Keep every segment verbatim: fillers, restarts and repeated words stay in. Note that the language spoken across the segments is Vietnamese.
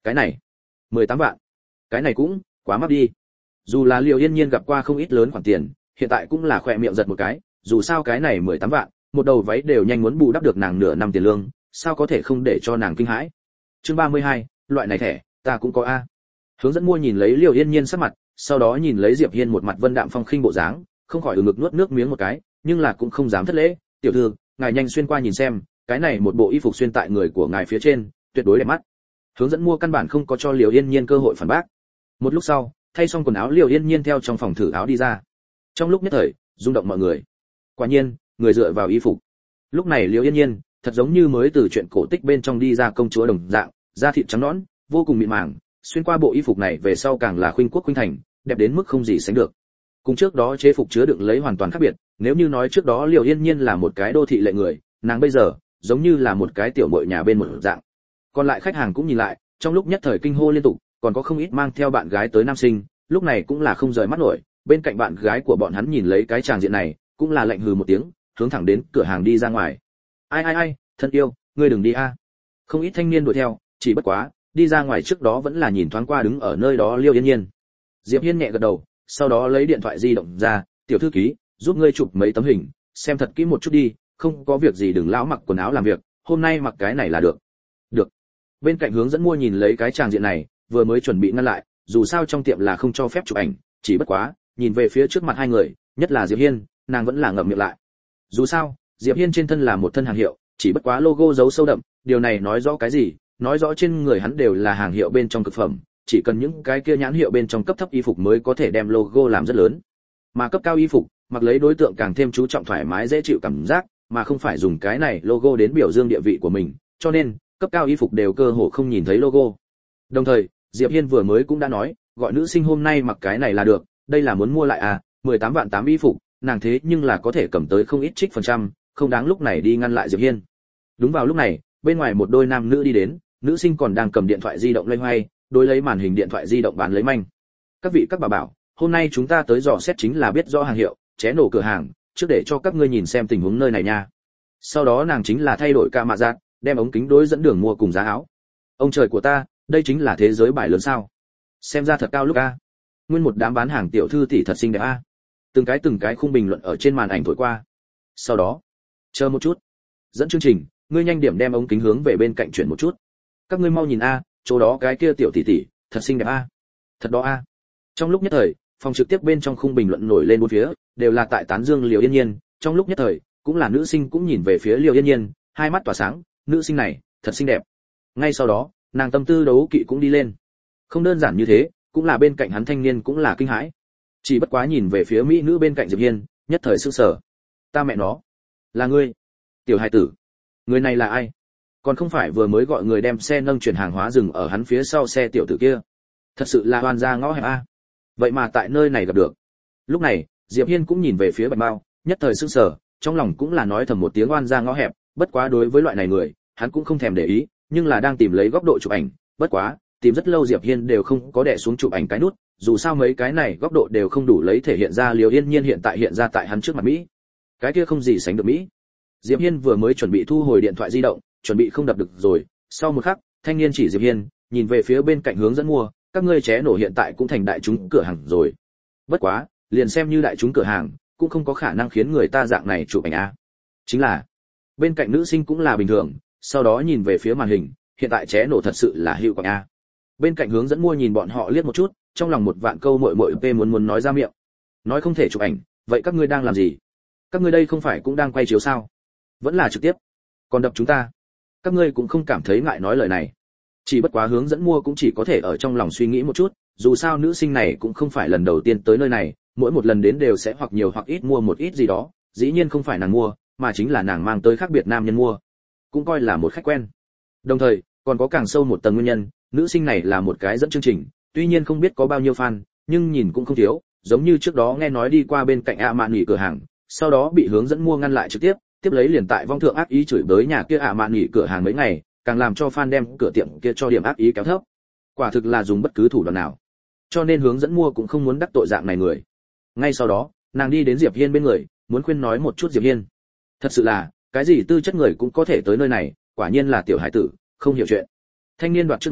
cái này mười tám vạn, cái này cũng quá mắc đi. Dù là Liều Yên Nhiên gặp qua không ít lớn khoản tiền, hiện tại cũng là khỏe miệng giật một cái, dù sao cái này mười tám vạn, một đầu váy đều nhanh muốn bù đắp được nàng nửa năm tiền lương, sao có thể không để cho nàng kinh hãi. Chương ba mươi hai, loại này thẻ, ta cũng có a. Hướng dẫn mua nhìn lấy Liều Yên Nhiên sắc mặt, sau đó nhìn lấy Diệp Hiên một mặt vân đạm phong khinh bộ dáng, không khỏi ngực nuốt nước miếng một cái, nhưng là cũng không dám thất lễ, "Tiểu thư, ngài nhanh xuyên qua nhìn xem, cái này một bộ y phục xuyên tại người của ngài phía trên, tuyệt đối đẹp mắt." Hướng dẫn mua căn bản không có cho Liều Yên Nhiên cơ hội phản bác. Một lúc sau, thay xong quần áo Liều Yên Nhiên theo trong phòng thử áo đi ra. Trong lúc nhất thời, rung động mọi người. Quả nhiên, người dựa vào y phục. Lúc này Liều Yên Nhiên, thật giống như mới từ chuyện cổ tích bên trong đi ra công chúa đồng dạng, da thịt trắng nõn, vô cùng mịn màng, xuyên qua bộ y phục này về sau càng là khuynh quốc khuynh thành, đẹp đến mức không gì sánh được. Cùng trước đó chế phục chứa đựng lấy hoàn toàn khác biệt, nếu như nói trước đó Liều Yên Nhiên là một cái đô thị lệ người, nàng bây giờ giống như là một cái tiểu muội nhà bên một dạng. Còn lại khách hàng cũng nhìn lại, trong lúc nhất thời kinh hô liên tục, còn có không ít mang theo bạn gái tới nam sinh, lúc này cũng là không rời mắt nổi, bên cạnh bạn gái của bọn hắn nhìn lấy cái tràng diện này, cũng là lạnh hừ một tiếng, hướng thẳng đến cửa hàng đi ra ngoài. Ai ai ai, thân yêu, ngươi đừng đi a. Không ít thanh niên đuổi theo, chỉ bất quá, đi ra ngoài trước đó vẫn là nhìn thoáng qua đứng ở nơi đó Liêu Yên Nhiên. Diệp Hiên nhẹ gật đầu, sau đó lấy điện thoại di động ra, "Tiểu thư ký, giúp ngươi chụp mấy tấm hình, xem thật kỹ một chút đi, không có việc gì đừng lão mặc quần áo làm việc, hôm nay mặc cái này là được." "Được." Bên cạnh hướng dẫn mua nhìn lấy cái tràng diện này, vừa mới chuẩn bị ngăn lại, dù sao trong tiệm là không cho phép chụp ảnh, chỉ bất quá, nhìn về phía trước mặt hai người, nhất là Diệp Hiên, nàng vẫn là ngậm miệng lại. Dù sao, Diệp Hiên trên thân là một thân hàng hiệu, chỉ bất quá logo giấu sâu đậm, điều này nói rõ cái gì? Nói rõ trên người hắn đều là hàng hiệu bên trong cực phẩm, chỉ cần những cái kia nhãn hiệu bên trong cấp thấp y phục mới có thể đem logo làm rất lớn. Mà cấp cao y phục, mặc lấy đối tượng càng thêm chú trọng thoải mái dễ chịu cảm giác, mà không phải dùng cái này logo đến biểu dương địa vị của mình, cho nên, cấp cao y phục đều cơ hồ không nhìn thấy logo. Đồng thời, Diệp Hiên vừa mới cũng đã nói, gọi nữ sinh hôm nay mặc cái này là được, đây là muốn mua lại à, mười tám vạn tám y phục, nàng thế nhưng là có thể cầm tới không ít trích phần trăm, không đáng lúc này đi ngăn lại Diệp Hiên. Đúng vào lúc này, bên ngoài một đôi nam nữ đi đến, nữ sinh còn đang cầm điện thoại di động loay hoay, đối lấy màn hình điện thoại di động bán lấy manh. "Các vị các bà bảo, hôm nay chúng ta tới dò xét chính là biết rõ hàng hiệu, ché nổ cửa hàng, trước để cho các ngươi nhìn xem tình huống nơi này nha." Sau đó nàng chính là thay đổi ca mạ giác, đem ống kính đối dẫn đường mua cùng giá áo. Ông trời của ta, đây chính là thế giới bài lớn sao? Xem ra thật cao lúc a. Nguyên một đám bán hàng tiểu thư tỷ thật xinh đẹp a. Từng cái từng cái khung bình luận ở trên màn ảnh thổi qua. Sau đó, chờ một chút. Dẫn chương trình, ngươi nhanh điểm đem ống kính hướng về bên cạnh chuyển một chút. Các ngươi mau nhìn a, chỗ đó cái kia tiểu tỷ tỷ, thật xinh đẹp a. Thật đó a. Trong lúc nhất thời, phòng trực tiếp bên trong khung bình luận nổi lên bốn phía, đều là tại tán dương Liều Yên Nhiên, trong lúc nhất thời, cũng là nữ sinh cũng nhìn về phía Liều Yên Nhiên, hai mắt tỏa sáng, nữ sinh này, thật xinh đẹp. Ngay sau đó, nàng tâm tư đấu kỵ cũng đi lên. Không đơn giản như thế, cũng là bên cạnh hắn thanh niên cũng là kinh hãi. Chỉ bất quá nhìn về phía mỹ nữ bên cạnh Diệp Hiên, nhất thời sửng sở. Ta mẹ nó, là ngươi, tiểu hài tử. Người này là ai? Còn không phải vừa mới gọi người đem xe nâng chuyển hàng hóa dừng ở hắn phía sau xe tiểu tử kia. Thật sự là oan gia ngõ hẹp a. Vậy mà tại nơi này gặp được. Lúc này, Diệp Hiên cũng nhìn về phía Bạch Mao, nhất thời sửng sở, trong lòng cũng là nói thầm một tiếng oan gia ngõ hẹp, bất quá đối với loại này người, hắn cũng không thèm để ý, nhưng là đang tìm lấy góc độ chụp ảnh, bất quá, tìm rất lâu Diệp Hiên đều không có đè xuống chụp ảnh cái nút, dù sao mấy cái này góc độ đều không đủ lấy thể hiện ra Liều Yên Nhiên hiện tại hiện ra tại hắn trước mặt Mỹ. Cái kia không gì sánh được Mỹ. Diệp Hiên vừa mới chuẩn bị thu hồi điện thoại di động, chuẩn bị không đập được rồi, sau một khắc, thanh niên chỉ Diệp Hiên, nhìn về phía bên cạnh hướng dẫn mua, các ngươi ché nổ hiện tại cũng thành đại chúng cửa hàng rồi. Bất quá, liền xem như đại chúng cửa hàng, cũng không có khả năng khiến người ta dạng này chụp ảnh a. Chính là, bên cạnh nữ sinh cũng là bình thường, sau đó nhìn về phía màn hình, hiện tại ché nổ thật sự là hiệu quả a. Bên cạnh hướng dẫn mua nhìn bọn họ liếc một chút, trong lòng một vạn câu muội muội p muốn muốn nói ra miệng. Nói không thể chụp ảnh, vậy các ngươi đang làm gì? Các ngươi đây không phải cũng đang quay chiếu sao? Vẫn là trực tiếp, còn đập chúng ta. Các ngươi cũng không cảm thấy ngại nói lời này. Chỉ bất quá hướng dẫn mua cũng chỉ có thể ở trong lòng suy nghĩ một chút, dù sao nữ sinh này cũng không phải lần đầu tiên tới nơi này, mỗi một lần đến đều sẽ hoặc nhiều hoặc ít mua một ít gì đó, dĩ nhiên không phải nàng mua, mà chính là nàng mang tới khác biệt nam nhân mua, cũng coi là một khách quen. Đồng thời, còn có càng sâu một tầng nguyên nhân, nữ sinh này là một cái dẫn chương trình, tuy nhiên không biết có bao nhiêu fan, nhưng nhìn cũng không thiếu, giống như trước đó nghe nói đi qua bên cạnh ạ mạn nghỉ cửa hàng, sau đó bị hướng dẫn mua ngăn lại trực tiếp, tiếp lấy liền tại vong thượng ác ý chửi bới nhà kia ạ mạn nghỉ cửa hàng mấy ngày, càng làm cho fan đem cửa tiệm kia cho điểm ác ý kéo thấp. Quả thực là dùng bất cứ thủ đoạn nào. Cho nên hướng dẫn mua cũng không muốn đắc tội dạng này người. Ngay sau đó, nàng đi đến Diệp Hiên bên người, muốn khuyên nói một chút Diệp Hiên. Thật sự là, cái gì tư chất người cũng có thể tới nơi này, quả nhiên là tiểu hải tử, không hiểu chuyện. Thanh niên đoạt trước nói,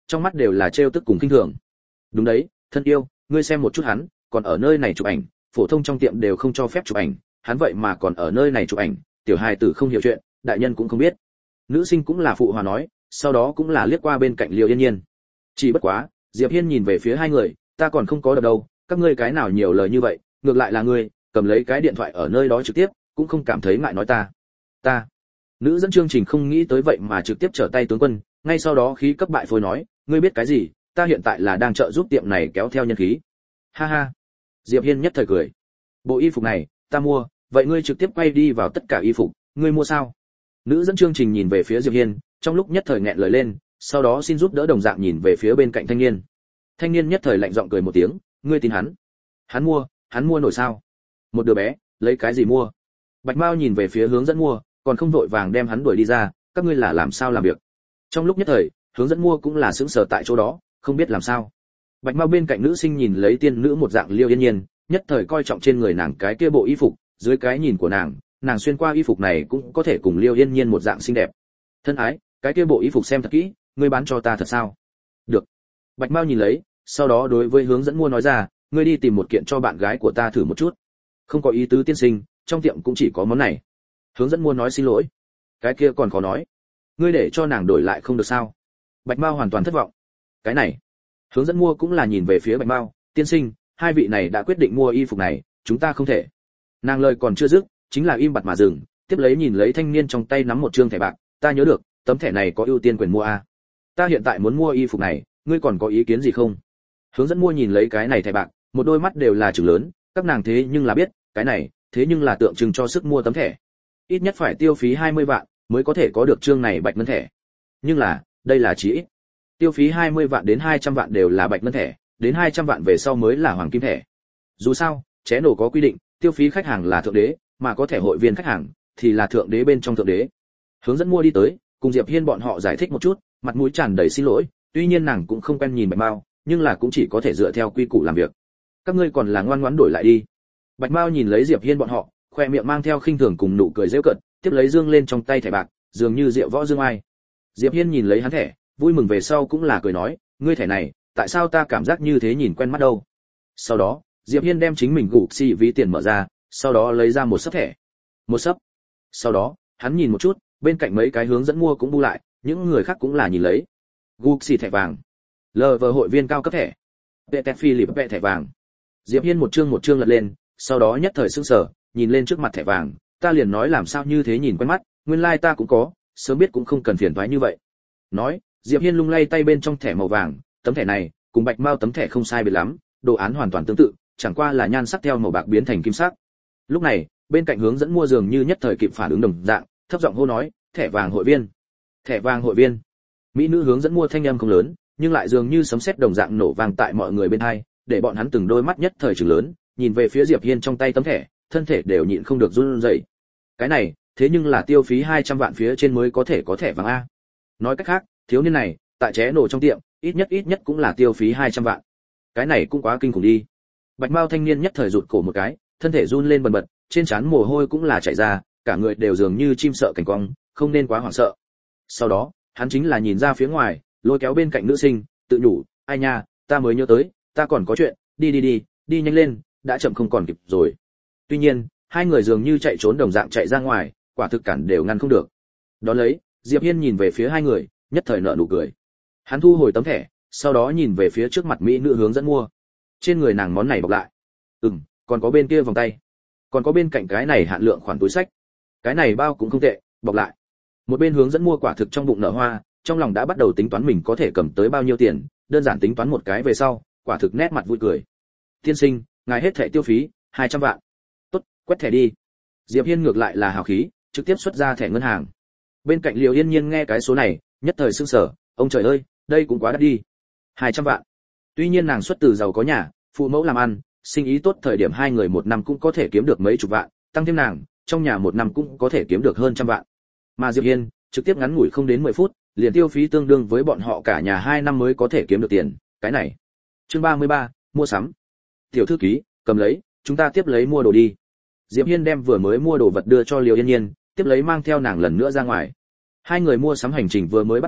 trong mắt đều là trêu tức cùng kinh thường. Đúng đấy, thân yêu, ngươi xem một chút hắn, còn ở nơi này chụp ảnh, phổ thông trong tiệm đều không cho phép chụp ảnh, hắn vậy mà còn ở nơi này chụp ảnh, tiểu hài tử không hiểu chuyện, đại nhân cũng không biết. Nữ sinh cũng là phụ hòa nói, sau đó cũng là liếc qua bên cạnh Liêu Yên Nhiên. Chỉ bất quá, Diệp Hiên nhìn về phía hai người, ta còn không có đập đâu, các ngươi cái nào nhiều lời như vậy, ngược lại là ngươi, cầm lấy cái điện thoại ở nơi đó trực tiếp, cũng không cảm thấy ngại nói ta. Ta. Nữ dẫn chương trình không nghĩ tới vậy mà trực tiếp trở tay tướng quân, ngay sau đó khí cấp bại phôi nói, ngươi biết cái gì, ta hiện tại là đang trợ giúp tiệm này kéo theo nhân khí. Ha ha. Diệp Hiên nhất thời cười. Bộ y phục này, ta mua, vậy ngươi trực tiếp quay đi vào tất cả y phục, ngươi mua sao? Nữ dẫn chương trình nhìn về phía Diệp Hiên, trong lúc nhất thời nghẹn lời lên, sau đó xin giúp đỡ đồng dạng nhìn về phía bên cạnh thanh niên. Thanh niên nhất thời lạnh giọng cười một tiếng, ngươi tin hắn? Hắn mua, hắn mua nổi sao? Một đứa bé, lấy cái gì mua? Bạch Mao nhìn về phía hướng dẫn mua, còn không vội vàng đem hắn đuổi đi ra, các ngươi là làm sao làm việc? Trong lúc nhất thời, hướng dẫn mua cũng là sững sờ tại chỗ đó, không biết làm sao. Bạch Mao bên cạnh nữ sinh nhìn lấy tiên nữ một dạng Liêu Yên Nhiên, nhất thời coi trọng trên người nàng cái kia bộ y phục, dưới cái nhìn của nàng, nàng xuyên qua y phục này cũng có thể cùng Liêu Yên Nhiên một dạng xinh đẹp. Thân ái, cái kia bộ y phục xem thật kỹ, ngươi bán cho ta thật sao? Được. Bạch Mao nhìn lấy, sau đó đối với hướng dẫn mua nói ra, ngươi đi tìm một kiện cho bạn gái của ta thử một chút. Không có ý tứ tiên sinh, trong tiệm cũng chỉ có món này. Hướng dẫn mua nói xin lỗi. Cái kia còn khó nói. Ngươi để cho nàng đổi lại không được sao? Bạch Mao hoàn toàn thất vọng. Cái này. Hướng dẫn mua cũng là nhìn về phía Bạch Mao, tiên sinh, hai vị này đã quyết định mua y phục này, chúng ta không thể. Nàng lời còn chưa dứt, chính là im bặt mà dừng, tiếp lấy nhìn lấy thanh niên trong tay nắm một trương thẻ bạc, ta nhớ được, tấm thẻ này có ưu tiên quyền mua a. Ta hiện tại muốn mua y phục này, ngươi còn có ý kiến gì không? Hướng dẫn mua nhìn lấy cái này thẻ bạc, một đôi mắt đều là trừng lớn, các nàng thế nhưng là biết, cái này, thế nhưng là tượng trưng cho sức mua tấm thẻ. Ít nhất phải tiêu phí hai mươi vạn mới có thể có được trương này bạch ngân thẻ. Nhưng là, đây là chỉ ít. Tiêu phí hai mươi vạn đến hai trăm vạn đều là bạch ngân thẻ, đến hai trăm vạn về sau mới là hoàng kim thẻ. Dù sao, chế nổ có quy định, tiêu phí khách hàng là thượng đế, mà có thẻ hội viên khách hàng thì là thượng đế bên trong thượng đế. Hướng dẫn mua đi tới, cùng Diệp Hiên bọn họ giải thích một chút, mặt mũi tràn đầy xin lỗi, tuy nhiên nàng cũng không quen nhìn Bạch Mao, nhưng là cũng chỉ có thể dựa theo quy củ làm việc. Các ngươi còn là ngoan ngoãn đổi lại đi. Bạch Mao nhìn lấy Diệp Hiên bọn họ, khoe miệng mang theo khinh thường cùng nụ cười giễu cợt, tiếp lấy dương lên trong tay thẻ bạc, dường như rượu võ dương ai. Diệp Hiên nhìn lấy hắn thẻ, vui mừng về sau cũng là cười nói, ngươi thẻ này, tại sao ta cảm giác như thế nhìn quen mắt đâu? Sau đó, Diệp Hiên đem chính mình gục xi ví tiền mở ra, sau đó lấy ra một sấp thẻ. Một sấp. Sau đó, hắn nhìn một chút, bên cạnh mấy cái hướng dẫn mua cũng bu lại, những người khác cũng là nhìn lấy. Gục xi thẻ vàng. lờ vê hội viên cao cấp thẻ. Vệ tẹt Philip vệ thẻ vàng. Diệp Hiên một chương một chương lật lên, sau đó nhất thời sững sờ, nhìn lên trước mặt thẻ vàng, ta liền nói làm sao như thế nhìn quen mắt, nguyên lai like ta cũng có, sớm biết cũng không cần phiền toái như vậy. Nói, Diệp Hiên lung lay tay bên trong thẻ màu vàng, tấm thẻ này cùng Bạch Mao tấm thẻ không sai biệt lắm, đồ án hoàn toàn tương tự, chẳng qua là nhan sắc theo màu bạc biến thành kim sắc. Lúc này, bên cạnh hướng dẫn mua dường như nhất thời kịp phản ứng đồng dạng, thấp giọng hô nói, thẻ vàng hội viên, thẻ vàng hội viên. Mỹ nữ hướng dẫn mua thanh âm không lớn, nhưng lại dường như sấm sét đồng dạng nổ vang tại mọi người bên hai, để bọn hắn từng đôi mắt nhất thời trừng lớn, nhìn về phía Diệp Hiên trong tay tấm thẻ, thân thể đều nhịn không được run rẩy. Cái này, thế nhưng là tiêu phí hai trăm vạn phía trên mới có thể có thẻ vàng a. Nói cách khác, thiếu niên này, tại chế nổ trong tiệm, ít nhất ít nhất cũng là tiêu phí hai trăm vạn. Cái này cũng quá kinh khủng đi. Bạch Mao thanh niên nhất thời rụt cổ một cái, thân thể run lên bần bật, trên trán mồ hôi cũng là chảy ra, cả người đều dường như chim sợ cảnh quang, không nên quá hoảng sợ. Sau đó, hắn chính là nhìn ra phía ngoài, lôi kéo bên cạnh nữ sinh, tự nhủ, ai nha, ta mới nhớ tới, ta còn có chuyện, đi đi đi, đi nhanh lên, đã chậm không còn kịp rồi. Tuy nhiên, hai người dường như chạy trốn đồng dạng chạy ra ngoài, quả thực cản đều ngăn không được. Đó lấy, Diệp Hiên nhìn về phía hai người, nhất thời nở nụ cười. Hắn thu hồi tấm thẻ, sau đó nhìn về phía trước mặt mỹ nữ hướng dẫn mua. Trên người nàng món này bọc lại. Ừm, còn có bên kia vòng tay. Còn có bên cạnh cái này hạn lượng khoản túi sách. Cái này bao cũng không tệ, bọc lại. Một bên hướng dẫn mua quả thực trong bụng nở hoa, trong lòng đã bắt đầu tính toán mình có thể cầm tới bao nhiêu tiền, đơn giản tính toán một cái về sau, quả thực nét mặt vui cười. Tiên sinh, ngài hết thẻ tiêu phí hai trăm vạn. Tốt, quét thẻ đi. Diệp Hiên ngược lại là hào khí, trực tiếp xuất ra thẻ ngân hàng. Bên cạnh Liều Yên Nhiên nghe cái số này, nhất thời sửng sở, ông trời ơi, đây cũng quá đắt đi. hai trăm vạn. Tuy nhiên nàng xuất từ giàu có nhà, phụ mẫu làm ăn, sinh ý tốt, thời điểm hai người một năm cũng có thể kiếm được mấy chục vạn, tăng thêm nàng, trong nhà một năm cũng có thể kiếm được hơn trăm vạn. Mà Diệp Hiên, trực tiếp ngắn ngủi không đến mười phút, liền tiêu phí tương đương với bọn họ cả nhà hai năm mới có thể kiếm được tiền, cái này. Chương ba mươi ba, mua sắm. Tiểu thư ký, cầm lấy, chúng ta tiếp lấy mua đồ đi. Diệp Hiên đem vừa mới mua đồ vật đưa cho Liêu Yên Nhiên, tiếp lấy mang theo nàng lần nữa ra ngoài. Hai người mua sắm hành trình vừa mới bắt đầu,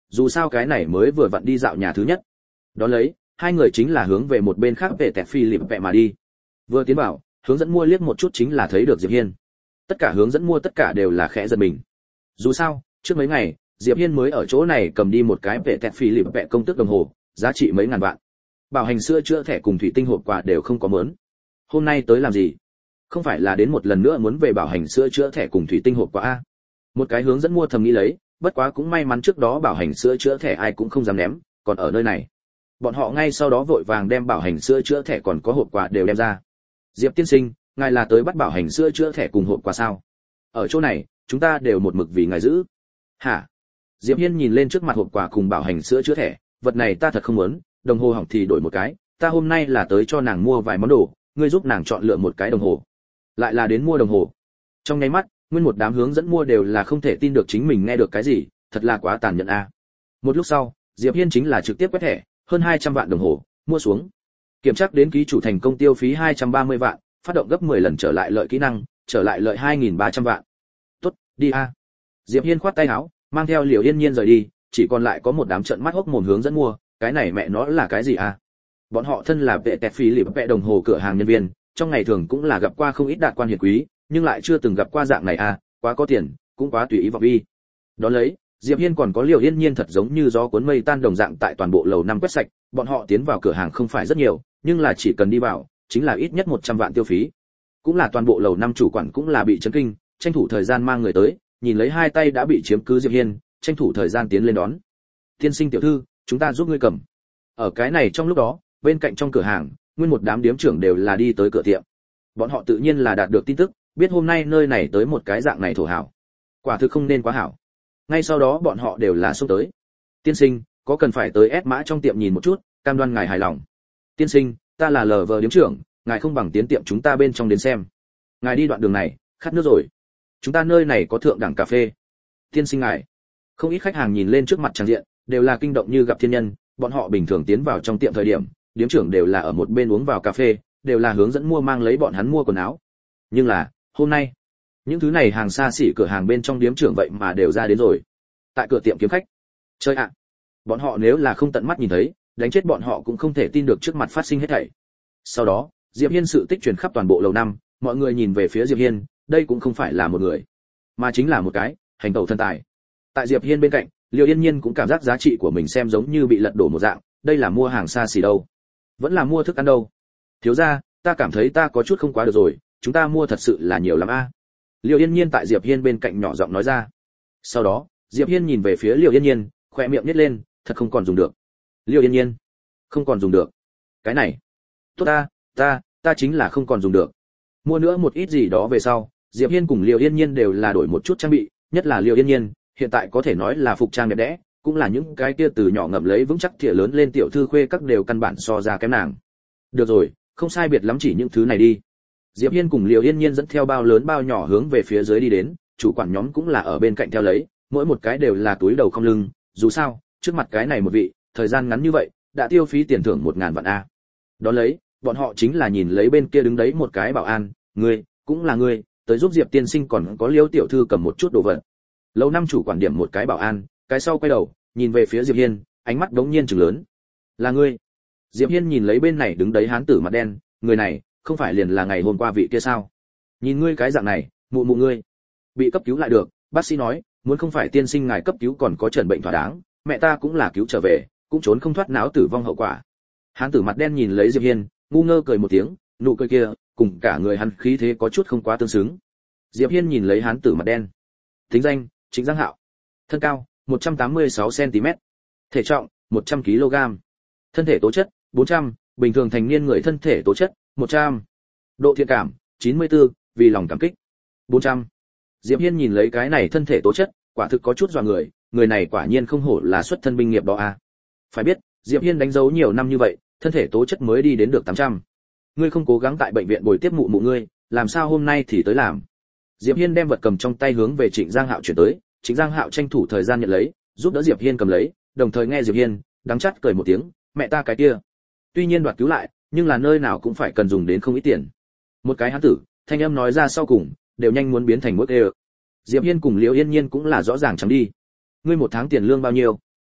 dù sao cái này mới vừa vặn đi dạo nhà thứ nhất. Đó lấy, hai người chính là hướng về một bên khác về tẹt phi lịp vẹ mà đi. Vừa tiến vào, hướng dẫn mua liếc một chút chính là thấy được Diệp Hiên. Tất cả hướng dẫn mua tất cả đều là khẽ giật mình. Dù sao, trước mấy ngày, Diệp Hiên mới ở chỗ này cầm đi một cái về tẹt phi lịp vẹ công tước đồng hồ, giá trị mấy ngàn vạn. Bảo hành sữa chữa thẻ cùng thủy tinh hộp quà đều không có mớn. Hôm nay tới làm gì? Không phải là đến một lần nữa muốn về bảo hành sữa chữa thẻ cùng thủy tinh hộp quà a? Một cái hướng dẫn mua thầm nghĩ lấy, bất quá cũng may mắn trước đó bảo hành sữa chữa thẻ ai cũng không dám ném, còn ở nơi này. Bọn họ ngay sau đó vội vàng đem bảo hành sữa chữa thẻ còn có hộp quà đều đem ra. Diệp tiên sinh, ngài là tới bắt bảo hành sữa chữa thẻ cùng hộp quà sao? Ở chỗ này, chúng ta đều một mực vì ngài giữ. Hả? Diệp Hiên nhìn lên trước mặt hộp quà cùng bảo hành sữa chữa thẻ, vật này ta thật không muốn, đồng hồ hỏng thì đổi một cái, ta hôm nay là tới cho nàng mua vài món đồ, ngươi giúp nàng chọn lựa một cái đồng hồ. Lại là đến mua đồng hồ. Trong nháy mắt, nguyên một đám hướng dẫn mua đều là không thể tin được chính mình nghe được cái gì, thật là quá tàn nhẫn a. Một lúc sau, Diệp Hiên chính là trực tiếp quét thẻ, hơn hai trăm vạn đồng hồ, mua xuống. Kiểm tra đến ký chủ thành công tiêu phí hai trăm ba mươi vạn, phát động gấp mười lần trở lại lợi kỹ năng, trở lại lợi hai nghìn ba trăm vạn. Tốt, đi a. Diệp Hiên khoát tay áo, mang theo Liễu Yên Nhiên rời đi, chỉ còn lại có một đám trợn mắt hốc mồm hướng dẫn mua, cái này mẹ nó là cái gì a? Bọn họ thân là vệ tẹt phí lịp vệ đồng hồ cửa hàng nhân viên, trong ngày thường cũng là gặp qua không ít đạt quan hiển quý, nhưng lại chưa từng gặp qua dạng này a, quá có tiền, cũng quá tùy ý vọng vi. Đó lấy, Diệp Hiên còn có Liễu Yên Nhiên thật giống như gió cuốn mây tan đồng dạng tại toàn bộ lầu năm quét sạch, bọn họ tiến vào cửa hàng không phải rất nhiều, nhưng là chỉ cần đi vào, chính là ít nhất một trăm vạn tiêu phí. Cũng là toàn bộ lầu năm chủ quản cũng là bị chấn kinh, tranh thủ thời gian mang người tới, nhìn lấy hai tay đã bị chiếm cứ Diệp Hiên, tranh thủ thời gian tiến lên đón. Tiên sinh tiểu thư, chúng ta giúp ngươi cầm. Ở cái này trong lúc đó, bên cạnh trong cửa hàng, nguyên một đám điếm trưởng đều là đi tới cửa tiệm. Bọn họ tự nhiên là đạt được tin tức, biết hôm nay nơi này tới một cái dạng này thổ hảo. Quả thực không nên quá hảo. Ngay sau đó bọn họ đều là xông tới. Tiên sinh, có cần phải tới ép mã trong tiệm nhìn một chút, cam đoan ngài hài lòng. Tiên sinh, ta là lờ vờ điếm trưởng, ngài không bằng tiến tiệm chúng ta bên trong đến xem. Ngài đi đoạn đường này, khát nước rồi. Chúng ta nơi này có thượng đẳng cà phê. Tiên sinh ngài. Không ít khách hàng nhìn lên trước mặt tràng diện, đều là kinh động như gặp thiên nhân, bọn họ bình thường tiến vào trong tiệm thời điểm, điếm trưởng đều là ở một bên uống vào cà phê, đều là hướng dẫn mua mang lấy bọn hắn mua quần áo. Nhưng là, hôm nay, những thứ này hàng xa xỉ cửa hàng bên trong điếm trưởng vậy mà đều ra đến rồi. Tại cửa tiệm kiếm khách. Chơi ạ. Bọn họ nếu là không tận mắt nhìn thấy, đánh chết bọn họ cũng không thể tin được trước mặt phát sinh hết thảy. Sau đó, Diệp Hiên sự tích truyền khắp toàn bộ lầu năm, mọi người nhìn về phía Diệp Hiên, đây cũng không phải là một người, mà chính là một cái hành tẩu thân tài. Tại Diệp Hiên bên cạnh, Liễu Yên Nhiên cũng cảm giác giá trị của mình xem giống như bị lật đổ một dạng, đây là mua hàng xa xỉ đâu, vẫn là mua thức ăn đâu. Thiếu gia, ta cảm thấy ta có chút không quá được rồi, chúng ta mua thật sự là nhiều lắm a. À. Liễu Yên Nhiên tại Diệp Hiên bên cạnh nhỏ giọng nói ra. Sau đó, Diệp Hiên nhìn về phía Liễu Yên Nhiên, khóe miệng nhếch lên, thật không còn dùng được. Liễu Yên Nhiên, không còn dùng được. Cái này, tốt ta, ta, ta chính là không còn dùng được. Mua nữa một ít gì đó về sau, Diệp Hiên cùng Liễu Yên Nhiên đều là đổi một chút trang bị, nhất là Liễu Yên Nhiên, hiện tại có thể nói là phục trang đẹp đẽ, cũng là những cái kia từ nhỏ ngậm lấy vững chắc thìa lớn lên tiểu thư khuê các đều căn bản so ra kém nàng. Được rồi, không sai biệt lắm chỉ những thứ này đi. Diệp Hiên cùng Liễu Yên Nhiên dẫn theo bao lớn bao nhỏ hướng về phía dưới đi đến, chủ quản nhóm cũng là ở bên cạnh theo lấy, mỗi một cái đều là túi đầu không lưng, dù sao, trước mặt cái này một vị, thời gian ngắn như vậy, đã tiêu phí tiền thưởng một ngàn vạn a. Đó lấy, bọn họ chính là nhìn lấy bên kia đứng đấy một cái bảo an, ngươi, cũng là ngươi, tới giúp Diệp tiên sinh còn có Liễu tiểu thư cầm một chút đồ vật. Lâu năm chủ quản điểm một cái bảo an, cái sau quay đầu, nhìn về phía Diệp Hiên, ánh mắt đống nhiên trừng lớn. Là ngươi? Diệp Hiên nhìn lấy bên này đứng đấy hán tử mặt đen, người này, không phải liền là ngày hôm qua vị kia sao? Nhìn ngươi cái dạng này, mụ mụ ngươi bị cấp cứu lại được, bác sĩ nói, muốn không phải tiên sinh ngài cấp cứu còn có chẩn bệnh thỏa đáng, mẹ ta cũng là cứu trở về, cũng trốn không thoát não tử vong hậu quả. Hán tử mặt đen nhìn lấy Diệp Hiên, ngu ngơ cười một tiếng, nụ cười kia, cùng cả người hắn khí thế có chút không quá tương xứng. Diệp Hiên nhìn lấy hán tử mặt đen. Tính danh, Trịnh Giang Hạo. Thân cao, một trăm tám mươi sáu xăng ti mét. Thể trọng, một trăm ki lô gam. Thân thể tố chất, bốn trăm, bình thường thành niên người thân thể tố chất, một trăm. Độ thiện cảm, chín mươi tư, vì lòng cảm kích, bốn trăm. Diệp Hiên nhìn lấy cái này thân thể tố chất, quả thực có chút dọa người, người này quả nhiên không hổ là xuất thân binh nghiệp đó a. Phải biết, Diệp Hiên đánh dấu nhiều năm như vậy, thân thể tố chất mới đi đến được tám trăm. Ngươi không cố gắng tại bệnh viện bồi tiếp mụ mụ ngươi, làm sao hôm nay thì tới làm? Diệp Hiên đem vật cầm trong tay hướng về Trịnh Giang Hạo chuyển tới, Trịnh Giang Hạo tranh thủ thời gian nhận lấy, giúp đỡ Diệp Hiên cầm lấy, đồng thời nghe Diệp Hiên đắng chát cười một tiếng, mẹ ta cái kia. Tuy nhiên đoạt cứu lại, nhưng là nơi nào cũng phải cần dùng đến không ít tiền. Một cái hán tử, thanh âm nói ra sau cùng, đều nhanh muốn biến thành mức ê. Diệp Hiên cùng Liễu Yên Nhiên cũng là rõ ràng chấm đi. Ngươi một tháng tiền lương bao nhiêu?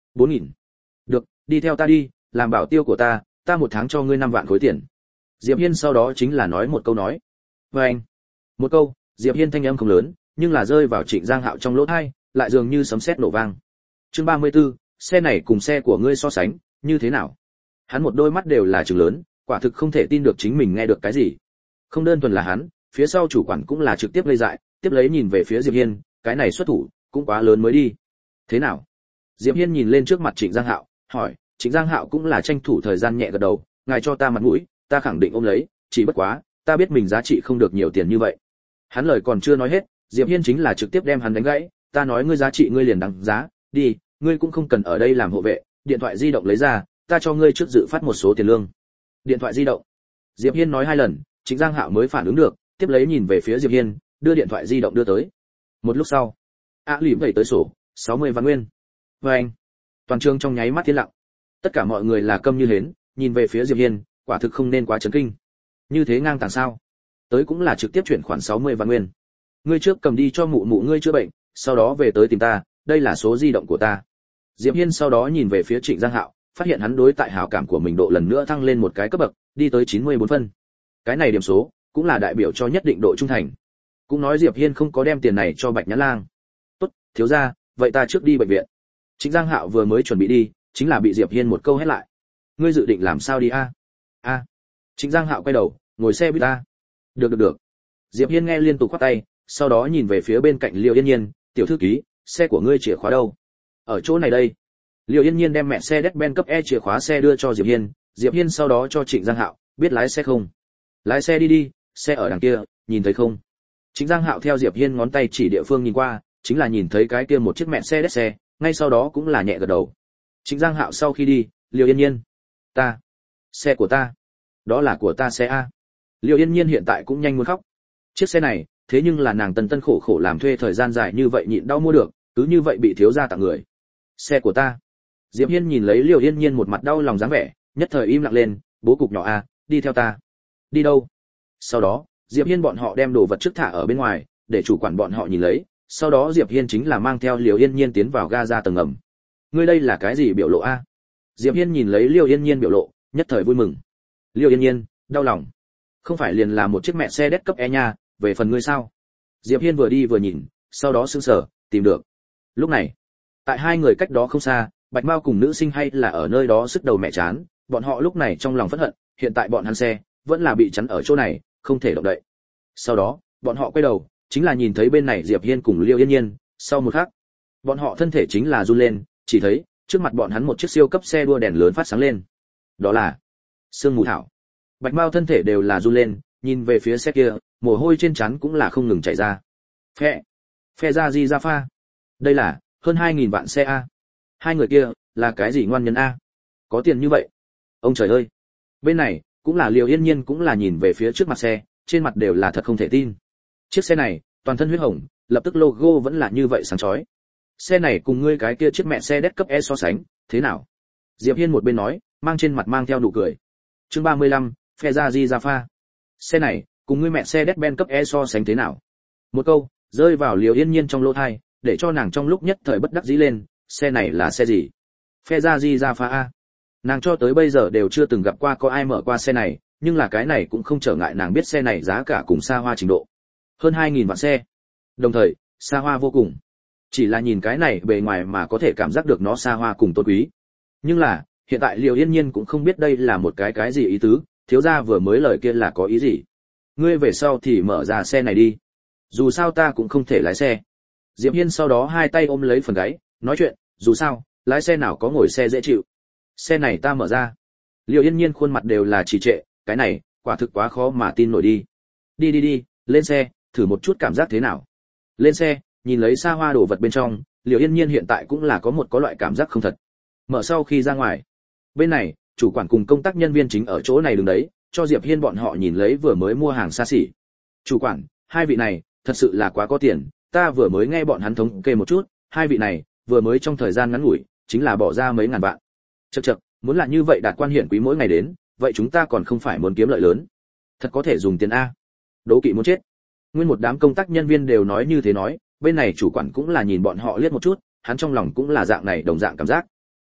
bốn nghìn. Được, đi theo ta đi, làm bảo tiêu của ta, ta một tháng cho ngươi năm vạn khối tiền. Diệp Hiên sau đó chính là nói một câu nói. Và anh. Một câu, Diệp Hiên thanh âm không lớn, nhưng là rơi vào Trịnh Giang Hạo trong lỗ tai, lại dường như sấm sét nổ vang. Chương ba mươi tư, xe này cùng xe của ngươi so sánh, như thế nào? Hắn một đôi mắt đều là trừng lớn, quả thực không thể tin được chính mình nghe được cái gì. Không đơn thuần là hắn, phía sau chủ quản cũng là trực tiếp lây dại, tiếp lấy nhìn về phía Diệp Hiên, cái này xuất thủ cũng quá lớn mới đi. Thế nào? Diệp Hiên nhìn lên trước mặt Trịnh Giang Hạo, hỏi. Trịnh Giang Hạo cũng là tranh thủ thời gian nhẹ gật đầu, ngài cho ta mặt mũi, ta khẳng định ôm lấy, chỉ bất quá, ta biết mình giá trị không được nhiều tiền như vậy. Hắn lời còn chưa nói hết, Diệp Hiên chính là trực tiếp đem hắn đánh gãy, ta nói ngươi giá trị ngươi liền đăng giá, đi, ngươi cũng không cần ở đây làm hộ vệ, điện thoại di động lấy ra, ta cho ngươi trước dự phát một số tiền lương. Điện thoại di động. Diệp Hiên nói hai lần, Trịnh Giang Hạo mới phản ứng được, tiếp lấy nhìn về phía Diệp Hiên, đưa điện thoại di động đưa tới. Một lúc sau, A Lìm đẩy tới sổ, sáu mươi vạn nguyên. Và anh, toàn trường trong nháy mắt tiến lặng. Tất cả mọi người là câm như hến, nhìn về phía Diệp Hiên, quả thực không nên quá chấn kinh. Như thế ngang tàng sao? Tới cũng là trực tiếp chuyển khoản sáu mươi vạn nguyên. Ngươi trước cầm đi cho mụ mụ ngươi chữa bệnh, sau đó về tới tìm ta, đây là số di động của ta. Diệp Hiên sau đó nhìn về phía Trịnh Giang Hạo, phát hiện hắn đối tại hảo cảm của mình độ lần nữa thăng lên một cái cấp bậc, đi tới chín mươi bốn phân. Cái này điểm số cũng là đại biểu cho nhất định độ trung thành. Cũng nói Diệp Hiên không có đem tiền này cho Bạch Nhã Lang. Tốt, thiếu gia, vậy ta trước đi bệnh viện. Trịnh Giang Hạo vừa mới chuẩn bị đi, chính là bị Diệp Hiên một câu hét lại. Ngươi dự định làm sao đi a? A. Trịnh Giang Hạo quay đầu, ngồi xe buýt a. Được được được. Diệp Hiên nghe liên tục khoát tay, sau đó nhìn về phía bên cạnh Liêu Yên Nhiên, tiểu thư ký, xe của ngươi chìa khóa đâu? Ở chỗ này đây. Liêu Yên Nhiên đem mẹ xe Mercedes-Benz cấp E chìa khóa xe đưa cho Diệp Hiên, Diệp Hiên sau đó cho Trịnh Giang Hạo, biết lái xe không? Lái xe đi đi, xe ở đằng kia, nhìn thấy không? Trịnh Giang Hạo theo Diệp Hiên ngón tay chỉ địa phương nhìn qua, chính là nhìn thấy cái kia một chiếc mẹ xe Mercedes xe, ngay sau đó cũng là nhẹ gật đầu. Trịnh Giang Hạo sau khi đi, Liêu Yên Nhiên, ta, xe của ta, đó là của ta xe a. Liêu Yên Nhiên hiện tại cũng nhanh muốn khóc. Chiếc xe này, thế nhưng là nàng tần tân khổ khổ làm thuê thời gian dài như vậy nhịn đau mua được, cứ như vậy bị thiếu gia tặng người. Xe của ta. Diệp Hiên nhìn lấy Liêu Yên Nhiên một mặt đau lòng dáng vẻ, nhất thời im lặng lên, bố cục nhỏ a, đi theo ta. Đi đâu? Sau đó, Diệp Hiên bọn họ đem đồ vật trước thả ở bên ngoài, để chủ quản bọn họ nhìn lấy, sau đó Diệp Hiên chính là mang theo Liêu Yên Nhiên tiến vào ga ra tầng ngầm. Ngươi đây là cái gì biểu lộ a? Diệp Hiên nhìn lấy Liêu Yên Nhiên biểu lộ, nhất thời vui mừng. Liêu Yên Nhiên, đau lòng. Không phải liền là một chiếc mẹ xe đét cấp E nha, về phần ngươi sao? Diệp Hiên vừa đi vừa nhìn, sau đó sững sờ, tìm được. Lúc này, tại hai người cách đó không xa, Bạch Mao cùng nữ sinh hay là ở nơi đó sức đầu mẹ chán, bọn họ lúc này trong lòng phẫn hận, hiện tại bọn hắn xe vẫn là bị chắn ở chỗ này, không thể động đậy. Sau đó, bọn họ quay đầu, chính là nhìn thấy bên này Diệp Hiên cùng Liêu Yên Nhiên, sau một khắc, bọn họ thân thể chính là run lên, chỉ thấy trước mặt bọn hắn một chiếc siêu cấp xe đua đèn lớn phát sáng lên. Đó là Sương Mù Thảo. Bạch Mao thân thể đều là run lên, nhìn về phía xe kia, mồ hôi trên trán cũng là không ngừng chảy ra. Phe, phe ra gì ra pha. Đây là hơn hai nghìn vạn xe a. Hai người kia là cái gì ngoan nhân a? Có tiền như vậy? Ông trời ơi. Bên này cũng là Liêu Yên Nhiên cũng là nhìn về phía trước mặt xe, trên mặt đều là thật không thể tin. Chiếc xe này, toàn thân huyết hồng, lập tức logo vẫn là như vậy sáng chói. Xe này cùng ngươi cái kia chiếc mẹ xe đét cấp E so sánh, thế nào? Diệp Hiên một bên nói, mang trên mặt mang theo nụ cười. Chương ba mươi lăm, phe ra di ra pha. Xe này, cùng ngươi mẹ xe Mercedes-Benz cấp E so sánh thế nào? Một câu, rơi vào Liêu Yên Nhiên trong lỗ tai, để cho nàng trong lúc nhất thời bất đắc dĩ lên, xe này là xe gì? Phe ra di ra pha a. Nàng cho tới bây giờ đều chưa từng gặp qua có ai mở qua xe này, nhưng là cái này cũng không trở ngại nàng biết xe này giá cả cùng xa hoa trình độ. Hơn hai nghìn vạn xe. Đồng thời, xa hoa vô cùng. Chỉ là nhìn cái này bề ngoài mà có thể cảm giác được nó xa hoa cùng tôn quý. Nhưng là, hiện tại Liêu Yên Nhiên cũng không biết đây là một cái cái gì ý tứ, thiếu gia vừa mới lời kia là có ý gì. Ngươi về sau thì mở ra xe này đi. Dù sao ta cũng không thể lái xe. Diệp Hiên sau đó hai tay ôm lấy phần gáy, nói chuyện, dù sao, lái xe nào có ngồi xe dễ chịu. Xe này ta mở ra. Liêu Yên Nhiên khuôn mặt đều là trì trệ, cái này, quả thực quá khó mà tin nổi đi. Đi đi đi, lên xe, thử một chút cảm giác thế nào. Lên xe, nhìn lấy xa hoa đồ vật bên trong, Liêu Yên Nhiên hiện tại cũng là có một có loại cảm giác không thật. Mở sau khi ra ngoài. Bên này, chủ quản cùng công tác nhân viên chính ở chỗ này đứng đấy, cho Diệp Hiên bọn họ nhìn lấy vừa mới mua hàng xa xỉ. Chủ quản, hai vị này, thật sự là quá có tiền, ta vừa mới nghe bọn hắn thống kê một chút, hai vị này, vừa mới trong thời gian ngắn ngủi, chính là bỏ ra mấy ngàn vạn. Chậc chậc, muốn là như vậy đạt quan hiển quý mỗi ngày đến, vậy chúng ta còn không phải muốn kiếm lợi lớn. Thật có thể dùng tiền a. Đố kỵ muốn chết. Nguyên một đám công tác nhân viên đều nói như thế nói, bên này chủ quản cũng là nhìn bọn họ liếc một chút, hắn trong lòng cũng là dạng này đồng dạng cảm giác.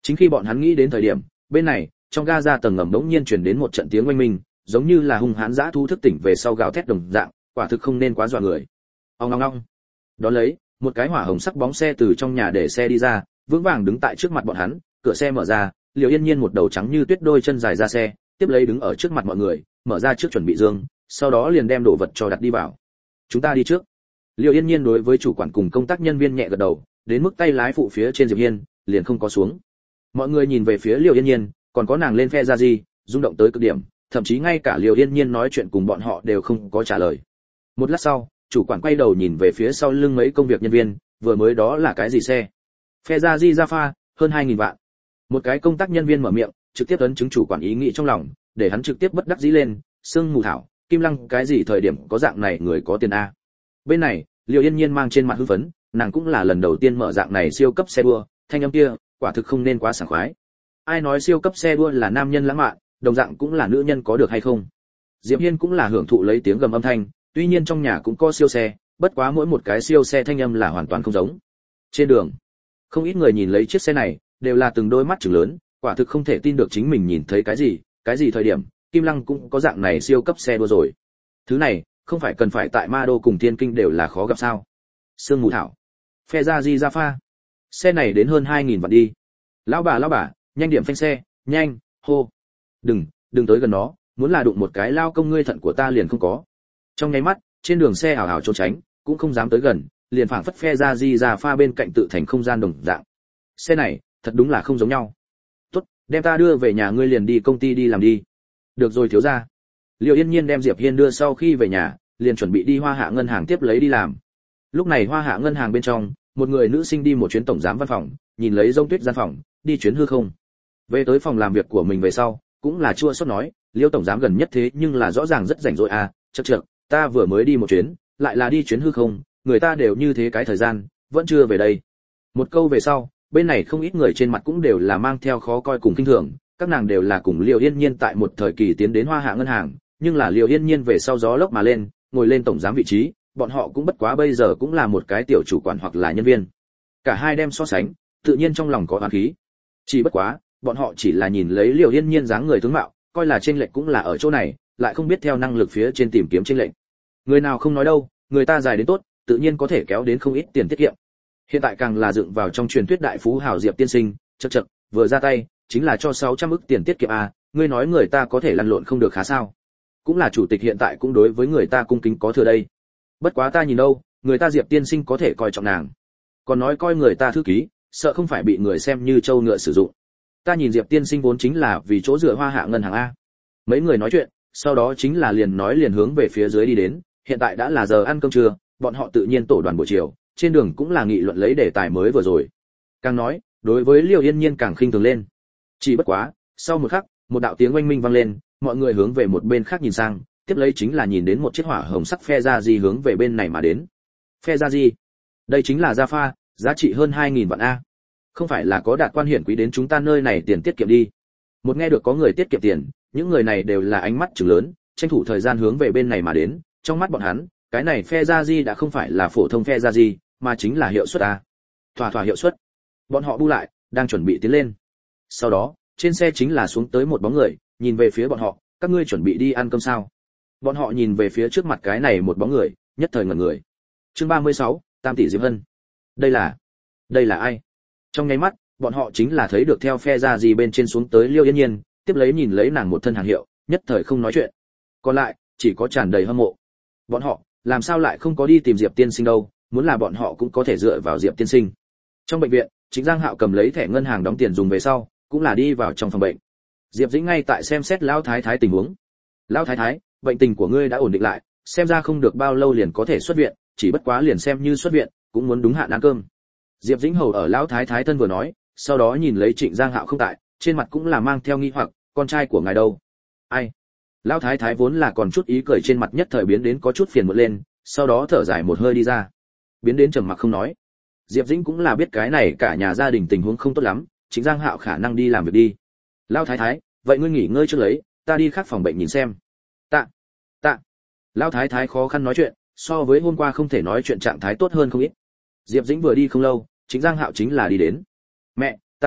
Chính khi bọn hắn nghĩ đến thời điểm, bên này, trong ga ra tầng ngầm đống nhiên truyền đến một trận tiếng oanh minh, giống như là hung hãn dã thú thức tỉnh về sau gào thét đồng dạng, quả thực không nên quá dọa người. Ong ong ong. Đó lấy, một cái hỏa hồng sắc bóng xe từ trong nhà để xe đi ra, vững vàng đứng tại trước mặt bọn hắn, cửa xe mở ra, Liễu Yên Nhiên một đầu trắng như tuyết đôi chân dài ra xe, tiếp lấy đứng ở trước mặt mọi người, mở ra trước chuẩn bị giường, sau đó liền đem đồ vật cho đặt đi vào. Chúng ta đi trước. Liễu Yên Nhiên đối với chủ quản cùng công tác nhân viên nhẹ gật đầu, đến mức tay lái phụ phía trên Diệp Hiên, liền không có xuống. Mọi người nhìn về phía Liễu Yên Nhiên, còn có nàng lên phe ra gì, rung động tới cực điểm, thậm chí ngay cả Liễu Yên Nhiên nói chuyện cùng bọn họ đều không có trả lời. Một lát sau, chủ quản quay đầu nhìn về phía sau lưng mấy công việc nhân viên, vừa mới đó là cái gì xe? Phe ra di ra pha, hơn hai nghìn vạn. Một cái công tác nhân viên mở miệng, trực tiếp ấn chứng chủ quản ý nghĩ trong lòng, để hắn trực tiếp bất đắc dĩ lên, sương mù thảo, Kim Lăng cái gì thời điểm có dạng này người có tiền a. Bên này, Liễu Yên Nhiên mang trên mặt hưng phấn, nàng cũng là lần đầu tiên mở dạng này siêu cấp xe đua, thanh âm kia, quả thực không nên quá sảng khoái. Ai nói siêu cấp xe đua là nam nhân lãng mạn, đồng dạng cũng là nữ nhân có được hay không? Diệp Hiên cũng là hưởng thụ lấy tiếng gầm âm thanh, tuy nhiên trong nhà cũng có siêu xe, bất quá mỗi một cái siêu xe thanh âm là hoàn toàn không giống. Trên đường, không ít người nhìn lấy chiếc xe này, đều là từng đôi mắt trừng lớn, quả thực không thể tin được chính mình nhìn thấy cái gì, cái gì thời điểm, Kim Lăng cũng có dạng này siêu cấp xe đua rồi. Thứ này, không phải cần phải tại Ma Đô cùng Thiên Kinh đều là khó gặp sao? Sương mù thảo, phe ra di ra pha, xe này đến hơn hai nghìn vạn đi. Lão bà lão bà, nhanh điểm phanh xe, nhanh, hô. Đừng, đừng tới gần nó, muốn là đụng một cái lao công ngươi thận của ta liền không có. Trong nháy mắt, trên đường xe ảo ảo trốn tránh, cũng không dám tới gần, liền phảng phất phe ra di ra pha bên cạnh tự thành không gian đồng dạng. Xe này, thật đúng là không giống nhau. Tốt, đem ta đưa về nhà ngươi liền đi công ty đi làm đi. Được rồi thiếu gia. Liễu Yên Nhiên đem Diệp Hiên đưa sau khi về nhà, liền chuẩn bị đi Hoa Hạ ngân hàng tiếp lấy đi làm. Lúc này Hoa Hạ ngân hàng bên trong, một người nữ sinh đi một chuyến tổng giám văn phòng, nhìn lấy Rông Tuyết gian phòng, đi chuyến hư không. Về tới phòng làm việc của mình về sau, cũng là chua xót nói, Liễu tổng giám gần nhất thế nhưng là rõ ràng rất rảnh rỗi à, chậc chậc, ta vừa mới đi một chuyến, lại là đi chuyến hư không, người ta đều như thế cái thời gian, vẫn chưa về đây. Một câu về sau, bên này không ít người trên mặt cũng đều là mang theo khó coi cùng kinh thường, các nàng đều là cùng Liễu Yên Nhiên tại một thời kỳ tiến đến Hoa Hạ ngân hàng, nhưng là Liễu Yên Nhiên về sau gió lốc mà lên, ngồi lên tổng giám vị trí, bọn họ cũng bất quá bây giờ cũng là một cái tiểu chủ quản hoặc là nhân viên. Cả hai đem so sánh, tự nhiên trong lòng có oán khí. Chỉ bất quá, bọn họ chỉ là nhìn lấy Liễu Yên Nhiên dáng người tướng mạo, coi là chênh lệch cũng là ở chỗ này, lại không biết theo năng lực phía trên tìm kiếm chênh lệch. Người nào không nói đâu, người ta dài đến tốt, tự nhiên có thể kéo đến không ít tiền tiết kiệm. Hiện tại càng là dựng vào trong truyền thuyết đại phú hào Diệp tiên sinh, chậc chậc, vừa ra tay, chính là cho sáu trăm ức tiền tiết kiệm à, ngươi nói người ta có thể lăn lộn không được khá sao? Cũng là chủ tịch hiện tại cũng đối với người ta cung kính có thừa đây. Bất quá ta nhìn đâu, người ta Diệp tiên sinh có thể coi trọng nàng. Còn nói coi người ta thư ký, sợ không phải bị người xem như trâu ngựa sử dụng. Ta nhìn Diệp tiên sinh vốn chính là vì chỗ dựa Hoa Hạ ngân hàng a. Mấy người nói chuyện, sau đó chính là liền nói liền hướng về phía dưới đi đến, hiện tại đã là giờ ăn cơm trưa, bọn họ tự nhiên tổ đoàn buổi chiều, trên đường cũng là nghị luận lấy đề tài mới vừa rồi. Càng nói, đối với Liễu Yên Nhiên càng khinh thường lên. Chỉ bất quá, sau một khắc, một đạo tiếng oanh minh vang lên, mọi người hướng về một bên khác nhìn sang, tiếp lấy chính là nhìn đến một chiếc hỏa hồng sắc phe ra di hướng về bên này mà đến. Phe ra di, đây chính là gia pha, giá trị hơn hai nghìn vạn a. Không phải là có đạt quan hiển quý đến chúng ta nơi này tiền tiết kiệm đi. Một nghe được có người tiết kiệm tiền, những người này đều là ánh mắt trừng lớn, tranh thủ thời gian hướng về bên này mà đến, trong mắt bọn hắn, cái này phe ra di đã không phải là phổ thông phe ra di, mà chính là hiệu suất a. Thỏa thỏa hiệu suất. Bọn họ bu lại, đang chuẩn bị tiến lên. Sau đó, trên xe chính là xuống tới một bóng người, nhìn về phía bọn họ, các ngươi chuẩn bị đi ăn cơm sao? Bọn họ nhìn về phía trước mặt cái này một bóng người, nhất thời ngẩn người. Chương ba mươi sáu, Tam tỷ Diệp Hân. Đây là, đây là ai? Trong nháy mắt, bọn họ chính là thấy được theo phe ra gì bên trên xuống tới Liễu Yên Nhiên, tiếp lấy nhìn lấy nàng một thân hàng hiệu, nhất thời không nói chuyện. Còn lại, chỉ có tràn đầy hâm mộ. Bọn họ, làm sao lại không có đi tìm Diệp tiên sinh đâu, muốn là bọn họ cũng có thể dựa vào Diệp tiên sinh. Trong bệnh viện, Trịnh Giang Hạo cầm lấy thẻ ngân hàng đóng tiền dùng về sau, cũng là đi vào trong phòng bệnh. Diệp Dĩnh ngay tại xem xét lão thái thái tình huống. Lão thái thái, bệnh tình của ngươi đã ổn định lại, xem ra không được bao lâu liền có thể xuất viện, chỉ bất quá liền xem như xuất viện, cũng muốn đúng hạn ăn cơm. Diệp Dĩnh hầu ở lão thái thái thân vừa nói, sau đó nhìn lấy Trịnh Giang Hạo không tại, trên mặt cũng là mang theo nghi hoặc, con trai của ngài đâu? Ai? Lão thái thái vốn là còn chút ý cười trên mặt nhất thời biến đến có chút phiền muộn lên, sau đó thở dài một hơi đi ra, biến đến trầm mặc không nói. Diệp Dĩnh cũng là biết cái này cả nhà gia đình tình huống không tốt lắm, Trịnh Giang Hạo khả năng đi làm việc đi. Lão thái thái, vậy ngươi nghỉ ngơi trước lấy, ta đi khác phòng bệnh nhìn xem. Tạ, tạ. Lão thái thái khó khăn nói chuyện, so với hôm qua không thể nói chuyện trạng thái tốt hơn không ít. Diệp Dĩnh vừa đi không lâu, Trịnh Giang Hạo chính là đi đến. Mẹ, ta tới,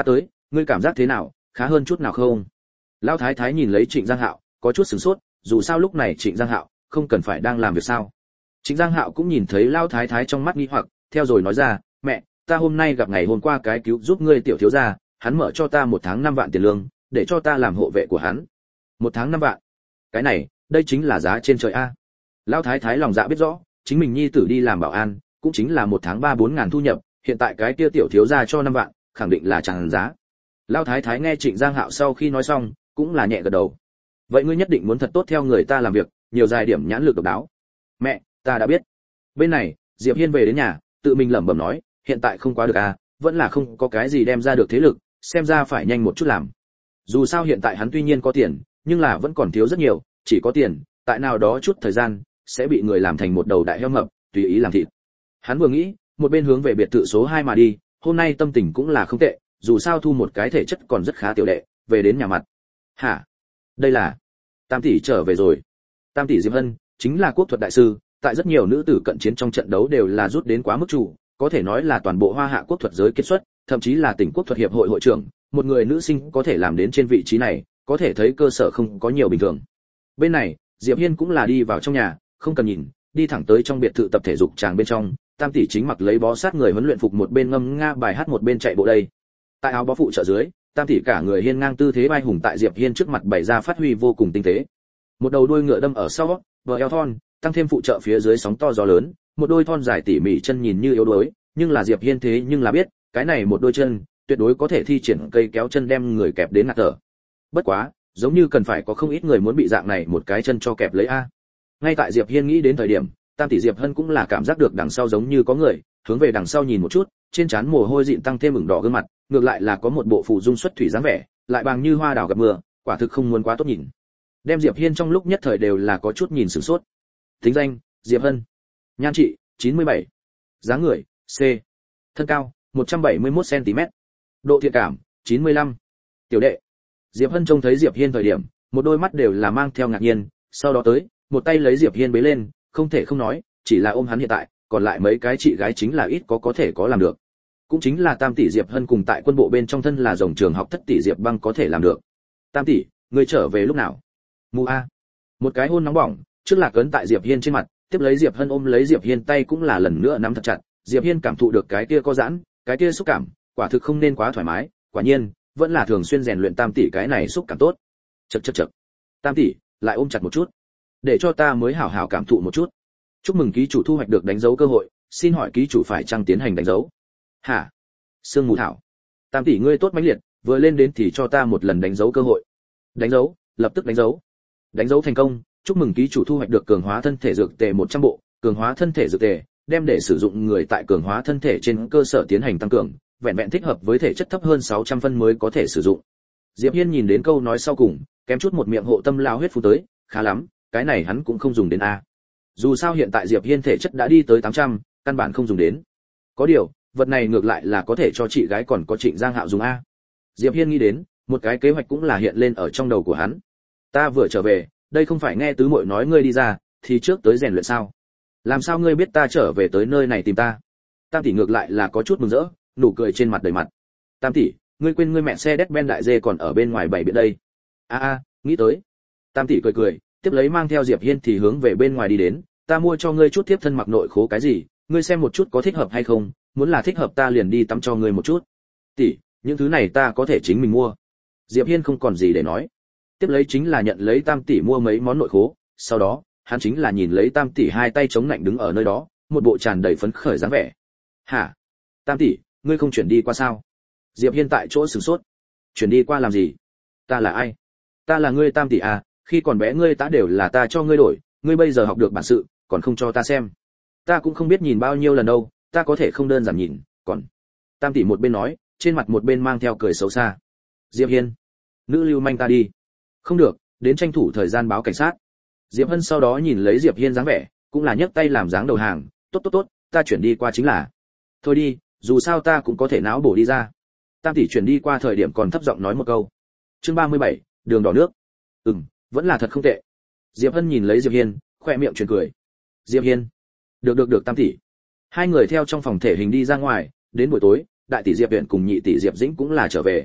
ngươi cảm giác thế nào, khá hơn chút nào không? Lão thái thái nhìn lấy Trịnh Giang Hạo, có chút sửng sốt, dù sao lúc này Trịnh Giang Hạo không cần phải đang làm việc sao? Trịnh Giang Hạo cũng nhìn thấy lão thái thái trong mắt nghi hoặc, theo rồi nói ra, mẹ, ta hôm nay gặp ngày hôm qua cái cứu giúp ngươi tiểu thiếu gia, hắn mở cho ta một tháng năm vạn tiền lương, để cho ta làm hộ vệ của hắn. Một tháng năm vạn. Cái này, đây chính là giá trên trời a. Lão thái thái lòng dạ biết rõ, chính mình nhi tử đi làm bảo an, cũng chính là một tháng ba bốn ngàn thu nhập, hiện tại cái kia tiểu thiếu gia cho năm vạn, khẳng định là tràn giá. Lão thái thái nghe Trịnh Giang Hạo sau khi nói xong, cũng là nhẹ gật đầu. Vậy ngươi nhất định muốn thật tốt theo người ta làm việc, nhiều dài điểm nhãn lực độc đáo. Mẹ, ta đã biết. Bên này, Diệp Hiên về đến nhà, tự mình lẩm bẩm nói, hiện tại không quá được à, vẫn là không có cái gì đem ra được thế lực, xem ra phải nhanh một chút làm. Dù sao hiện tại hắn tuy nhiên có tiền, nhưng là vẫn còn thiếu rất nhiều, chỉ có tiền, tại nào đó chút thời gian sẽ bị người làm thành một đầu đại heo mập, tùy ý làm thịt. Hắn vừa nghĩ, một bên hướng về biệt thự số hai mà đi, hôm nay tâm tình cũng là không tệ, dù sao thu một cái thể chất còn rất khá tiểu đệ, về đến nhà mặt. Hả? Đây là Tam tỷ trở về rồi. Tam tỷ Diệp Hân chính là quốc thuật đại sư, tại rất nhiều nữ tử cận chiến trong trận đấu đều là rút đến quá mức chủ, có thể nói là toàn bộ Hoa Hạ quốc thuật giới kết xuất, thậm chí là tỉnh quốc thuật hiệp hội hội trưởng, một người nữ sinh có thể làm đến trên vị trí này, có thể thấy cơ sở không có nhiều bình thường. Bên này, Diệp Hiên cũng là đi vào trong nhà, không cần nhìn, đi thẳng tới trong biệt thự tập thể dục tràng bên trong, Tam tỷ chính mặc lấy bó sát người huấn luyện phục một bên ngâm nga bài hát một bên chạy bộ đây. Tại áo bó phụ trợ dưới, Tam tỷ cả người hiên ngang tư thế bay hùng tại Diệp Hiên trước mặt bày ra phát huy vô cùng tinh tế. Một đầu đuôi ngựa đâm ở sau, bờ eo thon, tăng thêm phụ trợ phía dưới sóng to gió lớn, một đôi thon dài tỉ mỉ chân nhìn như yếu đuối, nhưng là Diệp Hiên thế nhưng là biết, cái này một đôi chân, tuyệt đối có thể thi triển cây kéo chân đem người kẹp đến ngạt thở. Bất quá, giống như cần phải có không ít người muốn bị dạng này một cái chân cho kẹp lấy a. Ngay tại Diệp Hiên nghĩ đến thời điểm, Tam tỷ Diệp Hân cũng là cảm giác được đằng sau giống như có người, hướng về đằng sau nhìn một chút, trên trán mồ hôi dịn tăng thêm ửng đỏ gương mặt, ngược lại là có một bộ phù dung xuất thủy dáng vẻ, lại bằng như hoa đào gặp mưa, quả thực không muốn quá tốt nhìn. Đem Diệp Hiên trong lúc nhất thời đều là có chút nhìn sửng sốt. Tính danh: Diệp Hân. Nhan trị: chín mươi bảy. Dáng người: C. Thân cao: một trăm bảy mươi mốt xăng ti mét. Độ thiện cảm: chín mươi lăm. Tiểu đệ. Diệp Hân trông thấy Diệp Hiên thời điểm, một đôi mắt đều là mang theo ngạc nhiên, sau đó tới, một tay lấy Diệp Hiên bế lên, không thể không nói, chỉ là ôm hắn hiện tại, còn lại mấy cái chị gái chính là ít có có thể có làm được. Cũng chính là Tam tỷ Diệp Hân cùng tại quân bộ bên trong thân là rồng trường học thất tỷ Diệp Băng có thể làm được. Tam tỷ, ngươi trở về lúc nào? Mu a. Một cái hôn nóng bỏng, trước là cấn tại Diệp Hiên trên mặt, tiếp lấy Diệp Hân ôm lấy Diệp Hiên tay cũng là lần nữa nắm thật chặt, Diệp Hiên cảm thụ được cái kia có giãn, cái kia xúc cảm, quả thực không nên quá thoải mái, quả nhiên, vẫn là thường xuyên rèn luyện Tam tỷ cái này xúc cảm tốt. Chậc chậc chậc. Tam tỷ, lại ôm chặt một chút, để cho ta mới hảo hảo cảm thụ một chút. Chúc mừng ký chủ thu hoạch được đánh dấu cơ hội, xin hỏi ký chủ phải chăng tiến hành đánh dấu? Hả? Sương mù thảo. Tam tỷ ngươi tốt mãnh liệt, vừa lên đến thì cho ta một lần đánh dấu cơ hội. Đánh dấu, lập tức đánh dấu. Đánh dấu thành công, chúc mừng ký chủ thu hoạch được cường hóa thân thể dược tề một trăm bộ, cường hóa thân thể dược tề, đem để sử dụng người tại cường hóa thân thể trên cơ sở tiến hành tăng cường, vẹn vẹn thích hợp với thể chất thấp hơn sáu trăm phân mới có thể sử dụng. Diệp Hiên nhìn đến câu nói sau cùng, kém chút một miệng hộ tâm lao huyết phun tới, khá lắm, cái này hắn cũng không dùng đến a. Dù sao hiện tại Diệp Hiên thể chất đã đi tới tám trăm, căn bản không dùng đến. Có điều, vật này ngược lại là có thể cho chị gái còn có Trịnh Giang Hạo dùng a. Diệp Hiên nghĩ đến, một cái kế hoạch cũng là hiện lên ở trong đầu của hắn. Ta vừa trở về, đây không phải nghe tứ muội nói ngươi đi ra, thì trước tới rèn luyện sao? Làm sao ngươi biết ta trở về tới nơi này tìm ta? Tam tỷ ngược lại là có chút mừng rỡ, nụ cười trên mặt đầy mặt. Tam tỷ, ngươi quên ngươi mẹ xe đét ben đại dê còn ở bên ngoài bảy biển đây. A a, nghĩ tới. Tam tỷ cười cười, tiếp lấy mang theo Diệp Hiên thì hướng về bên ngoài đi đến, ta mua cho ngươi chút tiếp thân mặc nội khố cái gì, ngươi xem một chút có thích hợp hay không, muốn là thích hợp ta liền đi tắm cho ngươi một chút. Tỷ, những thứ này ta có thể chính mình mua. Diệp Hiên không còn gì để nói. Tiếp lấy chính là nhận lấy Tam tỷ mua mấy món nội khố, sau đó, hắn chính là nhìn lấy Tam tỷ hai tay chống lạnh đứng ở nơi đó, một bộ tràn đầy phấn khởi dáng vẻ. Hả? Tam tỷ, ngươi không chuyển đi qua sao? Diệp Hiên tại chỗ sửng sốt. Chuyển đi qua làm gì? Ta là ai? Ta là ngươi Tam tỷ à, khi còn bé ngươi ta đều là ta cho ngươi đổi, ngươi bây giờ học được bản sự, còn không cho ta xem. Ta cũng không biết nhìn bao nhiêu lần đâu, ta có thể không đơn giản nhìn, còn. Tam tỷ một bên nói, trên mặt một bên mang theo cười xấu xa. Diệp Hiên, nữ lưu manh ta đi. Không được, đến tranh thủ thời gian báo cảnh sát. Diệp Hân sau đó nhìn lấy Diệp Hiên dáng vẻ, cũng là nhấc tay làm dáng đầu hàng, tốt tốt tốt, ta chuyển đi qua chính là. Thôi đi, dù sao ta cũng có thể náo bổ đi ra. Tam tỷ chuyển đi qua thời điểm còn thấp giọng nói một câu. Chương ba mươi bảy, đường đỏ nước. Ừm, vẫn là thật không tệ. Diệp Hân nhìn lấy Diệp Hiên, khoe miệng truyền cười. Diệp Hiên, được được được Tam tỷ. Hai người theo trong phòng thể hình đi ra ngoài, đến buổi tối, đại tỷ Diệp Viện cùng nhị tỷ Diệp Dĩnh cũng là trở về.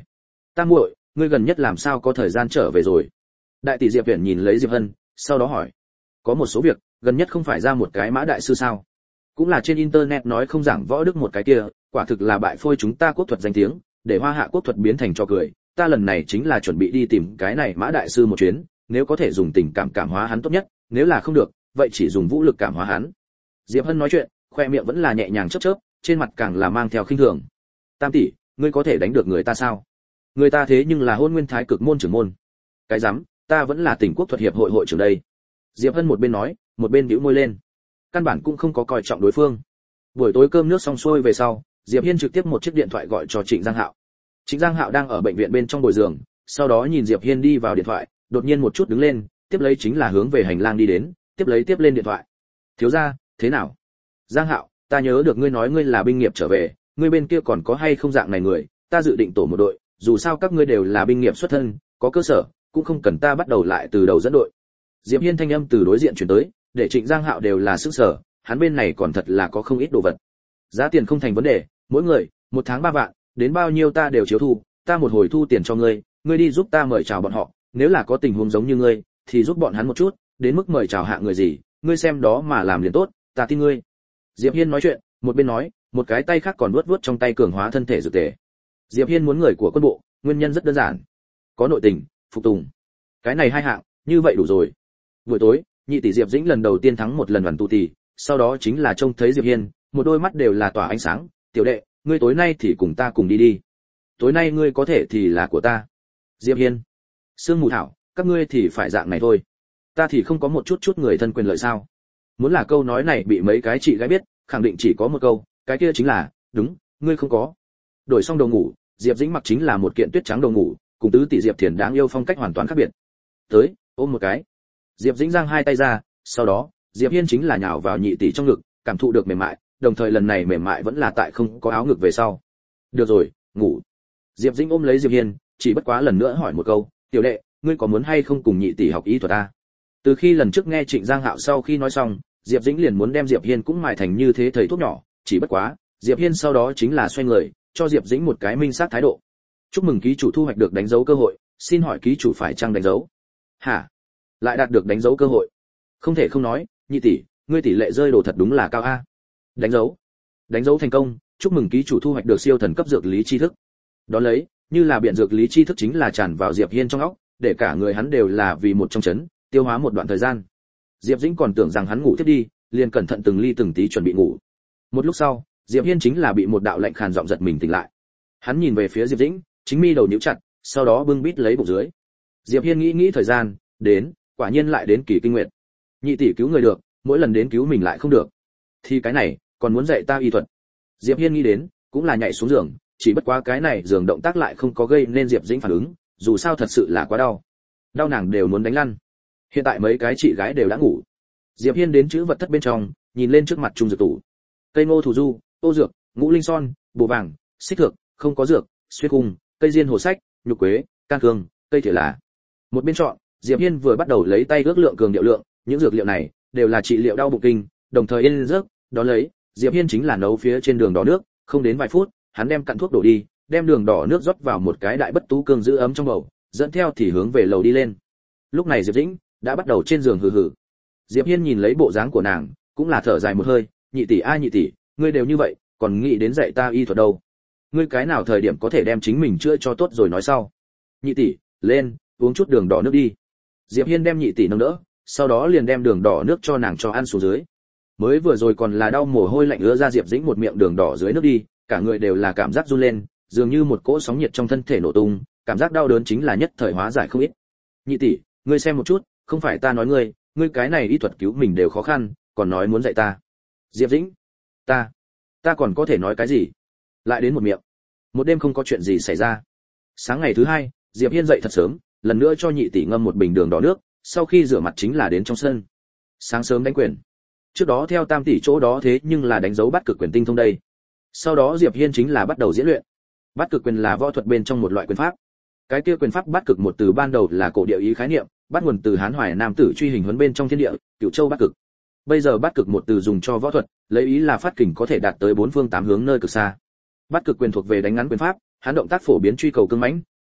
Ta muội, ngươi gần nhất làm sao có thời gian trở về rồi? Đại tỷ Diệp Viễn nhìn lấy Diệp Hân, sau đó hỏi. Có một số việc, gần nhất không phải ra một cái Mã đại sư sao? Cũng là trên internet nói không giảng võ đức một cái kia, quả thực là bại phôi chúng ta quốc thuật danh tiếng, để Hoa Hạ quốc thuật biến thành trò cười. Ta lần này chính là chuẩn bị đi tìm cái này Mã đại sư một chuyến, nếu có thể dùng tình cảm cảm hóa hắn tốt nhất, nếu là không được, vậy chỉ dùng vũ lực cảm hóa hắn. Diệp Hân nói chuyện, khoe miệng vẫn là nhẹ nhàng chớp chớp, trên mặt càng là mang theo khinh thường. Tam tỷ, ngươi có thể đánh được người ta sao? Người ta thế nhưng là Hôn Nguyên Thái Cực môn trưởng môn. Cái rắm, ta vẫn là tỉnh quốc thuật hiệp hội hội trưởng đây. Diệp Hân một bên nói, một bên nhíu môi lên. Căn bản cũng không có coi trọng đối phương. Buổi tối cơm nước xong xuôi về sau, Diệp Hiên trực tiếp một chiếc điện thoại gọi cho Trịnh Giang Hạo. Trịnh Giang Hạo đang ở bệnh viện bên trong bồi giường, sau đó nhìn Diệp Hiên đi vào điện thoại, đột nhiên một chút đứng lên, tiếp lấy chính là hướng về hành lang đi đến, tiếp lấy tiếp lên điện thoại. Thiếu gia, thế nào? Giang Hạo, ta nhớ được ngươi nói ngươi là binh nghiệp trở về, ngươi bên kia còn có hay không dạng này người, ta dự định tổ một đội, dù sao các ngươi đều là binh nghiệp xuất thân, có cơ sở, cũng không cần ta bắt đầu lại từ đầu dẫn đội. Diệp Hiên thanh âm từ đối diện truyền tới, để Trịnh Giang Hạo đều là sức sở, hắn bên này còn thật là có không ít đồ vật. Giá tiền không thành vấn đề, mỗi người một tháng ba vạn, đến bao nhiêu ta đều chiếu thu, ta một hồi thu tiền cho ngươi, ngươi đi giúp ta mời chào bọn họ, nếu là có tình huống giống như ngươi, thì giúp bọn hắn một chút, đến mức mời chào hạ người gì, ngươi xem đó mà làm liền tốt, ta tin ngươi. Diệp Hiên nói chuyện, một bên nói, một cái tay khác còn vuốt vuốt trong tay cường hóa thân thể dược tề. Diệp Hiên muốn người của quân bộ, nguyên nhân rất đơn giản, có nội tình, phục tùng. Cái này hai hạng, như vậy đủ rồi. Buổi tối, nhị tỷ Diệp Dĩnh lần đầu tiên thắng một lần đoàn tụ tỷ, sau đó chính là trông thấy Diệp Hiên, một đôi mắt đều là tỏa ánh sáng, "Tiểu đệ, ngươi tối nay thì cùng ta cùng đi đi. Tối nay ngươi có thể thì là của ta." Diệp Hiên, Sương Mù Thảo, các ngươi thì phải dạng này thôi. Ta thì không có một chút chút người thân quyền lợi sao? Muốn là câu nói này bị mấy cái chị gái biết, khẳng định chỉ có một câu, cái kia chính là, đúng, ngươi không có. Đổi xong đồ ngủ, Diệp Dĩnh mặc chính là một kiện tuyết trắng đồ ngủ, cùng tứ tỷ Diệp Thiền đáng yêu phong cách hoàn toàn khác biệt. Tới, ôm một cái. Diệp Dĩnh giang hai tay ra, sau đó, Diệp Hiên chính là nhào vào nhị tỷ trong ngực, cảm thụ được mềm mại, đồng thời lần này mềm mại vẫn là tại không có áo ngực về sau. Được rồi, ngủ. Diệp Dĩnh ôm lấy Diệp Hiên, chỉ bất quá lần nữa hỏi một câu, "Tiểu đệ, ngươi có muốn hay không cùng nhị tỷ học y thuật ta?" Từ khi lần trước nghe Trịnh Giang Hạo sau khi nói xong, Diệp Dĩnh liền muốn đem Diệp Hiên cũng mài thành như thế thầy thuốc nhỏ, chỉ bất quá, Diệp Hiên sau đó chính là xoay người, cho Diệp Dĩnh một cái minh xác thái độ. "Chúc mừng ký chủ thu hoạch được đánh dấu cơ hội, xin hỏi ký chủ phải chăng đánh dấu?" "Hả? Lại đạt được đánh dấu cơ hội?" "Không thể không nói, nhị tỷ, ngươi tỷ lệ rơi đồ thật đúng là cao a." "Đánh dấu?" "Đánh dấu thành công, chúc mừng ký chủ thu hoạch được siêu thần cấp dược lý tri thức." Đó lấy, như là biện dược lý tri thức chính là tràn vào Diệp Hiên trong óc, để cả người hắn đều là vì một trong chấn, tiêu hóa một đoạn thời gian. Diệp Dĩnh còn tưởng rằng hắn ngủ tiếp đi, liền cẩn thận từng ly từng tí chuẩn bị ngủ. Một lúc sau, Diệp Hiên chính là bị một đạo lạnh khàn giọng giật mình tỉnh lại. Hắn nhìn về phía Diệp Dĩnh, chính mi đầu nhíu chặt, sau đó bưng bít lấy bụng dưới. Diệp Hiên nghĩ nghĩ thời gian, đến, quả nhiên lại đến kỳ kinh nguyệt. Nhị tỷ cứu người được, mỗi lần đến cứu mình lại không được. Thì cái này, còn muốn dạy ta y thuật. Diệp Hiên nghĩ đến, cũng là nhảy xuống giường, chỉ bất quá cái này giường động tác lại không có gây nên Diệp Dĩnh phản ứng, dù sao thật sự là quá đau. Đau nàng đều muốn đánh lăn. Hiện tại mấy cái chị gái đều đã ngủ. Diệp Hiên đến chữ vật thất bên trong, nhìn lên trước mặt trung dược tủ. Cây ngô thủ du, ô dược, ngũ linh son, bồ vàng, xích thược, không có dược, xuyên cung, cây diên hồ sách, nhục quế, can cương, cây thể là. Một bên chọn, Diệp Hiên vừa bắt đầu lấy tay ước lượng cường điệu lượng, những dược liệu này đều là trị liệu đau bụng kinh, đồng thời yên giấc, đó lấy, Diệp Hiên chính là nấu phía trên đường đỏ nước, không đến vài phút, hắn đem cặn thuốc đổ đi, đem đường đỏ nước rót vào một cái đại bất tú cương giữ ấm trong bầu, dẫn theo thì hướng về lầu đi lên. Lúc này Diệp Dĩnh đã bắt đầu trên giường hừ hừ. Diệp Hiên nhìn lấy bộ dáng của nàng, cũng là thở dài một hơi, nhị tỷ a nhị tỷ, ngươi đều như vậy, còn nghĩ đến dạy ta y thuật đâu? Ngươi cái nào thời điểm có thể đem chính mình chữa cho tốt rồi nói sau. Nhị tỷ, lên, uống chút đường đỏ nước đi. Diệp Hiên đem nhị tỷ nâng đỡ, sau đó liền đem đường đỏ nước cho nàng cho ăn xuống dưới. Mới vừa rồi còn là đau mồ hôi lạnh ứa ra Diệp Dĩnh một miệng đường đỏ dưới nước đi, cả người đều là cảm giác run lên, dường như một cỗ sóng nhiệt trong thân thể nổ tung, cảm giác đau đớn chính là nhất thời hóa giải không ít. Nhị tỷ, ngươi xem một chút, không phải ta nói ngươi, ngươi cái này y thuật cứu mình đều khó khăn, còn nói muốn dạy ta. Diệp Dĩnh, ta, ta còn có thể nói cái gì? Lại đến một miệng. Một đêm không có chuyện gì xảy ra. Sáng ngày thứ hai, Diệp Hiên dậy thật sớm, lần nữa cho nhị tỷ ngâm một bình đường đỏ nước, sau khi rửa mặt chính là đến trong sân. Sáng sớm đánh quyền. Trước đó theo tam tỷ chỗ đó thế nhưng là đánh dấu bắt cực quyền tinh thông đây. Sau đó Diệp Hiên chính là bắt đầu diễn luyện. Bắt cực quyền là võ thuật bên trong một loại quyền pháp. Cái kia quyền pháp bắt cực một từ ban đầu là cổ địa ý khái niệm, bắt nguồn từ Hán Hoài Nam tử truy hình huấn bên trong thiên địa, Cửu Châu bắt cực. Bây giờ bắt cực một từ dùng cho võ thuật, lấy ý là phát kình có thể đạt tới bốn phương tám hướng nơi cực xa. Bắt cực quyền thuộc về đánh ngắn quyền pháp, hán động tác phổ biến truy cầu cương mãnh,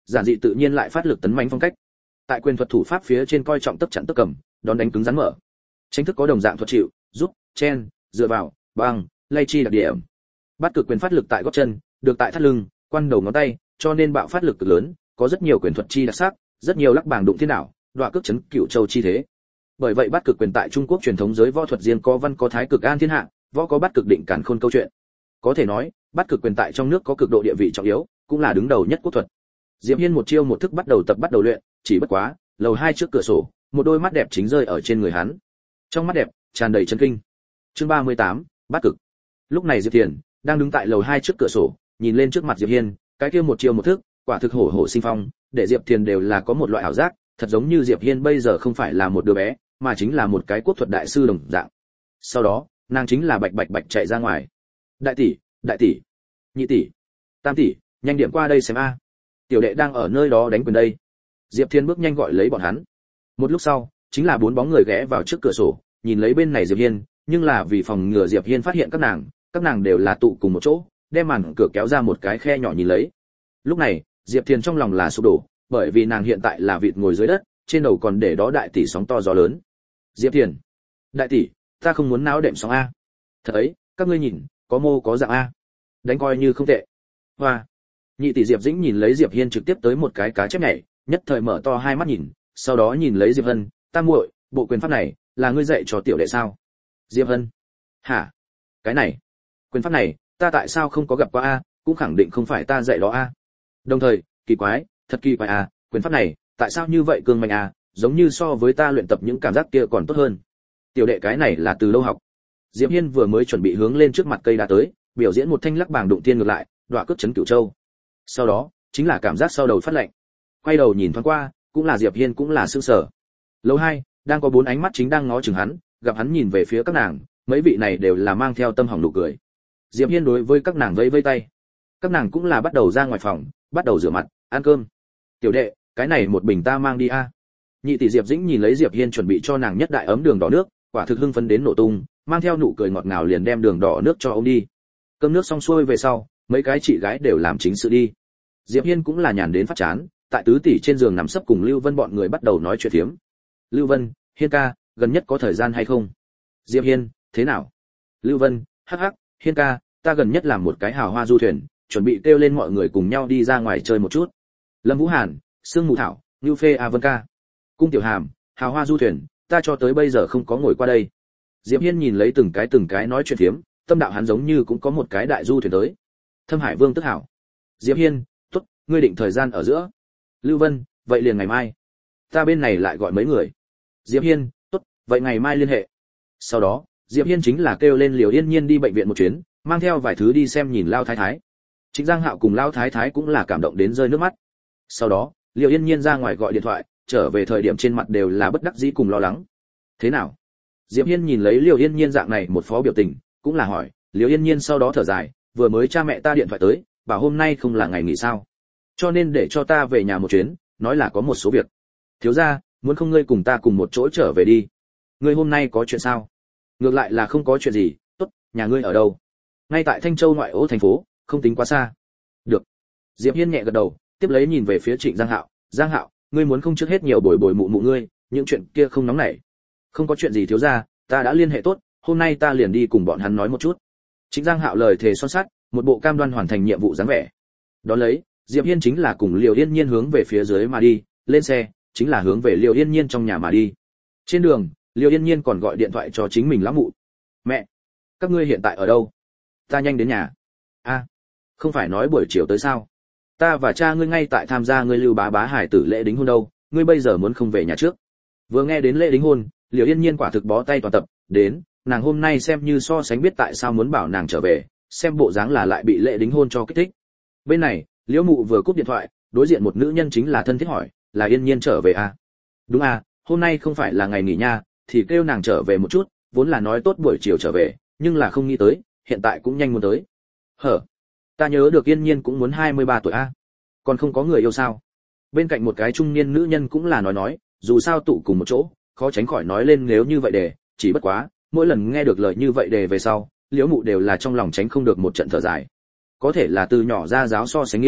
giản dị tự nhiên lại phát lực tấn mãnh phong cách. Tại quyền thuật thủ pháp phía trên coi trọng tấp chặn tấp cầm, đón đánh cứng rắn mở. Tranh thức có đồng dạng thuật chịu, giúp, chen, dựa vào, băng, lay chi đặc điểm. Bắt cực quyền phát lực tại gót chân, được tại thắt lưng, quan đầu ngón tay, cho nên bạo phát lực cực lớn, có rất nhiều quyền thuật chi đặc sắc, rất nhiều lắc bảng đụng thiên đảo, đọa cước chấn cửu châu chi thế. Bởi vậy bắt cực quyền tại Trung Quốc truyền thống giới võ thuật riêng có văn có thái cực an thiên hạ, võ có bắt cực định càn khôn câu chuyện. Có thể nói, bắt cực quyền tại trong nước có cực độ địa vị trọng yếu, cũng là đứng đầu nhất quốc thuật. Diệp Hiên một chiêu một thức bắt đầu tập bắt đầu luyện, chỉ bất quá, lầu hai trước cửa sổ, một đôi mắt đẹp chính rơi ở trên người hắn. Trong mắt đẹp tràn đầy chấn kinh. Chương ba mươi tám, bắt cực. Lúc này Diệp Thiền đang đứng tại lầu hai trước cửa sổ, nhìn lên trước mặt Diệp Hiên, cái kia một chiêu một thức, quả thực hổ hổ sinh phong, để Diệp Thiền đều là có một loại ảo giác, thật giống như Diệp Hiên bây giờ không phải là một đứa bé, mà chính là một cái quốc thuật đại sư đồng dạng. Sau đó, nàng chính là bạch bạch bạch chạy ra ngoài. Đại tỷ, đại tỷ, nhị tỷ, tam tỷ, nhanh điểm qua đây xem a. Tiểu đệ đang ở nơi đó đánh quyền đây. Diệp Thiên bước nhanh gọi lấy bọn hắn. Một lúc sau, chính là bốn bóng người ghé vào trước cửa sổ, nhìn lấy bên này Diệp Hiên, nhưng là vì phòng ngừa Diệp Hiên phát hiện các nàng, các nàng đều là tụ cùng một chỗ, đem màn cửa kéo ra một cái khe nhỏ nhìn lấy. Lúc này, Diệp Thiên trong lòng là sụp đổ, bởi vì nàng hiện tại là vịt ngồi dưới đất, trên đầu còn để đó đại tỷ sóng to gió lớn. Diệp Thiên, đại tỷ, ta không muốn náo đệm sóng a. Thật ấy, các ngươi nhìn, có mô có dạng a. Đánh coi như không tệ. Hoa. Nhị tỷ Diệp Dĩnh nhìn lấy Diệp Hiên trực tiếp tới một cái cá chép nhảy, nhất thời mở to hai mắt nhìn, sau đó nhìn lấy Diệp Hân, "Ta muội, bộ quyền pháp này là ngươi dạy cho tiểu đệ sao?" Diệp Hân: "Hả? Cái này, quyền pháp này, ta tại sao không có gặp qua a, cũng khẳng định không phải ta dạy đó a." Đồng thời, kỳ quái, thật kỳ quái a, quyền pháp này, tại sao như vậy cương mạnh a, giống như so với ta luyện tập những cảm giác kia còn tốt hơn. Tiểu đệ cái này là từ lâu học. Diệp Hiên vừa mới chuẩn bị hướng lên trước mặt cây đá tới, biểu diễn một thanh lắc bảng đụng tiên ngược lại, đọa cước chấn cửu châu. Sau đó, chính là cảm giác sau đầu phát lạnh. Quay đầu nhìn thoáng qua, cũng là Diệp Hiên cũng là sửng sở. Lầu hai, đang có bốn ánh mắt chính đang ngó chừng hắn, gặp hắn nhìn về phía các nàng, mấy vị này đều là mang theo tâm hỏng nụ cười. Diệp Hiên đối với các nàng vẫy vẫy tay. Các nàng cũng là bắt đầu ra ngoài phòng, bắt đầu rửa mặt, ăn cơm. Tiểu đệ, cái này một bình ta mang đi a. Nhị tỷ Diệp Dĩnh nhìn lấy Diệp Hiên chuẩn bị cho nàng nhất đại ấm đường đỏ nước, quả thực hưng phấn đến nổ tung, mang theo nụ cười ngọt ngào liền đem đường đỏ nước cho ông đi. Cơm nước xong xuôi về sau, mấy cái chị gái đều làm chính sự đi. Diệp Hiên cũng là nhàn đến phát chán, tại tứ tỷ trên giường nằm sấp cùng Lưu Vân bọn người bắt đầu nói chuyện phiếm. Lưu Vân: "Hiên ca, gần nhất có thời gian hay không?" Diệp Hiên: "Thế nào?" Lưu Vân: "Hắc hắc, Hiên ca, ta gần nhất làm một cái hào hoa du thuyền, chuẩn bị kêu lên mọi người cùng nhau đi ra ngoài chơi một chút." Lâm Vũ Hàn: "Sương Mù Thảo, Nưu Phê A Vân ca." Cung Tiểu Hàm: "Hào hoa du thuyền, ta cho tới bây giờ không có ngồi qua đây." Diệp Hiên nhìn lấy từng cái từng cái nói chuyện phiếm, tâm đạo hắn giống như cũng có một cái đại du thuyền tới. Thâm Hải Vương tức hảo. Diệp Hiên: "Tốt, ngươi định thời gian ở giữa." Lưu Vân: "Vậy liền ngày mai. Ta bên này lại gọi mấy người." Diệp Hiên: "Tốt, vậy ngày mai liên hệ." Sau đó, Diệp Hiên chính là kêu lên Liều Yên Nhiên đi bệnh viện một chuyến, mang theo vài thứ đi xem nhìn Lao Thái Thái. Trịnh Giang Hạo cùng Lao Thái Thái cũng là cảm động đến rơi nước mắt. Sau đó, Liều Yên Nhiên ra ngoài gọi điện thoại, trở về thời điểm trên mặt đều là bất đắc dĩ cùng lo lắng. "Thế nào?" Diệp Hiên nhìn lấy Liều Yên Nhiên dạng này một phó biểu tình, cũng là hỏi. Liều Yên Nhiên sau đó thở dài, "Vừa mới cha mẹ ta điện thoại tới, bảo hôm nay không là ngày nghỉ sao? Cho nên để cho ta về nhà một chuyến, nói là có một số việc. Thiếu gia, muốn không ngươi cùng ta cùng một chỗ trở về đi. Ngươi hôm nay có chuyện sao?" "Ngược lại là không có chuyện gì, tốt, nhà ngươi ở đâu?" "Ngay tại Thanh Châu ngoại ô thành phố, không tính quá xa." "Được." Diệp Hiên nhẹ gật đầu, tiếp lấy nhìn về phía Trịnh Giang Hạo, "Giang Hạo, ngươi muốn không trước hết nhiều bồi bồi mụ mụ ngươi, những chuyện kia không nóng nảy." "Không có chuyện gì thiếu gia, ta đã liên hệ tốt, hôm nay ta liền đi cùng bọn hắn nói một chút." Trịnh Giang Hạo lời thề son sắt, một bộ cam đoan hoàn thành nhiệm vụ dáng vẻ. Đó lấy, Diệp Hiên chính là cùng Liều Yên Nhiên hướng về phía dưới mà đi, lên xe, chính là hướng về Liều Yên Nhiên trong nhà mà đi. Trên đường, Liều Yên Nhiên còn gọi điện thoại cho chính mình lão mụ. "Mẹ, các ngươi hiện tại ở đâu? Ta nhanh đến nhà." "A, không phải nói buổi chiều tới sao? Ta và cha ngươi ngay tại tham gia ngươi Lưu Bá Bá hải tử lễ đính hôn đâu, ngươi bây giờ muốn không về nhà trước?" Vừa nghe đến lễ đính hôn, Liều Yên Nhiên quả thực bó tay toàn tập, đến, nàng hôm nay xem như so sánh biết tại sao muốn bảo nàng trở về, xem bộ dáng là lại bị lễ đính hôn cho kích thích. Bên này, Liễu mụ vừa cúp điện thoại, đối diện một nữ nhân chính là thân thiết hỏi, "Là Yên Nhiên trở về à?" "Đúng à, hôm nay không phải là ngày nghỉ nha, thì kêu nàng trở về một chút, vốn là nói tốt buổi chiều trở về, nhưng là không nghĩ tới, hiện tại cũng nhanh muốn tới." "Hở? Ta nhớ được Yên Nhiên cũng muốn hai mươi ba tuổi a. Còn không có người yêu sao?" Bên cạnh một cái trung niên nữ nhân cũng là nói nói, dù sao tụ cùng một chỗ, khó tránh khỏi nói lên nếu như vậy để, chỉ bất quá, mỗi lần nghe được lời như vậy để về sau, Liễu mụ đều là trong lòng tránh không được một trận thở dài. Có thể là từ nhỏ ra giáo so sánh nghiêm,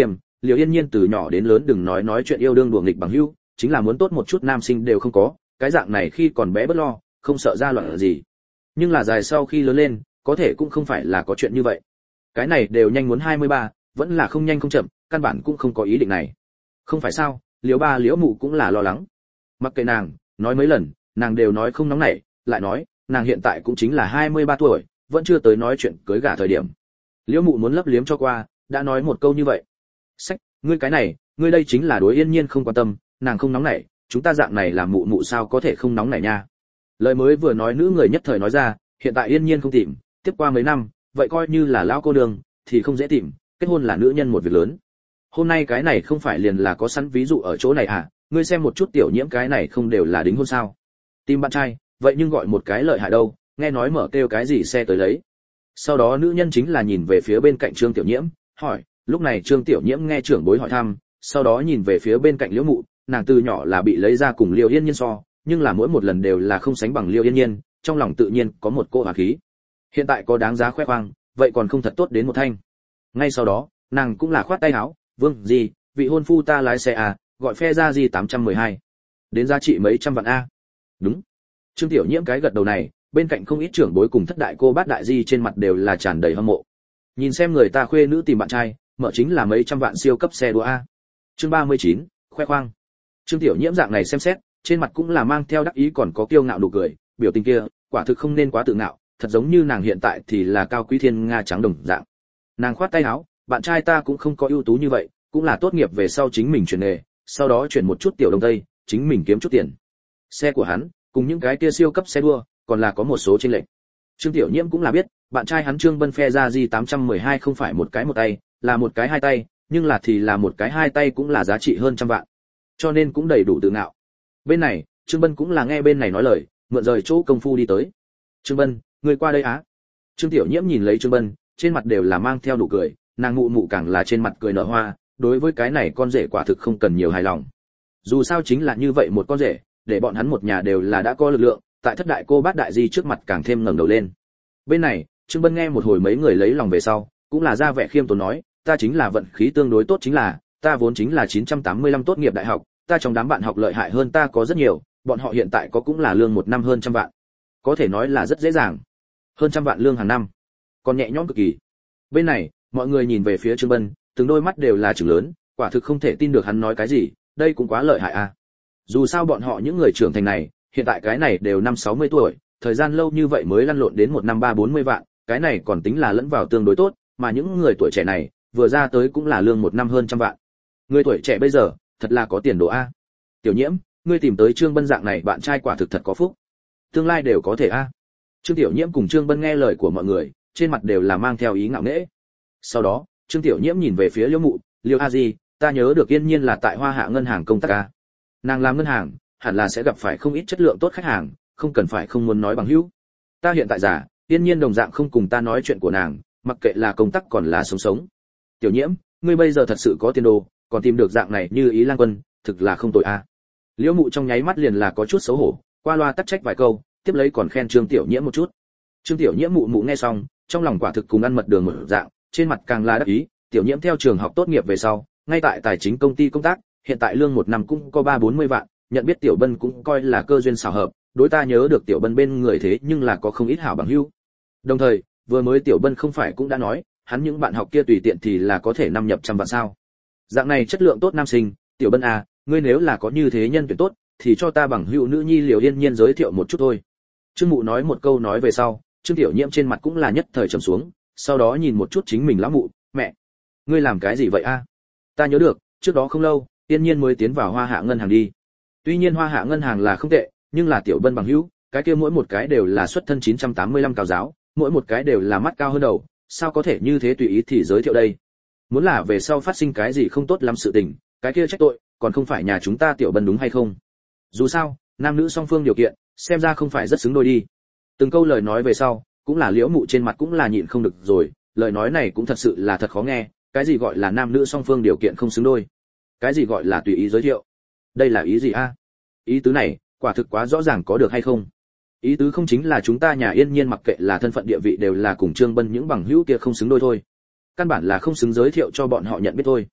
Liễu Yên Nhiên từ nhỏ đến lớn đừng nói nói chuyện yêu đương đùa nghịch bằng hữu, chính là muốn tốt một chút nam sinh đều không có, cái dạng này khi còn bé bất lo, không sợ ra loạn gì. Nhưng là dài sau khi lớn lên, có thể cũng không phải là có chuyện như vậy. Cái này đều nhanh muốn hai mươi ba, vẫn là không nhanh không chậm, căn bản cũng không có ý định này. Không phải sao? Liễu ba Liễu mụ cũng là lo lắng. Mặc kệ nàng, nói mấy lần, nàng đều nói không nóng nảy, lại nói, nàng hiện tại cũng chính là hai mươi ba tuổi, vẫn chưa tới nói chuyện cưới gả thời điểm. Liễu mụ muốn lấp liếm cho qua, đã nói một câu như vậy. Sách, ngươi cái này, ngươi đây chính là đối Yên Nhiên không quan tâm, nàng không nóng nảy, chúng ta dạng này làm mụ mụ sao có thể không nóng nảy nha. Lời mới vừa nói nữ người nhất thời nói ra, hiện tại Yên Nhiên không tìm, tiếp qua mấy năm, vậy coi như là lão cô đường, thì không dễ tìm, kết hôn là nữ nhân một việc lớn. Hôm nay cái này không phải liền là có sẵn ví dụ ở chỗ này à, ngươi xem một chút Tiểu Nhiễm cái này không đều là đính hôn sao? Tìm bạn trai, vậy nhưng gọi một cái lợi hại đâu, nghe nói mở kêu cái gì xe tới lấy. Sau đó nữ nhân chính là nhìn về phía bên cạnh Trương Tiểu Nhiễm, hỏi, lúc này Trương Tiểu Nhiễm nghe trưởng bối hỏi thăm, sau đó nhìn về phía bên cạnh Liễu mụ, nàng từ nhỏ là bị lấy ra cùng Liễu Yên Nhiên so, nhưng là mỗi một lần đều là không sánh bằng Liễu Yên Nhiên, trong lòng tự nhiên có một cô hỏa khí. Hiện tại có đáng giá khoe khoang, vậy còn không thật tốt đến một thanh. Ngay sau đó, nàng cũng là khoát tay áo, "Vương, gì, vị hôn phu ta lái xe à, gọi phe ra gì tám trăm mười hai. Đến giá trị mấy trăm vạn a." Đúng. Trương Tiểu Nhiễm cái gật đầu này, bên cạnh không ít trưởng bối cùng thất đại cô bát đại di trên mặt đều là tràn đầy hâm mộ. Nhìn xem người ta khuê nữ tìm bạn trai, mở chính là mấy trăm vạn siêu cấp xe đua a. Chương ba mươi chín, khoe khoang. Trương Tiểu Nhiễm dạng này xem xét, trên mặt cũng là mang theo đắc ý còn có kiêu ngạo nụ cười, biểu tình kia, quả thực không nên quá tự ngạo, thật giống như nàng hiện tại thì là cao quý thiên nga trắng đồng dạng. Nàng khoát tay áo, bạn trai ta cũng không có ưu tú như vậy, cũng là tốt nghiệp về sau chính mình chuyển nghề, sau đó chuyển một chút tiểu đồng tây, chính mình kiếm chút tiền. Xe của hắn, cùng những cái kia siêu cấp xe đua, còn là có một số chênh lệch. Trương Tiểu Nhiễm cũng là biết, bạn trai hắn Trương Bân phe ra Di tám trăm mười hai không phải một cái một tay, là một cái hai tay, nhưng là thì là một cái hai tay cũng là giá trị hơn trăm vạn. Cho nên cũng đầy đủ tự ngạo. Bên này, Trương Bân cũng là nghe bên này nói lời, mượn rời chỗ công phu đi tới. "Trương Bân, người qua đây á." Trương Tiểu Nhiễm nhìn lấy Trương Bân, trên mặt đều là mang theo nụ cười, nàng mụ mụ càng là trên mặt cười nở hoa, đối với cái này con rể quả thực không cần nhiều hài lòng. Dù sao chính là như vậy một con rể, để bọn hắn một nhà đều là đã có lực lượng, tại thất đại cô bát đại di trước mặt càng thêm ngẩng đầu lên. Bên này, Trương Bân nghe một hồi mấy người lấy lòng về sau, cũng là ra vẻ khiêm tốn nói, "Ta chính là vận khí tương đối tốt chính là, ta vốn chính là chín trăm tám mươi lăm tốt nghiệp đại học, ta trong đám bạn học lợi hại hơn ta có rất nhiều, bọn họ hiện tại có cũng là lương một năm hơn trăm vạn. Có thể nói là rất dễ dàng. Hơn trăm vạn lương hàng năm, còn nhẹ nhõm cực kỳ." Bên này, mọi người nhìn về phía Trương Bân, từng đôi mắt đều là trừng lớn, quả thực không thể tin được hắn nói cái gì, đây cũng quá lợi hại à. Dù sao bọn họ những người trưởng thành này, hiện tại cái này đều năm sáu mươi tuổi, thời gian lâu như vậy mới lăn lộn đến một năm ba bốn mươi vạn, cái này còn tính là lẫn vào tương đối tốt, mà những người tuổi trẻ này, vừa ra tới cũng là lương một năm hơn trăm vạn. Người tuổi trẻ bây giờ, thật là có tiền đồ a. Tiểu Nhiễm, ngươi tìm tới Trương Bân dạng này bạn trai quả thực thật có phúc. Tương lai đều có thể a. Trương Tiểu Nhiễm cùng Trương Bân nghe lời của mọi người, trên mặt đều là mang theo ý ngạo nghễ. Sau đó, Trương Tiểu Nhiễm nhìn về phía Liễu mụ, "Liễu a di, ta nhớ được Yên Nhiên là tại Hoa Hạ ngân hàng công tác a. Nàng làm ngân hàng, hẳn là sẽ gặp phải không ít chất lượng tốt khách hàng, không cần phải không muốn nói bằng hữu. Ta hiện tại già, Yên Nhiên đồng dạng không cùng ta nói chuyện của nàng, mặc kệ là công tác còn là sống sống. Tiểu Nhiễm, ngươi bây giờ thật sự có tiền đồ, còn tìm được dạng này như Ý Lang Quân, thực là không tồi a." Liễu mụ trong nháy mắt liền là có chút xấu hổ, qua loa tắc trách vài câu, tiếp lấy còn khen Trương Tiểu Nhiễm một chút. Trương Tiểu Nhiễm mụ mụ nghe xong, trong lòng quả thực cùng ăn mật đường một dạng, trên mặt càng là đắc ý. Tiểu Nhiễm theo trường học tốt nghiệp về sau, ngay tại tài chính công ty công tác, hiện tại lương một năm cũng có ba bốn mươi vạn, nhận biết Tiểu Bân cũng coi là cơ duyên xảo hợp, đối ta nhớ được Tiểu Bân bên người thế nhưng là có không ít hảo bằng hữu. Đồng thời, vừa mới Tiểu Bân không phải cũng đã nói, hắn những bạn học kia tùy tiện thì là có thể năm nhập trăm vạn sao? Dạng này chất lượng tốt nam sinh, Tiểu Bân à, ngươi nếu là có như thế nhân tuyển tốt, thì cho ta bằng hữu nữ nhi Liễu Yên Nhiên giới thiệu một chút thôi. Trương mụ nói một câu nói về sau, Trương Tiểu Nhiễm trên mặt cũng là nhất thời trầm xuống, sau đó nhìn một chút chính mình lão mụ, "Mẹ, ngươi làm cái gì vậy a?" "Ta nhớ được, trước đó không lâu, Yên Nhiên mới tiến vào Hoa Hạ ngân hàng đi. Tuy nhiên Hoa Hạ ngân hàng là không tệ, nhưng là Tiểu Bân bằng hữu, cái kia mỗi một cái đều là xuất thân chín trăm tám mươi lăm cao giáo, mỗi một cái đều là mắt cao hơn đầu, sao có thể như thế tùy ý thì giới thiệu đây? Muốn là về sau phát sinh cái gì không tốt lắm sự tình, cái kia trách tội, còn không phải nhà chúng ta Tiểu Bân đúng hay không? Dù sao, nam nữ song phương điều kiện, xem ra không phải rất xứng đôi đi." Từng câu lời nói về sau, cũng là Liễu mụ trên mặt cũng là nhịn không được rồi, lời nói này cũng thật sự là thật khó nghe, cái gì gọi là nam nữ song phương điều kiện không xứng đôi? Cái gì gọi là tùy ý giới thiệu? Đây là ý gì a? Ý tứ này, quả thực quá rõ ràng có được hay không? Ý tứ không chính là chúng ta nhà Yên Nhiên mặc kệ là thân phận địa vị đều là cùng Trương Bân những bằng hữu kia không xứng đôi thôi. Căn bản là không xứng giới thiệu cho bọn họ nhận biết thôi.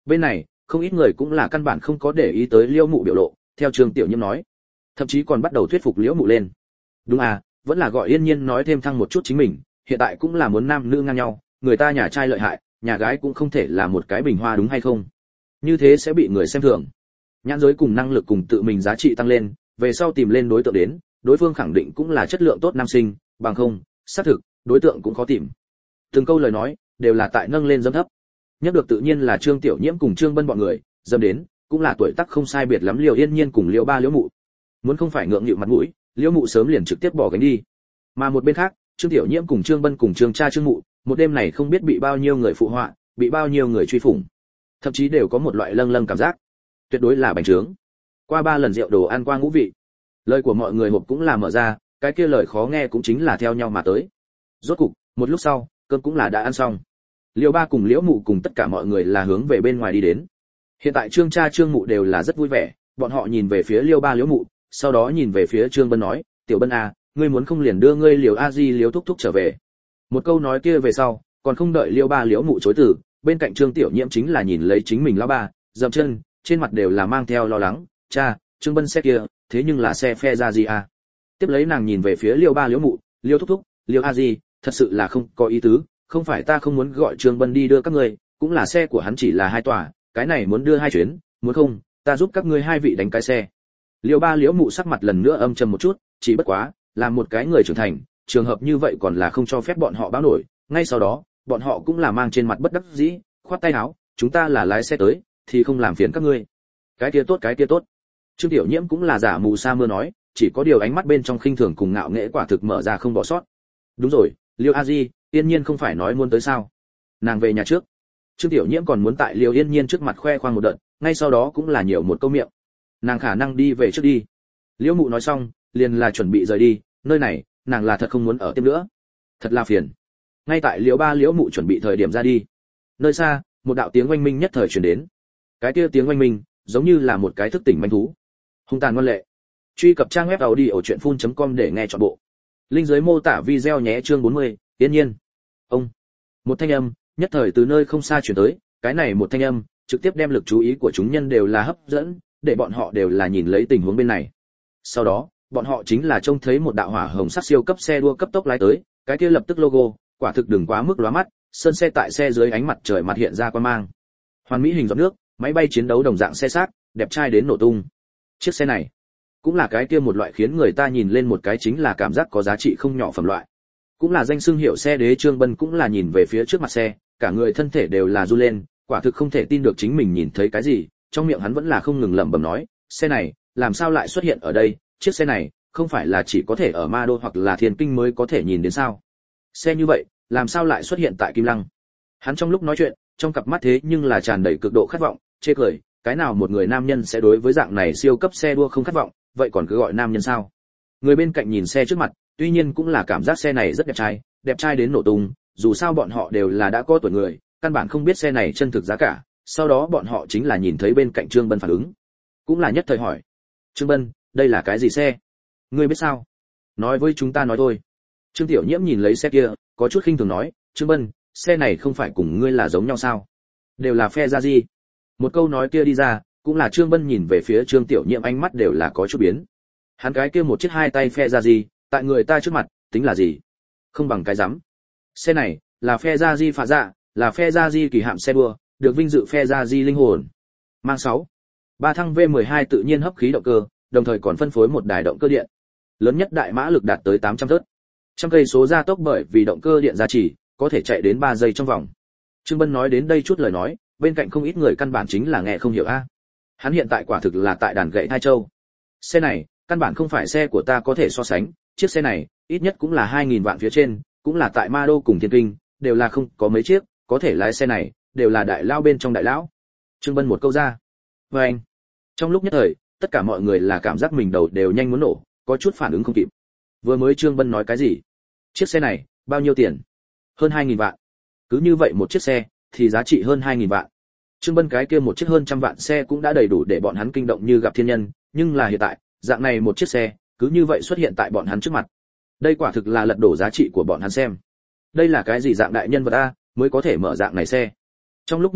Bên này không ít người cũng là căn bản không có để ý tới Liễu Mụ biểu lộ, theo Trương Tiểu Nhiễm nói, thậm chí còn bắt đầu thuyết phục Liễu Mụ lên. Đúng à, vẫn là gọi Yên Nhiên nói thêm thăng một chút chính mình, hiện tại cũng là muốn nam nữ ngang nhau, người ta nhà trai lợi hại, nhà gái cũng không thể là một cái bình hoa đúng hay không? Như thế sẽ bị người xem thường. Nhãn giới cùng năng lực cùng tự mình giá trị tăng lên, về sau tìm lên đối tượng đến, đối phương khẳng định cũng là chất lượng tốt nam sinh, bằng không, xác thực, đối tượng cũng khó tìm. Từng câu lời nói đều là tại nâng lên dâm thấp. Nhất được tự nhiên là Trương Tiểu Nhiễm cùng Trương Bân bọn người, dâm đến, cũng là tuổi tác không sai biệt lắm Liễu Yên Nhiên cùng Liễu Ba Liễu Mụ. Muốn không phải ngượng nghịu mặt mũi, Liễu Mụ sớm liền trực tiếp bỏ gánh đi. Mà một bên khác, Trương Tiểu Nhiễm cùng Trương Bân cùng Trương Cha Trương Mụ, một đêm này không biết bị bao nhiêu người phụ họa, bị bao nhiêu người truy phủng, thậm chí đều có một loại lâng lâng cảm giác, tuyệt đối là bành trướng. Qua ba lần rượu đồ ăn qua ngũ vị, lời của mọi người hộp cũng là mở ra, cái kia lời khó nghe cũng chính là theo nhau mà tới. Rốt cục, một lúc sau, cơm cũng là đã ăn xong. Liễu Ba cùng Liễu Mụ cùng tất cả mọi người là hướng về bên ngoài đi đến. Hiện tại Trương Cha Trương Mụ đều là rất vui vẻ, bọn họ nhìn về phía Liễu Ba Liễu Mụ, sau đó nhìn về phía Trương Bân nói, "Tiểu Bân à, ngươi muốn không liền đưa ngươi Liễu A Di Liễu thúc thúc trở về." Một câu nói kia về sau, còn không đợi Liễu Ba Liễu Mụ chối từ, bên cạnh Trương Tiểu Nhiễm chính là nhìn lấy chính mình lão ba, dậm chân, trên mặt đều là mang theo lo lắng, "Cha, Trương Bân xe kia, thế nhưng là xe phe ra gì à?" Tiếp lấy nàng nhìn về phía Liễu Ba Liễu Mụ, "Liễu thúc thúc, Liễu A Di, thật sự là không có ý tứ, không phải ta không muốn gọi Trương Bân đi đưa các ngươi, cũng là xe của hắn chỉ là hai tòa, cái này muốn đưa hai chuyến, muốn không, ta giúp các ngươi hai vị đánh cái xe." Liễu Ba Liễu Mụ sắc mặt lần nữa âm trầm một chút, chỉ bất quá, làm một cái người trưởng thành, trường hợp như vậy còn là không cho phép bọn họ báo nổi, ngay sau đó, bọn họ cũng là mang trên mặt bất đắc dĩ, khoát tay áo, "Chúng ta là lái xe tới, thì không làm phiền các ngươi." "Cái kia tốt, cái kia tốt." Trương Tiểu Nhiễm cũng là giả mù sa mưa nói, chỉ có điều ánh mắt bên trong khinh thường cùng ngạo nghễ quả thực mở ra không bỏ sót. "Đúng rồi, Liêu A Di, Yên Nhiên không phải nói muốn tới sao? Nàng về nhà trước." Trương Tiểu Nhiễm còn muốn tại Liêu Yên Nhiên trước mặt khoe khoang một đợt, ngay sau đó cũng là nhiều một câu miệng. "Nàng khả năng đi về trước đi." Liễu Mụ nói xong, liền là chuẩn bị rời đi, nơi này, nàng là thật không muốn ở tiếp nữa. Thật là phiền. Ngay tại Liễu Ba Liễu Mụ chuẩn bị thời điểm ra đi, nơi xa, một đạo tiếng oanh minh nhất thời truyền đến. Cái kia tiếng oanh minh, giống như là một cái thức tỉnh manh thú. Hung tàn ngoan lệ. Truy cập trang web audiochuyenphun chấm com để nghe trọn bộ. Link dưới mô tả video nhé. Chương bốn mươi, Yên Nhiên. Ông. Một thanh âm, nhất thời từ nơi không xa truyền tới, cái này một thanh âm, trực tiếp đem lực chú ý của chúng nhân đều là hấp dẫn, để bọn họ đều là nhìn lấy tình huống bên này. Sau đó, bọn họ chính là trông thấy một đạo hỏa hồng sắc siêu cấp xe đua cấp tốc lái tới, cái kia lập tức logo, quả thực đừng quá mức lóa mắt, sơn xe tại xe dưới ánh mặt trời mặt hiện ra quan mang. Hoàn mỹ hình giọt nước, máy bay chiến đấu đồng dạng xe xác, đẹp trai đến nổ tung. Chiếc xe này, cũng là cái kia một loại khiến người ta nhìn lên một cái chính là cảm giác có giá trị không nhỏ phẩm loại. Cũng là danh xưng hiệu xe đế Trương Bân cũng là nhìn về phía trước mặt xe, cả người thân thể đều là run lên, quả thực không thể tin được chính mình nhìn thấy cái gì, trong miệng hắn vẫn là không ngừng lẩm bẩm nói, xe này, làm sao lại xuất hiện ở đây, chiếc xe này, không phải là chỉ có thể ở Ma Đô hoặc là Thiên Kinh mới có thể nhìn đến sao? Xe như vậy, làm sao lại xuất hiện tại Kim Lăng? Hắn trong lúc nói chuyện, trong cặp mắt thế nhưng là tràn đầy cực độ khát vọng, chê cười, cái nào một người nam nhân sẽ đối với dạng này siêu cấp xe đua không khát vọng, vậy còn cứ gọi nam nhân sao? Người bên cạnh nhìn xe trước mặt, tuy nhiên cũng là cảm giác xe này rất đẹp trai, đẹp trai đến nổ tung, dù sao bọn họ đều là đã có tuổi người, căn bản không biết xe này chân thực giá cả, sau đó bọn họ chính là nhìn thấy bên cạnh Trương Bân phản ứng, cũng là nhất thời hỏi, "Trương Bân, đây là cái gì xe? Ngươi biết sao? Nói với chúng ta nói thôi." Trương Tiểu Nhiễm nhìn lấy xe kia, có chút khinh thường nói, "Trương Bân, xe này không phải cùng ngươi là giống nhau sao? Đều là phe ra gì?" Một câu nói kia đi ra, cũng là Trương Bân nhìn về phía Trương Tiểu Nhiễm ánh mắt đều là có chút biến. Hắn cái kia một chiếc hai tay phe ra gì, tại người ta trước mặt, tính là gì? Không bằng cái rắm. Xe này, là phe ra di phạ dạ, là phe ra di kỳ hạm xe đua, được vinh dự phe ra di linh hồn. Mang sáu. Ba thăng V mười hai tự nhiên hấp khí động cơ, đồng thời còn phân phối một đài động cơ điện. Lớn nhất đại mã lực đạt tới tám trăm tớt. Trăm cây số gia tốc bởi vì động cơ điện gia trì, có thể chạy đến ba giây trong vòng. Trương Bân nói đến đây chút lời nói, bên cạnh không ít người căn bản chính là nghe không hiểu a. Hắn hiện tại quả thực là tại đàn gậy thai châu. Xe này, căn bản không phải xe của ta có thể so sánh, chiếc xe này, ít nhất cũng là hai nghìn vạn phía trên, cũng là tại Ma Đô cùng Thiên Kinh, đều là không có mấy chiếc, có thể lái xe này, đều là đại lao bên trong đại lão. Trương Bân một câu ra. Và anh. Trong lúc nhất thời, tất cả mọi người là cảm giác mình đầu đều nhanh muốn nổ, có chút phản ứng không kịp. Vừa mới Trương Bân nói cái gì? Chiếc xe này, bao nhiêu tiền? Hơn hai nghìn vạn. Cứ như vậy một chiếc xe, thì giá trị hơn hai nghìn vạn. Trương Bân cái kia một chiếc hơn trăm vạn xe cũng đã đầy đủ để bọn hắn kinh động như gặp thiên nhân, nhưng là hiện tại, dạng này một chiếc xe, cứ như vậy xuất hiện tại bọn hắn trước mặt. Đây quả thực là lật đổ giá trị của bọn hắn xem. Đây là cái gì dạng đại nhân vật a, mới có thể mở dạng này xe. Trong lúc nhất thời,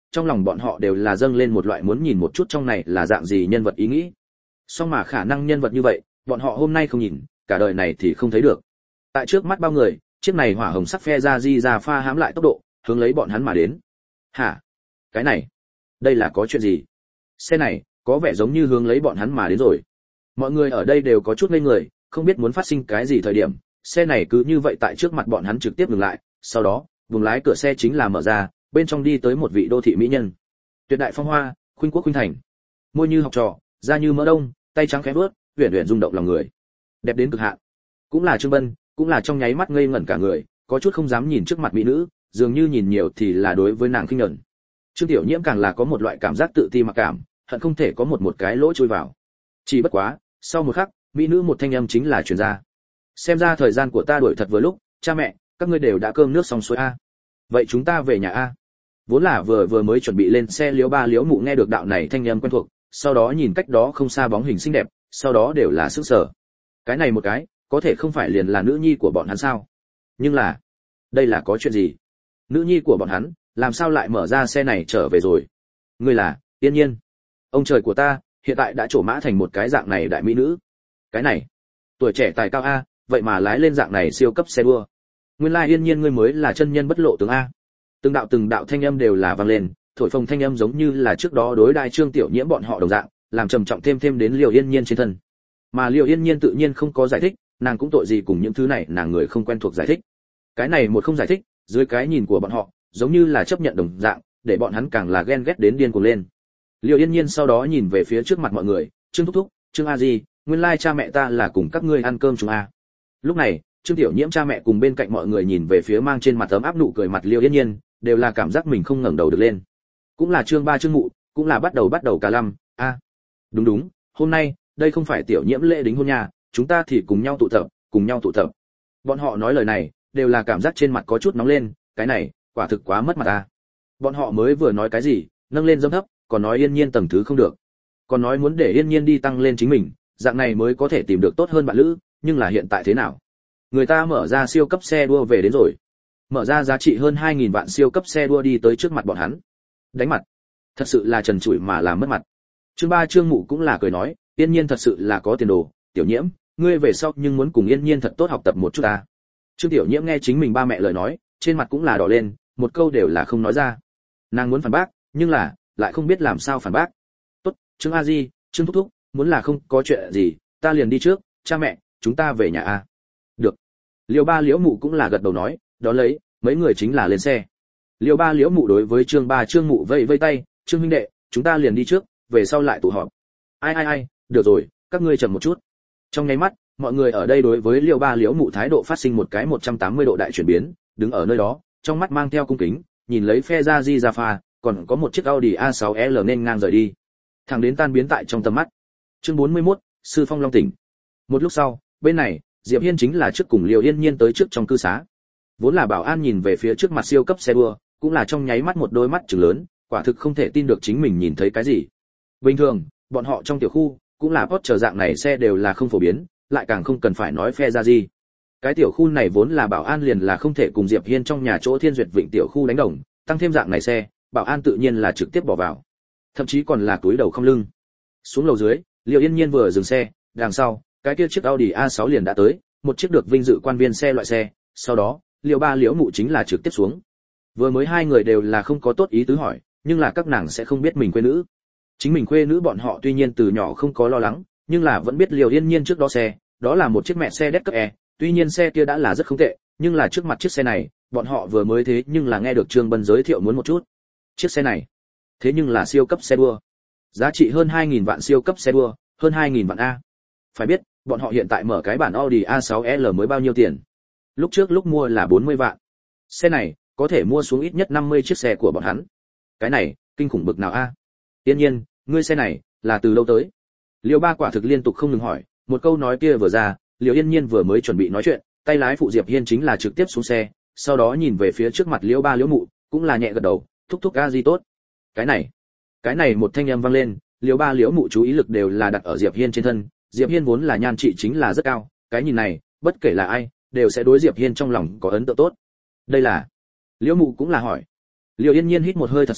trong lòng bọn họ đều là dâng lên một loại muốn nhìn một chút trong này là dạng gì nhân vật ý nghĩ. Song mà khả năng nhân vật như vậy, bọn họ hôm nay không nhìn, cả đời này thì không thấy được. Tại trước mắt bao người, chiếc này hỏa hồng sắc phe ra di ra pha hãm lại tốc độ, hướng lấy bọn hắn mà đến. Hả? Cái này, đây là có chuyện gì? Xe này, có vẻ giống như hướng lấy bọn hắn mà đến rồi. Mọi người ở đây đều có chút ngây người, không biết muốn phát sinh cái gì thời điểm, xe này cứ như vậy tại trước mặt bọn hắn trực tiếp ngừng lại, sau đó, vùng lái cửa xe chính là mở ra, bên trong đi tới một vị đô thị mỹ nhân. Tuyệt đại phong hoa, khuynh quốc khuynh thành. Môi như học trò, da như mỡ đông, tay trắng khẽ vuốt, uyển uyển rung động lòng người. Đẹp đến cực hạn. Cũng là Trương Bân, cũng là trong nháy mắt ngây ngẩn cả người, có chút không dám nhìn trước mặt mỹ nữ, dường như nhìn nhiều thì là đối với nàng khinh nhẫn. Trương Tiểu Nhiễm càng là có một loại cảm giác tự ti mặc cảm, hận không thể có một một cái lỗ chui vào. Chỉ bất quá, sau một khắc, mỹ nữ một thanh âm chính là truyền ra. Xem ra thời gian của ta đuổi thật vừa lúc, cha mẹ, các ngươi đều đã cơm nước xong xuôi a. Vậy chúng ta về nhà a. Vốn là vừa vừa mới chuẩn bị lên xe Liễu Ba Liễu Mụ nghe được đạo này thanh âm quen thuộc, sau đó nhìn cách đó không xa bóng hình xinh đẹp, sau đó đều là sức sở. Cái này một cái, có thể không phải liền là nữ nhi của bọn hắn sao? Nhưng là, đây là có chuyện gì? Nữ nhi của bọn hắn, làm sao lại mở ra xe này trở về rồi? Ngươi là, Tiên Nhiên. Ông trời của ta, hiện tại đã trổ mã thành một cái dạng này đại mỹ nữ. Cái này, tuổi trẻ tài cao a, vậy mà lái lên dạng này siêu cấp xe đua. Nguyên lai Yên Nhiên ngươi mới là chân nhân bất lộ tướng a. Từng đạo từng đạo thanh âm đều là vang lên, thổi phồng thanh âm giống như là trước đó đối đai Trương Tiểu Nhiễm bọn họ đồng dạng, làm trầm trọng thêm thêm đến Liêu Yên Nhiên trên thân. Mà Liêu Yên Nhiên tự nhiên không có giải thích, nàng cũng tội gì cùng những thứ này, nàng người không quen thuộc giải thích. Cái này một không giải thích, dưới cái nhìn của bọn họ, giống như là chấp nhận đồng dạng, để bọn hắn càng là ghen ghét đến điên cuồng lên. Liêu Yên Nhiên sau đó nhìn về phía trước mặt mọi người, Trương thúc thúc, Trương A Di, nguyên lai cha mẹ ta là cùng các ngươi ăn cơm chúng a. Lúc này, Trương Tiểu Nhiễm cha mẹ cùng bên cạnh mọi người nhìn về phía mang trên mặt ấm áp nụ cười mặt Liêu Yên Nhiên, đều là cảm giác mình không ngẩng đầu được lên. Cũng là Trương ba Trương mụ, cũng là bắt đầu bắt đầu cả lăm, a. À, đúng đúng, hôm nay, đây không phải Tiểu Nhiễm lễ đính hôn nhà, chúng ta thì cùng nhau tụ tập, cùng nhau tụ tập. Bọn họ nói lời này, đều là cảm giác trên mặt có chút nóng lên, cái này, quả thực quá mất mặt a. Bọn họ mới vừa nói cái gì, nâng lên dâm thấp, còn nói Yên Nhiên tầng thứ không được. Còn nói muốn để Yên Nhiên đi tăng lên chính mình, dạng này mới có thể tìm được tốt hơn bạn lữ, nhưng là hiện tại thế nào? Người ta mở ra siêu cấp xe đua về đến rồi. Mở ra giá trị hơn hai nghìn vạn siêu cấp xe đua đi tới trước mặt bọn hắn. Đánh mặt. Thật sự là trần trụi mà làm mất mặt. Trương ba Trương mụ cũng là cười nói, Yên Nhiên thật sự là có tiền đồ, Tiểu Nhiễm, ngươi về sau nhưng muốn cùng Yên Nhiên thật tốt học tập một chút ta. Trương Tiểu Nhiễm nghe chính mình ba mẹ lời nói, trên mặt cũng là đỏ lên, một câu đều là không nói ra. Nàng muốn phản bác, nhưng là lại không biết làm sao phản bác. Tốt, Trương A Di, Trương thúc thúc, muốn là không có chuyện gì, ta liền đi trước, cha mẹ, chúng ta về nhà a. Được. Liêu ba Liễu mụ cũng là gật đầu nói, đó lấy, mấy người chính là lên xe. Liêu ba Liễu mụ đối với Trương ba Trương mụ vẫy vẫy tay, Trương huynh đệ, chúng ta liền đi trước, về sau lại tụ họp. Ai ai ai, được rồi, các ngươi chậm một chút. Trong nháy mắt, mọi người ở đây đối với Liêu ba Liễu mụ thái độ phát sinh một cái một trăm tám mươi độ đại chuyển biến, đứng ở nơi đó, trong mắt mang theo cung kính, nhìn lấy phe ra di ra pha, còn có một chiếc Audi a sáu L nên ngang rời đi. Thẳng đến tan biến tại trong tầm mắt. Chương bốn mươi mốt, Sư Phong Long tỉnh. Một lúc sau, bên này, Diệp Hiên chính là trước cùng Liêu Yên Nhiên tới trước trong cư xá. Vốn là Bảo An nhìn về phía trước mặt siêu cấp xe đua, cũng là trong nháy mắt một đôi mắt trừng lớn, quả thực không thể tin được chính mình nhìn thấy cái gì. Bình thường, bọn họ trong tiểu khu, cũng là Porsche dạng này xe đều là không phổ biến, lại càng không cần phải nói phe ra gì. Cái tiểu khu này vốn là Bảo An liền là không thể cùng Diệp Hiên trong nhà chỗ Thiên Duyệt Vịnh tiểu khu đánh đồng, tăng thêm dạng này xe, Bảo An tự nhiên là trực tiếp bỏ vào. Thậm chí còn là túi đầu không lưng. Xuống lầu dưới, Liêu Yên Nhiên vừa dừng xe, đằng sau, cái kia chiếc Audi a sáu liền đã tới, một chiếc được vinh dự quan viên xe loại xe, sau đó, Liêu ba Liễu mụ chính là trực tiếp xuống. Vừa mới hai người đều là không có tốt ý tứ hỏi, nhưng là các nàng sẽ không biết mình quê nữ. Chính mình quê nữ bọn họ tuy nhiên từ nhỏ không có lo lắng, nhưng là vẫn biết Liêu Yên Nhiên trước đó xe, đó là một chiếc mẹ xe đét cấp E, tuy nhiên xe kia đã là rất không tệ, nhưng là trước mặt chiếc xe này, bọn họ vừa mới thế nhưng là nghe được Trương Bân giới thiệu muốn một chút. Chiếc xe này, thế nhưng là siêu cấp xe đua. Giá trị hơn hai nghìn vạn siêu cấp xe đua, hơn hai nghìn vạn a. Phải biết, bọn họ hiện tại mở cái bản Audi a sáu L mới bao nhiêu tiền? Lúc trước lúc mua là bốn mươi vạn. Xe này có thể mua xuống ít nhất năm mươi chiếc xe của bọn hắn. Cái này, kinh khủng bực nào a? Tiên Nhiên, ngươi xe này là từ đâu tới? Liêu Ba quả thực liên tục không ngừng hỏi, một câu nói kia vừa ra, Liêu Yên Nhiên vừa mới chuẩn bị nói chuyện, tay lái phụ Diệp Hiên chính là trực tiếp xuống xe, sau đó nhìn về phía trước mặt Liêu Ba Liễu mụ, cũng là nhẹ gật đầu, thúc thúc a di tốt. Cái này, cái này một thanh âm vang lên, Liêu Ba Liễu mụ chú ý lực đều là đặt ở Diệp Hiên trên thân, Diệp Hiên vốn là nhan trị chính là rất cao, cái nhìn này, bất kể là ai, đều sẽ đối Diệp Hiên trong lòng có ấn tượng tốt. Đây là, Liễu mụ cũng là hỏi. Liêu Yên Nhiên hít một hơi thật sâu,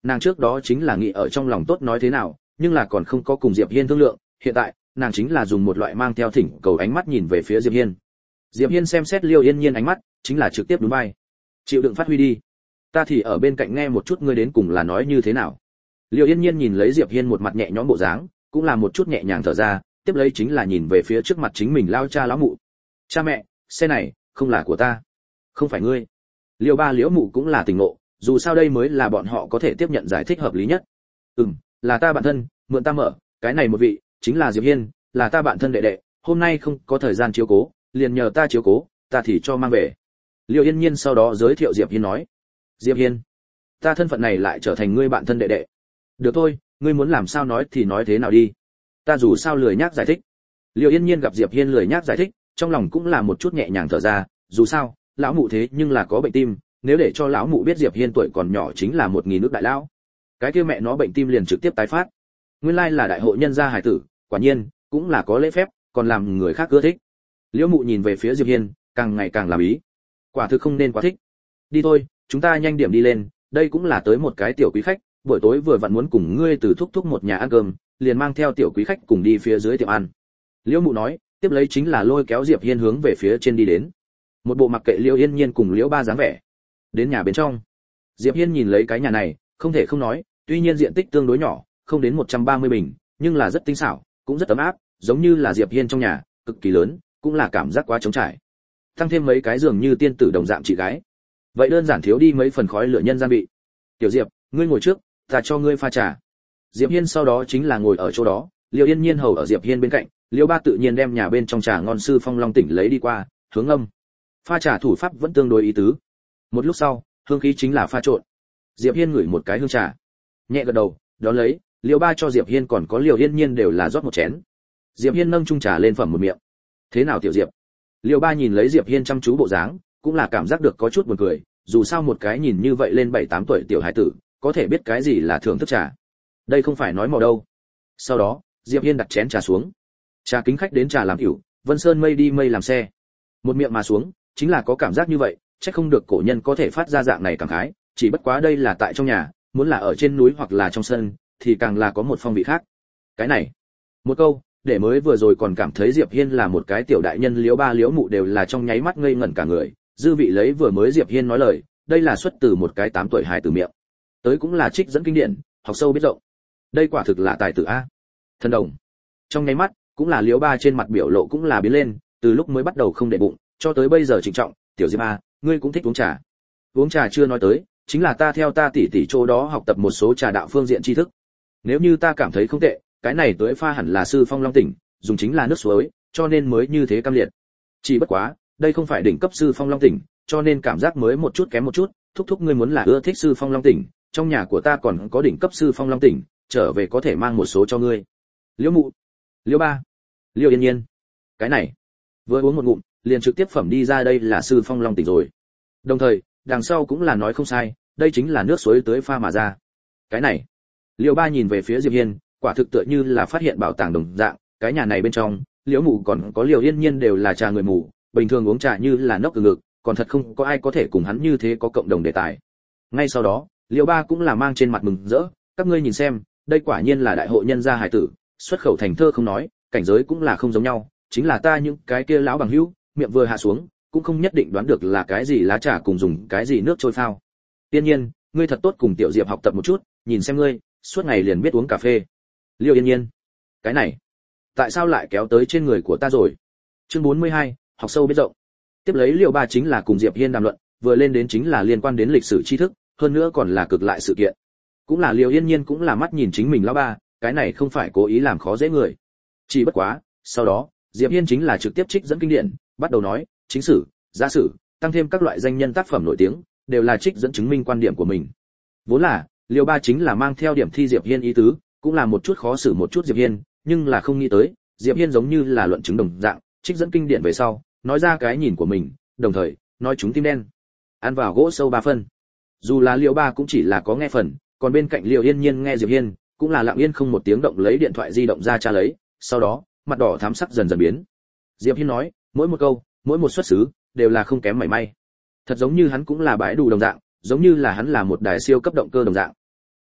nàng trước đó chính là nghĩ ở trong lòng tốt nói thế nào, nhưng là còn không có cùng Diệp Hiên thương lượng, hiện tại, nàng chính là dùng một loại mang theo thỉnh cầu ánh mắt nhìn về phía Diệp Hiên. Diệp Hiên xem xét Liêu Yên Nhiên ánh mắt, chính là trực tiếp đúng vai. Chịu đựng phát huy đi. Ta thì ở bên cạnh nghe một chút ngươi đến cùng là nói như thế nào. Liêu Yên Nhiên nhìn lấy Diệp Hiên một mặt nhẹ nhõm bộ dáng, cũng là một chút nhẹ nhàng thở ra, tiếp lấy chính là nhìn về phía trước mặt chính mình lao cha lão mụ. Cha mẹ, xe này không là của ta, không phải ngươi. Liêu ba liễu mụ cũng là tỉnh ngộ, dù sao đây mới là bọn họ có thể tiếp nhận giải thích hợp lý nhất. Ừm, là ta bạn thân, mượn ta mở, cái này một vị chính là Diệp Hiên, là ta bạn thân đệ đệ, hôm nay không có thời gian chiếu cố, liền nhờ ta chiếu cố, ta thì cho mang về. Liêu Yên Nhiên sau đó giới thiệu Diệp Hiên nói, Diệp Hiên, ta thân phận này lại trở thành ngươi bạn thân đệ đệ. Được thôi, ngươi muốn làm sao nói thì nói thế nào đi, ta dù sao lười nhác giải thích. Liêu Yên Nhiên gặp Diệp Hiên lười nhác giải thích, trong lòng cũng là một chút nhẹ nhàng thở ra, dù sao lão mụ thế nhưng là có bệnh tim, nếu để cho lão mụ biết Diệp Hiên tuổi còn nhỏ chính là một nghìn nước đại lão, cái kia mẹ nó bệnh tim liền trực tiếp tái phát. Nguyên lai là đại hội nhân gia hải tử, quả nhiên cũng là có lễ phép, còn làm người khác ưa thích. Liễu mụ nhìn về phía Diệp Hiên, càng ngày càng làm ý, quả thực không nên quá thích. Đi thôi, chúng ta nhanh điểm đi lên, đây cũng là tới một cái tiểu quý khách, buổi tối vừa vặn muốn cùng ngươi từ thúc thúc một nhà ăn cơm, liền mang theo tiểu quý khách cùng đi phía dưới tiệm ăn. Liễu mụ nói, tiếp lấy chính là lôi kéo Diệp Hiên hướng về phía trên đi đến. Một bộ mặc kệ Liễu Yên Nhiên cùng Liễu ba dáng vẻ. Đến nhà bên trong, Diệp Hiên nhìn lấy cái nhà này, không thể không nói, tuy nhiên diện tích tương đối nhỏ, không đến một trăm ba mươi bình, nhưng là rất tinh xảo, cũng rất ấm áp, giống như là Diệp Hiên trong nhà, cực kỳ lớn, cũng là cảm giác quá trống trải. Tăng thêm mấy cái giường như tiên tử đồng dạng chị gái. Vậy đơn giản thiếu đi mấy phần khói lửa nhân gian vị. Tiểu Diệp, ngươi ngồi trước, ta cho ngươi pha trà. Diệp Hiên sau đó chính là ngồi ở chỗ đó, Liêu Yên Nhiên hầu ở Diệp Hiên bên cạnh, Liêu ba tự nhiên đem nhà bên trong trà ngon sư phong long tỉnh lấy đi qua, hướng âm. Pha trà thủ pháp vẫn tương đối ý tứ. Một lúc sau, hương khí chính là pha trộn. Diệp Hiên ngửi một cái hương trà, nhẹ gật đầu, đó lấy, Liêu ba cho Diệp Hiên còn có Liêu Yên Nhiên đều là rót một chén. Diệp Hiên nâng chung trà lên phẩm một miệng. Thế nào tiểu Diệp? Liêu ba nhìn lấy Diệp Hiên chăm chú bộ dáng, cũng là cảm giác được có chút buồn cười, dù sao một cái nhìn như vậy lên bảy tám tuổi tiểu hải tử, có thể biết cái gì là thưởng thức trà. Đây không phải nói mò đâu. Sau đó, Diệp Hiên đặt chén trà xuống. Trà kính khách đến trà làm tiểu, Vân Sơn mây đi mây làm xe. Một miệng mà xuống, chính là có cảm giác như vậy, chắc không được cổ nhân có thể phát ra dạng này cảm khái, chỉ bất quá đây là tại trong nhà, muốn là ở trên núi hoặc là trong sân, thì càng là có một phong vị khác. Cái này, một câu, để mới vừa rồi còn cảm thấy Diệp Hiên là một cái tiểu đại nhân Liễu ba Liễu mụ đều là trong nháy mắt ngây ngẩn cả người, dư vị lấy vừa mới Diệp Hiên nói lời, đây là xuất từ một cái tám tuổi hài tử miệng. Tới cũng là trích dẫn kinh điển, học sâu biết rộng. Đây quả thực là tài tử a. Thần đồng. Trong nháy mắt, cũng là Liễu ba trên mặt biểu lộ cũng là biến lên, từ lúc mới bắt đầu không để bụng, cho tới bây giờ trịnh trọng, tiểu Diệp a, ngươi cũng thích uống trà. Uống trà chưa nói tới, chính là ta theo ta tỷ tỷ chỗ đó học tập một số trà đạo phương diện tri thức. Nếu như ta cảm thấy không tệ, cái này tới pha hẳn là sư phong long tỉnh, dùng chính là nước suối, cho nên mới như thế cam liệt. Chỉ bất quá, đây không phải đỉnh cấp sư phong long tỉnh, cho nên cảm giác mới một chút kém một chút, thúc thúc ngươi muốn là ưa thích sư phong long tỉnh, trong nhà của ta còn có đỉnh cấp sư phong long tỉnh, trở về có thể mang một số cho ngươi. Liễu mụ, Liễu ba, Liễu Yên Nhiên. Cái này, vừa uống một ngụm, liền trực tiếp phẩm đi ra đây là sư phong long tỉnh rồi. Đồng thời, đằng sau cũng là nói không sai, đây chính là nước suối tưới pha mà ra. Cái này, Liễu ba nhìn về phía Diệp Hiên, quả thực tựa như là phát hiện bảo tàng đồng dạng, cái nhà này bên trong, Liễu mụ còn có Liễu Yên Nhiên đều là trà người mù, bình thường uống trà như là nốc từ ngực, còn thật không có ai có thể cùng hắn như thế có cộng đồng đề tài. Ngay sau đó, Liễu ba cũng là mang trên mặt mừng rỡ, các ngươi nhìn xem, đây quả nhiên là đại hội nhân gia hải tử, xuất khẩu thành thơ không nói, cảnh giới cũng là không giống nhau, chính là ta những cái kia lão bằng hữu, miệng vừa hạ xuống, cũng không nhất định đoán được là cái gì lá trà cùng dùng cái gì nước trôi phao. Tiên nhiên, ngươi thật tốt cùng tiểu Diệp học tập một chút, nhìn xem ngươi, suốt ngày liền biết uống cà phê. Liêu Yên Nhiên, cái này, tại sao lại kéo tới trên người của ta rồi? Chương bốn mươi hai, học sâu biết rộng. Tiếp lấy Liêu ba chính là cùng Diệp Hiên đàm luận, vừa lên đến chính là liên quan đến lịch sử tri thức, hơn nữa còn là cực lại sự kiện. Cũng là Liêu Yên Nhiên cũng là mắt nhìn chính mình lão ba, cái này không phải cố ý làm khó dễ người. Chỉ bất quá, sau đó, Diệp Hiên chính là trực tiếp trích dẫn kinh điển, bắt đầu nói, chính sử, gia sử, tăng thêm các loại danh nhân tác phẩm nổi tiếng, đều là trích dẫn chứng minh quan điểm của mình. Vốn là, Liêu ba chính là mang theo điểm thi Diệp Hiên ý tứ, cũng là một chút khó xử một chút Diệp Hiên, nhưng là không nghĩ tới, Diệp Hiên giống như là luận chứng đồng dạng, trích dẫn kinh điển về sau, nói ra cái nhìn của mình, đồng thời, nói chúng tim đen. Ăn vào gỗ sâu ba phân. Dù là Liêu ba cũng chỉ là có nghe phần, còn bên cạnh Liêu Yên Nhiên nghe Diệp Hiên, cũng là lặng yên không một tiếng động lấy điện thoại di động ra tra lấy, sau đó, mặt đỏ thắm sắc dần dần biến. Diệp Hiên nói, mỗi một câu, mỗi một xuất xứ, đều là không kém mảy may. Thật giống như hắn cũng là bãi đủ đồng dạng, giống như là hắn là một đài siêu cấp động cơ đồng dạng.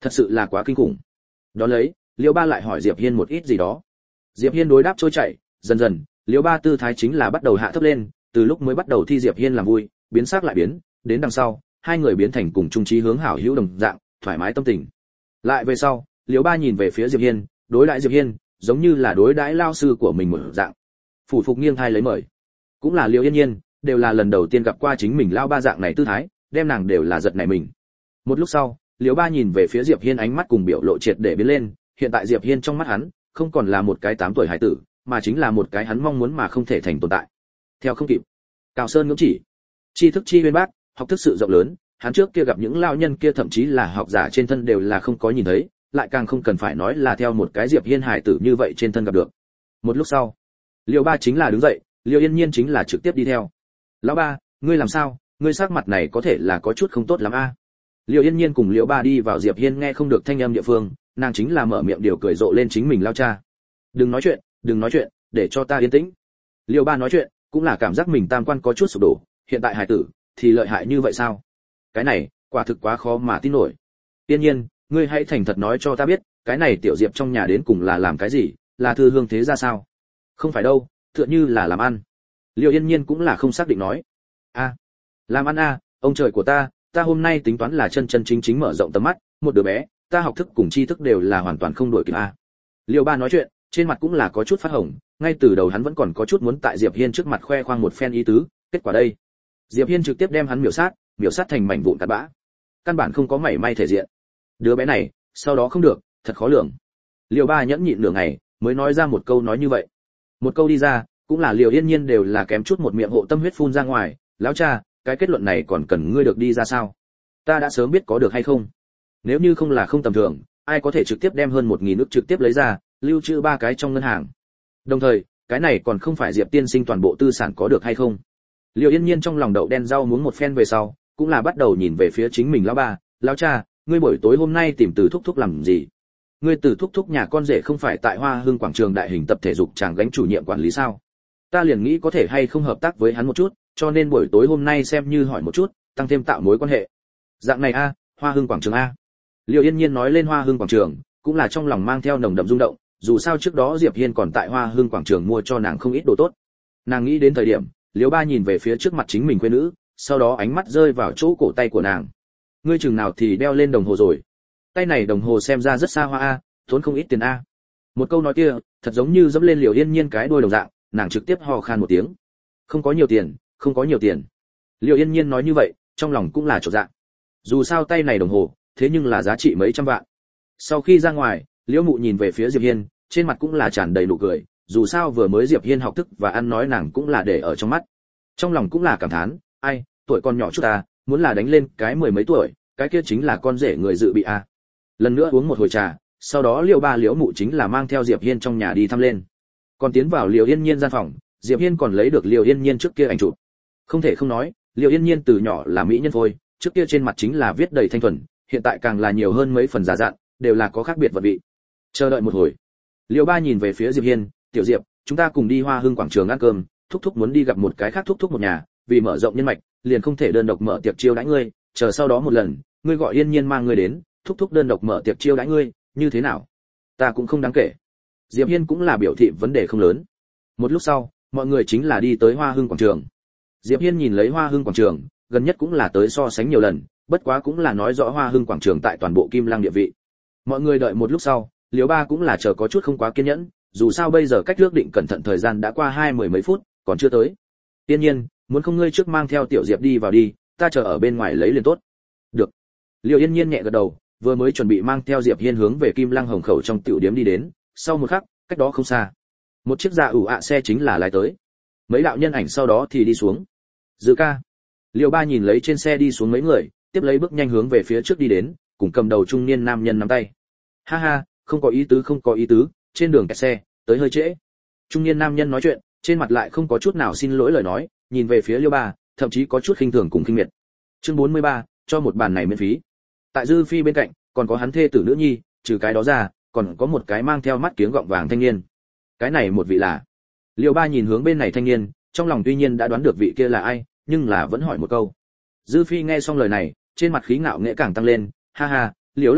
Thật sự là quá kinh khủng. Đó lấy, Liễu Ba lại hỏi Diệp Hiên một ít gì đó. Diệp Hiên đối đáp trôi chảy, dần dần, Liễu Ba tư thái chính là bắt đầu hạ thấp lên, từ lúc mới bắt đầu thi Diệp Hiên làm vui, biến sắc lại biến, đến đằng sau, hai người biến thành cùng chung chí hướng hảo hữu đồng dạng, thoải mái tâm tình. Lại về sau, Liễu Ba nhìn về phía Diệp Hiên, đối đãi Diệp Hiên, giống như là đối đãi lao sư của mình một dạng. Phủ phục nghiêng thai lấy mời. Cũng là Liễu Yên Nhiên, đều là lần đầu tiên gặp qua chính mình lao ba dạng này tư thái, đem nàng đều là giật nảy mình. Một lúc sau, Liễu Ba nhìn về phía Diệp Hiên, ánh mắt cùng biểu lộ triệt để biến lên, hiện tại Diệp Hiên trong mắt hắn, không còn là một cái tám tuổi hải tử, mà chính là một cái hắn mong muốn mà không thể thành tồn tại. Theo không kịp. Cao Sơn ngưỡng chỉ. Tri thức chi uyên bác, học thức sự rộng lớn, hắn trước kia gặp những lao nhân kia thậm chí là học giả trên thân đều là không có nhìn thấy, lại càng không cần phải nói là theo một cái Diệp Hiên hải tử như vậy trên thân gặp được. Một lúc sau, Liễu Ba chính là đứng dậy, Liễu Yên Nhiên chính là trực tiếp đi theo. "Lão ba, ngươi làm sao? Ngươi sắc mặt này có thể là có chút không tốt lắm a." À? Liễu Yên Nhiên cùng Liễu Ba đi vào Diệp Hiên nghe không được thanh âm địa phương, nàng chính là mở miệng điều cười rộ lên chính mình lao cha. "Đừng nói chuyện, đừng nói chuyện, để cho ta yên tĩnh." Liễu Ba nói chuyện, cũng là cảm giác mình tam quan có chút sụp đổ, hiện tại hải tử thì lợi hại như vậy sao? Cái này, quả thực quá khó mà tin nổi. Yên Nhiên, ngươi hãy thành thật nói cho ta biết, cái này tiểu Diệp trong nhà đến cùng là làm cái gì, là thư hương thế ra sao? Không phải đâu, tựa như là làm ăn. Liễu Yên Nhiên cũng là không xác định nói. A, làm ăn a, ông trời của ta, ta hôm nay tính toán là chân chân chính chính mở rộng tầm mắt, một đứa bé, ta học thức cùng tri thức đều là hoàn toàn không đổi kịp a. Liễu Ba nói chuyện, trên mặt cũng là có chút phát hồng, ngay từ đầu hắn vẫn còn có chút muốn tại Diệp Hiên trước mặt khoe khoang một phen ý tứ, kết quả đây, Diệp Hiên trực tiếp đem hắn miểu sát, miểu sát thành mảnh vụn cát bã. Căn bản không có mảy may thể diện. Đứa bé này, sau đó không được, thật khó lường. Liễu Ba nhẫn nhịn nửa ngày, mới nói ra một câu nói như vậy. Một câu đi ra, cũng là Liễu Yên Nhiên đều là kém chút một miệng hộ tâm huyết phun ra ngoài, "Lão cha, cái kết luận này còn cần ngươi được đi ra sao? Ta đã sớm biết có được hay không. Nếu như không là không tầm thường, ai có thể trực tiếp đem hơn một nghìn nước trực tiếp lấy ra, lưu trữ ba cái trong ngân hàng. Đồng thời, cái này còn không phải Diệp tiên sinh toàn bộ tư sản có được hay không?" Liễu Yên Nhiên trong lòng đậu đen rau muống một phen về sau, cũng là bắt đầu nhìn về phía chính mình lão ba, "Lão cha, ngươi buổi tối hôm nay tìm Từ thúc thúc làm gì? Ngươi Từ thúc thúc nhà con rể không phải tại Hoa Hưng quảng trường đại hình tập thể dục tràng gánh chủ nhiệm quản lý sao? Ta liền nghĩ có thể hay không hợp tác với hắn một chút, cho nên buổi tối hôm nay xem như hỏi một chút, tăng thêm tạo mối quan hệ." Dạng này a, Hoa Hưng quảng trường a. Liễu Yên Nhiên nói lên Hoa Hưng quảng trường, cũng là trong lòng mang theo nồng đậm rung động, dù sao trước đó Diệp Hiên còn tại Hoa Hưng quảng trường mua cho nàng không ít đồ tốt. Nàng nghĩ đến thời điểm, Liễu Ba nhìn về phía trước mặt chính mình quê nữ, sau đó ánh mắt rơi vào chỗ cổ tay của nàng. "Ngươi chừng nào thì đeo lên đồng hồ rồi? Tay này đồng hồ xem ra rất xa hoa a, tốn không ít tiền a." Một câu nói kia, thật giống như dẫm lên Liễu Yên Nhiên cái đuôi đồng dạng, nàng trực tiếp ho khan một tiếng. "Không có nhiều tiền, không có nhiều tiền." Liễu Yên Nhiên nói như vậy, trong lòng cũng là chột dạ. Dù sao tay này đồng hồ, thế nhưng là giá trị mấy trăm vạn. Sau khi ra ngoài, Liễu Mụ nhìn về phía Diệp Hiên, trên mặt cũng là tràn đầy nụ cười, dù sao vừa mới Diệp Hiên học thức và ăn nói nàng cũng là để ở trong mắt. Trong lòng cũng là cảm thán, ai, tuổi con nhỏ chút ta, muốn là đánh lên cái mười mấy tuổi, cái kia chính là con rể người dự bị a. À. Lần nữa uống một hồi trà, sau đó Liễu Ba Liễu Mụ chính là mang theo Diệp Hiên trong nhà đi thăm lên. Còn tiến vào Liễu Yên Nhiên gian phòng, Diệp Hiên còn lấy được Liễu Yên Nhiên trước kia ảnh chụp. Không thể không nói, Liễu Yên Nhiên từ nhỏ là mỹ nhân phôi, trước kia trên mặt chính là viết đầy thanh thuần, hiện tại càng là nhiều hơn mấy phần giả dặn, đều là có khác biệt vật vị. Chờ đợi một hồi, Liễu Ba nhìn về phía Diệp Hiên, "Tiểu Diệp, chúng ta cùng đi Hoa Hưng quảng trường ăn cơm, thúc thúc muốn đi gặp một cái khác thúc thúc một nhà, vì mở rộng nhân mạch, liền không thể đơn độc mở tiệc chiêu đãi ngươi, chờ sau đó một lần, ngươi gọi Yên Nhiên mang ngươi đến, thúc thúc đơn độc mở tiệc chiêu đãi ngươi, như thế nào?" "Ta cũng không đáng kể." Diệp Hiên cũng là biểu thị vấn đề không lớn. Một lúc sau, mọi người chính là đi tới Hoa Hưng quảng trường. Diệp Hiên nhìn lấy Hoa Hưng quảng trường, gần nhất cũng là tới so sánh nhiều lần, bất quá cũng là nói rõ Hoa Hưng quảng trường tại toàn bộ Kim Lăng địa vị. Mọi người đợi một lúc sau, Liễu Ba cũng là chờ có chút không quá kiên nhẫn, dù sao bây giờ cách ước định cẩn thận thời gian đã qua hai mười mấy phút, còn chưa tới. "Tiên Nhiên, muốn không ngươi trước mang theo Tiểu Diệp đi vào đi, ta chờ ở bên ngoài lấy liền tốt." "Được." Liễu Yên Nhiên nhẹ gật đầu, vừa mới chuẩn bị mang theo Diệp Hiên hướng về Kim Lăng Hồng Khẩu trong tiểu điếm đi đến, sau một khắc, cách đó không xa, một chiếc dạ ủ ạ xe chính là lái tới. Mấy đạo nhân ảnh sau đó thì đi xuống. "Dư ca." Liễu Ba nhìn lấy trên xe đi xuống mấy người, tiếp lấy bước nhanh hướng về phía trước đi đến, cùng cầm đầu trung niên nam nhân nắm tay. "Ha ha, không có ý tứ không có ý tứ, trên đường kẹt xe, tới hơi trễ." Trung niên nam nhân nói chuyện, trên mặt lại không có chút nào xin lỗi lời nói, nhìn về phía Liễu Ba, thậm chí có chút khinh thường cùng khinh miệt. Chương bốn mươi ba, cho một bàn này miễn phí. Tại Dư Phi bên cạnh, còn có hắn thê tử nữ nhi, trừ cái đó ra, còn có một cái mang theo mắt kiếng gọng vàng thanh niên. Cái này một vị là. Liễu Ba nhìn hướng bên này thanh niên, trong lòng tuy nhiên đã đoán được vị kia là ai, nhưng là vẫn hỏi một câu. Dư Phi nghe xong lời này, trên mặt khí ngạo nghễ càng tăng lên, "Ha ha, Liễu lao đệ,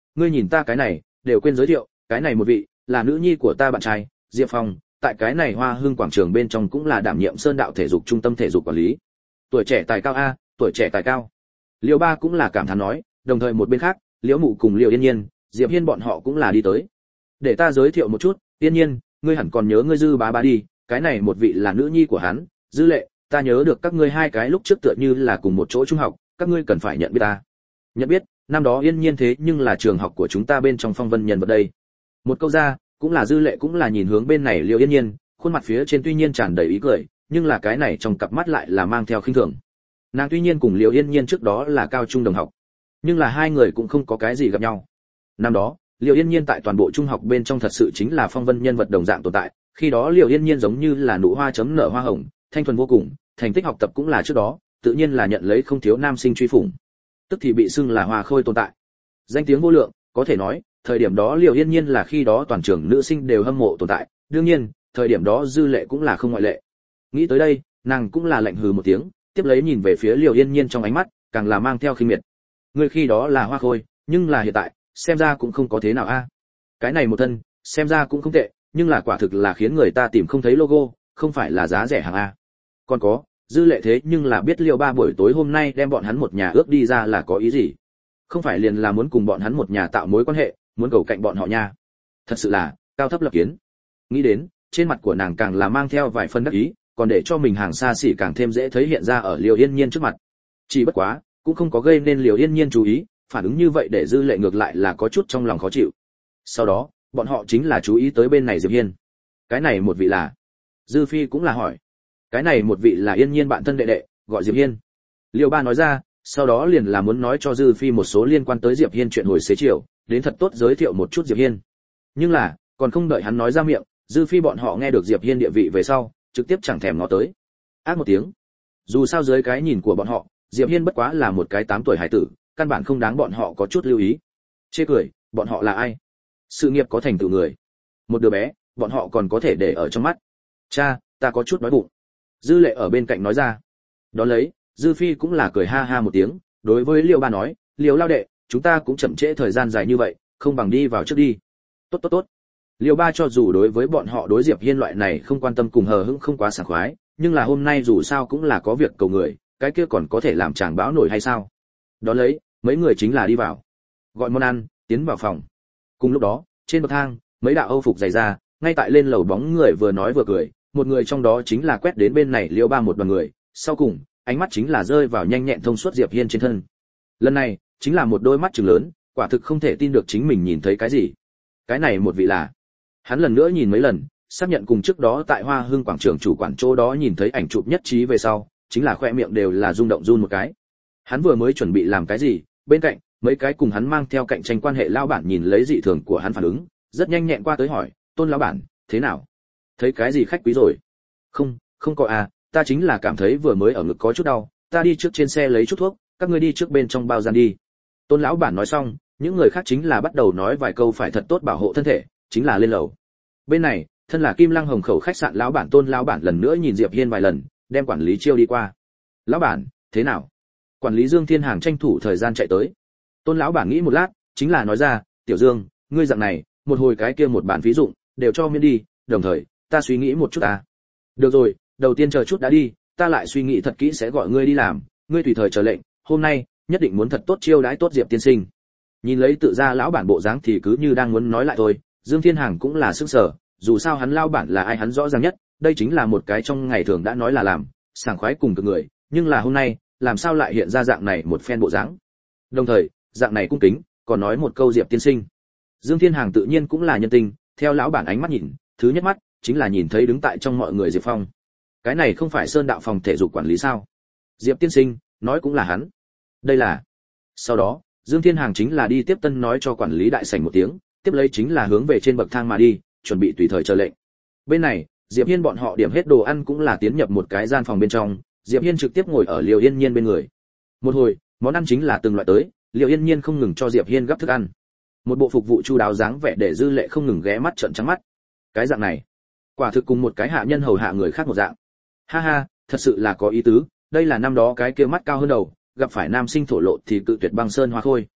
ngươi nhìn ta cái này đều quên giới thiệu, cái này một vị là nữ nhi của ta bạn trai Diệp Phong, tại cái này Hoa Hưng quảng trường bên trong cũng là đảm nhiệm sơn đạo thể dục trung tâm thể dục quản lý. Tuổi trẻ tài cao a, tuổi trẻ tài cao. Liêu Ba cũng là cảm thán nói, đồng thời một bên khác, Liễu Mụ cùng Liêu Yên Nhiên, Diệp Hiên bọn họ cũng là đi tới. Để ta giới thiệu một chút, Yên Nhiên, ngươi hẳn còn nhớ ngươi Dư bá bá đi, cái này một vị là nữ nhi của hắn, Dư Lệ, ta nhớ được các ngươi hai cái lúc trước tựa như là cùng một chỗ trung học, các ngươi cần phải nhận biết ta. Nhận biết, năm đó Yên Nhiên thế nhưng là trường học của chúng ta bên trong phong vân nhân vật đây. Một câu ra, cũng là Dư Lệ cũng là nhìn hướng bên này Liêu Yên Nhiên, khuôn mặt phía trên tuy nhiên tràn đầy ý cười, nhưng là cái này trong cặp mắt lại là mang theo khinh thường. Nàng tuy nhiên cùng Liêu Yên Nhiên trước đó là cao trung đồng học, nhưng là hai người cũng không có cái gì gặp nhau. Năm đó, Liêu Yên Nhiên tại toàn bộ trung học bên trong thật sự chính là phong vân nhân vật đồng dạng tồn tại, khi đó Liêu Yên Nhiên giống như là nụ hoa chấm nở hoa hồng, thanh thuần vô cùng, thành tích học tập cũng là trước đó, tự nhiên là nhận lấy không thiếu nam sinh truy phủng. Tức thì bị xưng là hoa khôi tồn tại. Danh tiếng vô lượng, có thể nói, thời điểm đó Liêu Yên Nhiên là khi đó toàn trường nữ sinh đều hâm mộ tồn tại, đương nhiên, thời điểm đó Dư Lệ cũng là không ngoại lệ. Nghĩ tới đây, nàng cũng là lạnh hừ một tiếng, tiếp lấy nhìn về phía Liêu Yên Nhiên trong ánh mắt, càng là mang theo khinh miệt. Người khi đó là hoa khôi, nhưng là hiện tại, xem ra cũng không có thế nào a. Cái này một thân, xem ra cũng không tệ, nhưng là quả thực là khiến người ta tìm không thấy logo, không phải là giá rẻ hàng a. Còn có, Dư Lệ thế nhưng là biết Liêu Ba buổi tối hôm nay đem bọn hắn một nhà ước đi ra là có ý gì? Không phải liền là muốn cùng bọn hắn một nhà tạo mối quan hệ, muốn cầu cạnh bọn họ nha. Thật sự là cao thấp lập kiến. Nghĩ đến, trên mặt của nàng càng là mang theo vài phân đắc ý, còn để cho mình hàng xa xỉ càng thêm dễ thấy hiện ra ở Liêu Yên Nhiên trước mặt. Chỉ bất quá, cũng không có gây nên Liêu Yên Nhiên chú ý, phản ứng như vậy để Dư Lệ ngược lại là có chút trong lòng khó chịu. Sau đó, bọn họ chính là chú ý tới bên này Diệp Hiên. Cái này một vị là? Dư Phi cũng là hỏi. Cái này một vị là Yên Nhiên bạn thân đệ đệ, gọi Diệp Hiên. Liêu Ba nói ra, sau đó liền là muốn nói cho Dư Phi một số liên quan tới Diệp Hiên chuyện hồi xế chiều, đến thật tốt giới thiệu một chút Diệp Hiên. Nhưng là, còn không đợi hắn nói ra miệng, Dư Phi bọn họ nghe được Diệp Hiên địa vị về sau, trực tiếp chẳng thèm ngó tới. Ác một tiếng. Dù sao dưới cái nhìn của bọn họ, Diệp Hiên bất quá là một cái tám tuổi hải tử, căn bản không đáng bọn họ có chút lưu ý. Chê cười, bọn họ là ai? Sự nghiệp có thành tựu người. Một đứa bé, bọn họ còn có thể để ở trong mắt. Cha, ta có chút đói bụng. Dư Lệ ở bên cạnh nói ra. Đó lấy, Dư Phi cũng là cười ha ha một tiếng, đối với Liêu Ba nói, Liêu lao đệ, chúng ta cũng chậm trễ thời gian dài như vậy, không bằng đi vào trước đi. Tốt tốt tốt. Liêu Ba cho dù đối với bọn họ đối Diệp Hiên loại này không quan tâm cùng hờ hững không quá sảng khoái, nhưng là hôm nay dù sao cũng là có việc cầu người, cái kia còn có thể làm chàng báo nổi hay sao? Đó lấy, mấy người chính là đi vào, gọi món ăn, tiến vào phòng. Cùng lúc đó, trên bậc thang, mấy đạo Âu phục dày ra, ngay tại lên lầu bóng người vừa nói vừa cười, một người trong đó chính là quét đến bên này Liêu Ba một đoàn người, sau cùng, ánh mắt chính là rơi vào nhanh nhẹn thông suốt Diệp Hiên trên thân. Lần này, chính là một đôi mắt trừng lớn, quả thực không thể tin được chính mình nhìn thấy cái gì. Cái này một vị là. Hắn lần nữa nhìn mấy lần, xác nhận cùng trước đó tại Hoa Hưng quảng trường chủ quản chỗ đó nhìn thấy ảnh chụp nhất trí về sau, chính là khoe miệng đều là rung động run một cái. Hắn vừa mới chuẩn bị làm cái gì, bên cạnh, mấy cái cùng hắn mang theo cạnh tranh quan hệ lão bản nhìn lấy dị thường của hắn phản ứng, rất nhanh nhẹn qua tới hỏi, "Tôn lão bản, thế nào? Thấy cái gì khách quý rồi?" "Không, không có à, ta chính là cảm thấy vừa mới ở ngực có chút đau, ta đi trước trên xe lấy chút thuốc, các ngươi đi trước bên trong bao gian đi." Tôn lão bản nói xong, những người khác chính là bắt đầu nói vài câu phải thật tốt bảo hộ thân thể, chính là lên lầu. Bên này, thân là Kim Lăng Hồng Khẩu khách sạn lão bản Tôn lão bản lần nữa nhìn Diệp Hiên vài lần, đem quản lý chiêu đi qua. "Lão bản, thế nào?" Quản lý Dương Thiên Hàng tranh thủ thời gian chạy tới. Tôn lão bản nghĩ một lát, chính là nói ra, "Tiểu Dương, ngươi dạng này, một hồi cái kia một bản ví dụ, đều cho miễn đi, đồng thời, ta suy nghĩ một chút à." "Được rồi, đầu tiên chờ chút đã đi, ta lại suy nghĩ thật kỹ sẽ gọi ngươi đi làm, ngươi tùy thời chờ lệnh, hôm nay, nhất định muốn thật tốt chiêu đãi tốt Diệp tiên sinh." Nhìn lấy tự ra lão bản bộ dáng thì cứ như đang muốn nói lại thôi, Dương Thiên Hàng cũng là sức sở, dù sao hắn lão bản là ai hắn rõ ràng nhất, đây chính là một cái trong ngày thường đã nói là làm, sảng khoái cùng cực người, nhưng là hôm nay, làm sao lại hiện ra dạng này một phen bộ dáng. Đồng thời, dạng này cung kính, còn nói một câu Diệp tiên sinh. Dương Thiên Hàng tự nhiên cũng là nhân tình, theo lão bản ánh mắt nhìn, thứ nhất mắt chính là nhìn thấy đứng tại trong mọi người Diệp Phong. Cái này không phải Sơn Đạo phòng thể dục quản lý sao? Diệp tiên sinh, nói cũng là hắn. Đây là. Sau đó, Dương Thiên Hàng chính là đi tiếp tân nói cho quản lý đại sảnh một tiếng, tiếp lấy chính là hướng về trên bậc thang mà đi, chuẩn bị tùy thời chờ lệnh. Bên này, Diệp Hiên bọn họ điểm hết đồ ăn cũng là tiến nhập một cái gian phòng bên trong, Diệp Hiên trực tiếp ngồi ở Liêu Yên Nhiên bên người. Một hồi, món ăn chính là từng loại tới, Liêu Yên Nhiên không ngừng cho Diệp Hiên gấp thức ăn. Một bộ phục vụ chu đáo dáng vẻ để Dư Lệ không ngừng ghé mắt trợn trắng mắt. Cái dạng này, quả thực cùng một cái hạ nhân hầu hạ người khác một dạng. Ha ha, thật sự là có ý tứ, đây là năm đó cái kia mắt cao hơn đầu, gặp phải nam sinh thổ lộ thì cự tuyệt băng sơn hoa khôi.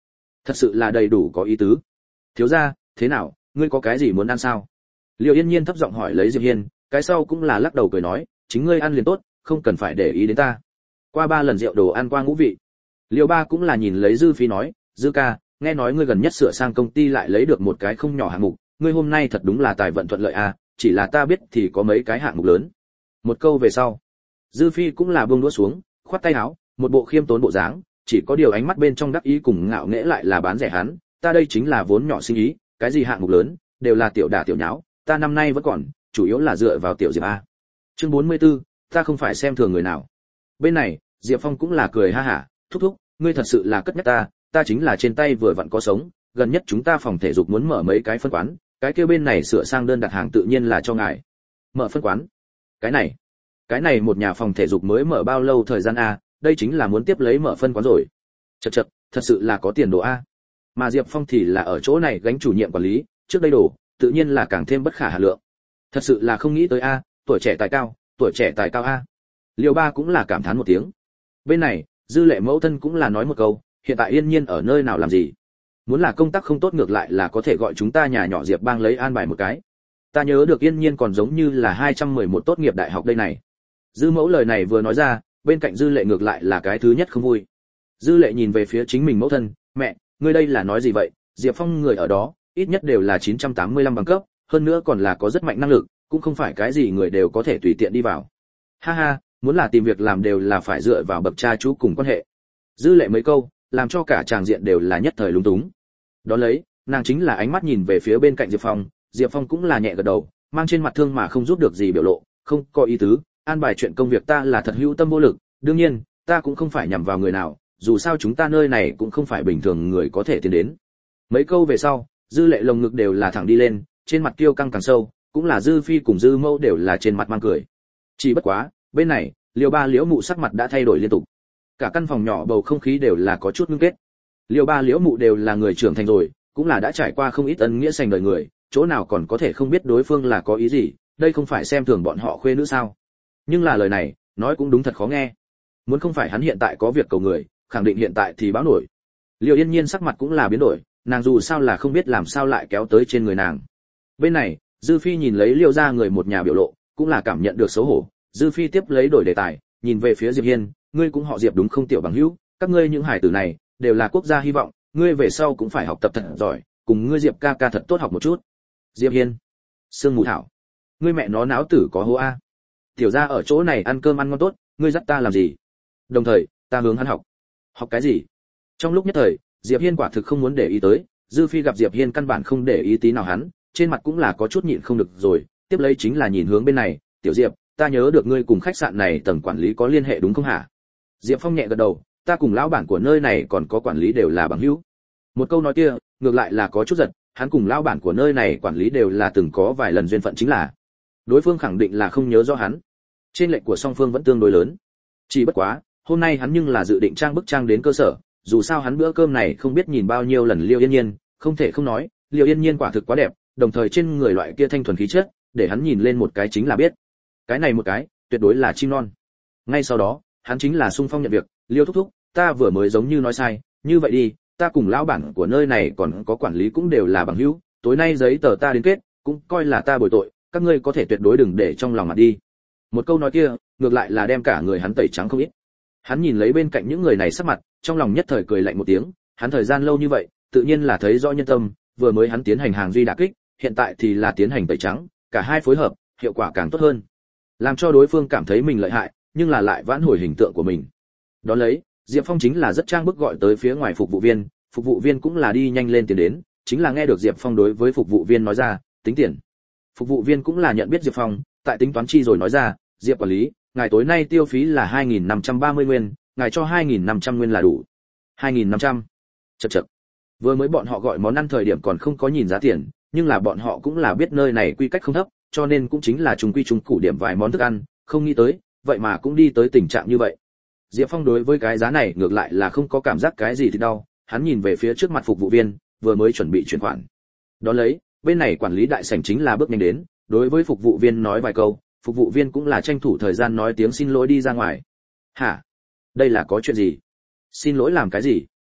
thật sự là đầy đủ có ý tứ. Thiếu gia, thế nào, ngươi có cái gì muốn ăn sao? Liêu Yên Nhiên thấp giọng hỏi lấy Diệp Hiên, cái sau cũng là lắc đầu cười nói, chính ngươi ăn liền tốt, không cần phải để ý đến ta. Qua ba lần rượu đồ ăn qua ngũ vị. Liêu Ba cũng là nhìn lấy Dư Phi nói, Dư ca, nghe nói ngươi gần nhất sửa sang công ty lại lấy được một cái không nhỏ hạng mục, ngươi hôm nay thật đúng là tài vận thuận lợi à, chỉ là ta biết thì có mấy cái hạng mục lớn. Một câu về sau, Dư Phi cũng là buông đũa xuống, khoát tay áo, một bộ khiêm tốn bộ dáng, chỉ có điều ánh mắt bên trong đắc ý cùng ngạo nghễ lại là bán rẻ hắn, ta đây chính là vốn nhỏ sinh ý, cái gì hạng mục lớn, đều là tiểu đả tiểu nháo, ta năm nay vẫn còn, chủ yếu là dựa vào tiểu Diệp a. Chương bốn mươi tư, ta không phải xem thường người nào. Bên này, Diệp Phong cũng là cười ha hả, thúc thúc, ngươi thật sự là cất nhắc ta, ta chính là trên tay vừa vặn có sống, gần nhất chúng ta phòng thể dục muốn mở mấy cái phân quán, cái kia bên này sửa sang đơn đặt hàng tự nhiên là cho ngài. Mở phân quán? Cái này, cái này một nhà phòng thể dục mới mở bao lâu thời gian a, đây chính là muốn tiếp lấy mở phân quán rồi. Chậc chậc, thật sự là có tiền đồ a. Mà Diệp Phong thì là ở chỗ này gánh chủ nhiệm quản lý, trước đây đổ, tự nhiên là càng thêm bất khả hà lượng. Thật sự là không nghĩ tới a, tuổi trẻ tài cao, tuổi trẻ tài cao a. Liêu Ba cũng là cảm thán một tiếng. Bên này, Dư Lệ mẫu thân cũng là nói một câu, hiện tại Yên Nhiên ở nơi nào làm gì? Muốn là công tác không tốt ngược lại là có thể gọi chúng ta nhà nhỏ Diệp Bang lấy an bài một cái. Ta nhớ được Yên Nhiên còn giống như là hai trăm mười một tốt nghiệp đại học đây này. Dư mẫu lời này vừa nói ra, bên cạnh Dư Lệ ngược lại là cái thứ nhất không vui. Dư Lệ nhìn về phía chính mình mẫu thân, mẹ, ngươi đây là nói gì vậy? Diệp Phong người ở đó, ít nhất đều là chín trăm tám mươi lăm bằng cấp, hơn nữa còn là có rất mạnh năng lực, cũng không phải cái gì người đều có thể tùy tiện đi vào. Ha ha, muốn là tìm việc làm đều là phải dựa vào bậc cha chú cùng quan hệ. Dư Lệ mấy câu, làm cho cả tràng diện đều là nhất thời lúng túng. Đó lấy, nàng chính là ánh mắt nhìn về phía bên cạnh Diệp Phong, Diệp Phong cũng là nhẹ gật đầu, mang trên mặt thương mà không giúp được gì biểu lộ, không có ý tứ, an bài chuyện công việc ta là thật hữu tâm vô lực, đương nhiên, ta cũng không phải nhằm vào người nào, dù sao chúng ta nơi này cũng không phải bình thường người có thể tiến đến. Mấy câu về sau, Dư Lệ lồng ngực đều là thẳng đi lên, trên mặt kiêu căng càng sâu, cũng là Dư Phi cùng Dư Mẫu đều là trên mặt mang cười. Chỉ bất quá, bên này, Liêu Ba Liễu Mụ sắc mặt đã thay đổi liên tục. Cả căn phòng nhỏ bầu không khí đều là có chút ngưng kết. Liêu Ba Liễu Mụ đều là người trưởng thành rồi, cũng là đã trải qua không ít ân nghĩa sành đời người, chỗ nào còn có thể không biết đối phương là có ý gì, đây không phải xem thường bọn họ khuê nữ sao? Nhưng là lời này, nói cũng đúng thật khó nghe. Muốn không phải hắn hiện tại có việc cầu người, khẳng định hiện tại thì báo nổi. Liêu Yên Nhiên sắc mặt cũng là biến đổi, nàng dù sao là không biết làm sao lại kéo tới trên người nàng. Bên này, Dư Phi nhìn lấy Liêu gia người một nhà biểu lộ, cũng là cảm nhận được xấu hổ. Dư Phi tiếp lấy đổi đề tài, nhìn về phía Diệp Hiên, ngươi cũng họ Diệp đúng không tiểu bằng hữu, các ngươi những hải tử này đều là quốc gia hy vọng, ngươi về sau cũng phải học tập thật giỏi, cùng ngươi Diệp ca ca thật tốt học một chút. Diệp Hiên, Sương Mù Thảo, ngươi mẹ nó náo tử có hố a. Tiểu gia ở chỗ này ăn cơm ăn ngon tốt, ngươi dắt ta làm gì? Đồng thời, ta hướng hắn học. Học cái gì? Trong lúc nhất thời, Diệp Hiên quả thực không muốn để ý tới, Dư Phi gặp Diệp Hiên căn bản không để ý tí nào hắn, trên mặt cũng là có chút nhịn không được rồi, tiếp lấy chính là nhìn hướng bên này, "Tiểu Diệp, ta nhớ được ngươi cùng khách sạn này tầng quản lý có liên hệ đúng không hả?" Diệp Phong nhẹ gật đầu, "Ta cùng lão bản của nơi này còn có quản lý đều là bằng hữu." Một câu nói kia, ngược lại là có chút giật, hắn cùng lão bản của nơi này quản lý đều là từng có vài lần duyên phận chính là. Đối phương khẳng định là không nhớ rõ hắn. Trên lệnh của song phương vẫn tương đối lớn. Chỉ bất quá, hôm nay hắn nhưng là dự định trang bức trang đến cơ sở, dù sao hắn bữa cơm này không biết nhìn bao nhiêu lần Liêu Yên Nhiên, không thể không nói, Liêu Yên Nhiên quả thực quá đẹp, đồng thời trên người loại kia thanh thuần khí chất, để hắn nhìn lên một cái chính là biết. Cái này một cái, tuyệt đối là chim non. Ngay sau đó, hắn chính là xung phong nhận việc, Liêu thúc thúc, ta vừa mới giống như nói sai, như vậy đi, ta cùng lão bản của nơi này còn có quản lý cũng đều là bằng hữu, tối nay giấy tờ ta đến kết, cũng coi là ta bồi tội, các ngươi có thể tuyệt đối đừng để trong lòng mà đi. Một câu nói kia, ngược lại là đem cả người hắn tẩy trắng không ít. Hắn nhìn lấy bên cạnh những người này sắc mặt, trong lòng nhất thời cười lạnh một tiếng, hắn thời gian lâu như vậy, tự nhiên là thấy rõ nhân tâm, vừa mới hắn tiến hành hàng duy đả kích, hiện tại thì là tiến hành tẩy trắng, cả hai phối hợp, hiệu quả càng tốt hơn. Làm cho đối phương cảm thấy mình lợi hại, nhưng là lại vãn hồi hình tượng của mình. Đó lấy, Diệp Phong chính là rất trang bức gọi tới phía ngoài phục vụ viên, phục vụ viên cũng là đi nhanh lên tiền đến, chính là nghe được Diệp Phong đối với phục vụ viên nói ra, tính tiền. Phục vụ viên cũng là nhận biết Diệp Phong, tại tính toán chi rồi nói ra, Diệp quản lý, ngài tối nay tiêu phí là hai nghìn năm trăm ba mươi nguyên, ngài cho hai nghìn năm trăm nguyên là đủ. hai nghìn năm trăm. Chậc chậc. Vừa mới bọn họ gọi món ăn thời điểm còn không có nhìn giá tiền, nhưng là bọn họ cũng là biết nơi này quy cách không thấp, cho nên cũng chính là trùng quy trùng củ điểm vài món thức ăn, không nghĩ tới, vậy mà cũng đi tới tình trạng như vậy. Diệp Phong đối với cái giá này ngược lại là không có cảm giác cái gì thì đau, hắn nhìn về phía trước mặt phục vụ viên, vừa mới chuẩn bị chuyển khoản. Đó lấy, bên này quản lý đại sảnh chính là bước nhanh đến, đối với phục vụ viên nói vài câu, phục vụ viên cũng là tranh thủ thời gian nói tiếng xin lỗi đi ra ngoài. Hả? Đây là có chuyện gì? Xin lỗi làm cái gì?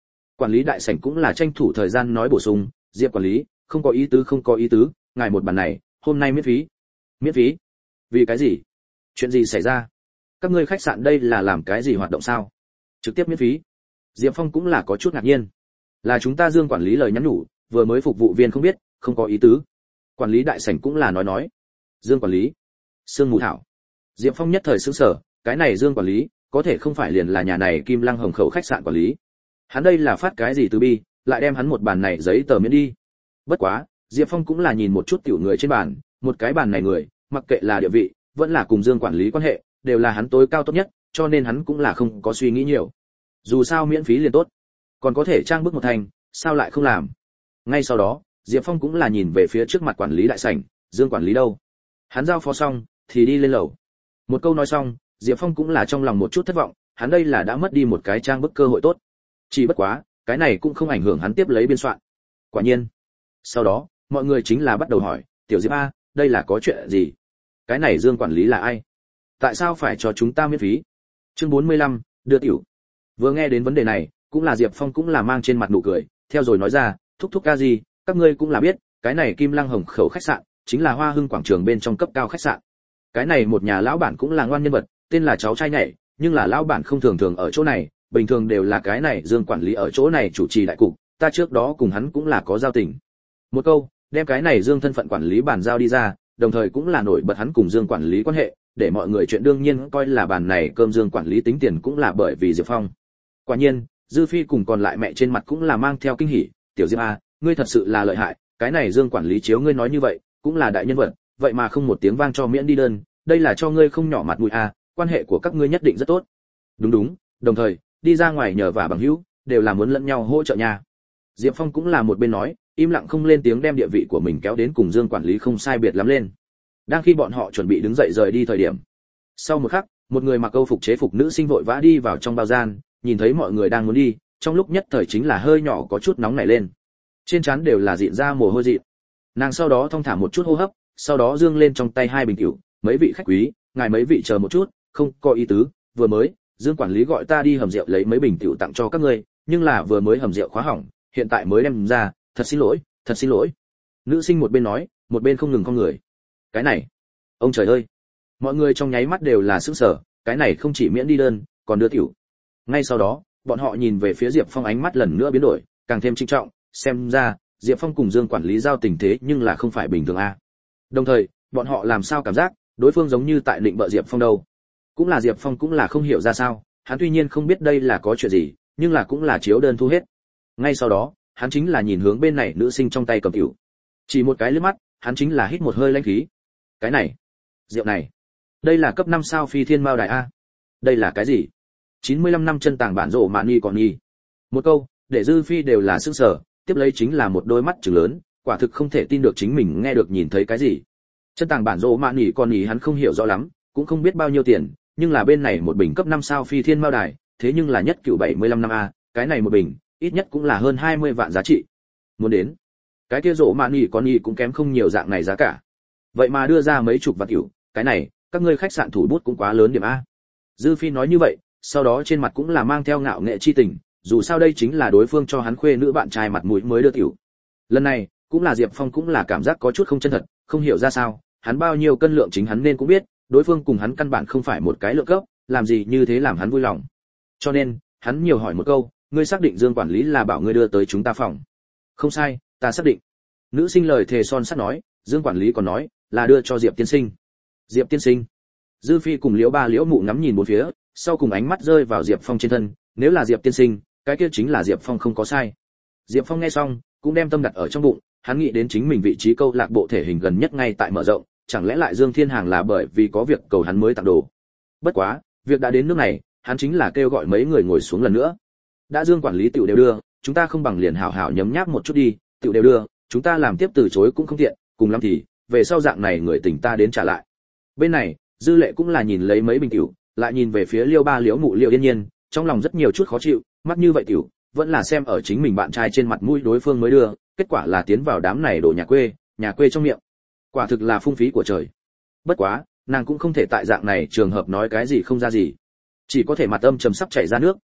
Quản lý đại sảnh cũng là tranh thủ thời gian nói bổ sung, Diệp quản lý, không có ý tứ không có ý tứ, ngài một bàn này, hôm nay miễn phí. Miễn phí? Vì cái gì? Chuyện gì xảy ra? Các ngươi khách sạn đây là làm cái gì hoạt động sao? Trực tiếp miễn phí? Diệp Phong cũng là có chút ngạc nhiên. Là chúng ta Dương quản lý lời nhắn nhủ, vừa mới phục vụ viên không biết, không có ý tứ. Quản lý đại sảnh cũng là nói nói. Dương quản lý? Sương Mù Thảo. Diệp Phong nhất thời sửng sở, cái này Dương quản lý, có thể không phải liền là nhà này Kim Lăng Hồng Khẩu khách sạn quản lý. Hắn đây là phát cái gì từ bi, lại đem hắn một bàn này giấy tờ miễn đi. Bất quá, Diệp Phong cũng là nhìn một chút tiểu người trên bàn, một cái bàn này người, mặc kệ là địa vị, vẫn là cùng Dương quản lý quan hệ, đều là hắn tối cao tốt nhất, cho nên hắn cũng là không có suy nghĩ nhiều. Dù sao miễn phí liền tốt, còn có thể trang bức một thành, sao lại không làm. Ngay sau đó, Diệp Phong cũng là nhìn về phía trước mặt quản lý đại sảnh, Dương quản lý đâu? Hắn giao phó xong thì đi lên lầu. Một câu nói xong, Diệp Phong cũng là trong lòng một chút thất vọng, hắn đây là đã mất đi một cái trang bức cơ hội tốt. Chỉ bất quá, cái này cũng không ảnh hưởng hắn tiếp lấy biên soạn. Quả nhiên. Sau đó, mọi người chính là bắt đầu hỏi, "Tiểu Diệp a, đây là có chuyện gì? Cái này Dương quản lý là ai? Tại sao phải cho chúng ta miễn phí?" Chương bốn mươi lăm, đưa tiểu. Vừa nghe đến vấn đề này, cũng là Diệp Phong cũng là mang trên mặt nụ cười, theo rồi nói ra, "Thúc thúc ca gì, các ngươi cũng là biết, cái này Kim Lăng Hồng Khẩu khách sạn, chính là Hoa Hưng quảng trường bên trong cấp cao khách sạn. Cái này một nhà lão bản cũng là ngoan nhân vật, tên là cháu trai nhảy, nhưng là lão bản không thường thường ở chỗ này, bình thường đều là cái này Dương quản lý ở chỗ này chủ trì đại cục, ta trước đó cùng hắn cũng là có giao tình." Một câu, đem cái này Dương thân phận quản lý bàn giao đi ra, đồng thời cũng là nổi bật hắn cùng Dương quản lý quan hệ, để mọi người chuyện đương nhiên coi là bàn này cơm Dương quản lý tính tiền cũng là bởi vì Diệp Phong. Quả nhiên, Dư Phi cùng còn lại mẹ trên mặt cũng là mang theo kinh hỉ, "Tiểu Diệp a, ngươi thật sự là lợi hại, cái này Dương quản lý chiếu ngươi nói như vậy, cũng là đại nhân vật, vậy mà không một tiếng vang cho miễn đi đơn, đây là cho ngươi không nhỏ mặt mũi a, quan hệ của các ngươi nhất định rất tốt." Đúng đúng, đồng thời, đi ra ngoài nhờ vả bằng hữu, đều là muốn lẫn nhau hỗ trợ nha. Diệp Phong cũng là một bên nói, im lặng không lên tiếng đem địa vị của mình kéo đến cùng Dương quản lý không sai biệt lắm lên. Đang khi bọn họ chuẩn bị đứng dậy rời đi thời điểm, sau một khắc, một người mặc câu phục chế phục nữ sinh vội vã đi vào trong bao gian, nhìn thấy mọi người đang muốn đi, trong lúc nhất thời chính là hơi nhỏ có chút nóng nảy lên. Trên trán đều là dịn ra mồ hôi dịn. Nàng sau đó thong thả một chút hô hấp, sau đó dương lên trong tay hai bình rượu, "Mấy vị khách quý, ngài mấy vị chờ một chút, không có ý tứ, vừa mới Dương quản lý gọi ta đi hầm rượu lấy mấy bình rượu tặng cho các ngươi, nhưng là vừa mới hầm rượu khóa hỏng, hiện tại mới đem ra, thật xin lỗi, thật xin lỗi." Nữ sinh một bên nói, một bên không ngừng cong người. Cái này, ông trời ơi. Mọi người trong nháy mắt đều là sửng sở, cái này không chỉ miễn đi đơn, còn đưa tiểu. Ngay sau đó, bọn họ nhìn về phía Diệp Phong ánh mắt lần nữa biến đổi, càng thêm trinh trọng, xem ra, Diệp Phong cùng Dương quản lý giao tình thế nhưng là không phải bình thường a. Đồng thời, bọn họ làm sao cảm giác, đối phương giống như tại định bợ Diệp Phong đâu. Cũng là Diệp Phong cũng là không hiểu ra sao, hắn tuy nhiên không biết đây là có chuyện gì, nhưng là cũng là chiếu đơn thu hết. Ngay sau đó, hắn chính là nhìn hướng bên này nữ sinh trong tay cầm rượu. Chỉ một cái liếc mắt, hắn chính là hít một hơi lãnh khí. Cái này, rượu này, đây là cấp năm sao phi thiên mao đài a. Đây là cái gì? chín mươi lăm năm chân tàng bản rộ mạn nghi còn nghi. Một câu, để Dư Phi đều là sửng sở, tiếp lấy chính là một đôi mắt trừng lớn, quả thực không thể tin được chính mình nghe được nhìn thấy cái gì. Chân tàng bản rộ mạn nghi còn nghi hắn không hiểu rõ lắm, cũng không biết bao nhiêu tiền, nhưng là bên này một bình cấp năm sao phi thiên mao đài, thế nhưng là nhất cửu bảy mươi lăm năm a, cái này một bình, ít nhất cũng là hơn hai mươi vạn giá trị. Muốn đến, cái kia rộ mạn nghi còn nghi cũng kém không nhiều dạng này giá cả. Vậy mà đưa ra mấy chục vạn cửu, cái này, các ngươi khách sạn thủ bút cũng quá lớn điểm a. Dư Phi nói như vậy, sau đó trên mặt cũng là mang theo ngạo nghệ chi tình, dù sao đây chính là đối phương cho hắn khuê nữ bạn trai mặt mũi mới đưa tiểu. Lần này, cũng là Diệp Phong cũng là cảm giác có chút không chân thật, không hiểu ra sao, hắn bao nhiêu cân lượng chính hắn nên cũng biết, đối phương cùng hắn căn bản không phải một cái lượng cấp, làm gì như thế làm hắn vui lòng. Cho nên, hắn nhiều hỏi một câu, ngươi xác định Dương quản lý là bảo ngươi đưa tới chúng ta phòng? Không sai, ta xác định. Nữ sinh lời thề son sắt nói, Dương quản lý còn nói, là đưa cho Diệp tiên sinh. Diệp tiên sinh? Dư Phi cùng Liễu Ba Liễu Mụ ngắm nhìn bốn phía, sau cùng ánh mắt rơi vào Diệp Phong trên thân, nếu là Diệp tiên sinh, cái kia chính là Diệp Phong không có sai. Diệp Phong nghe xong, cũng đem tâm đặt ở trong bụng, hắn nghĩ đến chính mình vị trí câu lạc bộ thể hình gần nhất ngay tại mở rộng, chẳng lẽ lại Dương Thiên Hàng là bởi vì có việc cầu hắn mới tặng đồ. Bất quá, việc đã đến nước này, hắn chính là kêu gọi mấy người ngồi xuống lần nữa. Đã Dương quản lý tiểu đều đưa, chúng ta không bằng liền hảo hảo nhấm nháp một chút đi, tiểu đều đưa, chúng ta làm tiếp từ chối cũng không tiện, cùng lắm thì, về sau dạng này người tỉnh ta đến trả lại. Bên này, Dư Lệ cũng là nhìn lấy mấy bình tiểu, lại nhìn về phía Liêu Ba Liễu Mụ Liêu Yên Nhiên, trong lòng rất nhiều chút khó chịu, mắt như vậy tiểu, vẫn là xem ở chính mình bạn trai trên mặt mũi đối phương mới đưa, kết quả là tiến vào đám này đồ nhà quê, nhà quê trong miệng. Quả thực là phung phí của trời. Bất quá, nàng cũng không thể tại dạng này trường hợp nói cái gì không ra gì, chỉ có thể mặt âm trầm sắp chảy ra nước,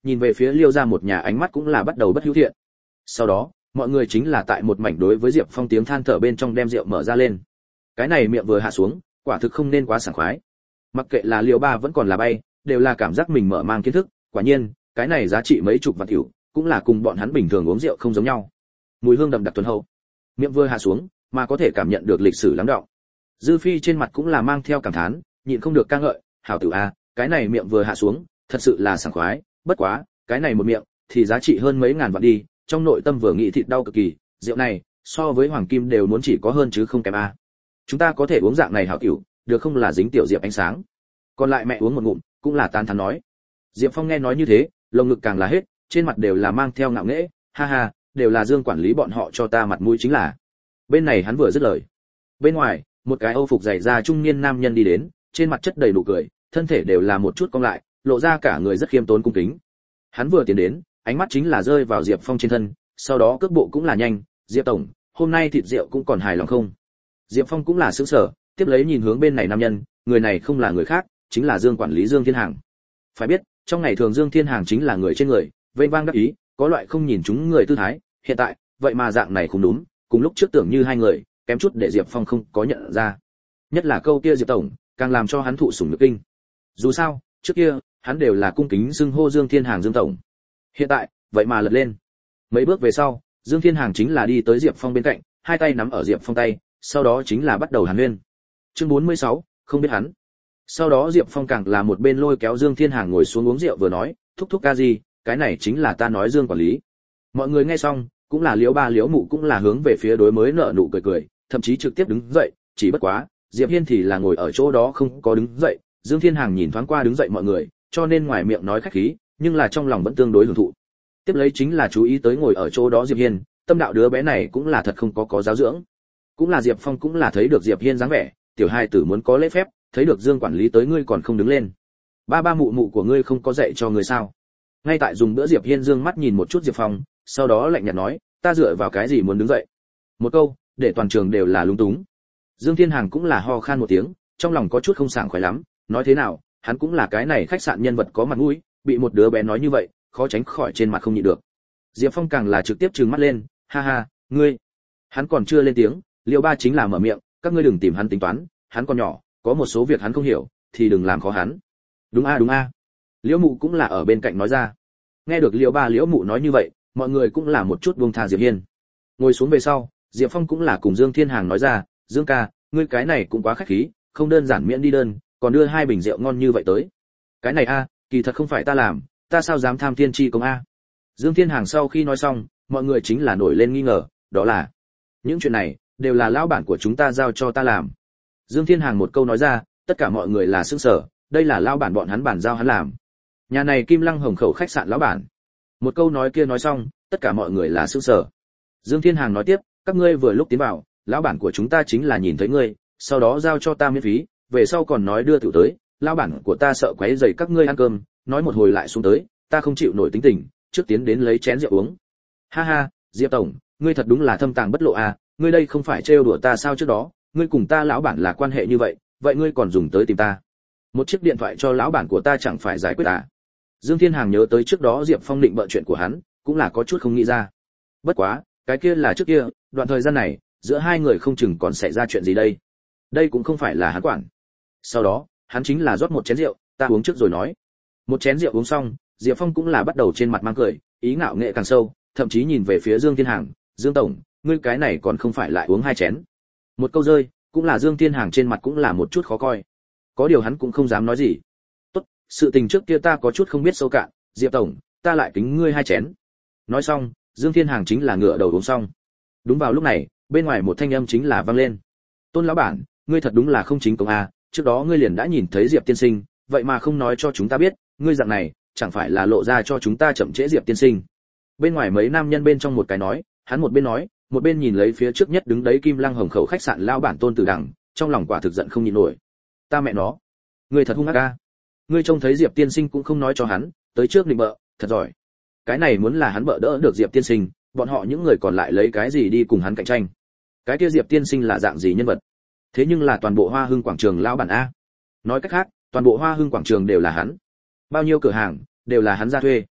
nhìn về phía Liêu gia một nhà ánh mắt cũng là bắt đầu bất hữu thiện. Sau đó, mọi người chính là tại một mảnh đối với Diệp Phong tiếng than thở bên trong đem rượu mở ra lên. Cái này miệng vừa hạ xuống, quả thực không nên quá sảng khoái. Mặc kệ là Liêu ba vẫn còn là bay, đều là cảm giác mình mở mang kiến thức, quả nhiên, cái này giá trị mấy chục vạn tiểu, cũng là cùng bọn hắn bình thường uống rượu không giống nhau. Mùi hương đậm đặc tuần hậu. Miệng vừa hạ xuống, mà có thể cảm nhận được lịch sử lắng đọng. Dư Phi trên mặt cũng là mang theo cảm thán, nhịn không được ca ngợi, hảo tử a, cái này miệng vừa hạ xuống, thật sự là sảng khoái, bất quá, cái này một miệng thì giá trị hơn mấy ngàn vạn đi, trong nội tâm vừa nghĩ thịt đau cực kỳ, rượu này so với hoàng kim đều muốn chỉ có hơn chứ không kém a. Chúng ta có thể uống dạng này hảo tiểu, được không là dính tiểu Diệp ánh sáng. Còn lại mẹ uống một ngụm, cũng là tán thán nói. Diệp Phong nghe nói như thế, lồng ngực càng là hết, trên mặt đều là mang theo ngạo nghễ, ha ha, đều là Dương quản lý bọn họ cho ta mặt mũi chính là. Bên này hắn vừa dứt lời, bên ngoài, một cái Âu phục dày da trung niên nam nhân đi đến, trên mặt chất đầy nụ cười, thân thể đều là một chút cong lại, lộ ra cả người rất khiêm tốn cung kính. Hắn vừa tiến đến, ánh mắt chính là rơi vào Diệp Phong trên thân, sau đó cước bộ cũng là nhanh, "Diệp tổng, hôm nay thịt rượu cũng còn hài lòng không?" Diệp Phong cũng là sửng sở, tiếp lấy nhìn hướng bên này nam nhân, người này không là người khác, chính là Dương quản lý Dương Thiên Hàng. Phải biết, trong ngày thường Dương Thiên Hàng chính là người trên người, vênh vang đắc ý, có loại không nhìn chúng người tư thái, hiện tại, vậy mà dạng này không đúng, cùng lúc trước tưởng như hai người, kém chút để Diệp Phong không có nhận ra. Nhất là câu kia Diệp tổng, càng làm cho hắn thụ sủng nhược kinh. Dù sao, trước kia, hắn đều là cung kính xưng hô Dương Thiên Hàng Dương tổng. Hiện tại, vậy mà lật lên. Mấy bước về sau, Dương Thiên Hàng chính là đi tới Diệp Phong bên cạnh, hai tay nắm ở Diệp Phong tay, sau đó chính là bắt đầu hàn huyên. Chương bốn mươi sáu, không biết hắn. Sau đó Diệp Phong càng là một bên lôi kéo Dương Thiên Hàng ngồi xuống uống rượu vừa nói, thúc thúc ca gì, cái này chính là ta nói Dương quản lý. Mọi người nghe xong, cũng là Liễu Ba Liễu Mụ cũng là hướng về phía đối mới nợ nụ cười cười, thậm chí trực tiếp đứng dậy, chỉ bất quá, Diệp Hiên thì là ngồi ở chỗ đó không có đứng dậy, Dương Thiên Hàng nhìn thoáng qua đứng dậy mọi người, cho nên ngoài miệng nói khách khí, nhưng là trong lòng vẫn tương đối hưởng thụ. Tiếp lấy chính là chú ý tới ngồi ở chỗ đó Diệp Hiên, tâm đạo đứa bé này cũng là thật không có có giáo dưỡng. Cũng là Diệp Phong cũng là thấy được Diệp Hiên dáng vẻ, tiểu hai tử muốn có lễ phép, thấy được Dương quản lý tới ngươi còn không đứng lên. Ba ba mụ mụ của ngươi không có dạy cho ngươi sao? Ngay tại dùng bữa Diệp Hiên dương mắt nhìn một chút Diệp Phong, sau đó lạnh nhạt nói, ta dựa vào cái gì muốn đứng dậy? Một câu, để toàn trường đều là lúng túng. Dương Thiên Hàng cũng là ho khan một tiếng, trong lòng có chút không sảng khoái lắm, nói thế nào, hắn cũng là cái này khách sạn nhân vật có mặt mũi, bị một đứa bé nói như vậy, khó tránh khỏi trên mặt không nhịn được. Diệp Phong càng là trực tiếp trừng mắt lên, ha ha, ngươi. Hắn còn chưa lên tiếng, Liêu Ba chính là mở miệng, các ngươi đừng tìm hắn tính toán, hắn còn nhỏ, có một số việc hắn không hiểu, thì đừng làm khó hắn. Đúng a đúng a. Liễu Mụ cũng là ở bên cạnh nói ra. Nghe được Liêu Ba Liễu Mụ nói như vậy, mọi người cũng là một chút buông tha Diệp Hiên. Ngồi xuống về sau, Diệp Phong cũng là cùng Dương Thiên Hàng nói ra, Dương ca, ngươi cái này cũng quá khách khí, không đơn giản miễn đi đơn, còn đưa hai bình rượu ngon như vậy tới. Cái này a, kỳ thật không phải ta làm, ta sao dám tham thiên chi công a? Dương Thiên Hàng sau khi nói xong, mọi người chính là nổi lên nghi ngờ, đó là những chuyện này đều là lão bản của chúng ta giao cho ta làm. Dương Thiên Hàng một câu nói ra, tất cả mọi người là sững sờ, đây là lão bản bọn hắn bản giao hắn làm. Nhà này Kim Lăng Hồng Khẩu khách sạn lão bản. Một câu nói kia nói xong, tất cả mọi người là sững sờ. Dương Thiên Hàng nói tiếp, các ngươi vừa lúc tiến vào, lão bản của chúng ta chính là nhìn thấy ngươi, sau đó giao cho ta miễn phí, về sau còn nói đưa tiểu tới, lão bản của ta sợ quấy rầy các ngươi ăn cơm, nói một hồi lại xuống tới, ta không chịu nổi tính tình, trước tiến đến lấy chén rượu uống. Ha ha, Diệp tổng, ngươi thật đúng là thâm tàng bất lộ à, ngươi đây không phải trêu đùa ta sao trước đó, ngươi cùng ta lão bản là quan hệ như vậy, vậy ngươi còn dùng tới tìm ta? Một chiếc điện thoại cho lão bản của ta chẳng phải giải quyết à? Dương Thiên Hàng nhớ tới trước đó Diệp Phong định bợ chuyện của hắn, cũng là có chút không nghĩ ra. Bất quá, cái kia là trước kia, đoạn thời gian này, giữa hai người không chừng còn xảy ra chuyện gì đây. Đây cũng không phải là hắn quản. Sau đó, hắn chính là rót một chén rượu, ta uống trước rồi nói. Một chén rượu uống xong, Diệp Phong cũng là bắt đầu trên mặt mang cười, ý ngạo nghệ càng sâu, thậm chí nhìn về phía Dương Thiên Hàng, Dương tổng, ngươi cái này còn không phải lại uống hai chén. Một câu rơi, cũng là Dương Thiên Hàng trên mặt cũng là một chút khó coi. Có điều hắn cũng không dám nói gì. Tốt, sự tình trước kia ta có chút không biết sâu cạn, Diệp tổng, ta lại kính ngươi hai chén. Nói xong, Dương Thiên Hàng chính là ngửa đầu uống xong. Đúng vào lúc này, bên ngoài một thanh âm chính là vang lên. Tôn lão bản, ngươi thật đúng là không chính công a, trước đó ngươi liền đã nhìn thấy Diệp tiên sinh, vậy mà không nói cho chúng ta biết, ngươi dạng này, chẳng phải là lộ ra cho chúng ta chậm trễ Diệp tiên sinh. Bên ngoài mấy nam nhân bên trong một cái nói, hắn một bên nói, một bên nhìn lấy phía trước nhất đứng đấy Kim Lăng Hồng Khẩu khách sạn lão bản Tôn Tử Đằng, trong lòng quả thực giận không nhịn nổi. Ta mẹ nó, ngươi thật hung ác a. Ngươi trông thấy Diệp tiên sinh cũng không nói cho hắn, tới trước định bợ, thật giỏi. Cái này muốn là hắn bợ đỡ được Diệp tiên sinh, bọn họ những người còn lại lấy cái gì đi cùng hắn cạnh tranh? Cái kia Diệp tiên sinh là dạng gì nhân vật? Thế nhưng là toàn bộ Hoa Hưng quảng trường lão bản a. Nói cách khác, toàn bộ Hoa Hưng quảng trường đều là hắn. Bao nhiêu cửa hàng đều là hắn ra thuê.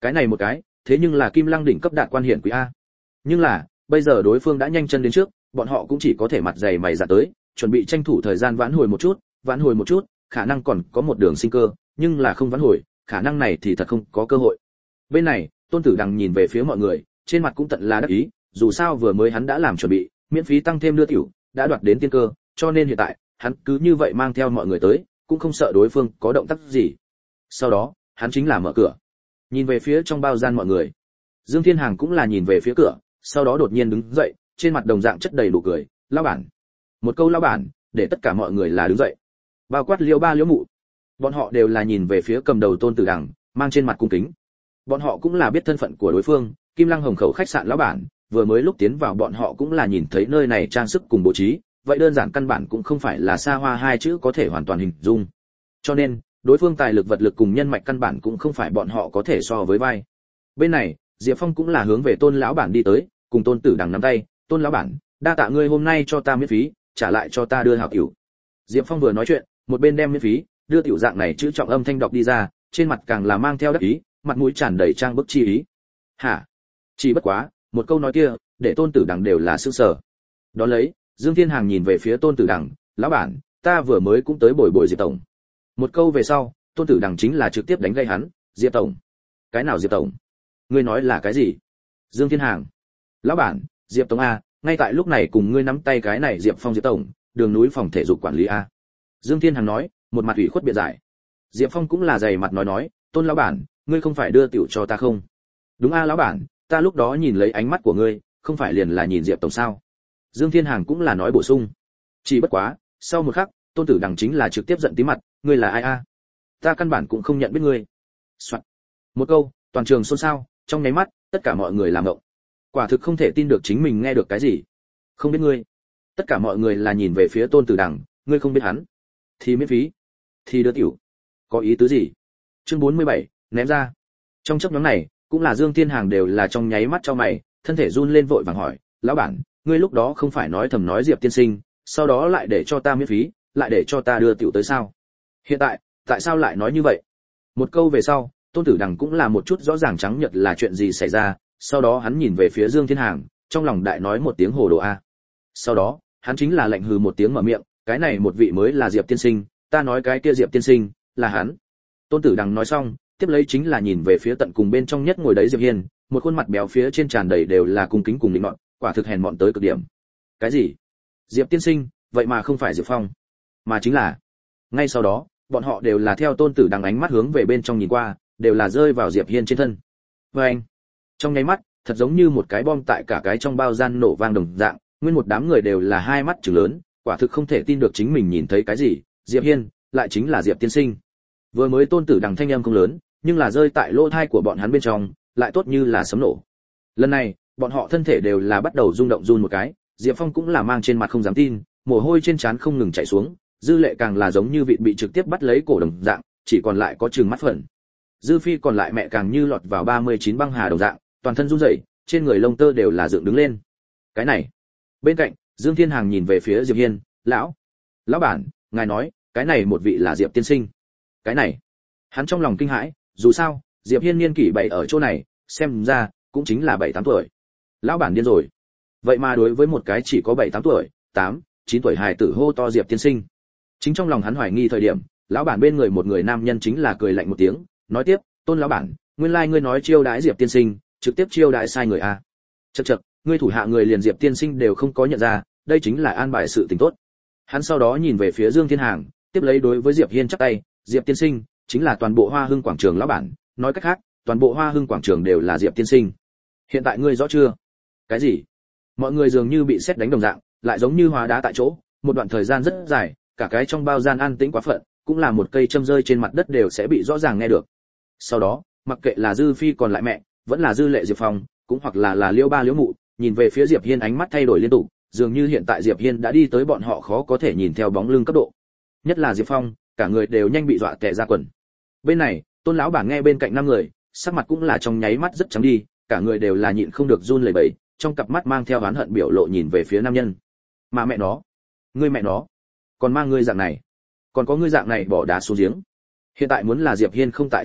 Cái này một cái, thế nhưng là Kim Lăng đỉnh cấp đạt quan hiển quý a. Nhưng là, bây giờ đối phương đã nhanh chân đến trước, bọn họ cũng chỉ có thể mặt dày mày dạn tới, chuẩn bị tranh thủ thời gian vãn hồi một chút, vãn hồi một chút, khả năng còn có một đường sinh cơ, nhưng là không vãn hồi, khả năng này thì thật không có cơ hội. Bên này, Tôn Tử Đằng nhìn về phía mọi người, trên mặt cũng tận là đắc ý, dù sao vừa mới hắn đã làm chuẩn bị, miễn phí tăng thêm đưa tiểu, đã đoạt đến tiên cơ, cho nên hiện tại, hắn cứ như vậy mang theo mọi người tới, cũng không sợ đối phương có động tác gì. Sau đó, hắn chính là mở cửa, nhìn về phía trong bao gian mọi người. Dương Thiên Hàng cũng là nhìn về phía cửa, sau đó đột nhiên đứng dậy, trên mặt đồng dạng chất đầy nụ cười, "Lão bản." Một câu "lão bản", để tất cả mọi người là đứng dậy. Bao quát Liễu Ba Liễu Mụ. Bọn họ đều là nhìn về phía cầm đầu Tôn Tử Đằng, mang trên mặt cung kính. Bọn họ cũng là biết thân phận của đối phương, Kim Lăng Hồng Khẩu khách sạn lão bản, vừa mới lúc tiến vào bọn họ cũng là nhìn thấy nơi này trang sức cùng bố trí, vậy đơn giản căn bản cũng không phải là xa hoa hai chữ có thể hoàn toàn hình dung. Cho nên, đối phương tài lực vật lực cùng nhân mạch căn bản cũng không phải bọn họ có thể so với vai. Bên này, Diệp Phong cũng là hướng về Tôn lão bản đi tới, cùng Tôn Tử Đằng nắm tay, "Tôn lão bản, đa tạ ngươi hôm nay cho ta miễn phí, trả lại cho ta đưa hảo tiểu." Diệp Phong vừa nói chuyện, một bên đem miễn phí, đưa tiểu dạng này chữ trọng âm thanh đọc đi ra, trên mặt càng là mang theo đắc ý, mặt mũi tràn đầy trang bức chi ý. "Hả?" Chỉ bất quá, một câu nói kia, để Tôn Tử Đằng đều là sửng sở. Đó lấy, Dương Thiên Hàng nhìn về phía Tôn Tử Đằng, "Lão bản, ta vừa mới cũng tới bồi bồi Diệp tổng." Một câu về sau, Tôn Tử Đằng chính là trực tiếp đánh gây hắn, "Diệp tổng?" "Cái nào Diệp tổng? Ngươi nói là cái gì?" Dương Thiên Hàng, "Lão bản, Diệp tổng a, ngay tại lúc này cùng ngươi nắm tay cái này Diệp Phong Diệp tổng, đường núi phòng thể dục quản lý a." Dương Thiên Hàng nói, một mặt ủy khuất biện giải. Diệp Phong cũng là dày mặt nói nói, "Tôn lão bản, ngươi không phải đưa tiểu cho ta không?" "Đúng a lão bản, ta lúc đó nhìn lấy ánh mắt của ngươi, không phải liền là nhìn Diệp tổng sao?" Dương Thiên Hàng cũng là nói bổ sung. Chỉ bất quá, sau một khắc, Tôn Tử Đằng chính là trực tiếp giận tí mặt, "Ngươi là ai a? Ta căn bản cũng không nhận biết ngươi." Soạn. Một câu, toàn trường xôn xao, trong nháy mắt, tất cả mọi người làm ngộng. Quả thực không thể tin được chính mình nghe được cái gì. "Không biết ngươi?" Tất cả mọi người là nhìn về phía Tôn Tử Đằng, "Ngươi không biết hắn? Thì miễn phí, thì đưa tiểu. Có ý tứ gì?" Chương bốn mươi bảy, ném ra. Trong chốc ngắn này, cũng là Dương Thiên Hàng đều là trong nháy mắt cho mày, thân thể run lên vội vàng hỏi, "Lão bản, ngươi lúc đó không phải nói thầm nói Diệp tiên sinh, sau đó lại để cho ta miễn phí, lại để cho ta đưa tiểu tới sao? Hiện tại, tại sao lại nói như vậy?" Một câu về sau, Tôn Tử Đằng cũng là một chút rõ ràng trắng nhật là chuyện gì xảy ra, sau đó hắn nhìn về phía Dương Thiên Hàng, trong lòng đại nói một tiếng hồ đồ a. Sau đó, hắn chính là lạnh hừ một tiếng mở miệng, "Cái này một vị mới là Diệp tiên sinh, ta nói cái kia Diệp tiên sinh là hắn." Tôn Tử Đằng nói xong, tiếp lấy chính là nhìn về phía tận cùng bên trong nhất ngồi đấy Diệp Hiên, một khuôn mặt béo phía trên tràn đầy đều là cung kính cùng định nọt, quả thực hèn mọn tới cực điểm. "Cái gì? Diệp tiên sinh, vậy mà không phải Diệp Phong, mà chính là..." Ngay sau đó, bọn họ đều là theo Tôn Tử Đằng ánh mắt hướng về bên trong nhìn qua, đều là rơi vào Diệp Hiên trên thân. Oeng! Trong nháy mắt, thật giống như một cái bom tại cả cái trong bao gian nổ vang đồng dạng, nguyên một đám người đều là hai mắt trừng lớn, quả thực không thể tin được chính mình nhìn thấy cái gì, Diệp Hiên, lại chính là Diệp tiên sinh. Vừa mới Tôn Tử Đằng thanh âm không lớn, nhưng là rơi tại lỗ tai của bọn hắn bên trong, lại tốt như là sấm nổ. Lần này, bọn họ thân thể đều là bắt đầu rung động run một cái, Diệp Phong cũng là mang trên mặt không dám tin, mồ hôi trên trán không ngừng chảy xuống, dư lệ càng là giống như vịt bị trực tiếp bắt lấy cổ đồng dạng, chỉ còn lại có trừng mắt phần. Dư Phi còn lại mẹ càng như lọt vào ba mươi chín băng hà đồng dạng, toàn thân run rẩy, trên người lông tơ đều là dựng đứng lên. Cái này. Bên cạnh, Dương Thiên Hàng nhìn về phía Diệp Hiên, "Lão, lão bản, ngài nói, cái này một vị là Diệp tiên sinh?" Cái này. Hắn trong lòng kinh hãi, dù sao, Diệp Hiên niên kỷ bảy ở chỗ này, xem ra cũng chính là bảy tám tuổi. Lão bản điên rồi. Vậy mà đối với một cái chỉ có bảy tám tuổi, tám, chín tuổi hài tử hô to Diệp tiên sinh. Chính trong lòng hắn hoài nghi thời điểm, lão bản bên người một người nam nhân chính là cười lạnh một tiếng, nói tiếp, "Tôn lão bản, nguyên lai like ngươi nói chiêu đãi Diệp tiên sinh, trực tiếp chiêu đãi sai người a." Chậc chậc, ngươi thủ hạ người liền Diệp tiên sinh đều không có nhận ra, đây chính là an bài sự tình tốt. Hắn sau đó nhìn về phía Dương Thiên Hàng, tiếp lấy đối với Diệp Hiên chắp tay, "Diệp tiên sinh, chính là toàn bộ Hoa Hưng quảng trường lão bản, nói cách khác, toàn bộ Hoa Hưng quảng trường đều là Diệp tiên sinh. Hiện tại ngươi rõ chưa?" Cái gì? Mọi người dường như bị sét đánh đồng dạng, lại giống như hóa đá tại chỗ, một đoạn thời gian rất dài, cả cái trong bao gian an tĩnh quá phận, cũng là một cây châm rơi trên mặt đất đều sẽ bị rõ ràng nghe được. Sau đó, mặc kệ là Dư Phi còn lại mẹ, vẫn là Dư Lệ Diệp Phong, cũng hoặc là là Liễu Ba Liễu Mụ, nhìn về phía Diệp Hiên ánh mắt thay đổi liên tục, dường như hiện tại Diệp Hiên đã đi tới bọn họ khó có thể nhìn theo bóng lưng cấp độ. Nhất là Diệp Phong, cả người đều nhanh bị dọa tè ra quần. Bên này, Tôn lão bản nghe bên cạnh năm người, sắc mặt cũng là trong nháy mắt rất trắng đi, cả người đều là nhịn không được run lẩy bẩy, trong cặp mắt mang theo oán hận biểu lộ nhìn về phía nam nhân. "Mà mẹ nó, ngươi mẹ nó, còn mang ngươi dạng này, còn có ngươi dạng này bỏ đá xuống giếng." Hiện tại muốn là Diệp Hiên không tại trước mặt,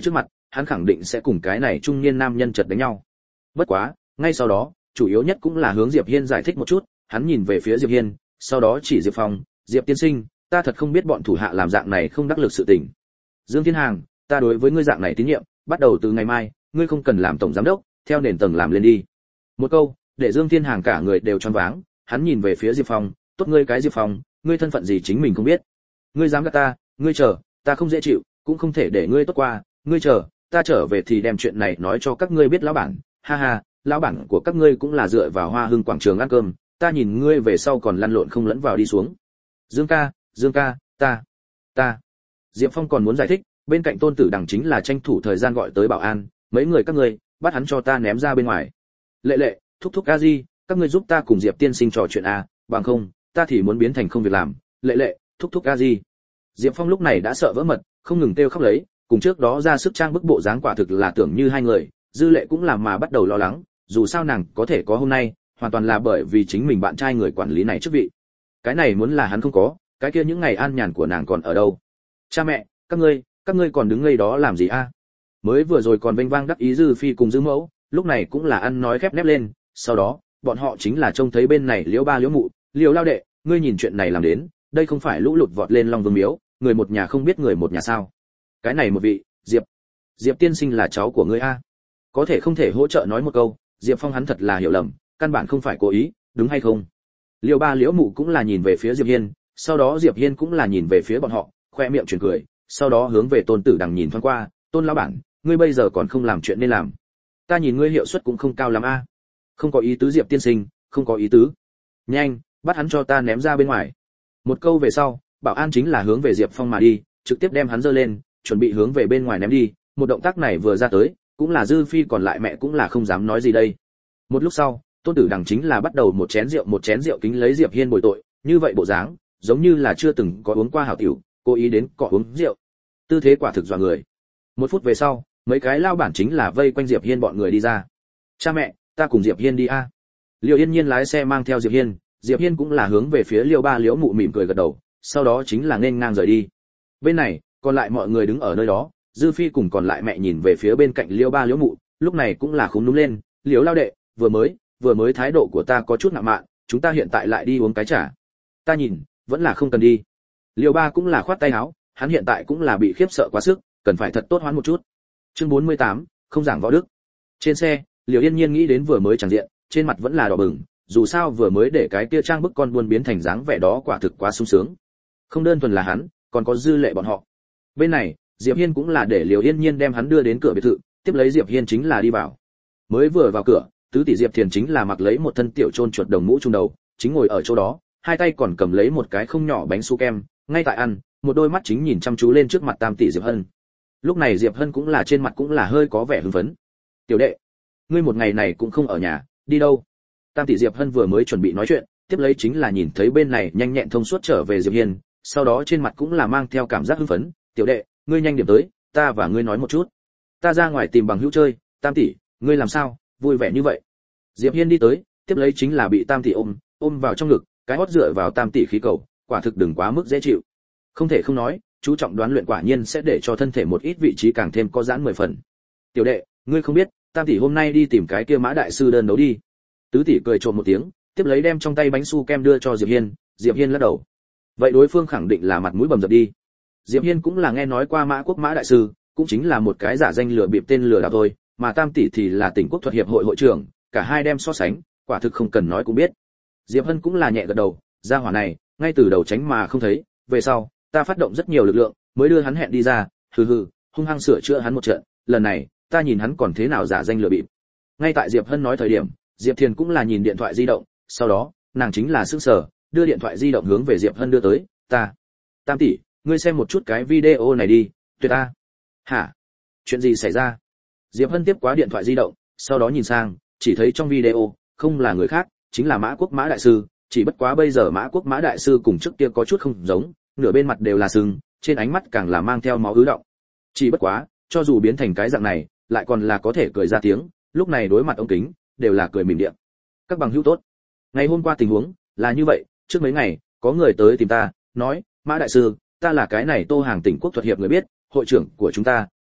hắn khẳng định sẽ cùng cái này trung niên nam nhân chật đánh nhau. Bất quá, ngay sau đó, chủ yếu nhất cũng là hướng Diệp Hiên giải thích một chút, hắn nhìn về phía Diệp Hiên, sau đó chỉ Diệp Phong, Diệp tiên sinh, ta thật không biết bọn thủ hạ làm dạng này không đắc lực sự tình. Dương Thiên Hàng, ta đối với ngươi dạng này tín nhiệm, bắt đầu từ ngày mai, ngươi không cần làm tổng giám đốc, theo nền tầng làm lên đi. Một câu, để Dương Thiên Hàng cả người đều choáng váng, hắn nhìn về phía Diệp Phong, tốt ngươi cái Diệp Phong, ngươi thân phận gì chính mình không biết. Ngươi dám gạt ta, ngươi chờ, ta không dễ chịu, cũng không thể để ngươi tốt qua, ngươi chờ, ta trở về thì đem chuyện này nói cho các ngươi biết lão bản, ha ha, lão bản của các ngươi cũng là dựa vào Hoa Hưng quảng trường ăn cơm, ta nhìn ngươi về sau còn lăn lộn không lẫn vào đi xuống. Dương ca, Dương ca, ta, ta. Diệp Phong còn muốn giải thích, bên cạnh Tôn Tử Đằng chính là tranh thủ thời gian gọi tới bảo an, mấy người các ngươi, bắt hắn cho ta ném ra bên ngoài. Lệ Lệ, thúc thúc a di, các ngươi giúp ta cùng Diệp tiên sinh trò chuyện a, bằng không, ta thì muốn biến thành không việc làm. Lệ Lệ, thúc thúc a di. Diệp Phong lúc này đã sợ vỡ mật, không ngừng kêu khóc lấy, cùng trước đó ra sức trang bức bộ dáng quả thực là tưởng như hai người, Dư Lệ cũng làm mà bắt đầu lo lắng, dù sao nàng có thể có hôm nay, hoàn toàn là bởi vì chính mình bạn trai người quản lý này chức vị. Cái này muốn là hắn không có, cái kia những ngày an nhàn của nàng còn ở đâu? Cha mẹ, các ngươi, các ngươi còn đứng ngây đó làm gì a? Mới vừa rồi còn vênh vang đắc ý Dư Phi cùng Dư Mẫu, lúc này cũng là ăn nói khép nép lên, sau đó, bọn họ chính là trông thấy bên này Liễu Ba Liễu Mụ, Liễu Lao đệ, ngươi nhìn chuyện này làm đến, đây không phải lũ lụt vọt lên Long Vương miếu, người một nhà không biết người một nhà sao? Cái này một vị, Diệp, Diệp tiên sinh là cháu của ngươi a? Có thể không thể hỗ trợ nói một câu, Diệp Phong hắn thật là hiểu lầm, căn bản không phải cố ý, đúng hay không? Liễu Ba Liễu Mụ cũng là nhìn về phía Diệp Hiên, sau đó Diệp Hiên cũng là nhìn về phía bọn họ, khoe miệng chuyển cười, sau đó hướng về Tôn Tử Đằng nhìn thoáng qua, Tôn lão bản, ngươi bây giờ còn không làm chuyện nên làm. Ta nhìn ngươi hiệu suất cũng không cao lắm a. Không có ý tứ Diệp tiên sinh, không có ý tứ. Nhanh, bắt hắn cho ta ném ra bên ngoài. Một câu về sau, bảo an chính là hướng về Diệp Phong mà đi, trực tiếp đem hắn giơ lên, chuẩn bị hướng về bên ngoài ném đi, một động tác này vừa ra tới, cũng là Dư Phi còn lại mẹ cũng là không dám nói gì đây. Một lúc sau, Tôn Tử Đằng chính là bắt đầu một chén rượu một chén rượu kính lấy Diệp Hiên bồi tội, như vậy bộ dáng, giống như là chưa từng có uống qua hảo tiểu, cố ý đến cọ uống rượu. Tư thế quả thực dọa người. Một phút về sau, mấy cái lao bản chính là vây quanh Diệp Hiên bọn người đi ra. Cha mẹ, ta cùng Diệp Hiên đi a. Liêu Yên Nhiên lái xe mang theo Diệp Hiên, Diệp Hiên cũng là hướng về phía Liêu Ba Liễu Mụ mỉm cười gật đầu, sau đó chính là nên ngang rời đi. Bên này, còn lại mọi người đứng ở nơi đó, Dư Phi cùng còn lại mẹ nhìn về phía bên cạnh Liêu Ba Liễu Mụ, lúc này cũng là khúm núm lên, Liễu lao đệ, vừa mới, vừa mới thái độ của ta có chút ngạo mạn, chúng ta hiện tại lại đi uống cái trà. Ta nhìn, vẫn là không cần đi. Liêu Ba cũng là khoát tay áo, hắn hiện tại cũng là bị khiếp sợ quá sức, cần phải thật tốt hoán một chút. Chương bốn mươi tám, không giảng võ đức. Trên xe, Liễu Yên Nhiên nghĩ đến vừa mới chẳng diện, trên mặt vẫn là đỏ bừng, dù sao vừa mới để cái kia trang bức con buôn biến thành dáng vẻ đó quả thực quá sung sướng. Không đơn thuần là hắn, còn có Dư Lệ bọn họ. Bên này, Diệp Hiên cũng là để Liễu Yên Nhiên đem hắn đưa đến cửa biệt thự, tiếp lấy Diệp Hiên chính là đi vào. Mới vừa vào cửa, tứ tỷ Diệp Thiền chính là mặc lấy một thân tiểu trôn chuột đồng mũ trung đầu, chính ngồi ở chỗ đó, hai tay còn cầm lấy một cái không nhỏ bánh su kem, ngay tại ăn, một đôi mắt chính nhìn chăm chú lên trước mặt tam tỷ Diệp Hân. Lúc này Diệp Hân cũng là trên mặt cũng là hơi có vẻ hưng phấn. "Tiểu đệ, ngươi một ngày này cũng không ở nhà, đi đâu?" Tam tỷ Diệp Hân vừa mới chuẩn bị nói chuyện, tiếp lấy chính là nhìn thấy bên này nhanh nhẹn thông suốt trở về Diệp Hiên, sau đó trên mặt cũng là mang theo cảm giác hưng phấn, "Tiểu đệ, ngươi nhanh điểm tới, ta và ngươi nói một chút. Ta ra ngoài tìm bằng hữu chơi, Tam tỷ, ngươi làm sao, vui vẻ như vậy?" Diệp Hiên đi tới, tiếp lấy chính là bị Tam tỷ ôm, ôm vào trong ngực, cái hót dựa vào Tam tỷ khí cầu, quả thực đừng quá mức dễ chịu. Không thể không nói, chú trọng đoán luyện quả nhiên sẽ để cho thân thể một ít vị trí càng thêm có giãn mười phần. "Tiểu đệ, ngươi không biết, Tam tỷ hôm nay đi tìm cái kia Mã đại sư đơn đấu đi." Tứ tỷ cười trộm một tiếng, tiếp lấy đem trong tay bánh su kem đưa cho Diệp Hiên, Diệp Hiên lắc đầu. Vậy đối phương khẳng định là mặt mũi bầm dập đi. Diệp Hiên cũng là nghe nói qua Mã Quốc Mã đại sư, cũng chính là một cái giả danh lừa bịp tên lừa đảo thôi, mà Tam tỷ thì là tỉnh quốc thuật hiệp hội hội trưởng, cả hai đem so sánh, quả thực không cần nói cũng biết. Diệp Hân cũng là nhẹ gật đầu, gia hỏa này, ngay từ đầu tránh mà không thấy, về sau, ta phát động rất nhiều lực lượng, mới đưa hắn hẹn đi ra, hừ hừ, hung hăng sửa chữa hắn một trận, lần này, ta nhìn hắn còn thế nào giả danh lừa bịp. Ngay tại Diệp Hân nói thời điểm, Diệp Thiền cũng là nhìn điện thoại di động, sau đó, nàng chính là sững sờ, đưa điện thoại di động hướng về Diệp Hân đưa tới, "Ta, Tam tỷ, ngươi xem một chút cái video này đi, tuyệt a." "Hả? Chuyện gì xảy ra?" Diệp Hân tiếp quá điện thoại di động, sau đó nhìn sang, chỉ thấy trong video, không là người khác, chính là Mã Quốc Mã đại sư, chỉ bất quá bây giờ Mã Quốc Mã đại sư cùng trước kia có chút không giống, nửa bên mặt đều là sưng, trên ánh mắt càng là mang theo máu ứ động. Chỉ bất quá, cho dù biến thành cái dạng này, lại còn là có thể cười ra tiếng, lúc này đối mặt ống kính, đều là cười mỉm điện. "Các bằng hữu tốt, ngày hôm qua tình huống là như vậy, trước mấy ngày, có người tới tìm ta, nói, Mã đại sư, ta là cái này Tô Hàng tỉnh quốc thuật hiệp người biết, hội trưởng của chúng ta,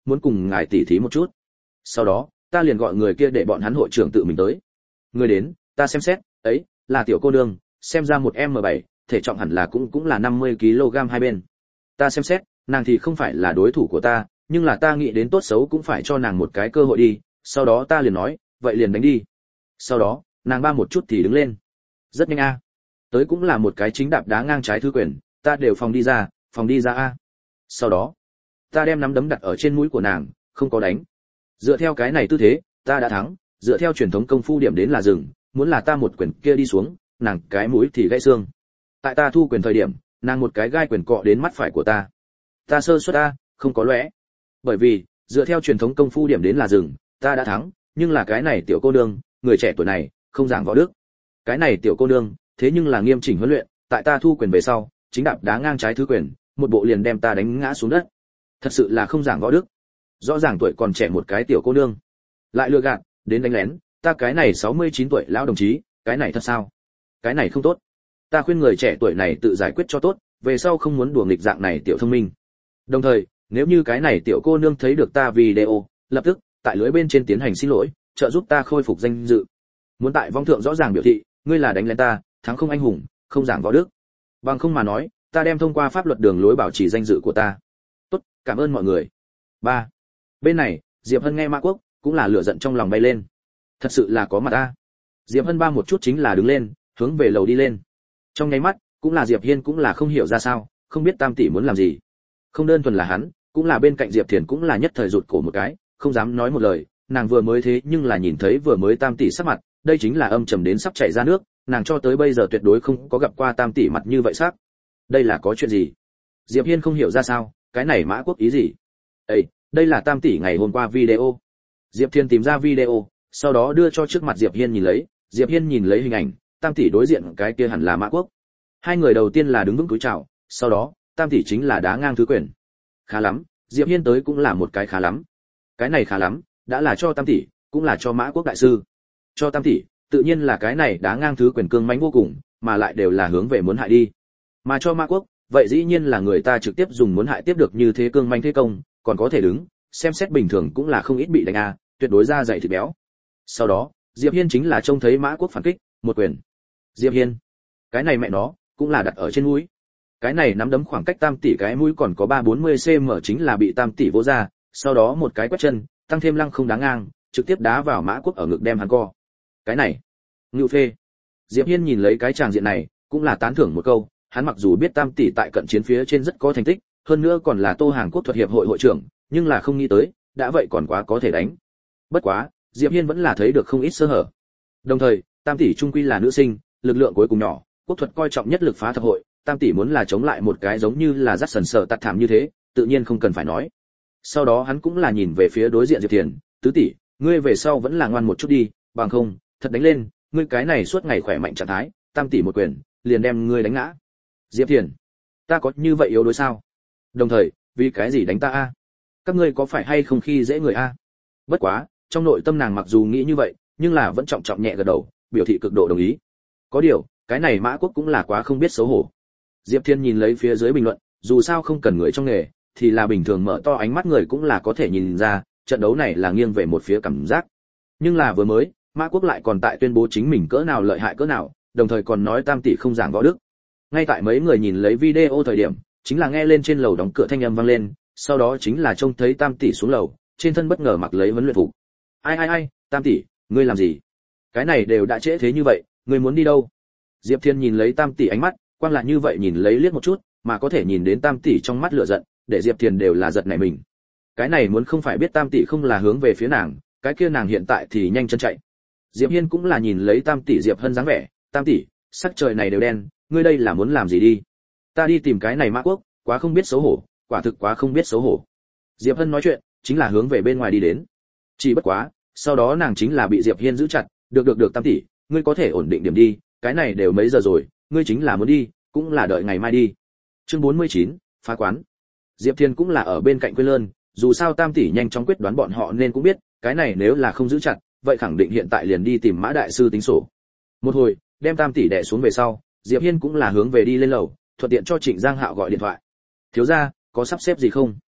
muốn cùng ngài tỉ thí một chút. Sau đó ta liền gọi người kia để bọn hắn hội trưởng tự mình tới. Người đến, ta xem xét, ấy là tiểu cô nương, xem ra một em bảy, thể trọng hẳn là cũng cũng là năm mươi ki lô gam hai bên. Ta xem xét, nàng thì không phải là đối thủ của ta, nhưng là ta nghĩ đến tốt xấu cũng phải cho nàng một cái cơ hội đi. Sau đó ta liền nói, vậy liền đánh đi. Sau đó nàng ba một chút thì đứng lên. Rất nhanh a. Tới cũng là một cái chính đạp đá ngang trái thứ quyền, ta đều phòng đi ra, phòng đi ra a. Sau đó ta đem nắm đấm đặt ở trên mũi của nàng, không có đánh. Dựa theo cái này tư thế, ta đã thắng, dựa theo truyền thống công phu điểm đến là dừng, muốn là ta một quyền kia đi xuống, nàng cái mũi thì gãy xương. Tại ta thu quyền thời điểm, nàng một cái gai quyền cọ đến mắt phải của ta. Ta sơ suất a, không có lóe. Bởi vì, dựa theo truyền thống công phu điểm đến là dừng, ta đã thắng, nhưng là cái này tiểu cô nương, người trẻ tuổi này, không giảng võ đức. Cái này tiểu cô nương, thế nhưng là nghiêm chỉnh huấn luyện, tại ta thu quyền về sau, chính đạp đá ngang trái thứ quyền, một bộ liền đem ta đánh ngã xuống đất. Thật sự là không giảng võ đức. Rõ ràng tuổi còn trẻ một cái tiểu cô nương, lại lừa gạt, đến đánh lén, ta cái này sáu mươi chín tuổi lão đồng chí, cái này thật sao? Cái này không tốt. Ta khuyên người trẻ tuổi này tự giải quyết cho tốt, về sau không muốn đùa nghịch dạng này tiểu thông minh. Đồng thời, nếu như cái này tiểu cô nương thấy được ta video, lập tức tại lưới bên trên tiến hành xin lỗi, trợ giúp ta khôi phục danh dự. Muốn tại vong thượng rõ ràng biểu thị, ngươi là đánh lén ta, thắng không anh hùng, không giảng võ đức. Bằng không mà nói, ta đem thông qua pháp luật đường lối bảo trì danh dự của ta. Tốt, cảm ơn mọi người. ba. Bên này, Diệp Hân nghe Mã Quốc, cũng là lửa giận trong lòng bay lên. Thật sự là có mặt ta. Diệp Hân ba một chút chính là đứng lên, hướng về lầu đi lên. Trong nháy mắt, cũng là Diệp Hiên cũng là không hiểu ra sao, không biết Tam tỷ muốn làm gì. Không đơn thuần là hắn, cũng là bên cạnh Diệp Thiền cũng là nhất thời rụt cổ một cái, không dám nói một lời, nàng vừa mới thế nhưng là nhìn thấy vừa mới Tam tỷ sắc mặt, đây chính là âm trầm đến sắp chảy ra nước, nàng cho tới bây giờ tuyệt đối không có gặp qua Tam tỷ mặt như vậy sắc. Đây là có chuyện gì? Diệp Hiên không hiểu ra sao, cái này Mã Quốc ý gì? Ê, đây là Tam tỷ ngày hôm qua video. Diệp Thiên tìm ra video, sau đó đưa cho trước mặt Diệp Hiên nhìn lấy, Diệp Hiên nhìn lấy hình ảnh, Tam tỷ đối diện cái kia hẳn là Mã Quốc. Hai người đầu tiên là đứng vững túi chào, sau đó, Tam tỷ chính là đá ngang thứ quyền. Khá lắm, Diệp Hiên tới cũng là một cái khá lắm. Cái này khá lắm, đã là cho Tam tỷ, cũng là cho Mã Quốc đại sư. Cho Tam tỷ, tự nhiên là cái này đá ngang thứ quyền cương mãnh vô cùng, mà lại đều là hướng về muốn hại đi. Mà cho Mã Quốc, vậy dĩ nhiên là người ta trực tiếp dùng muốn hại tiếp được như thế cương mãnh thế công, còn có thể đứng, xem xét bình thường cũng là không ít bị đánh a, tuyệt đối ra dày thịt béo. Sau đó, Diệp Hiên chính là trông thấy Mã Quốc phản kích, một quyền. Diệp Hiên, cái này mẹ nó, cũng là đặt ở trên mũi. Cái này nắm đấm khoảng cách Tam tỷ cái mũi còn có ba bốn mươi xăng-ti-mét chính là bị Tam tỷ vỗ ra, sau đó một cái quét chân, tăng thêm lăng không đá ngang, trực tiếp đá vào Mã Quốc ở ngực đem hắn co. Cái này, ngưu phê. Diệp Hiên nhìn lấy cái tràng diện này, cũng là tán thưởng một câu, hắn mặc dù biết Tam tỷ tại cận chiến phía trên rất có thành tích, hơn nữa còn là Tô Hàng Quốc thuật hiệp hội hội trưởng, nhưng là không nghĩ tới, đã vậy còn quá có thể đánh. Bất quá, Diệp Hiên vẫn là thấy được không ít sơ hở. Đồng thời, Tam tỷ trung quy là nữ sinh, lực lượng cuối cùng nhỏ, quốc thuật coi trọng nhất lực phá thập hội, Tam tỷ muốn là chống lại một cái giống như là dắt sần sờ tạt thảm như thế, tự nhiên không cần phải nói. Sau đó hắn cũng là nhìn về phía đối diện Diệp Thiền, tứ tỷ, ngươi về sau vẫn là ngoan một chút đi, bằng không, thật đánh lên, ngươi cái này suốt ngày khỏe mạnh trạng thái, Tam tỷ một quyền, liền đem ngươi đánh ngã. Diệp Thiền, ta có như vậy yếu đối sao? Đồng thời, vì cái gì đánh ta a? Các ngươi có phải hay không khi dễ người a? Bất quá, trong nội tâm nàng mặc dù nghĩ như vậy, nhưng là vẫn trọng trọng nhẹ gật đầu, biểu thị cực độ đồng ý. Có điều, cái này Mã Quốc cũng là quá không biết xấu hổ. Diệp Thiên nhìn lấy phía dưới bình luận, dù sao không cần người trong nghề, thì là bình thường mở to ánh mắt người cũng là có thể nhìn ra, trận đấu này là nghiêng về một phía cảm giác. Nhưng là vừa mới, Mã Quốc lại còn tại tuyên bố chính mình cỡ nào lợi hại cỡ nào, đồng thời còn nói Tam tỷ không giảng võ đức. Ngay tại mấy người nhìn lấy video thời điểm, chính là nghe lên trên lầu đóng cửa thanh âm vang lên, sau đó chính là trông thấy Tam tỷ xuống lầu, trên thân bất ngờ mặc lấy huấn luyện phục. Ai ai ai, Tam tỷ, ngươi làm gì? Cái này đều đã trễ thế như vậy, ngươi muốn đi đâu? Diệp Thiên nhìn lấy Tam tỷ ánh mắt, quang là như vậy nhìn lấy liếc một chút, mà có thể nhìn đến Tam tỷ trong mắt lửa giận, để Diệp Thiên đều là giật nảy mình. Cái này muốn không phải biết Tam tỷ không là hướng về phía nàng, cái kia nàng hiện tại thì nhanh chân chạy. Diệp Hiên cũng là nhìn lấy Tam tỷ Diệp Hân dáng vẻ, Tam tỷ, sắc trời này đều đen, ngươi đây là muốn làm gì đi? Ta đi tìm cái này Mã Quốc, quá không biết xấu hổ, quả thực quá không biết xấu hổ. Diệp Hân nói chuyện, chính là hướng về bên ngoài đi đến. Chỉ bất quá, sau đó nàng chính là bị Diệp Hiên giữ chặt, được được được Tam tỷ, ngươi có thể ổn định điểm đi, cái này đều mấy giờ rồi, ngươi chính là muốn đi, cũng là đợi ngày mai đi. Chương bốn mươi chín, phá quán. Diệp Thiên cũng là ở bên cạnh quên lơn, dù sao Tam tỷ nhanh chóng quyết đoán bọn họ nên cũng biết, cái này nếu là không giữ chặt, vậy khẳng định hiện tại liền đi tìm Mã đại sư tính sổ. Một hồi, đem Tam tỷ đè xuống về sau, Diệp Hiên cũng là hướng về đi lên lầu, thuận tiện cho Trịnh Giang Hạo gọi điện thoại. Thiếu gia, có sắp xếp gì không?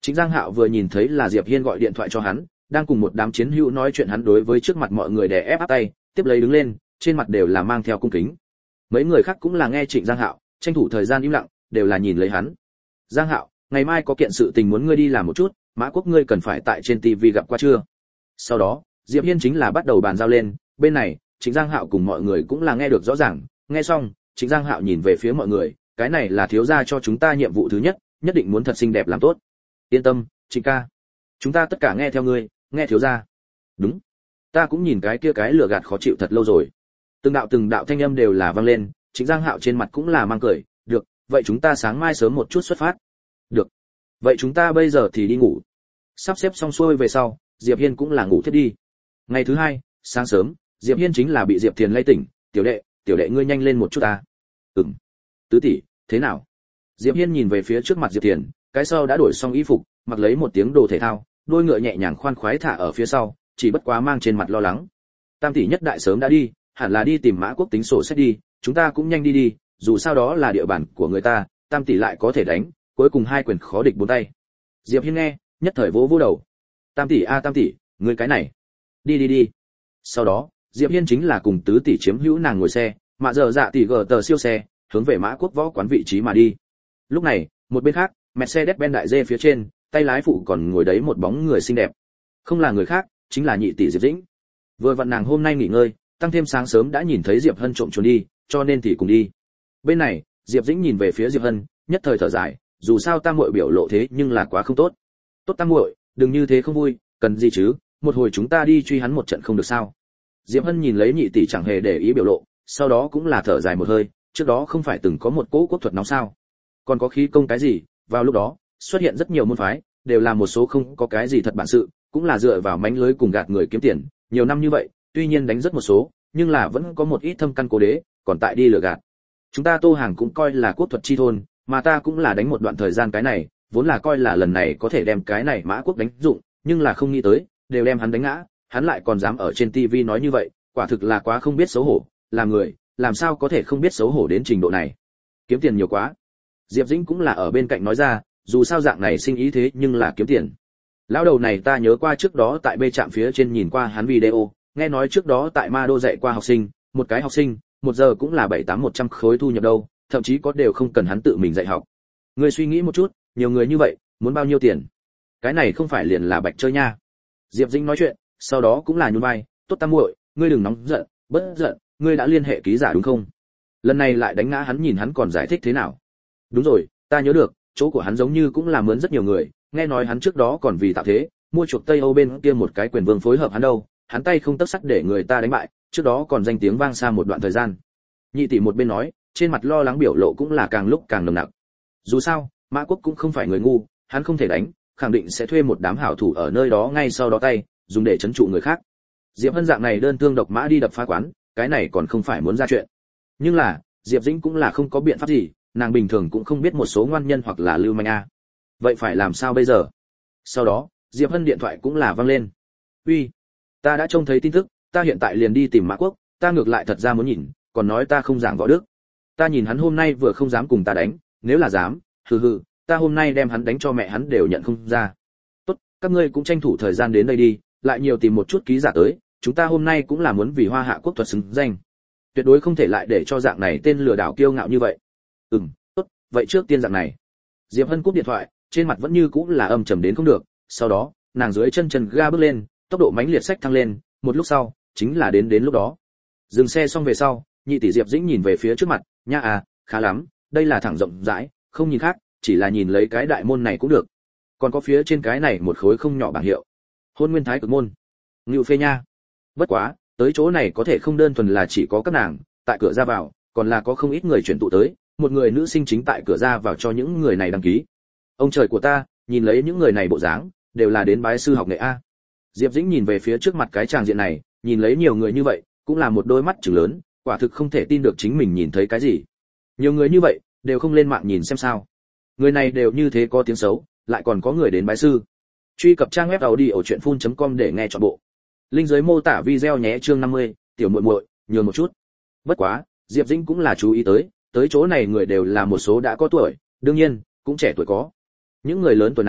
Trịnh Giang Hạo vừa nhìn thấy là Diệp Hiên gọi điện thoại cho hắn, đang cùng một đám chiến hữu nói chuyện, hắn đối với trước mặt mọi người đè ép áp tay, tiếp lấy đứng lên, trên mặt đều là mang theo cung kính. Mấy người khác cũng là nghe Trịnh Giang Hạo, tranh thủ thời gian im lặng, đều là nhìn lấy hắn. Giang Hạo, ngày mai có kiện sự tình muốn ngươi đi làm một chút, Mã Quốc ngươi cần phải tại trên ti vi gặp qua chưa? Sau đó, Diệp Hiên chính là bắt đầu bàn giao lên, bên này, Trịnh Giang Hạo cùng mọi người cũng là nghe được rõ ràng, nghe xong, Trịnh Giang Hạo nhìn về phía mọi người, cái này là thiếu gia cho chúng ta nhiệm vụ thứ nhất, nhất định muốn thật xinh đẹp làm tốt. Yên tâm, Trịnh ca, chúng ta tất cả nghe theo ngươi, nghe thiếu gia. Đúng, ta cũng nhìn cái kia cái lừa gạt khó chịu thật lâu rồi. Từng đạo từng đạo thanh âm đều là vang lên, Trịnh Giang Hạo trên mặt cũng là mang cười, được, vậy chúng ta sáng mai sớm một chút xuất phát. Được. Vậy chúng ta bây giờ thì đi ngủ. Sắp xếp xong xuôi về sau, Diệp Hiên cũng là ngủ thiết đi. Ngày thứ hai, sáng sớm, Diệp Hiên chính là bị Diệp Thiền lay tỉnh, "Tiểu đệ, tiểu đệ ngươi nhanh lên một chút ta." "Ừm." "Tứ tỷ, thế nào?" Diệp Hiên nhìn về phía trước mặt Diệp Thiền, cái sau đã đổi xong y phục, mặc lấy một tiếng đồ thể thao, đôi ngựa nhẹ nhàng khoan khoái thả ở phía sau, chỉ bất quá mang trên mặt lo lắng. "Tam tỷ nhất đại sớm đã đi, hẳn là đi tìm Mã Quốc tính sổ sách đi, chúng ta cũng nhanh đi đi, dù sao đó là địa bàn của người ta, Tam tỷ lại có thể đánh, cuối cùng hai quyền khó địch bốn tay." Diệp Hiên nghe, nhất thời vỗ vỗ đầu. "Tam tỷ a Tam tỷ, ngươi cái này, đi đi đi." Sau đó, Diệp Hiên chính là cùng tứ tỷ chiếm hữu nàng ngồi xe, mạ giờ dạ tỷ gờ tờ siêu xe, hướng về Mã Quốc võ quán vị trí mà đi. Lúc này, một bên khác, Mercedes-Benz đại dê phía trên, tay lái phụ còn ngồi đấy một bóng người xinh đẹp. Không là người khác, chính là nhị tỷ Diệp Dĩnh. Vừa vặn nàng hôm nay nghỉ ngơi, tăng thêm sáng sớm đã nhìn thấy Diệp Hân trộm trốn đi, cho nên thì cùng đi. Bên này, Diệp Dĩnh nhìn về phía Diệp Hân, nhất thời thở dài, dù sao tam muội biểu lộ thế nhưng là quá không tốt. "Tốt tam muội, đừng như thế không vui, cần gì chứ, một hồi chúng ta đi truy hắn một trận không được sao?" Diệp Hân nhìn lấy nhị tỷ chẳng hề để ý biểu lộ, sau đó cũng là thở dài một hơi, trước đó không phải từng có một cỗ quốc thuật nóng sao? Còn có khí công cái gì, vào lúc đó, xuất hiện rất nhiều môn phái, đều là một số không có cái gì thật bản sự, cũng là dựa vào mánh lưới cùng gạt người kiếm tiền, nhiều năm như vậy, tuy nhiên đánh rất một số, nhưng là vẫn có một ít thâm căn cố đế, còn tại đi lừa gạt. Chúng ta Tô Hàng cũng coi là quốc thuật chi thôn, mà ta cũng là đánh một đoạn thời gian cái này, vốn là coi là lần này có thể đem cái này Mã Quốc đánh dụng, nhưng là không nghĩ tới, đều đem hắn đánh ngã, hắn lại còn dám ở trên ti vi nói như vậy, quả thực là quá không biết xấu hổ, làm người, làm sao có thể không biết xấu hổ đến trình độ này. Kiếm tiền nhiều quá. Diệp Dĩnh cũng là ở bên cạnh nói ra, dù sao dạng này sinh ý thế nhưng là kiếm tiền. Lão đầu này ta nhớ qua trước đó tại bê trạm phía trên nhìn qua hắn video, nghe nói trước đó tại Ma Đô dạy qua học sinh, một cái học sinh, một giờ cũng là bảy tám một trăm khối thu nhập đâu, thậm chí có đều không cần hắn tự mình dạy học. Ngươi suy nghĩ một chút, nhiều người như vậy, muốn bao nhiêu tiền? Cái này không phải liền là bạch chơi nha. Diệp Dĩnh nói chuyện, sau đó cũng là nhún vai, "Tốt tam muội, ngươi đừng nóng giận, bất giận, ngươi đã liên hệ ký giả đúng không? Lần này lại đánh ngã hắn, nhìn hắn còn giải thích thế nào?" "Đúng rồi, ta nhớ được, chỗ của hắn giống như cũng là mướn rất nhiều người, nghe nói hắn trước đó còn vì tạo thế, mua chuộc Tây Âu bên kia một cái quyền vương phối hợp hắn đâu, hắn tay không tấc sắt để người ta đánh bại, trước đó còn danh tiếng vang xa một đoạn thời gian." Nhị tỷ một bên nói, trên mặt lo lắng biểu lộ cũng là càng lúc càng nồng nặc. Dù sao, Mã Quốc cũng không phải người ngu, hắn không thể đánh, khẳng định sẽ thuê một đám hảo thủ ở nơi đó ngay sau đó tay, dùng để trấn trụ người khác. Diệp Hân dạng này đơn thương độc mã đi đập phá quán, cái này còn không phải muốn ra chuyện. Nhưng là, Diệp Dĩnh cũng là không có biện pháp gì, nàng bình thường cũng không biết một số ngoan nhân hoặc là lưu manh a. Vậy phải làm sao bây giờ? Sau đó, Diệp Hân điện thoại cũng là vang lên. "Uy, ta đã trông thấy tin tức, ta hiện tại liền đi tìm Mã Quốc, ta ngược lại thật ra muốn nhìn, còn nói ta không giảng võ đức. Ta nhìn hắn hôm nay vừa không dám cùng ta đánh, nếu là dám, hừ hừ, ta hôm nay đem hắn đánh cho mẹ hắn đều nhận không ra. Tốt, các ngươi cũng tranh thủ thời gian đến đây đi, lại nhiều tìm một chút ký giả tới, chúng ta hôm nay cũng là muốn vì Hoa Hạ quốc thuật xứng danh. Tuyệt đối không thể lại để cho dạng này tên lừa đảo kiêu ngạo như vậy." "Ừm, tốt, vậy trước tiên dạng này." Diệp Hân cúp điện thoại, trên mặt vẫn như cũng là âm trầm đến không được, sau đó, nàng dưới chân chân ga bước lên, tốc độ mãnh liệt sách thăng lên, một lúc sau, chính là đến đến lúc đó. Dừng xe xong về sau, nhị tỷ Diệp Dĩnh nhìn về phía trước mặt, "Nha à, khá lắm, đây là thẳng rộng rãi, không nhìn khác, chỉ là nhìn lấy cái đại môn này cũng được. Còn có phía trên cái này một khối không nhỏ bảng hiệu. Hôn Nguyên Thái Cực môn. Ngưu phê nha. Bất quá, tới chỗ này có thể không đơn thuần là chỉ có các nàng, tại cửa ra vào, còn là có không ít người chuyển tụ tới, một người nữ sinh chính tại cửa ra vào cho những người này đăng ký. Ông trời của ta, nhìn lấy những người này bộ dáng, đều là đến bái sư học nghệ a." Diệp Dĩnh nhìn về phía trước mặt cái tràng diện này, nhìn lấy nhiều người như vậy, cũng là một đôi mắt trừng lớn, quả thực không thể tin được chính mình nhìn thấy cái gì. Nhiều người như vậy, đều không lên mạng nhìn xem sao? Người này đều như thế có tiếng xấu, lại còn có người đến bái sư. Truy cập trang web audiochuyenphun chấm com để nghe trọn bộ. Link dưới mô tả video nhé. Chương năm mươi, tiểu muội muội, nhường một chút. Bất quá, Diệp Dĩnh cũng là chú ý tới, tới chỗ này người đều là một số đã có tuổi, đương nhiên, cũng trẻ tuổi có. Những người lớn tuổi này,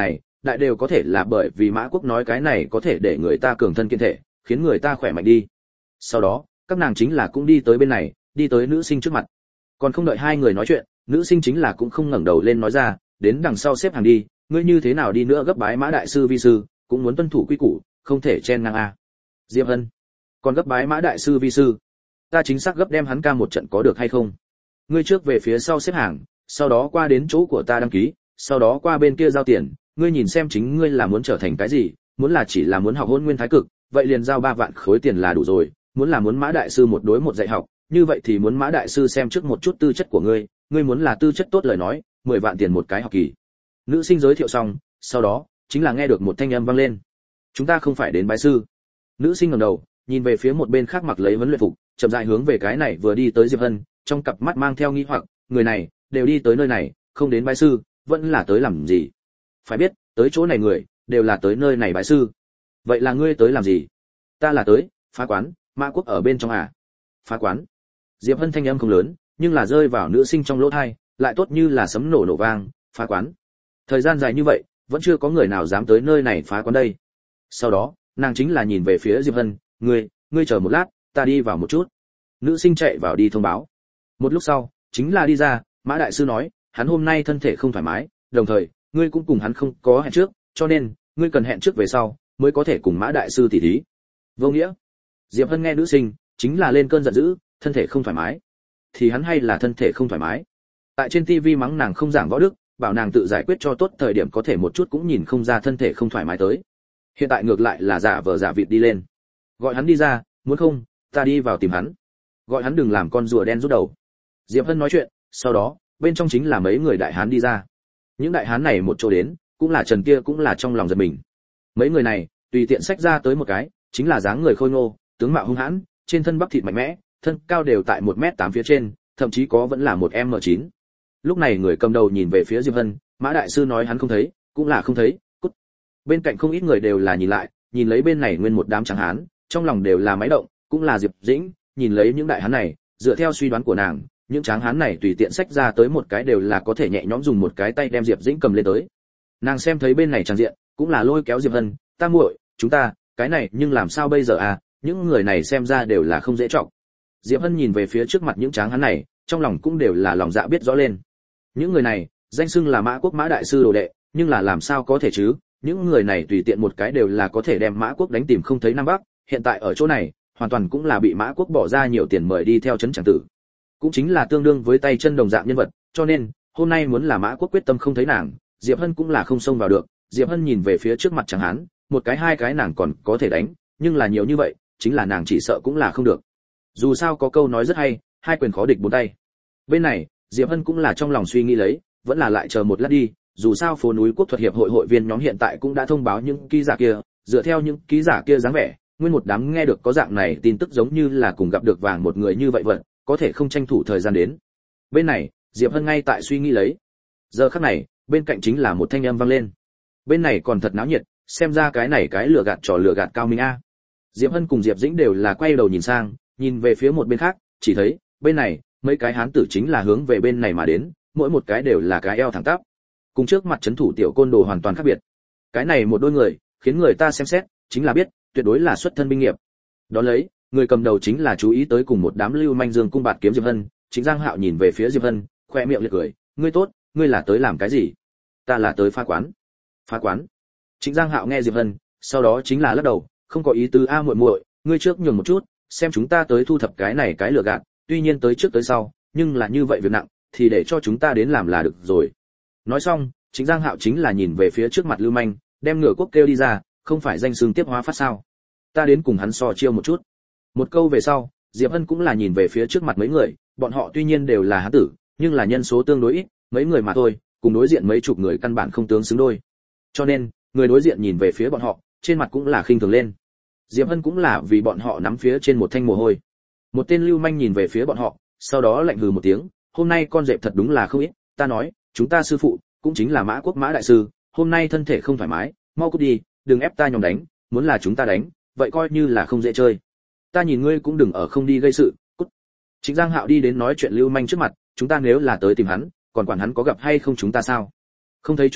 đại đều có thể là bởi vì Mã Quốc nói cái này có thể để người ta cường thân kiên thể, khiến người ta khỏe mạnh đi. Sau đó, các nàng chính là cũng đi tới bên này, đi tới nữ sinh trước mặt. Còn không đợi hai người nói chuyện, nữ sinh chính là cũng không ngẩng đầu lên nói ra, đến đằng sau xếp hàng đi, ngươi như thế nào đi nữa gấp bái Mã đại sư vi sư, cũng muốn tuân thủ quy củ, không thể chen ngang a. Diệp Hân, còn gấp bái Mã đại sư vi sư, ta chính xác gấp đem hắn ca một trận có được hay không? Ngươi trước về phía sau xếp hàng, sau đó qua đến chỗ của ta đăng ký, sau đó qua bên kia giao tiền, ngươi nhìn xem chính ngươi là muốn trở thành cái gì, muốn là chỉ là muốn học Hôn Nguyên Thái Cực, vậy liền giao ba vạn khối tiền là đủ rồi, muốn là muốn Mã đại sư một đối một dạy học, như vậy thì muốn Mã đại sư xem trước một chút tư chất của ngươi, ngươi muốn là tư chất tốt lời nói, mười vạn tiền một cái học kỳ. Nữ sinh giới thiệu xong, sau đó chính là nghe được một thanh âm vang lên. Chúng ta không phải đến bái sư. Nữ sinh ngẩng đầu, nhìn về phía một bên khác mặc lấy huấn luyện phục, chậm rãi hướng về cái này vừa đi tới Diệp Hân, trong cặp mắt mang theo nghi hoặc, người này đều đi tới nơi này, không đến bái sư, vẫn là tới làm gì? Phải biết, tới chỗ này người đều là tới nơi này bái sư. Vậy là ngươi tới làm gì? Ta là tới phá quán, Mã Quốc ở bên trong à? Phá quán? Diệp Hân thanh âm không lớn, nhưng là rơi vào nữ sinh trong lỗ tai, lại tốt như là sấm nổ nổ vang, phá quán. Thời gian dài như vậy, vẫn chưa có người nào dám tới nơi này phá quán đây. Sau đó, nàng chính là nhìn về phía Diệp Hân, ngươi, ngươi chờ một lát, ta đi vào một chút. Nữ sinh chạy vào đi thông báo. Một lúc sau, chính là đi ra, Mã đại sư nói, hắn hôm nay thân thể không thoải mái, đồng thời, ngươi cũng cùng hắn không có hẹn trước, cho nên, ngươi cần hẹn trước về sau, mới có thể cùng Mã đại sư tỉ thí. Vô nghĩa. Diệp Hân nghe nữ sinh, chính là lên cơn giận dữ, thân thể không thoải mái. Thì hắn hay là thân thể không thoải mái? Tại trên tivi mắng nàng không giảng võ đức, bảo nàng tự giải quyết cho tốt, thời điểm có thể một chút cũng nhìn không ra thân thể không thoải mái tới. Hiện tại ngược lại là giả vờ giả vịt đi lên. Gọi hắn đi ra, muốn không, ta đi vào tìm hắn. Gọi hắn đừng làm con rùa đen rút đầu. Diệp Hân nói chuyện, sau đó, bên trong chính là mấy người đại hán đi ra. Những đại hán này một chỗ đến, cũng là Trần kia cũng là trong lòng giật mình. Mấy người này, tùy tiện xách ra tới một cái, chính là dáng người khôi ngô, tướng mạo hung hãn, trên thân bắp thịt mạnh mẽ, thân cao đều tại một mét tám phía trên, thậm chí có vẫn là một em chín. Lúc này người cầm đầu nhìn về phía Diệp Hân, Mã đại sư nói hắn không thấy, cũng là không thấy, cút. Bên cạnh không ít người đều là nhìn lại, nhìn lấy bên này nguyên một đám trắng hán, trong lòng đều là máy động, cũng là Diệp Dĩnh, nhìn lấy những đại hán này, dựa theo suy đoán của nàng, những tráng hán này tùy tiện xách ra tới một cái đều là có thể nhẹ nhõm dùng một cái tay đem Diệp Dĩnh cầm lên tới. Nàng xem thấy bên này trang diện, cũng là lôi kéo Diệp Hân, ta muội, chúng ta, cái này nhưng làm sao bây giờ à, những người này xem ra đều là không dễ trọng. Diệp Hân nhìn về phía trước mặt những tráng hán này, trong lòng cũng đều là lòng dạ biết rõ lên. Những người này, danh xưng là Mã Quốc Mã đại sư đồ đệ, nhưng là làm sao có thể chứ, những người này tùy tiện một cái đều là có thể đem Mã Quốc đánh tìm không thấy Nam Bắc, hiện tại ở chỗ này, hoàn toàn cũng là bị Mã Quốc bỏ ra nhiều tiền mời đi theo trấn tràng tử. Cũng chính là tương đương với tay chân đồng dạng nhân vật, cho nên, hôm nay muốn là Mã Quốc quyết tâm không thấy nàng, Diệp Hân cũng là không xông vào được. Diệp Hân nhìn về phía trước mặt tráng hán, một cái hai cái nàng còn có thể đánh, nhưng là nhiều như vậy, chính là nàng chỉ sợ cũng là không được. Dù sao có câu nói rất hay, hai quyền khó địch bốn tay. Bên này, Diệp Hân cũng là trong lòng suy nghĩ lấy, vẫn là lại chờ một lát đi, dù sao phố núi quốc thuật hiệp hội hội viên nhóm hiện tại cũng đã thông báo những ký giả kia, dựa theo những ký giả kia dáng vẻ, nguyên một đám nghe được có dạng này tin tức giống như là cùng gặp được vàng một người như vậy vậy, có thể không tranh thủ thời gian đến. Bên này, Diệp Hân ngay tại suy nghĩ lấy. Giờ khắc này, bên cạnh chính là một thanh âm vang lên. Bên này còn thật náo nhiệt, xem ra cái này cái lừa gạt trò lừa gạt cao minh a. Diệp Hân cùng Diệp Dĩnh đều là quay đầu nhìn sang, nhìn về phía một bên khác, chỉ thấy, bên này, mấy cái hán tử chính là hướng về bên này mà đến, mỗi một cái đều là cái eo thẳng tắp. Cùng trước mặt trấn thủ tiểu côn đồ hoàn toàn khác biệt. Cái này một đôi người, khiến người ta xem xét, chính là biết, tuyệt đối là xuất thân binh nghiệp. Đó lấy, người cầm đầu chính là chú ý tới cùng một đám lưu manh dương cung bạt kiếm Diệp Hân, chính Giang Hạo nhìn về phía Diệp Hân, khoe miệng liệt cười, ngươi tốt, ngươi là tới làm cái gì? Ta là tới phá quán. Phá quán? Chính Giang Hạo nghe Diệp Hân, sau đó chính là lắc đầu, không có ý tứ a muội muội, ngươi trước nhường một chút, xem chúng ta tới thu thập cái này cái lừa gạt, tuy nhiên tới trước tới sau, nhưng là như vậy việc nặng, thì để cho chúng ta đến làm là được rồi. Nói xong, chính Giang Hạo chính là nhìn về phía trước mặt lưu manh, đem ngựa quốc kêu đi ra, không phải danh xưng tiếp hóa phát sao? Ta đến cùng hắn so chiêu một chút. Một câu về sau, Diệp Hân cũng là nhìn về phía trước mặt mấy người, bọn họ tuy nhiên đều là hán tử, nhưng là nhân số tương đối ít, mấy người mà thôi, cùng đối diện mấy chục người căn bản không tướng xứng đôi. Cho nên, người đối diện nhìn về phía bọn họ, trên mặt cũng là khinh thường lên. Diệp Hân cũng là vì bọn họ nắm phía trên một thanh mồ hôi. Một tên lưu manh nhìn về phía bọn họ, sau đó lạnh hừ một tiếng, hôm nay con dẹp thật đúng là không ít, ta nói, chúng ta sư phụ, cũng chính là Mã Quốc Mã đại sư, hôm nay thân thể không thoải mái, mau cút đi, đừng ép ta nhóm đánh, muốn là chúng ta đánh, vậy coi như là không dễ chơi. Ta nhìn ngươi cũng đừng ở không đi gây sự, cút. Trịnh Giang Hạo đi đến nói chuyện lưu manh trước mặt, chúng ta nếu là tới tìm hắn, còn quản hắn có gặp hay không chúng ta sao? Không thấy chúng ta,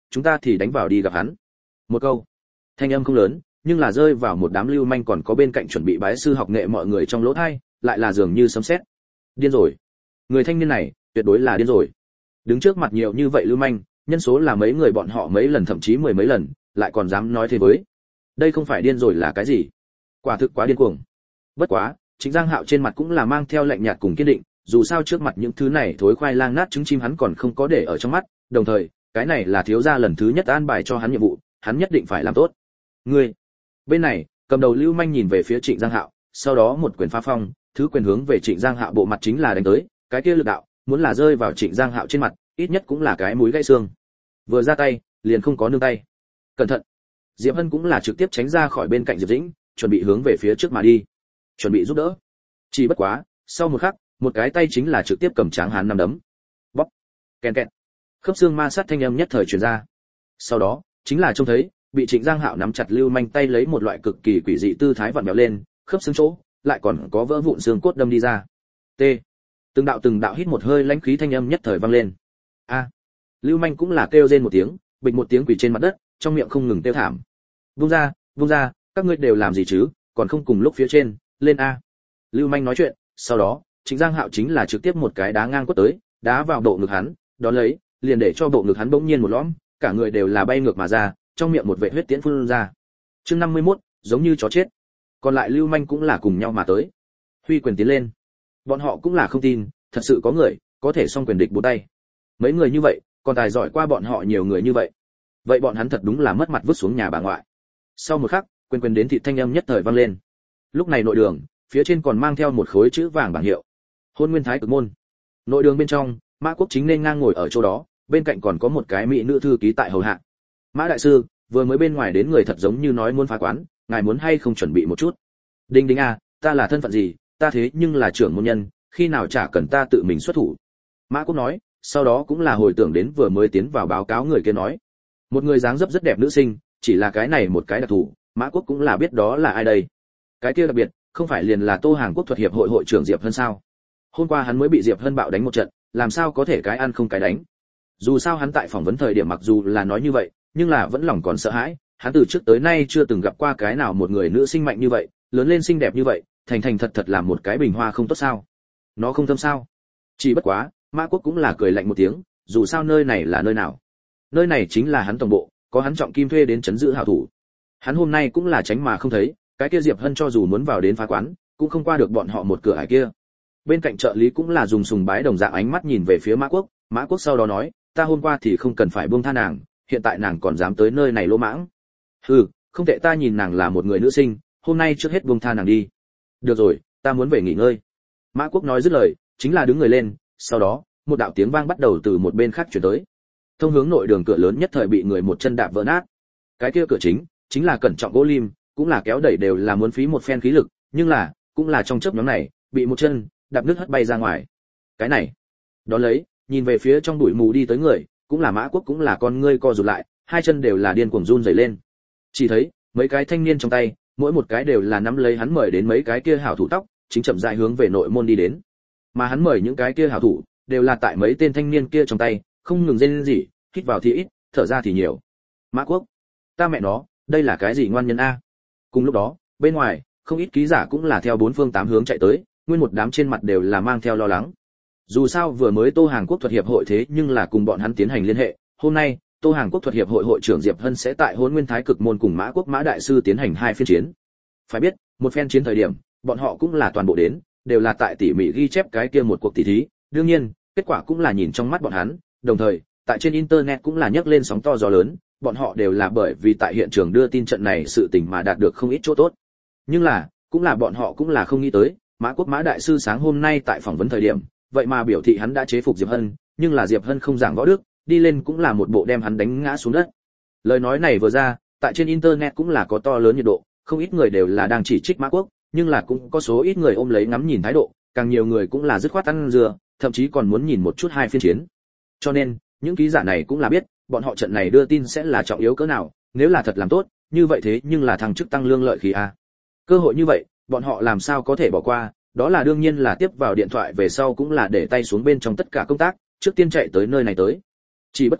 chúng ta thì đánh vào đi gặp hắn. Một câu thanh âm không lớn, nhưng là rơi vào một đám lưu manh còn có bên cạnh chuẩn bị bái sư học nghệ mọi người trong lỗ tai, lại là dường như sấm sét. Điên rồi, người thanh niên này tuyệt đối là điên rồi. Đứng trước mặt nhiều như vậy lưu manh, nhân số là mấy người bọn họ mấy lần thậm chí mười mấy lần, lại còn dám nói thế với. Đây không phải điên rồi là cái gì? Quả thực quá điên cuồng. Bất quá, Trịnh Giang Hạo trên mặt cũng là mang theo lạnh nhạt cùng kiên định, dù sao trước mặt những thứ này thối khoai lang nát trứng chim hắn còn không có để ở trong mắt, đồng thời, cái này là thiếu gia lần thứ nhất an bài cho hắn nhiệm vụ, hắn nhất định phải làm tốt. Ngươi, bên này, cầm đầu lưu manh nhìn về phía Trịnh Giang Hạo, sau đó một quyền phá phong, thứ quyền hướng về Trịnh Giang Hạo bộ mặt chính là đánh tới, cái kia lực đạo, muốn là rơi vào Trịnh Giang Hạo trên mặt, ít nhất cũng là cái mũi gãy xương. Vừa ra tay, liền không có nương tay. Cẩn thận. Diệp Hân cũng là trực tiếp tránh ra khỏi bên cạnh Diệp Dĩnh, chuẩn bị hướng về phía trước mà đi, chuẩn bị giúp đỡ. Chỉ bất quá, sau một khắc, một cái tay chính là trực tiếp cầm Tráng Hán nắm đấm. Bóp. Kèn kẹt. Khớp xương ma sát thanh âm nhất thời truyền ra. Sau đó, chính là trông thấy, bị Trịnh Giang Hạo nắm chặt lưu manh tay lấy một loại cực kỳ quỷ dị tư thái vặn vẹo lên, khớp xương chỗ, lại còn có vỡ vụn xương cốt đâm đi ra. T. Từng đạo từng đạo hít một hơi lãnh khí thanh âm nhất thời vang lên. A. Lưu manh cũng là kêu rên một tiếng, bịch một tiếng quỳ trên mặt đất, trong miệng không ngừng kêu thảm. Vung ra, vung ra, các ngươi đều làm gì chứ, còn không cùng lúc phía trên, lên a. Lưu manh nói chuyện, sau đó, Trịnh Giang Hạo chính là trực tiếp một cái đá ngang quất tới, đá vào bộ ngực hắn, đón lấy, liền để cho bộ ngực hắn bỗng nhiên một lõm, cả người đều là bay ngược mà ra, trong miệng một vệt huyết tiễn phun ra. Chương năm mươi mốt, giống như chó chết. Còn lại lưu manh cũng là cùng nhau mà tới. Huy quyền tiến lên. Bọn họ cũng là không tin, thật sự có người có thể song quyền địch bốn tay. Mấy người như vậy, còn tài giỏi qua bọn họ nhiều người như vậy. Vậy bọn hắn thật đúng là mất mặt vứt xuống nhà bà ngoại. Sau một khắc, quyền quyền đến thị thanh âm nhất thời vang lên. Lúc này nội đường, phía trên còn mang theo một khối chữ vàng bảng hiệu. Hôn Nguyên Thái Cực môn. Nội đường bên trong, Mã Quốc chính nên ngang ngồi ở chỗ đó, bên cạnh còn có một cái mỹ nữ thư ký tại hầu hạ. Mã đại sư, vừa mới bên ngoài đến người thật giống như nói muốn phá quán, ngài muốn hay không chuẩn bị một chút? Đinh Đinh à, ta là thân phận gì, ta thế nhưng là trưởng môn nhân, khi nào chả cần ta tự mình xuất thủ. Mã Quốc nói, sau đó cũng là hồi tưởng đến vừa mới tiến vào báo cáo người kia nói. Một người dáng dấp rất đẹp nữ sinh, chỉ là cái này một cái đặc thù, Mã Quốc cũng là biết đó là ai đây. Cái kia đặc biệt, không phải liền là Tô Hàng Quốc thuật hiệp hội hội trưởng Diệp Hân sao? Hôm qua hắn mới bị Diệp Hân bạo đánh một trận, làm sao có thể cái ăn không cái đánh. Dù sao hắn tại phỏng vấn thời điểm mặc dù là nói như vậy, nhưng là vẫn lòng còn sợ hãi, hắn từ trước tới nay chưa từng gặp qua cái nào một người nữ sinh mạnh như vậy, lớn lên xinh đẹp như vậy, thành thành thật thật làm một cái bình hoa không tốt sao? Nó không thâm sao? Chỉ bất quá, Mã Quốc cũng là cười lạnh một tiếng, dù sao nơi này là nơi nào? Nơi này chính là hắn tổng bộ, có hắn trọng kim thuê đến chấn giữ hảo thủ. Hắn hôm nay cũng là tránh mà không thấy, cái kia Diệp Hân cho dù muốn vào đến phá quán, cũng không qua được bọn họ một cửa ải kia. Bên cạnh trợ lý cũng là dùng sùng bái đồng dạng ánh mắt nhìn về phía Mã Quốc, Mã Quốc sau đó nói, ta hôm qua thì không cần phải buông tha nàng, hiện tại nàng còn dám tới nơi này lỗ mãng. Hừ, không tệ, ta nhìn nàng là một người nữ sinh, hôm nay trước hết buông tha nàng đi. Được rồi, ta muốn về nghỉ ngơi. Mã Quốc nói dứt lời, chính là đứng người lên, sau đó, một đạo tiếng vang bắt đầu từ một bên khác truyền tới. Thông hướng nội đường cửa lớn nhất thời bị người một chân đạp vỡ nát. Cái kia cửa chính, chính là cẩn trọng gỗ lim, cũng là kéo đẩy đều là muốn phí một phen khí lực, nhưng là, cũng là trong chớp nhoáng này, bị một chân đạp nước hất bay ra ngoài. Cái này, đó lấy, nhìn về phía trong bụi mù đi tới người, cũng là Mã Quốc cũng là con ngươi co rụt lại, hai chân đều là điên cuồng run rẩy lên. Chỉ thấy, mấy cái thanh niên trong tay, mỗi một cái đều là nắm lấy hắn mời đến mấy cái kia hảo thủ tóc, chính chậm rãi hướng về nội môn đi đến. Mà hắn mời những cái kia hảo thủ, đều là tại mấy tên thanh niên kia trong tay, không ngừng rên rỉ, hít vào thì ít, thở ra thì nhiều. Mã Quốc, ta mẹ nó, đây là cái gì ngoan nhân a? Cùng lúc đó, bên ngoài, không ít ký giả cũng là theo bốn phương tám hướng chạy tới, nguyên một đám trên mặt đều là mang theo lo lắng. Dù sao vừa mới Tô Hàng Quốc thuật hiệp hội thế nhưng là cùng bọn hắn tiến hành liên hệ, hôm nay, Tô Hàng Quốc thuật hiệp hội hội trưởng Diệp Hân sẽ tại Hỗn Nguyên Thái Cực môn cùng Mã Quốc Mã đại sư tiến hành hai phiên chiến. Phải biết, một phen chiến thời điểm, bọn họ cũng là toàn bộ đến, đều là tại tỉ mỉ ghi chép cái kia một cuộc tỷ thí, đương nhiên, kết quả cũng là nhìn trong mắt bọn hắn, đồng thời, tại trên internet cũng là nhấc lên sóng to gió lớn, bọn họ đều là bởi vì tại hiện trường đưa tin trận này sự tình mà đạt được không ít chỗ tốt. Nhưng là, cũng là bọn họ cũng là không nghĩ tới, Mã Quốc Mã đại sư sáng hôm nay tại phỏng vấn thời điểm, vậy mà biểu thị hắn đã chế phục Diệp Hân, nhưng là Diệp Hân không giảng võ đức, đi lên cũng là một bộ đem hắn đánh ngã xuống đất. Lời nói này vừa ra, tại trên internet cũng là có to lớn nhiệt độ, không ít người đều là đang chỉ trích Mã Quốc, nhưng là cũng có số ít người ôm lấy ngắm nhìn thái độ, càng nhiều người cũng là dứt khoát ăn dừa, thậm chí còn muốn nhìn một chút hai phiên chiến. Cho nên, những ký giả này cũng là biết, bọn họ trận này đưa tin sẽ là trọng yếu cỡ nào, nếu là thật làm tốt, như vậy thế nhưng là thằng chức tăng lương lợi khí a. Cơ hội như vậy, bọn họ làm sao có thể bỏ qua, đó là đương nhiên là tiếp vào điện thoại về sau cũng là để tay xuống bên trong tất cả công tác, trước tiên chạy tới nơi này tới. Chỉ bất quá,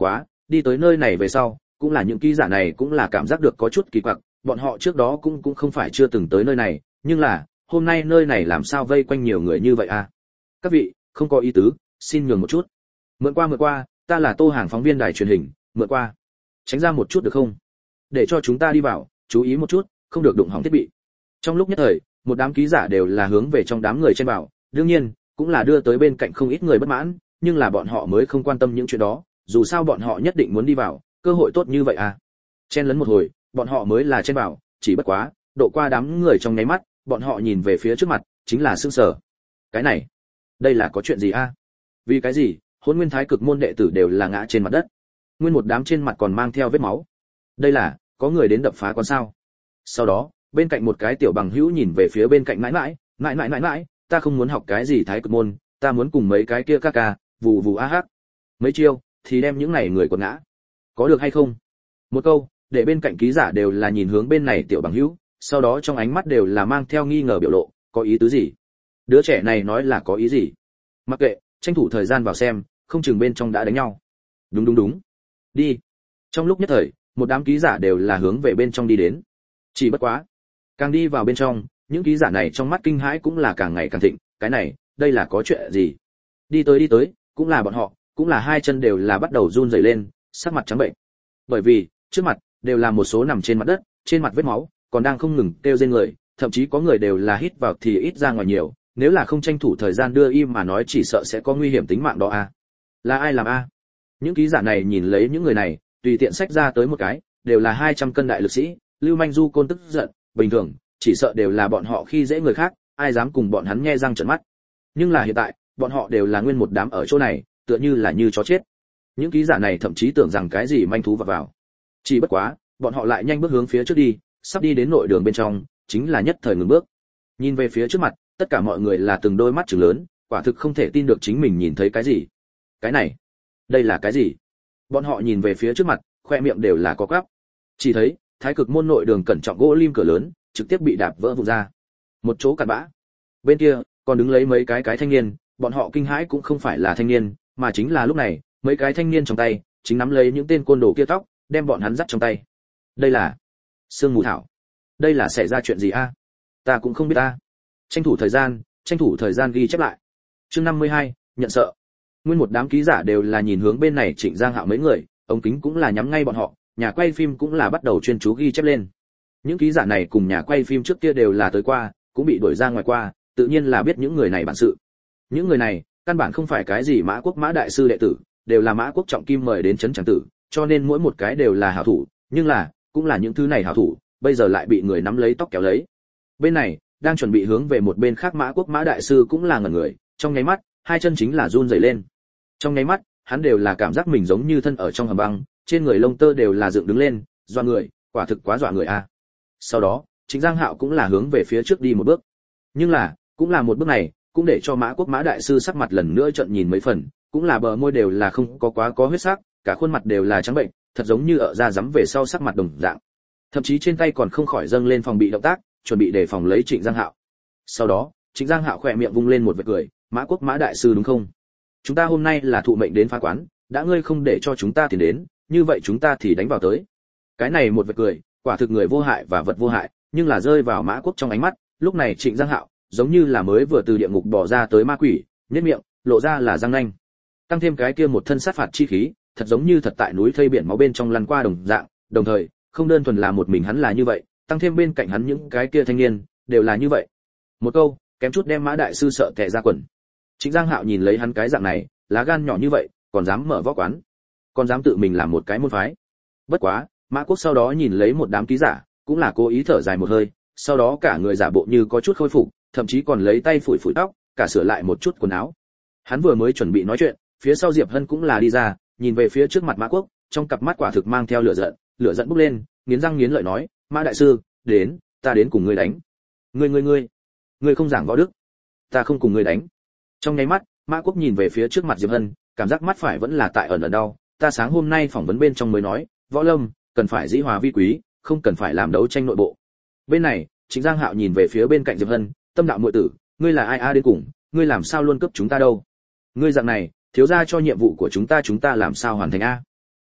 đi tới nơi này về sau, cũng là những ký giả này cũng là cảm giác được có chút kỳ quặc, bọn họ trước đó cũng cũng không phải chưa từng tới nơi này, nhưng là hôm nay nơi này làm sao vây quanh nhiều người như vậy à? Các vị, không có ý tứ, xin nhường một chút. Mượn qua mượn qua, ta là Tô Hàng phóng viên đài truyền hình, mượn qua. Tránh ra một chút được không? Để cho chúng ta đi vào, chú ý một chút, không được đụng hỏng thiết bị. Trong lúc nhất thời, một đám ký giả đều là hướng về trong đám người trên vào, đương nhiên, cũng là đưa tới bên cạnh không ít người bất mãn, nhưng là bọn họ mới không quan tâm những chuyện đó, dù sao bọn họ nhất định muốn đi vào, cơ hội tốt như vậy à. Chen lấn một hồi, bọn họ mới là chen vào, chỉ bất quá, độ qua đám người trong nháy mắt, bọn họ nhìn về phía trước mặt, chính là sững sờ. Cái này, đây là có chuyện gì a? Vì cái gì, Hỗn Nguyên Thái Cực môn đệ tử đều là ngã trên mặt đất. Nguyên một đám trên mặt còn mang theo vết máu. Đây là, có người đến đập phá quán sao? Sau đó, bên cạnh một cái tiểu bằng hữu nhìn về phía bên cạnh mãi mãi, mãi mãi mãi mãi, ta không muốn học cái gì Thái Cực môn, ta muốn cùng mấy cái kia ca ca, vù vù a hắc. Mấy chiêu, thì đem những này người quật ngã. Có được hay không? Một câu, để bên cạnh ký giả đều là nhìn hướng bên này tiểu bằng hữu, sau đó trong ánh mắt đều là mang theo nghi ngờ biểu lộ, có ý tứ gì? Đứa trẻ này nói là có ý gì? Mặc kệ, tranh thủ thời gian vào xem, không chừng bên trong đã đánh nhau. Đúng đúng đúng. Đi. Trong lúc nhất thời, một đám ký giả đều là hướng về bên trong đi đến. Chỉ bất quá, càng đi vào bên trong, những ký giả này trong mắt kinh hãi cũng là càng ngày càng thịnh, cái này, đây là có chuyện gì? Đi tới đi tới, cũng là bọn họ, cũng là hai chân đều là bắt đầu run rẩy lên, sắc mặt trắng bệnh. Bởi vì, trước mặt đều là một số nằm trên mặt đất, trên mặt vết máu, còn đang không ngừng kêu rên người, thậm chí có người đều là hít vào thì ít ra ngoài nhiều, nếu là không tranh thủ thời gian đưa im mà nói chỉ sợ sẽ có nguy hiểm tính mạng đó a. Là ai làm a? Những ký giả này nhìn lấy những người này, tùy tiện xách ra tới một cái, đều là hai trăm cân đại lực sĩ, Lưu Manh Du Côn tức giận, bình thường, chỉ sợ đều là bọn họ khi dễ người khác, ai dám cùng bọn hắn nhe răng trợn mắt. Nhưng là hiện tại, bọn họ đều là nguyên một đám ở chỗ này, tựa như là như chó chết. Những ký giả này thậm chí tưởng rằng cái gì manh thú vào vào. Chỉ bất quá, bọn họ lại nhanh bước hướng phía trước đi, sắp đi đến nội đường bên trong, chính là nhất thời ngừng bước. Nhìn về phía trước mặt, tất cả mọi người là từng đôi mắt trừng lớn, quả thực không thể tin được chính mình nhìn thấy cái gì. Cái này, đây là cái gì? Bọn họ nhìn về phía trước mặt, khoe miệng đều là có quắp. Chỉ thấy, Thái Cực môn nội đường cẩn trọng gỗ lim cửa lớn, trực tiếp bị đạp vỡ vụn ra. Một chỗ cặn bã. Bên kia, còn đứng lấy mấy cái cái thanh niên, bọn họ kinh hãi cũng không phải là thanh niên, mà chính là lúc này, mấy cái thanh niên trong tay, chính nắm lấy những tên côn đồ kia tóc, đem bọn hắn dắt trong tay. Đây là sương mù thảo. Đây là xảy ra chuyện gì a? Ta cũng không biết a. Tranh thủ thời gian, tranh thủ thời gian ghi chép lại. Chương năm mươi hai, nhận sợ. Nguyên một đám ký giả đều là nhìn hướng bên này Trịnh Giang Hạo mấy người, ống kính cũng là nhắm ngay bọn họ, nhà quay phim cũng là bắt đầu chuyên chú ghi chép lên. Những ký giả này cùng nhà quay phim trước kia đều là tới qua, cũng bị đuổi ra ngoài qua, tự nhiên là biết những người này bản sự. Những người này, căn bản không phải cái gì Mã Quốc Mã đại sư đệ tử, đều là Mã Quốc trọng kim mời đến trấn tràng tử, cho nên mỗi một cái đều là hảo thủ, nhưng là, cũng là những thứ này hảo thủ, bây giờ lại bị người nắm lấy tóc kéo lấy. Bên này, đang chuẩn bị hướng về một bên khác Mã Quốc Mã đại sư cũng là ngẩn người, trong nháy mắt, hai chân chính là run rẩy lên. Trong nháy mắt, hắn đều là cảm giác mình giống như thân ở trong hầm băng, trên người lông tơ đều là dựng đứng lên, dọa người, quả thực quá dọa người a. Sau đó, Trịnh Giang Hạo cũng là hướng về phía trước đi một bước. Nhưng là, cũng là một bước này, cũng để cho Mã Quốc Mã đại sư sắc mặt lần nữa trợn nhìn mấy phần, cũng là bờ môi đều là không có quá có huyết sắc, cả khuôn mặt đều là trắng bệnh, thật giống như ở da rắm về sau sắc mặt đồng dạng. Thậm chí trên tay còn không khỏi dâng lên phòng bị động tác, chuẩn bị đề phòng lấy Trịnh Giang Hạo. Sau đó, Trịnh Giang Hạo khỏe miệng vung lên một vệt cười, "Mã Quốc Mã đại sư đúng không? Chúng ta hôm nay là thụ mệnh đến phá quán, đã ngươi không để cho chúng ta tiền đến, như vậy chúng ta thì đánh vào tới." Cái này một vệt cười, quả thực người vô hại và vật vô hại, nhưng là rơi vào Mã Quốc trong ánh mắt, lúc này Trịnh Giang Hạo giống như là mới vừa từ địa ngục bỏ ra tới ma quỷ, nhếch miệng, lộ ra là răng nanh. Tăng thêm cái kia một thân sát phạt chi khí, thật giống như thật tại núi thây biển máu bên trong lăn qua đồng dạng, đồng thời, không đơn thuần là một mình hắn là như vậy, tăng thêm bên cạnh hắn những cái kia thanh niên, đều là như vậy. Một câu, kém chút đem Mã đại sư sợ tè ra quần. Trịnh Giang Hạo nhìn lấy hắn cái dạng này, lá gan nhỏ như vậy, còn dám mở võ quán, còn dám tự mình làm một cái môn phái. Bất quá, Mã Quốc sau đó nhìn lấy một đám ký giả, cũng là cố ý thở dài một hơi, sau đó cả người giả bộ như có chút khôi phục, thậm chí còn lấy tay phủi phủi tóc, cả sửa lại một chút quần áo. Hắn vừa mới chuẩn bị nói chuyện, phía sau Diệp Hân cũng là đi ra, nhìn về phía trước mặt Mã Quốc, trong cặp mắt quả thực mang theo lửa giận, lửa giận bốc lên, nghiến răng nghiến lợi nói, "Mã đại sư, đến, ta đến cùng ngươi đánh." "Ngươi ngươi ngươi, ngươi không giảng võ đức, ta không cùng ngươi đánh." Trong nháy mắt, Mã Quốc nhìn về phía trước mặt Diệp Hân, cảm giác mắt phải vẫn là tại ẩn ẩn đau, "Ta sáng hôm nay phỏng vấn bên trong mới nói, võ lâm cần phải dĩ hòa vi quý, không cần phải làm đấu tranh nội bộ." Bên này, Trịnh Giang Hạo nhìn về phía bên cạnh Diệp Hân, "Tâm đạo muội tử, ngươi là ai a đến cùng, ngươi làm sao luôn cướp chúng ta đâu? Ngươi dạng này, thiếu gia cho nhiệm vụ của chúng ta chúng ta làm sao hoàn thành a?"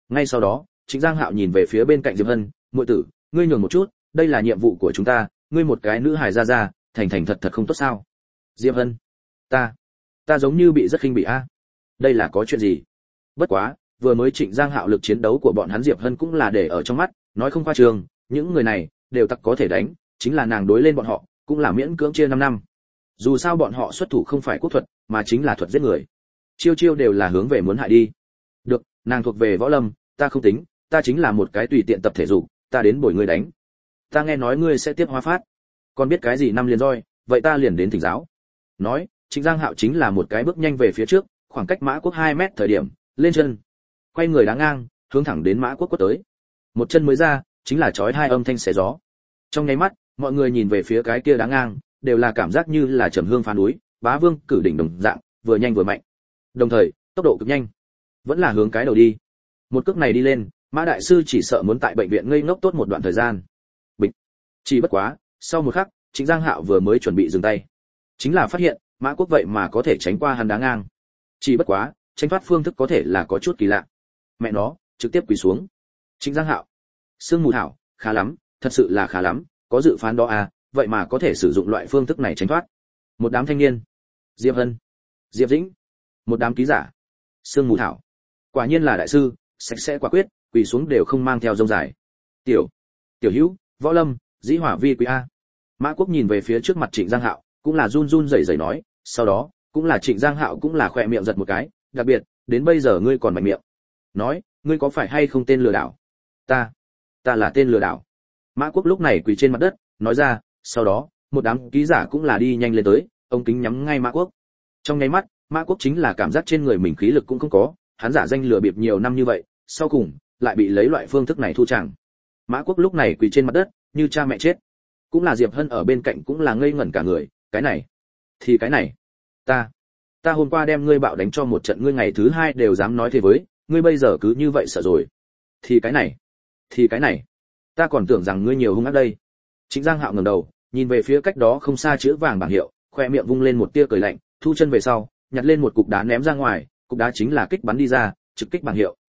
Ngay sau đó, Trịnh Giang Hạo nhìn về phía bên cạnh Diệp Hân, "Muội tử, ngươi nhường một chút, đây là nhiệm vụ của chúng ta, ngươi một cái nữ hài ra ra, thành thành thật thật không tốt sao?" Diệp Hân, "Ta, ta giống như bị rất khinh bị a. Đây là có chuyện gì?" Bất quá, vừa mới Trịnh Giang Hạo lực chiến đấu của bọn hắn Diệp Hân cũng là để ở trong mắt, nói không khoa trương, những người này đều tặc có thể đánh, chính là nàng đối lên bọn họ, cũng là miễn cưỡng chia năm năm. Dù sao bọn họ xuất thủ không phải quốc thuật, mà chính là thuật giết người. Chiêu chiêu đều là hướng về muốn hại đi. Được, nàng thuộc về võ lâm, ta không tính, ta chính là một cái tùy tiện tập thể dục, ta đến bồi ngươi đánh. Ta nghe nói ngươi sẽ tiếp hóa phát, còn biết cái gì năm liền roi, vậy ta liền đến thỉnh giáo. Nói, Trịnh Giang Hạo chính là một cái bước nhanh về phía trước, khoảng cách Mã Quốc hai mét thời điểm, lên chân, quay người đá ngang, hướng thẳng đến Mã Quốc quất tới. Một chân mới ra, chính là chói hai âm thanh xé gió. Trong nháy mắt, mọi người nhìn về phía cái kia đá ngang, đều là cảm giác như là trầm hương phá núi, bá vương cử đỉnh đồng dạng, vừa nhanh vừa mạnh. Đồng thời, tốc độ cực nhanh, vẫn là hướng cái đầu đi. Một cước này đi lên, Mã đại sư chỉ sợ muốn tại bệnh viện ngây ngốc tốt một đoạn thời gian. Bịch. Chỉ bất quá, sau một khắc, Trịnh Giang Hạo vừa mới chuẩn bị dừng tay, chính là phát hiện, Mã Quốc vậy mà có thể tránh qua hắn đá ngang. Chỉ bất quá, tránh thoát phương thức có thể là có chút kỳ lạ. Mẹ nó, trực tiếp quỳ xuống. Trịnh Giang Hạo, Sương Mù Thảo, khá lắm, thật sự là khá lắm, có dự phán đó à, vậy mà có thể sử dụng loại phương thức này tránh thoát. Một đám thanh niên, Diệp Hân, Diệp Dĩnh, một đám ký giả, Sương Mù Thảo, quả nhiên là đại sư, sạch sẽ quả quyết, quỳ xuống đều không mang theo rông dài. Tiểu, Tiểu Hữu, Võ Lâm, Dĩ Hỏa Vi quý a. Mã Quốc nhìn về phía trước mặt Trịnh Giang Hạo, cũng là run run rẩy rẩy nói, sau đó, cũng là Trịnh Giang Hạo cũng là khỏe miệng giật một cái, đặc biệt, đến bây giờ ngươi còn mạnh miệng. Nói, ngươi có phải hay không tên lừa đảo? Ta, ta là tên lừa đảo. Mã Quốc lúc này quỳ trên mặt đất, nói ra, sau đó, một đám ký giả cũng là đi nhanh lên tới, ông kính nhắm ngay Mã Quốc. Trong nháy mắt, Mã Quốc chính là cảm giác trên người mình khí lực cũng không có, hắn giả danh lừa bịp nhiều năm như vậy, sau cùng lại bị lấy loại phương thức này thu tràng. Mã Quốc lúc này quỳ trên mặt đất, như cha mẹ chết. Cũng là Diệp Hân ở bên cạnh cũng là ngây ngẩn cả người, cái này, thì cái này, ta, ta hôm qua đem ngươi bạo đánh cho một trận, ngươi ngày thứ hai đều dám nói thế với, ngươi bây giờ cứ như vậy sợ rồi. Thì cái này, thì cái này, ta còn tưởng rằng ngươi nhiều hung ác đây. Trịnh Giang Hạo ngẩng đầu, nhìn về phía cách đó không xa chữ vàng bảng hiệu, khoe miệng vung lên một tia cười lạnh, thu chân về sau, nhặt lên một cục đá ném ra ngoài, cục đá chính là kích bắn đi ra, trực kích bảng hiệu.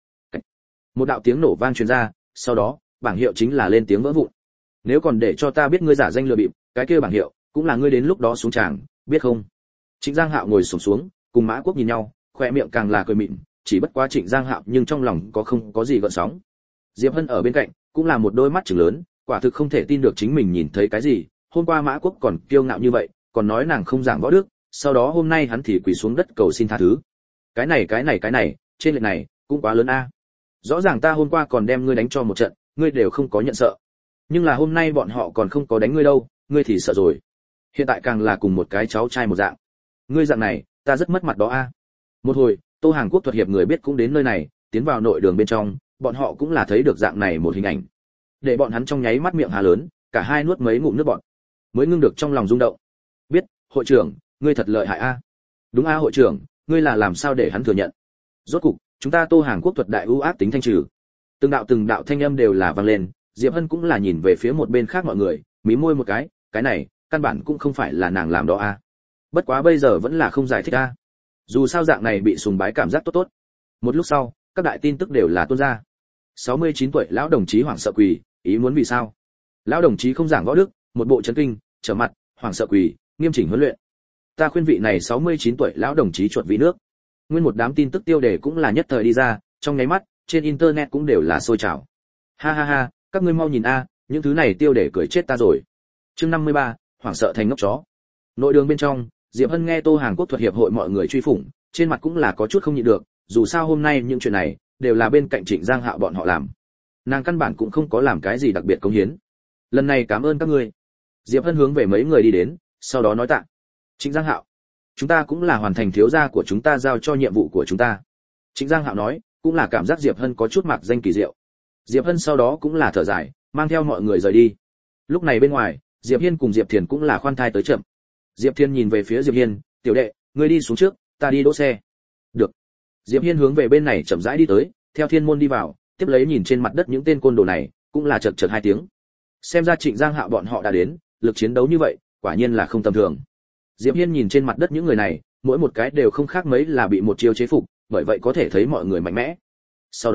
Một đạo tiếng nổ vang truyền ra, sau đó, bảng hiệu chính là lên tiếng vỡ vụn. Nếu còn để cho ta biết ngươi giả danh lừa bịp, cái kia bảng hiệu cũng là ngươi đến lúc đó xuống tràng, biết không? Trịnh Giang Hạo ngồi xổm xuống, cùng Mã Quốc nhìn nhau, khoe miệng càng là cười mịn, chỉ bất quá Trịnh Giang Hạo nhưng trong lòng có không có gì gợn sóng. Diệp Hân ở bên cạnh, cũng là một đôi mắt trừng lớn, quả thực không thể tin được chính mình nhìn thấy cái gì, hôm qua Mã Quốc còn kiêu ngạo như vậy, còn nói nàng không giảng võ đức, sau đó hôm nay hắn thì quỳ xuống đất cầu xin tha thứ. Cái này cái này cái này, trên lệch này cũng quá lớn a. Rõ ràng ta hôm qua còn đem ngươi đánh cho một trận, ngươi đều không có nhận sợ. Nhưng là hôm nay bọn họ còn không có đánh ngươi đâu, ngươi thì sợ rồi. Hiện tại càng là cùng một cái cháu trai một dạng. Ngươi dạng này, ta rất mất mặt đó a. Một hồi, Tô Hàng Quốc thuật hiệp người biết cũng đến nơi này, tiến vào nội đường bên trong, bọn họ cũng là thấy được dạng này một hình ảnh. Để bọn hắn trong nháy mắt miệng há lớn, cả hai nuốt mấy ngụm nước bọt, mới ngưng được trong lòng rung động. Biết, hội trưởng, ngươi thật lợi hại a. Đúng a hội trưởng, ngươi là làm sao để hắn thừa nhận? Rốt cục, chúng ta Tô Hàng Quốc thuật đại ưu ác tính thanh trừ. Từng đạo từng đạo thanh âm đều là vang lên, Diệp Hân cũng là nhìn về phía một bên khác mọi người, mím môi một cái, cái này, căn bản cũng không phải là nàng làm đó a. Bất quá bây giờ vẫn là không giải thích a. Dù sao dạng này bị sùng bái cảm giác tốt tốt. Một lúc sau, các đại tin tức đều là tuôn ra. sáu mươi chín tuổi lão đồng chí hoảng sợ quỳ, ý muốn vì sao? Lão đồng chí không giảng võ đức, một bộ chấn kinh, trở mặt, hoảng sợ quỳ, nghiêm chỉnh huấn luyện. Ta khuyên vị này sáu mươi chín tuổi lão đồng chí chuột vị nước. Nguyên một đám tin tức tiêu đề cũng là nhất thời đi ra, trong nháy mắt, trên internet cũng đều là sôi trào. Ha ha ha, các ngươi mau nhìn a, những thứ này tiêu đề cười chết ta rồi. Chương năm mươi ba, hoảng sợ thành ngốc chó. Nội đường bên trong, Diệp Hân nghe Tô Hàng Quốc thuật hiệp hội mọi người truy phủng, trên mặt cũng là có chút không nhịn được, dù sao hôm nay những chuyện này đều là bên cạnh Trịnh Giang Hạo bọn họ làm. Nàng căn bản cũng không có làm cái gì đặc biệt cống hiến. Lần này cảm ơn các ngươi. Diệp Hân hướng về mấy người đi đến, sau đó nói tạ. Trịnh Giang Hạo, chúng ta cũng là hoàn thành thiếu gia của chúng ta giao cho nhiệm vụ của chúng ta. Trịnh Giang Hạo nói, cũng là cảm giác Diệp Hân có chút mặc danh kỳ diệu. Diệp Hân sau đó cũng là thở dài, mang theo mọi người rời đi. Lúc này bên ngoài, Diệp Hiên cùng Diệp Thiền cũng là khoan thai tới chậm. Diệp Thiên nhìn về phía Diệp Hiên, "Tiểu đệ, ngươi đi xuống trước, ta đi đỗ xe." "Được." Diệp Hiên hướng về bên này chậm rãi đi tới, theo thiên môn đi vào, tiếp lấy nhìn trên mặt đất những tên côn đồ này, cũng là chậc chậc hai tiếng. Xem ra Trịnh Giang Hạo bọn họ đã đến, lực chiến đấu như vậy, quả nhiên là không tầm thường. Diệp Hiên nhìn trên mặt đất những người này, mỗi một cái đều không khác mấy là bị một chiêu chế phục, bởi vậy có thể thấy mọi người mạnh mẽ. Sau đó,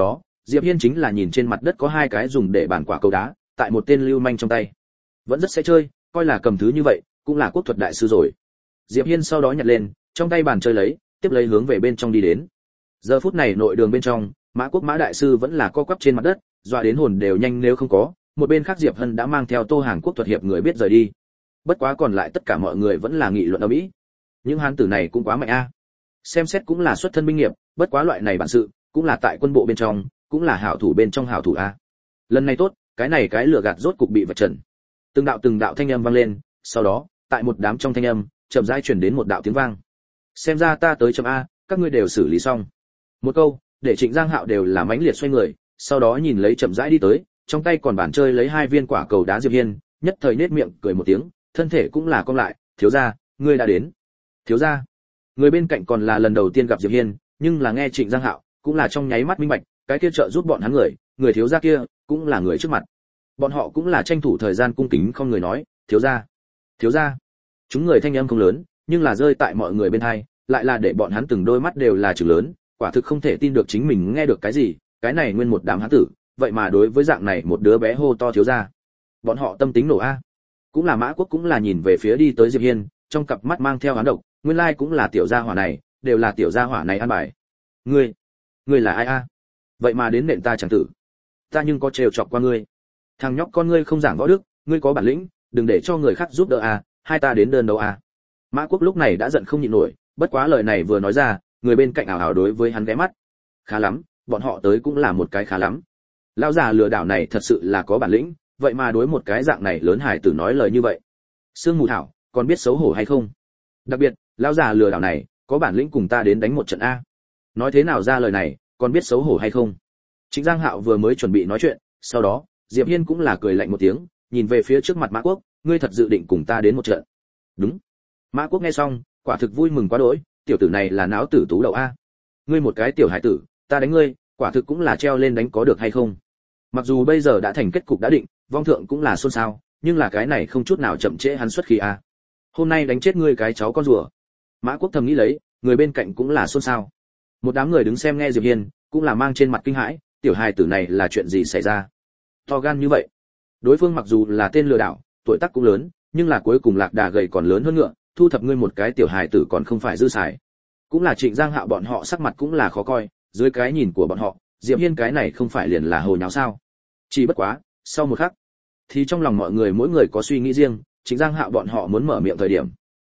Diệp Hiên chính là nhìn trên mặt đất có hai cái dùng để bản quả cầu đá, tại một tên lưu manh trong tay. Vẫn rất sẽ chơi, coi là cầm thứ như vậy, cũng là quốc thuật đại sư rồi. Diệp Hiên sau đó nhặt lên, trong tay bàn chơi lấy, tiếp lấy hướng về bên trong đi đến. Giờ phút này nội đường bên trong, Mã Quốc Mã đại sư vẫn là co quắp trên mặt đất, dọa đến hồn đều nhanh nếu không có. Một bên khác Diệp Hân đã mang theo Tô Hàng Quốc thuật hiệp người biết rời đi. Bất quá còn lại tất cả mọi người vẫn là nghị luận ầm ĩ. Những hán tử này cũng quá mạnh a. Xem xét cũng là xuất thân binh nghiệp, bất quá loại này bản sự, cũng là tại quân bộ bên trong, cũng là hảo thủ bên trong hảo thủ a. Lần này tốt, cái này cái lửa gạt rốt cục bị vạch trần. Từng đạo từng đạo thanh âm vang lên, sau đó, tại một đám trong thanh âm, chậm rãi truyền đến một đạo tiếng vang. Xem ra ta tới chấm a, các ngươi đều xử lý xong. Một câu, để Trịnh Giang Hạo đều là mãnh liệt xoay người, sau đó nhìn lấy chậm rãi đi tới, trong tay còn bàn chơi lấy hai viên quả cầu đá Diệp Hiên, nhất thời nết miệng cười một tiếng, thân thể cũng là cong lại, thiếu gia, ngươi đã đến. Thiếu gia. Người bên cạnh còn là lần đầu tiên gặp Diệp Hiên, nhưng là nghe Trịnh Giang Hạo, cũng là trong nháy mắt minh bạch, cái kia trợ giúp bọn hắn người, người thiếu gia kia, cũng là người trước mặt. Bọn họ cũng là tranh thủ thời gian cung kính không người nói, thiếu gia, thiếu gia. Chúng người thanh âm không lớn, nhưng là rơi tại mọi người bên tai, lại là để bọn hắn từng đôi mắt đều là trừng lớn, quả thực không thể tin được chính mình nghe được cái gì, cái này nguyên một đám hán tử, vậy mà đối với dạng này một đứa bé hô to thiếu gia. Bọn họ tâm tính nổ a. Cũng là Mã Quốc cũng là nhìn về phía đi tới Diệp Hiên, trong cặp mắt mang theo hán độc, nguyên lai cũng là tiểu gia hỏa này, đều là tiểu gia hỏa này ăn bài. Ngươi, ngươi là ai a? Vậy mà đến nện ta chẳng tử. Ta nhưng có trêu chọc qua ngươi. Thằng nhóc con ngươi không giảng võ đức, ngươi có bản lĩnh, đừng để cho người khác giúp đỡ a, hai ta đến đơn đấu a. Mã Quốc lúc này đã giận không nhịn nổi, bất quá lời này vừa nói ra, người bên cạnh ảo ảo đối với hắn ghé mắt. Khá lắm, bọn họ tới cũng là một cái khá lắm. Lão già lừa đảo này thật sự là có bản lĩnh, vậy mà đối một cái dạng này lớn hải tử nói lời như vậy. Sương Mù Thảo, còn biết xấu hổ hay không? Đặc biệt, lão già lừa đảo này, có bản lĩnh cùng ta đến đánh một trận a. Nói thế nào ra lời này, còn biết xấu hổ hay không? Trịnh Giang Hạo vừa mới chuẩn bị nói chuyện, sau đó, Diệp Hiên cũng là cười lạnh một tiếng, nhìn về phía trước mặt Mã Quốc, ngươi thật dự định cùng ta đến một trận? Đúng. Mã Quốc nghe xong, quả thực vui mừng quá đỗi, tiểu tử này là náo tử tú đậu a. Ngươi một cái tiểu hải tử, ta đánh ngươi, quả thực cũng là treo lên đánh có được hay không? Mặc dù bây giờ đã thành kết cục đã định, vong thượng cũng là xôn xao, nhưng là cái này không chút nào chậm trễ hắn xuất khí a. Hôm nay đánh chết ngươi cái cháu con rùa. Mã Quốc thầm nghĩ lấy, người bên cạnh cũng là xôn xao. Một đám người đứng xem nghe Diệp Hiên, cũng là mang trên mặt kinh hãi, tiểu hài tử này là chuyện gì xảy ra? To gan như vậy. Đối phương mặc dù là tên lừa đảo, tuổi tác cũng lớn, nhưng là cuối cùng lạc đà gầy còn lớn hơn ngựa, thu thập ngươi một cái tiểu hài tử còn không phải dư xài. Cũng là Trịnh Giang Hạo bọn họ sắc mặt cũng là khó coi, dưới cái nhìn của bọn họ, Diệp Hiên cái này không phải liền là hồ nháo sao? Chỉ bất quá, sau một khắc, thì trong lòng mọi người mỗi người có suy nghĩ riêng, Trịnh Giang Hạo bọn họ muốn mở miệng thời điểm.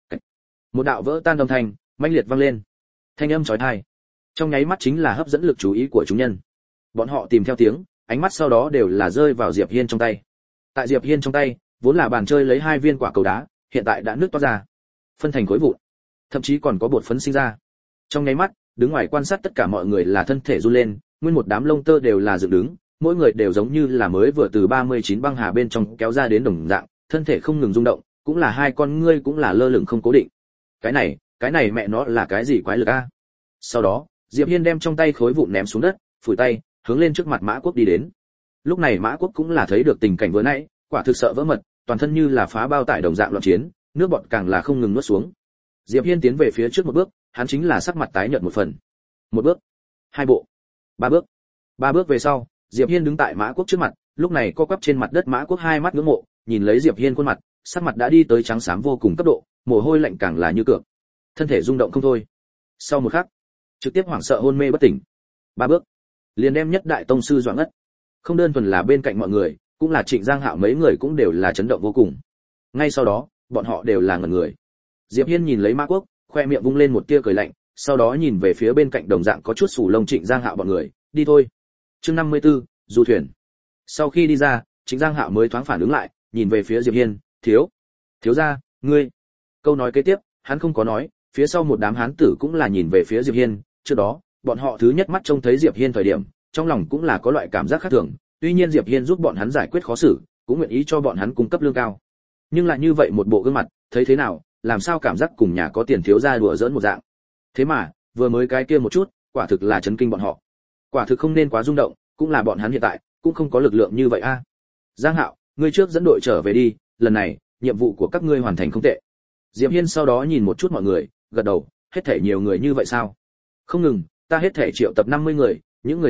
Một đạo vỡ tan âm thanh, mãnh liệt vang lên. Thanh âm chói tai, trong nháy mắt chính là hấp dẫn lực chú ý của chúng nhân. Bọn họ tìm theo tiếng, ánh mắt sau đó đều là rơi vào Diệp Hiên trong tay. Tại Diệp Hiên trong tay, vốn là bàn chơi lấy hai viên quả cầu đá, hiện tại đã nứt toát ra, phân thành khối vụn, thậm chí còn có bột phấn sinh ra. Trong nháy mắt, đứng ngoài quan sát tất cả mọi người là thân thể run lên, nguyên một đám lông tơ đều là dựng đứng, mỗi người đều giống như là mới vừa từ ba mươi chín băng hà bên trong kéo ra đến đồng dạng, thân thể không ngừng rung động, cũng là hai con ngươi cũng là lơ lửng không cố định. Cái này, cái này mẹ nó là cái gì quái lực a? Sau đó, Diệp Hiên đem trong tay khối vụn ném xuống đất, phủi tay, hướng lên trước mặt Mã Quốc đi đến. Lúc này Mã Quốc cũng là thấy được tình cảnh vừa nãy, quả thực sợ vỡ mật, toàn thân như là phá bao tải đồng dạng loạn chiến, nước bọt càng là không ngừng nuốt xuống. Diệp Hiên tiến về phía trước một bước, hắn chính là sắc mặt tái nhợt một phần. Một bước, hai bộ, ba bước. Ba bước về sau, Diệp Hiên đứng tại Mã Quốc trước mặt, lúc này co quắp trên mặt đất Mã Quốc hai mắt ngưỡng mộ, nhìn lấy Diệp Hiên khuôn mặt, sắc mặt đã đi tới trắng xám vô cùng cấp độ, mồ hôi lạnh càng là như cược. Thân thể rung động không thôi. Sau một khắc, trực tiếp hoảng sợ hôn mê bất tỉnh. Ba bước, liền đem nhất đại tông sư doãn ngất. Không đơn thuần là bên cạnh mọi người, cũng là Trịnh Giang Hạo mấy người cũng đều là chấn động vô cùng. Ngay sau đó, bọn họ đều là ngẩn người. Diệp Hiên nhìn lấy Mã Quốc, khoe miệng vung lên một tia cười lạnh, sau đó nhìn về phía bên cạnh đồng dạng có chút sù lông Trịnh Giang Hạo bọn người, đi thôi. Chương năm mươi tư, du thuyền. Sau khi đi ra, Trịnh Giang Hạo mới thoáng phản ứng lại, nhìn về phía Diệp Hiên, thiếu, thiếu gia, ngươi. Câu nói kế tiếp, hắn không có nói, phía sau một đám hán tử cũng là nhìn về phía Diệp Hiên, trước đó, bọn họ thứ nhất mắt trông thấy Diệp Hiên thời điểm, trong lòng cũng là có loại cảm giác khác thường, tuy nhiên Diệp Hiên giúp bọn hắn giải quyết khó xử, cũng nguyện ý cho bọn hắn cung cấp lương cao. Nhưng lại như vậy một bộ gương mặt, thấy thế nào, làm sao cảm giác cùng nhà có tiền thiếu gia đùa giỡn một dạng. Thế mà, vừa mới cái kia một chút, quả thực là chấn kinh bọn họ. Quả thực không nên quá rung động, cũng là bọn hắn hiện tại cũng không có lực lượng như vậy a. Giang Hạo, ngươi trước dẫn đội trở về đi, lần này, nhiệm vụ của các ngươi hoàn thành không tệ. Diệp Hiên sau đó nhìn một chút mọi người, gật đầu, hết thể nhiều người như vậy sao? Không ngừng, ta hết thể triệu tập năm mươi người, những người này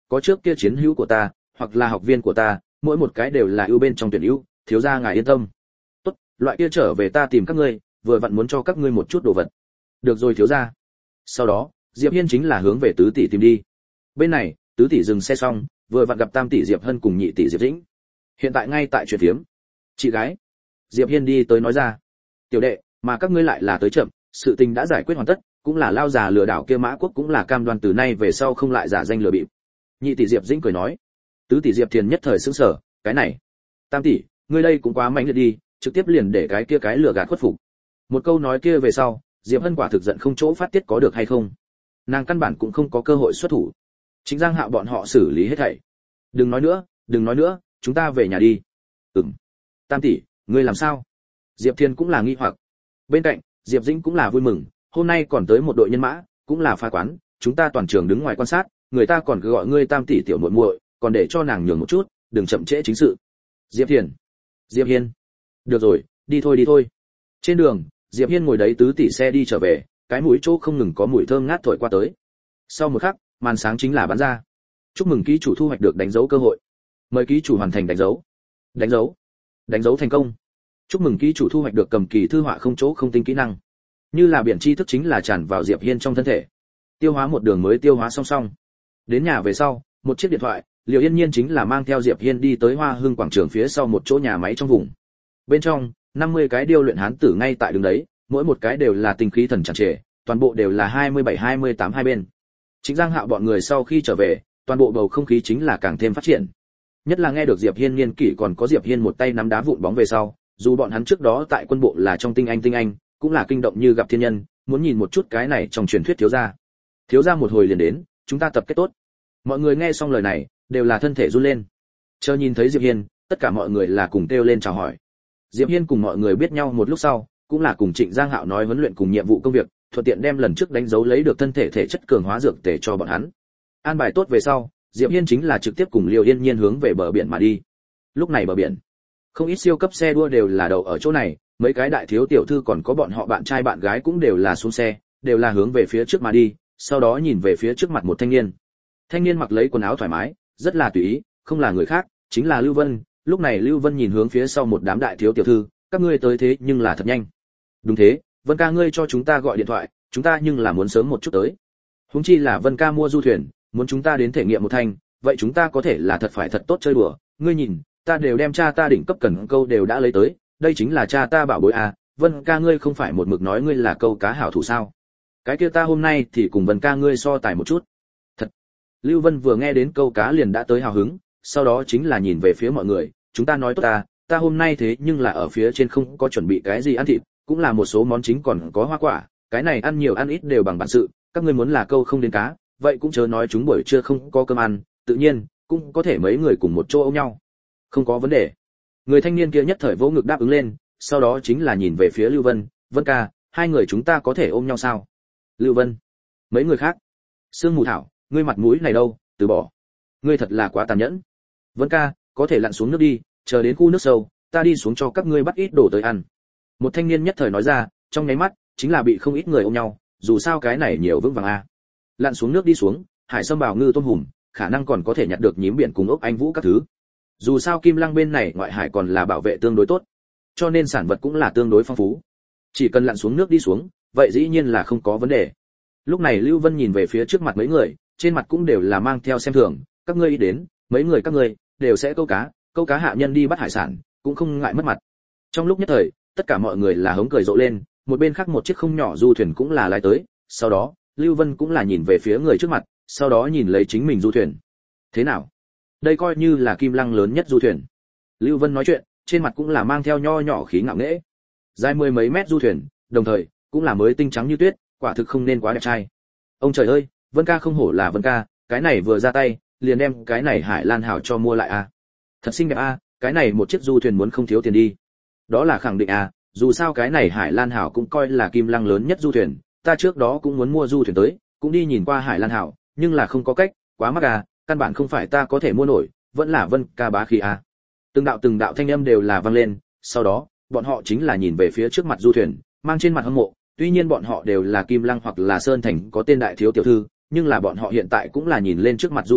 có trước kia chiến hữu của ta hoặc là học viên của ta, mỗi một cái đều là ưu bên trong tuyển ưu, thiếu gia ngài yên tâm. Tốt, loại kia trở về ta tìm các ngươi, vừa vặn muốn cho các ngươi một chút đồ vật. Được rồi thiếu gia. Sau đó Diệp Hiên chính là hướng về tứ tỷ tìm đi. Bên này tứ tỷ dừng xe xong, vừa vặn gặp tam tỷ Diệp Hân cùng nhị tỷ Diệp Dĩnh. Hiện tại ngay tại chuyện tiếm. Chị gái. Diệp Hiên đi tới nói ra, tiểu đệ, mà các ngươi lại là tới chậm, sự tình đã giải quyết hoàn tất, cũng là lao già lừa đảo kia Mã Quốc cũng là cam đoan từ nay về sau không lại giả danh lừa bịp. Nhị tỷ Diệp Dĩnh cười nói. Tứ tỷ Diệp Thiền nhất thời sững sờ, cái này, tam tỷ, ngươi đây cũng quá mạnh liệt đi, trực tiếp liền để cái kia cái lừa gạt khuất phục. Một câu nói kia về sau, Diệp Hân quả thực giận không chỗ phát tiết có được hay không. Nàng căn bản cũng không có cơ hội xuất thủ. Chính Giang Hạo bọn họ xử lý hết thảy. Đừng nói nữa, đừng nói nữa, chúng ta về nhà đi. Ừm. Tam tỷ, ngươi làm sao? Diệp Thiên cũng là nghi hoặc. Bên cạnh, Diệp Dĩnh cũng là vui mừng, hôm nay còn tới một đội nhân mã, cũng là phá quán, chúng ta toàn trường đứng ngoài quan sát, người ta còn cứ gọi ngươi Tam tỷ tiểu muội muội, còn để cho nàng nhường một chút, đừng chậm trễ chính sự. Diệp Hiền, Diệp Hiên. Được rồi, đi thôi đi thôi. Trên đường, Diệp Hiên ngồi đấy tứ tỷ xe đi trở về, cái mũi chỗ không ngừng có mùi thơm ngát thổi qua tới. Sau một khắc, màn sáng chính là bắn ra. Chúc mừng ký chủ thu hoạch được đánh dấu cơ hội. Mời ký chủ hoàn thành đánh dấu. Đánh dấu. Đánh dấu thành công. Chúc mừng ký chủ thu hoạch được cầm kỳ thư họa không chỗ không tinh kỹ năng. Như là biển tri thức chính là tràn vào Diệp Hiên trong thân thể. Tiêu hóa một đường mới tiêu hóa song song. Đến nhà về sau, một chiếc điện thoại, Liễu Yên Nhiên chính là mang theo Diệp Hiên đi tới Hoa Hưng quảng trường phía sau một chỗ nhà máy trong vùng. Bên trong, năm mươi cái điêu luyện hán tử ngay tại đường đấy, mỗi một cái đều là tinh khí thần tràn trề, toàn bộ đều là hai mươi bảy hai mươi tám hai bên. Chính Giang Hạo bọn người sau khi trở về, toàn bộ bầu không khí chính là càng thêm phát triển. Nhất là nghe được Diệp Hiên niên kỷ còn có Diệp Hiên một tay nắm đá vụn bóng về sau, dù bọn hắn trước đó tại quân bộ là trong tinh anh tinh anh, cũng là kinh động như gặp thiên nhân, muốn nhìn một chút cái này trong truyền thuyết thiếu gia. Thiếu gia một hồi liền đến, chúng ta tập kết tốt. Mọi người nghe xong lời này, đều là thân thể run lên. Chờ nhìn thấy Diệp Hiên, tất cả mọi người là cùng kêu lên chào hỏi. Diệp Hiên cùng mọi người biết nhau một lúc sau, cũng là cùng Trịnh Giang Hạo nói huấn luyện cùng nhiệm vụ công việc, thuận tiện đem lần trước đánh dấu lấy được thân thể thể chất cường hóa dược tề cho bọn hắn. An bài tốt về sau, Diệp Hiên chính là trực tiếp cùng Liêu Yên Nhiên hướng về bờ biển mà đi. Lúc này bờ biển, không ít siêu cấp xe đua đều là đậu ở chỗ này, mấy cái đại thiếu tiểu thư còn có bọn họ bạn trai bạn gái cũng đều là xuống xe, đều là hướng về phía trước mà đi, sau đó nhìn về phía trước mặt một thanh niên. Thanh niên mặc lấy quần áo thoải mái, rất là tùy ý, không là người khác, chính là Lưu Vân. Lúc này Lưu Vân nhìn hướng phía sau một đám đại thiếu tiểu thư, các ngươi tới thế nhưng là thật nhanh. Đúng thế, Vân ca ngươi cho chúng ta gọi điện thoại, chúng ta nhưng là muốn sớm một chút tới. Huống chi là Vân ca mua du thuyền, muốn chúng ta đến thể nghiệm một thanh, vậy chúng ta có thể là thật phải thật tốt chơi đùa. Ngươi nhìn, ta đều đem cha ta đỉnh cấp cần câu đều đã lấy tới, đây chính là cha ta bảo bối à, Vân ca ngươi không phải một mực nói ngươi là câu cá hảo thủ sao? Cái kia ta hôm nay thì cùng Vân ca ngươi so tài một chút. Thật. Lưu Vân vừa nghe đến câu cá liền đã tới hào hứng, sau đó chính là nhìn về phía mọi người, chúng ta nói tốt ta, ta hôm nay thế nhưng là ở phía trên không có chuẩn bị cái gì ăn thịt, cũng là một số món chính còn có hoa quả, cái này ăn nhiều ăn ít đều bằng bản sự, các ngươi muốn là câu không đến cá, vậy cũng chớ nói chúng buổi trưa không có cơm ăn, tự nhiên cũng có thể mấy người cùng một chỗ ôm nhau. Không có vấn đề. Người thanh niên kia nhất thời vỗ ngực đáp ứng lên, sau đó chính là nhìn về phía Lưu Vân, Vân ca, hai người chúng ta có thể ôm nhau sao? Lưu Vân. Mấy người khác. Sương Mù Thảo, ngươi mặt mũi này đâu, từ bỏ. Ngươi thật là quá tàn nhẫn. Vân ca, có thể lặn xuống nước đi, chờ đến khu nước sâu, ta đi xuống cho các ngươi bắt ít đồ tới ăn. Một thanh niên nhất thời nói ra, trong nháy mắt chính là bị không ít người ôm nhau, dù sao cái này nhiều vững vàng a. À. Lặn xuống nước đi xuống, hải sâm bào ngư tôm hùm, khả năng còn có thể nhặt được nhím biển cùng ốc anh vũ các thứ. Dù sao Kim Lăng bên này ngoại hải còn là bảo vệ tương đối tốt, cho nên sản vật cũng là tương đối phong phú. Chỉ cần lặn xuống nước đi xuống, vậy dĩ nhiên là không có vấn đề. Lúc này Lưu Vân nhìn về phía trước mặt mấy người, trên mặt cũng đều là mang theo xem thường, các ngươi ý đến, mấy người các ngươi đều sẽ câu cá, câu cá hạ nhân đi bắt hải sản, cũng không ngại mất mặt. Trong lúc nhất thời, tất cả mọi người là hống cười rộ lên, một bên khác một chiếc không nhỏ du thuyền cũng là lái tới, sau đó, Lưu Vân cũng là nhìn về phía người trước mặt, sau đó nhìn lấy chính mình du thuyền. Thế nào? Đây coi như là Kim Lăng lớn nhất du thuyền. Lưu Vân nói chuyện, trên mặt cũng là mang theo nho nhỏ khí ngạo nghễ. Dài mười mấy mét du thuyền, đồng thời cũng là mới tinh trắng như tuyết, quả thực không nên quá đẹp trai. Ông trời ơi, Vân ca không hổ là Vân ca, cái này vừa ra tay, liền đem cái này Hải Lan Hảo cho mua lại à. Thật xinh đẹp à, cái này một chiếc du thuyền muốn không thiếu tiền đi. Đó là khẳng định à, dù sao cái này Hải Lan Hảo cũng coi là Kim Lăng lớn nhất du thuyền, ta trước đó cũng muốn mua du thuyền tới, cũng đi nhìn qua Hải Lan Hảo, nhưng là không có cách, quá mắc à, căn bản không phải ta có thể mua nổi, vẫn là Vân ca bá khí à. Từng đạo từng đạo thanh âm đều là vang lên, sau đó, bọn họ chính là nhìn về phía trước mặt du thuyền, mang trên mặt hâm mộ, tuy nhiên bọn họ đều là Kim Lăng hoặc là Sơn Thành có tên đại thiếu tiểu thư, nhưng là bọn họ hiện tại cũng là nhìn lên trước mặt du thuyền,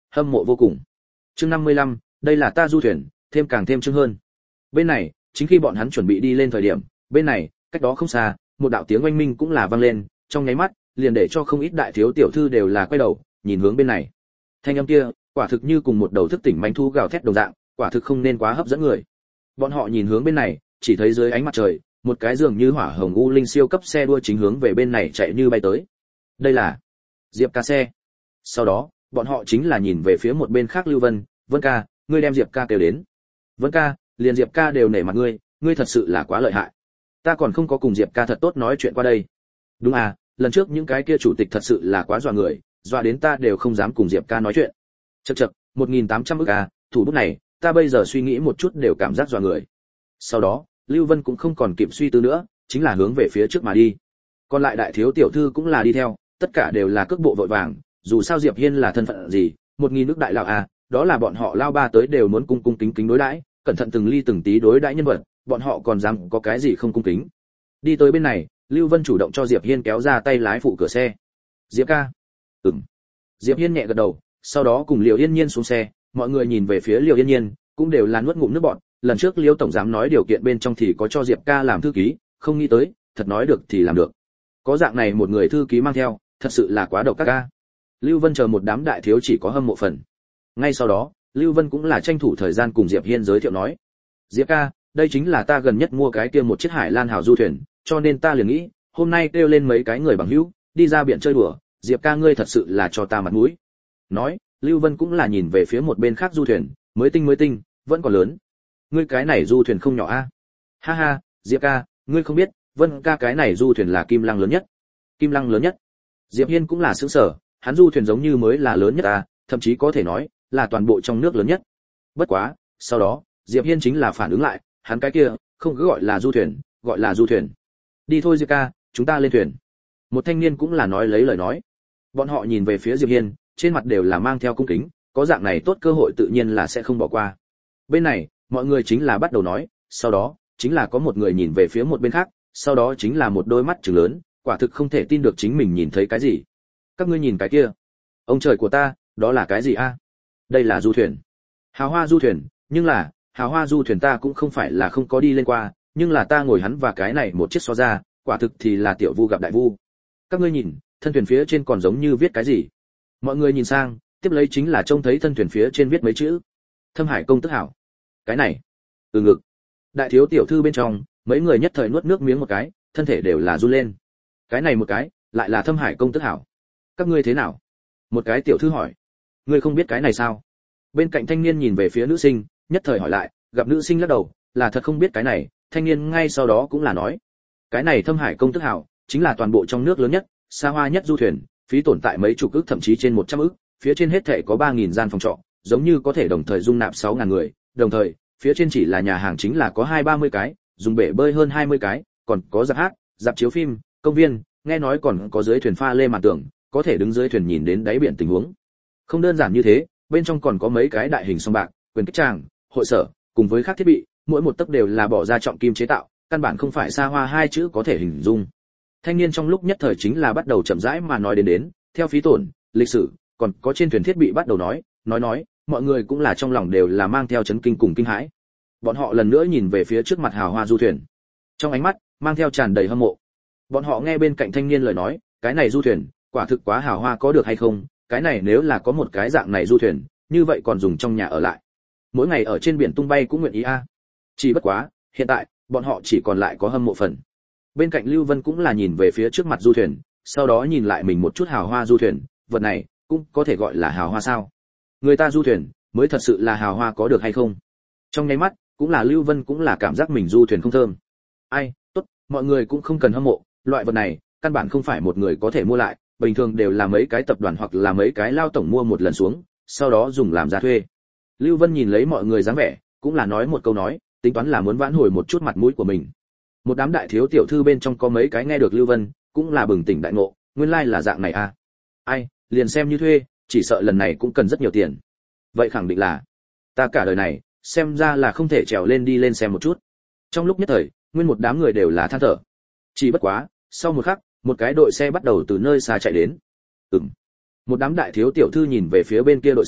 hâm mộ vô cùng. Chương năm mươi lăm, đây là ta du thuyền, thêm càng thêm chương hơn. Bên này, chính khi bọn hắn chuẩn bị đi lên thời điểm, bên này, cách đó không xa, một đạo tiếng oanh minh cũng là vang lên, trong nháy mắt, liền để cho không ít đại thiếu tiểu thư đều là quay đầu, nhìn hướng bên này. Thanh âm kia, quả thực như cùng một đầu thức tỉnh manh thu gào thét đồng dạng, quả thực không nên quá hấp dẫn người. Bọn họ nhìn hướng bên này, chỉ thấy dưới ánh mặt trời, một cái dường như hỏa hồng u linh siêu cấp xe đua chính hướng về bên này chạy như bay tới. Đây là Diệp ca xe. Sau đó, bọn họ chính là nhìn về phía một bên khác Lưu Vân, "Vân ca, ngươi đem Diệp ca kêu đến." "Vân ca, liền Diệp ca đều nể mặt ngươi, ngươi thật sự là quá lợi hại. Ta còn không có cùng Diệp ca thật tốt nói chuyện qua đây." "Đúng à, lần trước những cái kia chủ tịch thật sự là quá dọa người, dọa đến ta đều không dám cùng Diệp ca nói chuyện." "Chậc chậc, một nghìn tám trăm ức à, thủ bút này, ta bây giờ suy nghĩ một chút đều cảm giác dọa người." Sau đó, Lưu Vân cũng không còn kịp suy tư nữa, chính là hướng về phía trước mà đi. Còn lại đại thiếu tiểu thư cũng là đi theo, tất cả đều là cước bộ vội vàng, dù sao Diệp Hiên là thân phận gì, một nghìn nước đại lão à, đó là bọn họ lao ba tới đều muốn cung cung kính kính đối đãi, cẩn thận từng ly từng tí đối đãi nhân vật, bọn họ còn dám có cái gì không cung kính. Đi tới bên này, Lưu Vân chủ động cho Diệp Hiên kéo ra tay lái phụ cửa xe. "Diệp ca." "Ừm." Diệp Hiên nhẹ gật đầu, sau đó cùng Liễu Yên Nhiên xuống xe, mọi người nhìn về phía Liễu Yên Nhiên, cũng đều là nuốt ngụm nước bọt, lần trước Liễu tổng giám nói điều kiện bên trong thì có cho Diệp ca làm thư ký, không nghĩ tới, thật nói được thì làm được. Có dạng này một người thư ký mang theo, thật sự là quá độc các ca. Lưu Vân chờ một đám đại thiếu chỉ có hâm mộ phần. Ngay sau đó, Lưu Vân cũng là tranh thủ thời gian cùng Diệp Hiên giới thiệu nói: "Diệp ca, đây chính là ta gần nhất mua cái kia một chiếc Hải Lan hào du thuyền, cho nên ta liền nghĩ, hôm nay kêu lên mấy cái người bằng hữu, đi ra biển chơi đùa, Diệp ca ngươi thật sự là cho ta mặt mũi." Nói, Lưu Vân cũng là nhìn về phía một bên khác du thuyền, mới tinh mới tinh, vẫn còn lớn. "Ngươi cái này du thuyền không nhỏ a?" À? "Ha ha, Diệp ca, ngươi không biết, Vân ca cái này du thuyền là kim lăng lớn nhất." "Kim lăng lớn nhất?" Diệp Hiên cũng là sửng sở, hắn du thuyền giống như mới là lớn nhất à, thậm chí có thể nói là toàn bộ trong nước lớn nhất. Bất quá, sau đó, Diệp Hiên chính là phản ứng lại, hắn cái kia không cứ gọi là du thuyền, gọi là du thuyền. "Đi thôi Diệp ca, chúng ta lên thuyền." Một thanh niên cũng là nói lấy lời nói. Bọn họ nhìn về phía Diệp Hiên, trên mặt đều là mang theo cung kính, có dạng này tốt cơ hội tự nhiên là sẽ không bỏ qua. Bên này, mọi người chính là bắt đầu nói, sau đó, chính là có một người nhìn về phía một bên khác, sau đó chính là một đôi mắt trừng lớn, quả thực không thể tin được chính mình nhìn thấy cái gì. "Các ngươi nhìn cái kia, ông trời của ta, đó là cái gì a?" "Đây là du thuyền." "Hào hoa du thuyền, nhưng là, hào hoa du thuyền ta cũng không phải là không có đi lên qua, nhưng là ta ngồi hắn và cái này một chiếc so ra, quả thực thì là tiểu vu gặp đại vu. Các ngươi nhìn, thân thuyền phía trên còn giống như viết cái gì." Mọi người nhìn sang, tiếp lấy chính là trông thấy thân thuyền phía trên viết mấy chữ: "Thâm Hải công tức hảo." Cái này, từ ngực. Đại thiếu tiểu thư bên trong, mấy người nhất thời nuốt nước miếng một cái, thân thể đều là run lên. Cái này một cái, lại là Thâm Hải công tức hảo. "Các ngươi thế nào?" Một cái tiểu thư hỏi. "Ngươi không biết cái này sao?" Bên cạnh thanh niên nhìn về phía nữ sinh, nhất thời hỏi lại, gặp nữ sinh lắc đầu, là thật không biết cái này, thanh niên ngay sau đó cũng là nói: "Cái này Thâm Hải công tức hảo, chính là toàn bộ trong nước lớn nhất, xa hoa nhất du thuyền, phí tổn tại mấy chục ức thậm chí trên một trăm ức, phía trên hết thảy có ba nghìn gian phòng trọ, giống như có thể đồng thời dung nạp sáu ngàn người, đồng thời, phía trên chỉ là nhà hàng chính là có hai ba mươi cái, dùng bể bơi hơn hai mươi cái, còn có rạp hát, rạp chiếu phim, công viên, nghe nói còn có dưới thuyền pha lê màn tường, có thể đứng dưới thuyền nhìn đến đáy biển tình huống. Không đơn giản như thế, bên trong còn có mấy cái đại hình sông bạc, quyền kích tràng, hội sở, cùng với các thiết bị, mỗi một tấc đều là bỏ ra trọng kim chế tạo, căn bản không phải xa hoa hai chữ có thể hình dung." Thanh niên trong lúc nhất thời chính là bắt đầu chậm rãi mà nói đến đến, theo phí tổn, lịch sử, còn có trên thuyền thiết bị bắt đầu nói, nói nói, mọi người cũng là trong lòng đều là mang theo chấn kinh cùng kinh hãi. Bọn họ lần nữa nhìn về phía trước mặt hào hoa du thuyền, trong ánh mắt mang theo tràn đầy hâm mộ. Bọn họ nghe bên cạnh thanh niên lời nói, cái này du thuyền, quả thực quá hào hoa có được hay không, cái này nếu là có một cái dạng này du thuyền, như vậy còn dùng trong nhà ở lại. Mỗi ngày ở trên biển tung bay cũng nguyện ý a. Chỉ bất quá, hiện tại, bọn họ chỉ còn lại có hâm mộ phần. Bên cạnh Lưu Vân cũng là nhìn về phía trước mặt du thuyền, sau đó nhìn lại mình một chút hào hoa du thuyền, vật này cũng có thể gọi là hào hoa sao? Người ta du thuyền mới thật sự là hào hoa có được hay không? Trong nháy mắt, cũng là Lưu Vân cũng là cảm giác mình du thuyền không thơm. Ai, tốt, mọi người cũng không cần hâm mộ, loại vật này, căn bản không phải một người có thể mua lại, bình thường đều là mấy cái tập đoàn hoặc là mấy cái lao tổng mua một lần xuống, sau đó dùng làm giá thuê. Lưu Vân nhìn lấy mọi người dáng vẻ, cũng là nói một câu nói, tính toán là muốn vãn hồi một chút mặt mũi của mình. Một đám đại thiếu tiểu thư bên trong có mấy cái nghe được Lưu Vân, cũng là bừng tỉnh đại ngộ, nguyên lai là dạng này à. Ai, liền xem như thuê, chỉ sợ lần này cũng cần rất nhiều tiền. Vậy khẳng định là, ta cả đời này, xem ra là không thể trèo lên đi lên xem một chút. Trong lúc nhất thời, nguyên một đám người đều là than thở. Chỉ bất quá, sau một khắc, một cái đội xe bắt đầu từ nơi xa chạy đến. Ừm. Một đám đại thiếu tiểu thư nhìn về phía bên kia đội xe,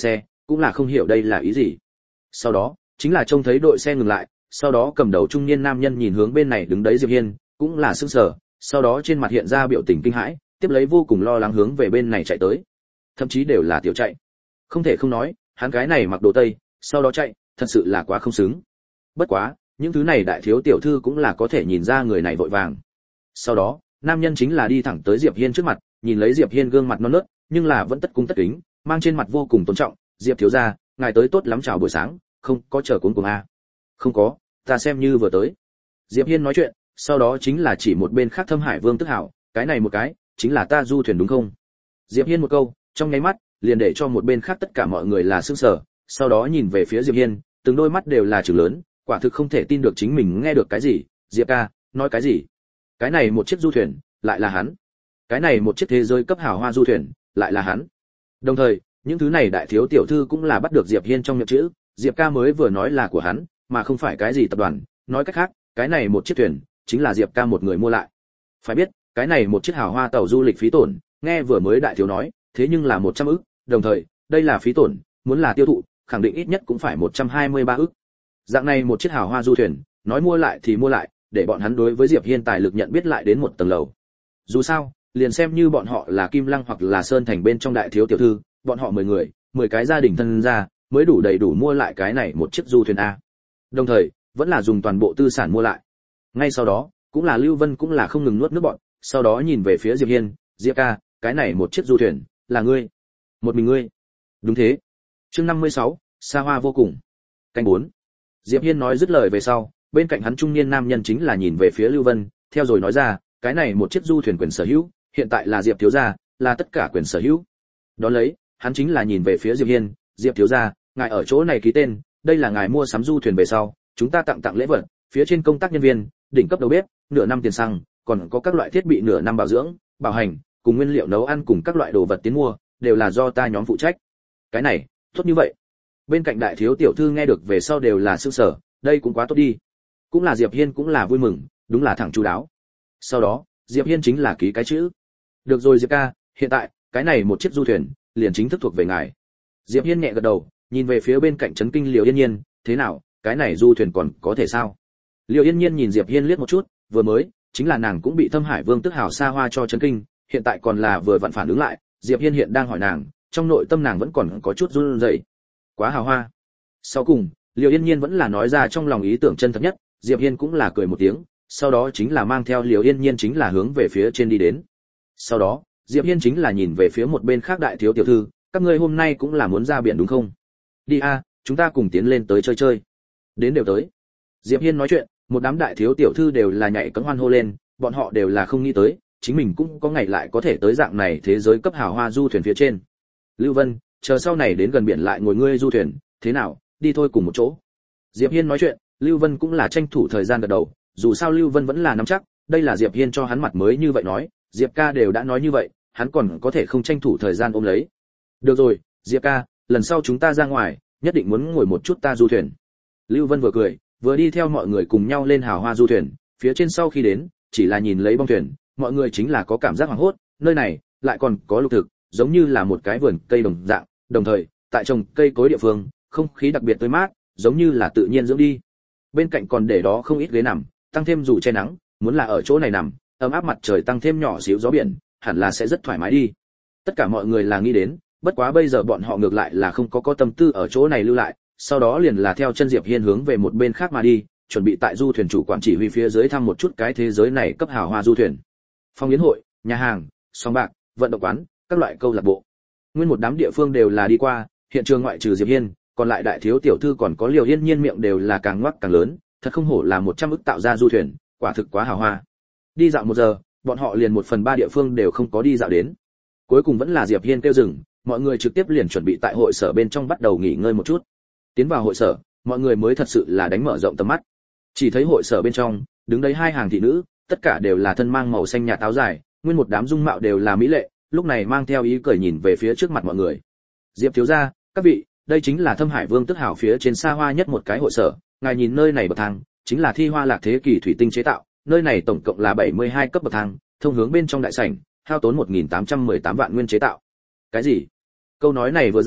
cũng là không hiểu đây là ý gì. Sau đó chính là trông thấy đội xe ngừng lại, sau đó cầm đầu trung niên nam nhân nhìn hướng bên này đứng đấy Diệp Hiên, cũng là sững sờ, sau đó trên mặt hiện ra biểu tình kinh hãi, tiếp lấy vô cùng lo lắng hướng về bên này chạy tới, thậm chí đều là tiểu chạy. Không thể không nói, hắn cái này mặc đồ tây, sau đó chạy, thật sự là quá không xứng. Bất quá, những thứ này đại thiếu tiểu thư cũng là có thể nhìn ra người này vội vàng. Sau đó, nam nhân chính là đi thẳng tới Diệp Hiên trước mặt, nhìn lấy Diệp Hiên gương mặt non nớt, nhưng là vẫn tất cung tất kính, mang trên mặt vô cùng tôn trọng, "Diệp thiếu gia, ngài tới tốt lắm, chào buổi sáng, không có chờ cuống cuồng a." "Không có, ta xem như vừa tới." Diệp Hiên nói chuyện, sau đó chính là chỉ một bên khác Thâm Hải Vương Tức Hảo, "Cái này một cái, chính là ta du thuyền đúng không?" Diệp Hiên một câu, trong nháy mắt, liền để cho một bên khác tất cả mọi người là sửng sở, sau đó nhìn về phía Diệp Hiên, từng đôi mắt đều là trừng lớn, quả thực không thể tin được chính mình nghe được cái gì. "Diệp ca, nói cái gì? Cái này một chiếc du thuyền, lại là hắn? Cái này một chiếc thế giới cấp hào hoa du thuyền, lại là hắn?" Đồng thời, những thứ này đại thiếu tiểu thư cũng là bắt được Diệp Hiên trong miệng chữ, Diệp ca mới vừa nói là của hắn, mà không phải cái gì tập đoàn, nói cách khác, cái này một chiếc thuyền chính là Diệp ca một người mua lại. Phải biết, cái này một chiếc hào hoa tàu du lịch phí tổn, nghe vừa mới đại thiếu nói, thế nhưng là một trăm ức, đồng thời, đây là phí tổn, muốn là tiêu thụ, khẳng định ít nhất cũng phải một trăm hai mươi ba ức. Dạng này một chiếc hào hoa du thuyền, nói mua lại thì mua lại, để bọn hắn đối với Diệp Hiên tài lực nhận biết lại đến một tầng lầu. Dù sao, liền xem như bọn họ là Kim Lăng hoặc là Sơn Thành bên trong đại thiếu tiểu thư, bọn họ mười người, mười cái gia đình thân gia, mới đủ đầy đủ mua lại cái này một chiếc du thuyền a. Đồng thời, vẫn là dùng toàn bộ tư sản mua lại. Ngay sau đó, cũng là Lưu Vân cũng là không ngừng nuốt nước bọt, sau đó nhìn về phía Diệp Hiên, "Diệp ca, cái này một chiếc du thuyền, là ngươi? Một mình ngươi?" "Đúng thế." Chương năm mươi sáu, xa hoa vô cùng. Canh bốn. Diệp Hiên nói dứt lời về sau, bên cạnh hắn trung niên nam nhân chính là nhìn về phía Lưu Vân, theo rồi nói ra, "Cái này một chiếc du thuyền quyền sở hữu, hiện tại là Diệp thiếu gia, là tất cả quyền sở hữu." Đó lấy, hắn chính là nhìn về phía Diệp Hiên, "Diệp thiếu gia, ngài ở chỗ này ký tên, đây là ngài mua sắm du thuyền về sau, chúng ta tặng tặng lễ vật, phía trên công tác nhân viên, đỉnh cấp đầu bếp, nửa năm tiền xăng, còn có các loại thiết bị nửa năm bảo dưỡng, bảo hành, cùng nguyên liệu nấu ăn cùng các loại đồ vật tiến mua, đều là do ta nhóm phụ trách." Cái này, tốt như vậy. Bên cạnh đại thiếu tiểu thư nghe được về sau đều là sửng sở, đây cũng quá tốt đi. Cũng là Diệp Hiên cũng là vui mừng, đúng là thẳng chu đáo. Sau đó, Diệp Hiên chính là ký cái chữ. "Được rồi Diệp ca, hiện tại, cái này một chiếc du thuyền, liền chính thức thuộc về ngài." Diệp Hiên nhẹ gật đầu, nhìn về phía bên cạnh Trấn Kinh Liễu Yên Nhiên, "Thế nào, cái này du thuyền còn có thể sao?" Liễu Yên Nhiên nhìn Diệp Hiên liếc một chút, vừa mới, chính là nàng cũng bị Thâm Hải Vương Tức Hảo xa hoa cho chấn kinh, hiện tại còn là vừa vặn phản ứng lại, Diệp Hiên hiện đang hỏi nàng, trong nội tâm nàng vẫn còn có chút run rẩy. Quá hào hoa. Sau cùng, Liễu Yên Nhiên vẫn là nói ra trong lòng ý tưởng chân thật nhất, Diệp Hiên cũng là cười một tiếng, sau đó chính là mang theo Liễu Yên Nhiên chính là hướng về phía trên đi đến. Sau đó, Diệp Hiên chính là nhìn về phía một bên khác đại thiếu tiểu thư, "Các ngươi hôm nay cũng là muốn ra biển đúng không? Đi a, chúng ta cùng tiến lên tới chơi chơi." "Đến đều tới." Diệp Hiên nói chuyện, một đám đại thiếu tiểu thư đều là nhảy cẫng hoan hô lên, bọn họ đều là không nghĩ tới, chính mình cũng có ngày lại có thể tới dạng này thế giới cấp hào hoa du thuyền phía trên. "Lưu Vân, chờ sau này đến gần biển lại ngồi ngươi du thuyền, thế nào, đi thôi cùng một chỗ." Diệp Hiên nói chuyện, Lưu Vân cũng là tranh thủ thời gian gật đầu, dù sao Lưu Vân vẫn là nắm chắc, đây là Diệp Hiên cho hắn mặt mới như vậy nói, Diệp ca đều đã nói như vậy, hắn còn có thể không tranh thủ thời gian ôm lấy. "Được rồi, Diệp ca, lần sau chúng ta ra ngoài, nhất định muốn ngồi một chút ta du thuyền." Lưu Vân vừa cười, vừa đi theo mọi người cùng nhau lên hào hoa du thuyền, phía trên sau khi đến, chỉ là nhìn lấy bong thuyền, mọi người chính là có cảm giác hoảng hốt, nơi này lại còn có lục thực, giống như là một cái vườn cây đồng dạng, đồng thời, tại trồng cây cối địa phương, không khí đặc biệt tươi mát, giống như là tự nhiên dưỡng đi. Bên cạnh còn để đó không ít ghế nằm, tăng thêm dù che nắng, muốn là ở chỗ này nằm, ấm áp mặt trời tăng thêm nhỏ xíu gió biển, hẳn là sẽ rất thoải mái đi. Tất cả mọi người là nghĩ đến, bất quá bây giờ bọn họ ngược lại là không có có tâm tư ở chỗ này lưu lại, sau đó liền là theo chân Diệp Hiên hướng về một bên khác mà đi, chuẩn bị tại du thuyền chủ quản chỉ huy phía dưới thăm một chút cái thế giới này cấp hào hoa du thuyền. Phòng yến hội, nhà hàng, sòng bạc, vận động quán, các loại câu lạc bộ. Nguyên một đám địa phương đều là đi qua, hiện trường ngoại trừ Diệp Hiên, còn lại đại thiếu tiểu thư còn có Liều Yên Nhiên miệng đều là càng ngoác càng lớn, thật không hổ là một trăm ức tạo ra du thuyền, quả thực quá hào hoa. Đi dạo một giờ, bọn họ liền một phần ba địa phương đều không có đi dạo đến. Cuối cùng vẫn là Diệp Hiên kêu dừng, mọi người trực tiếp liền chuẩn bị tại hội sở bên trong bắt đầu nghỉ ngơi một chút. Tiến vào hội sở, mọi người mới thật sự là đánh mở rộng tầm mắt. Chỉ thấy hội sở bên trong, đứng đấy hai hàng thị nữ, tất cả đều là thân mang màu xanh nhạt áo dài, nguyên một đám dung mạo đều là mỹ lệ, lúc này mang theo ý cười nhìn về phía trước mặt mọi người. Diệp thiếu gia, các vị, đây chính là Thâm Hải Vương Tức Hảo phía trên xa hoa nhất một cái hội sở, ngài nhìn nơi này bậc thang, chính là thi hoa lạc thế kỷ thủy tinh chế tạo, nơi này tổng cộng là bảy mươi hai cấp bậc thang, thông hướng bên trong đại sảnh, hao tốn một nghìn tám trăm mười tám vạn nguyên chế tạo. Cái gì? Câu nói này vừa ra,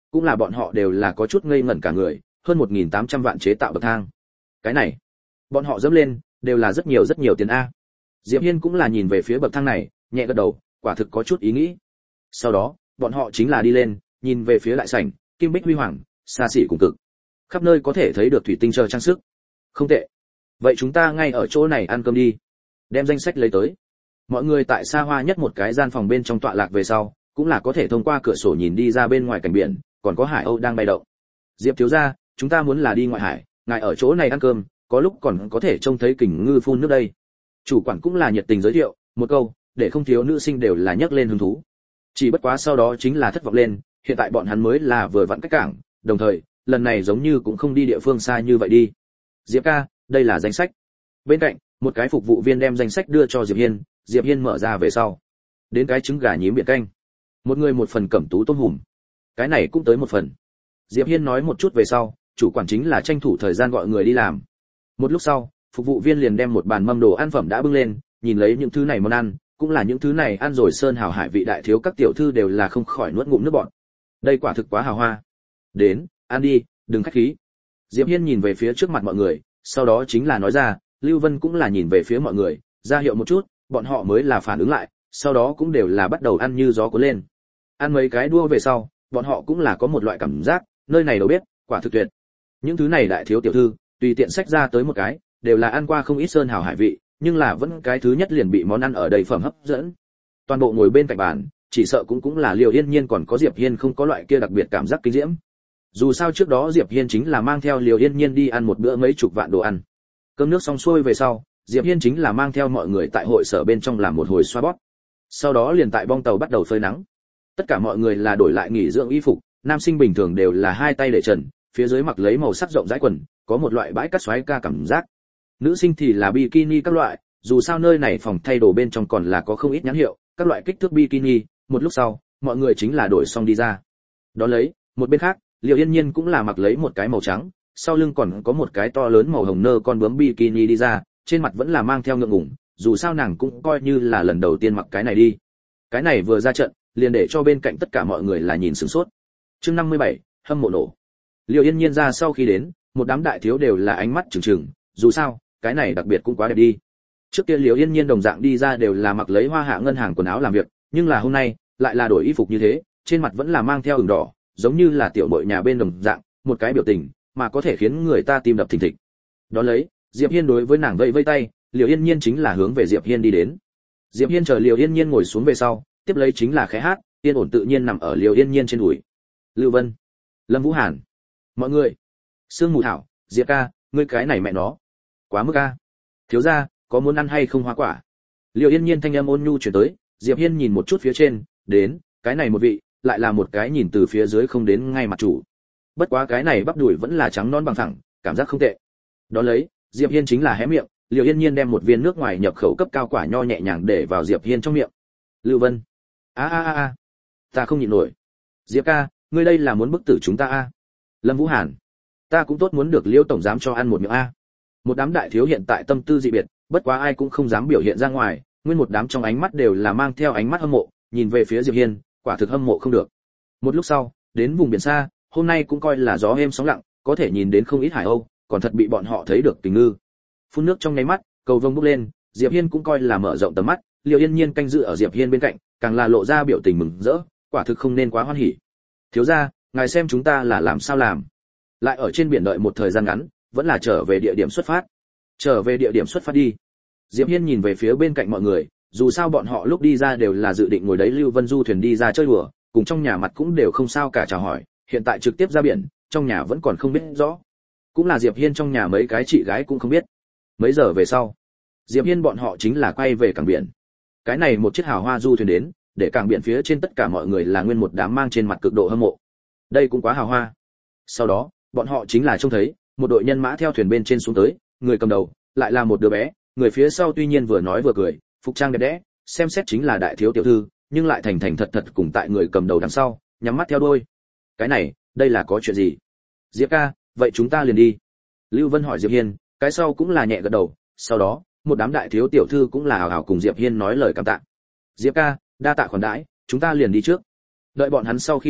cũng là bọn họ đều là có chút ngây ngẩn cả người, hơn một nghìn tám trăm vạn chế tạo bậc thang. Cái này, bọn họ dẫm lên, đều là rất nhiều rất nhiều tiền a. Diệp Hiên cũng là nhìn về phía bậc thang này, nhẹ gật đầu, quả thực có chút ý nghĩ. Sau đó, bọn họ chính là đi lên, nhìn về phía đại sảnh, kim bích huy hoàng, xa xỉ cùng cực. Khắp nơi có thể thấy được thủy tinh chờ trang sức. Không tệ. Vậy chúng ta ngay ở chỗ này ăn cơm đi. Đem danh sách lấy tới. Mọi người tại xa hoa nhất một cái gian phòng bên trong tọa lạc về sau, cũng là có thể thông qua cửa sổ nhìn đi ra bên ngoài cảnh biển, còn có hải âu đang bay động. Diệp thiếu gia, chúng ta muốn là đi ngoại hải, ngài ở chỗ này ăn cơm, có lúc còn có thể trông thấy kình ngư phun nước đây. Chủ quản cũng là nhiệt tình giới thiệu, một câu, để không thiếu nữ sinh đều là nhấc lên hứng thú. Chỉ bất quá sau đó chính là thất vọng lên, hiện tại bọn hắn mới là vừa vặn cách cảng, đồng thời, lần này giống như cũng không đi địa phương xa như vậy đi. Diệp ca, đây là danh sách. Bên cạnh, một cái phục vụ viên đem danh sách đưa cho Diệp Hiên, Diệp Hiên mở ra về sau. Đến cái trứng gà nhím biển canh. Một người một phần cẩm tú tôm hùm. Cái này cũng tới một phần. Diệp Hiên nói một chút về sau, chủ quản chính là tranh thủ thời gian gọi người đi làm. Một lúc sau, phục vụ viên liền đem một bàn mâm đồ ăn phẩm đã bưng lên, nhìn lấy những thứ này món ăn, cũng là những thứ này ăn rồi sơn hào hải vị đại thiếu các tiểu thư đều là không khỏi nuốt ngụm nước bọt. Đây quả thực quá hào hoa. Đến, ăn đi, đừng khách khí. Diệp Hiên nhìn về phía trước mặt mọi người, sau đó chính là nói ra, Lưu Vân cũng là nhìn về phía mọi người, ra hiệu một chút, bọn họ mới là phản ứng lại, sau đó cũng đều là bắt đầu ăn như gió cuốn lên. Ăn mấy cái đua về sau, bọn họ cũng là có một loại cảm giác, nơi này đâu biết, quả thực tuyệt. Những thứ này đại thiếu tiểu thư, tùy tiện xách ra tới một cái, đều là ăn qua không ít sơn hào hải vị, nhưng là vẫn cái thứ nhất liền bị món ăn ở đây phẩm hấp dẫn. Toàn bộ ngồi bên cạnh bàn, chỉ sợ cũng cũng là Liều Yên Nhiên còn có Diệp Hiên không có loại kia đặc biệt cảm giác kinh diễm. Dù sao trước đó Diệp Hiên chính là mang theo Liều Yên Nhiên đi ăn một bữa mấy chục vạn đồ ăn. Cơm nước xong xuôi về sau, Diệp Hiên chính là mang theo mọi người tại hội sở bên trong làm một hồi xoa bóp. Sau đó liền tại bong tàu bắt đầu phơi nắng. Tất cả mọi người là đổi lại nghỉ dưỡng y phục, nam sinh bình thường đều là hai tay để trần, phía dưới mặc lấy màu sắc rộng rãi quần, có một loại bãi cát xoáy ca cảm giác. Nữ sinh thì là bikini các loại, dù sao nơi này phòng thay đồ bên trong còn là có không ít nhãn hiệu, các loại kích thước bikini, một lúc sau, mọi người chính là đổi xong đi ra. Đó lấy, một bên khác, Liều Yên Nhiên cũng là mặc lấy một cái màu trắng, sau lưng còn có một cái to lớn màu hồng nơ con bướm bikini đi ra, trên mặt vẫn là mang theo ngượng ngùng, dù sao nàng cũng coi như là lần đầu tiên mặc cái này đi. Cái này vừa ra trận, liền để cho bên cạnh tất cả mọi người là nhìn sửng sốt. Chương năm mươi bảy, hâm mộ nổ. Liều Yên Nhiên ra sau khi đến, một đám đại thiếu đều là ánh mắt trừng trừng, dù sao, cái này đặc biệt cũng quá đẹp đi. Trước kia Liều Yên Nhiên đồng dạng đi ra đều là mặc lấy hoa hạ ngân hàng quần áo làm việc, nhưng là hôm nay, lại là đổi y phục như thế, trên mặt vẫn là mang theo ửng đỏ, giống như là tiểu muội nhà bên đồng dạng, một cái biểu tình mà có thể khiến người ta tim đập thình thịch. Đó lấy, Diệp Hiên đối với nàng vẫy vẫy tay, Liều Yên Nhiên chính là hướng về Diệp Hiên đi đến. Diệp Hiên chờ Liều Yên Nhiên ngồi xuống về sau, tiếp lấy chính là khẽ hát, yên ổn tự nhiên nằm ở Liều Yên Nhiên trên đùi. Lưu Vân, Lâm Vũ Hàn, mọi người, Sương Mù Thảo, Diệp ca, ngươi cái này mẹ nó, quá mức a. Thiếu gia, có muốn ăn hay không hoa quả? Liều Yên Nhiên thanh âm ôn nhu truyền tới, Diệp Hiên nhìn một chút phía trên, đến, cái này một vị, lại là một cái nhìn từ phía dưới không đến ngay mặt chủ. Bất quá cái này bắp đùi vẫn là trắng non bằng phẳng, cảm giác không tệ. Đó lấy, Diệp Hiên chính là hé miệng, Liều Yên Nhiên đem một viên nước ngoài nhập khẩu cấp cao quả nho nhẹ nhàng để vào Diệp Hiên trong miệng. Lưu Vân, a a a a, ta không nhịn nổi. Diệp ca, ngươi đây là muốn bức tử chúng ta a? Lâm Vũ Hàn, ta cũng tốt muốn được Liêu tổng giám cho ăn một miệng a. Một đám đại thiếu hiện tại tâm tư dị biệt, bất quá ai cũng không dám biểu hiện ra ngoài, nguyên một đám trong ánh mắt đều là mang theo ánh mắt hâm mộ, nhìn về phía Diệp Hiên, quả thực hâm mộ không được. Một lúc sau, đến vùng biển xa, hôm nay cũng coi là gió êm sóng lặng, có thể nhìn đến không ít hải âu, còn thật bị bọn họ thấy được tình ngư. Phun nước trong nháy mắt, cầu vồng bốc lên, Diệp Hiên cũng coi là mở rộng tầm mắt, Liều Yên Nhiên canh giữ ở Diệp Hiên bên cạnh, càng là lộ ra biểu tình mừng rỡ, quả thực không nên quá hoan hỉ. Thiếu gia, ngài xem chúng ta là làm sao làm? Lại ở trên biển đợi một thời gian ngắn, vẫn là trở về địa điểm xuất phát. Trở về địa điểm xuất phát đi. Diệp Hiên nhìn về phía bên cạnh mọi người, dù sao bọn họ lúc đi ra đều là dự định ngồi đấy Lưu Vân Du thuyền đi ra chơi đùa, cùng trong nhà mặt cũng đều không sao cả chào hỏi, hiện tại trực tiếp ra biển, trong nhà vẫn còn không biết rõ. Cũng là Diệp Hiên trong nhà mấy cái chị gái cũng không biết. Mấy giờ về sau, Diệp Hiên bọn họ chính là quay về cảng biển. Cái này một chiếc hào hoa du thuyền đến, để cảng biển phía trên tất cả mọi người là nguyên một đám mang trên mặt cực độ hâm mộ. Đây cũng quá hào hoa. Sau đó, bọn họ chính là trông thấy một đội nhân mã theo thuyền bên trên xuống tới, người cầm đầu lại là một đứa bé, người phía sau tuy nhiên vừa nói vừa cười, phục trang đẹp đẽ, xem xét chính là đại thiếu tiểu thư, nhưng lại thành thành thật thật cùng tại người cầm đầu đằng sau, nhắm mắt theo đuôi. Cái này, đây là có chuyện gì? Diệp ca, vậy chúng ta liền đi. Lưu Vân hỏi Diệp Hiên, cái sau cũng là nhẹ gật đầu, sau đó, một đám đại thiếu tiểu thư cũng là hào hào cùng Diệp Hiên nói lời cảm tạ. Diệp ca, đa tạ khoản đãi, chúng ta liền đi trước. Đợi bọn hắn sau khi đi,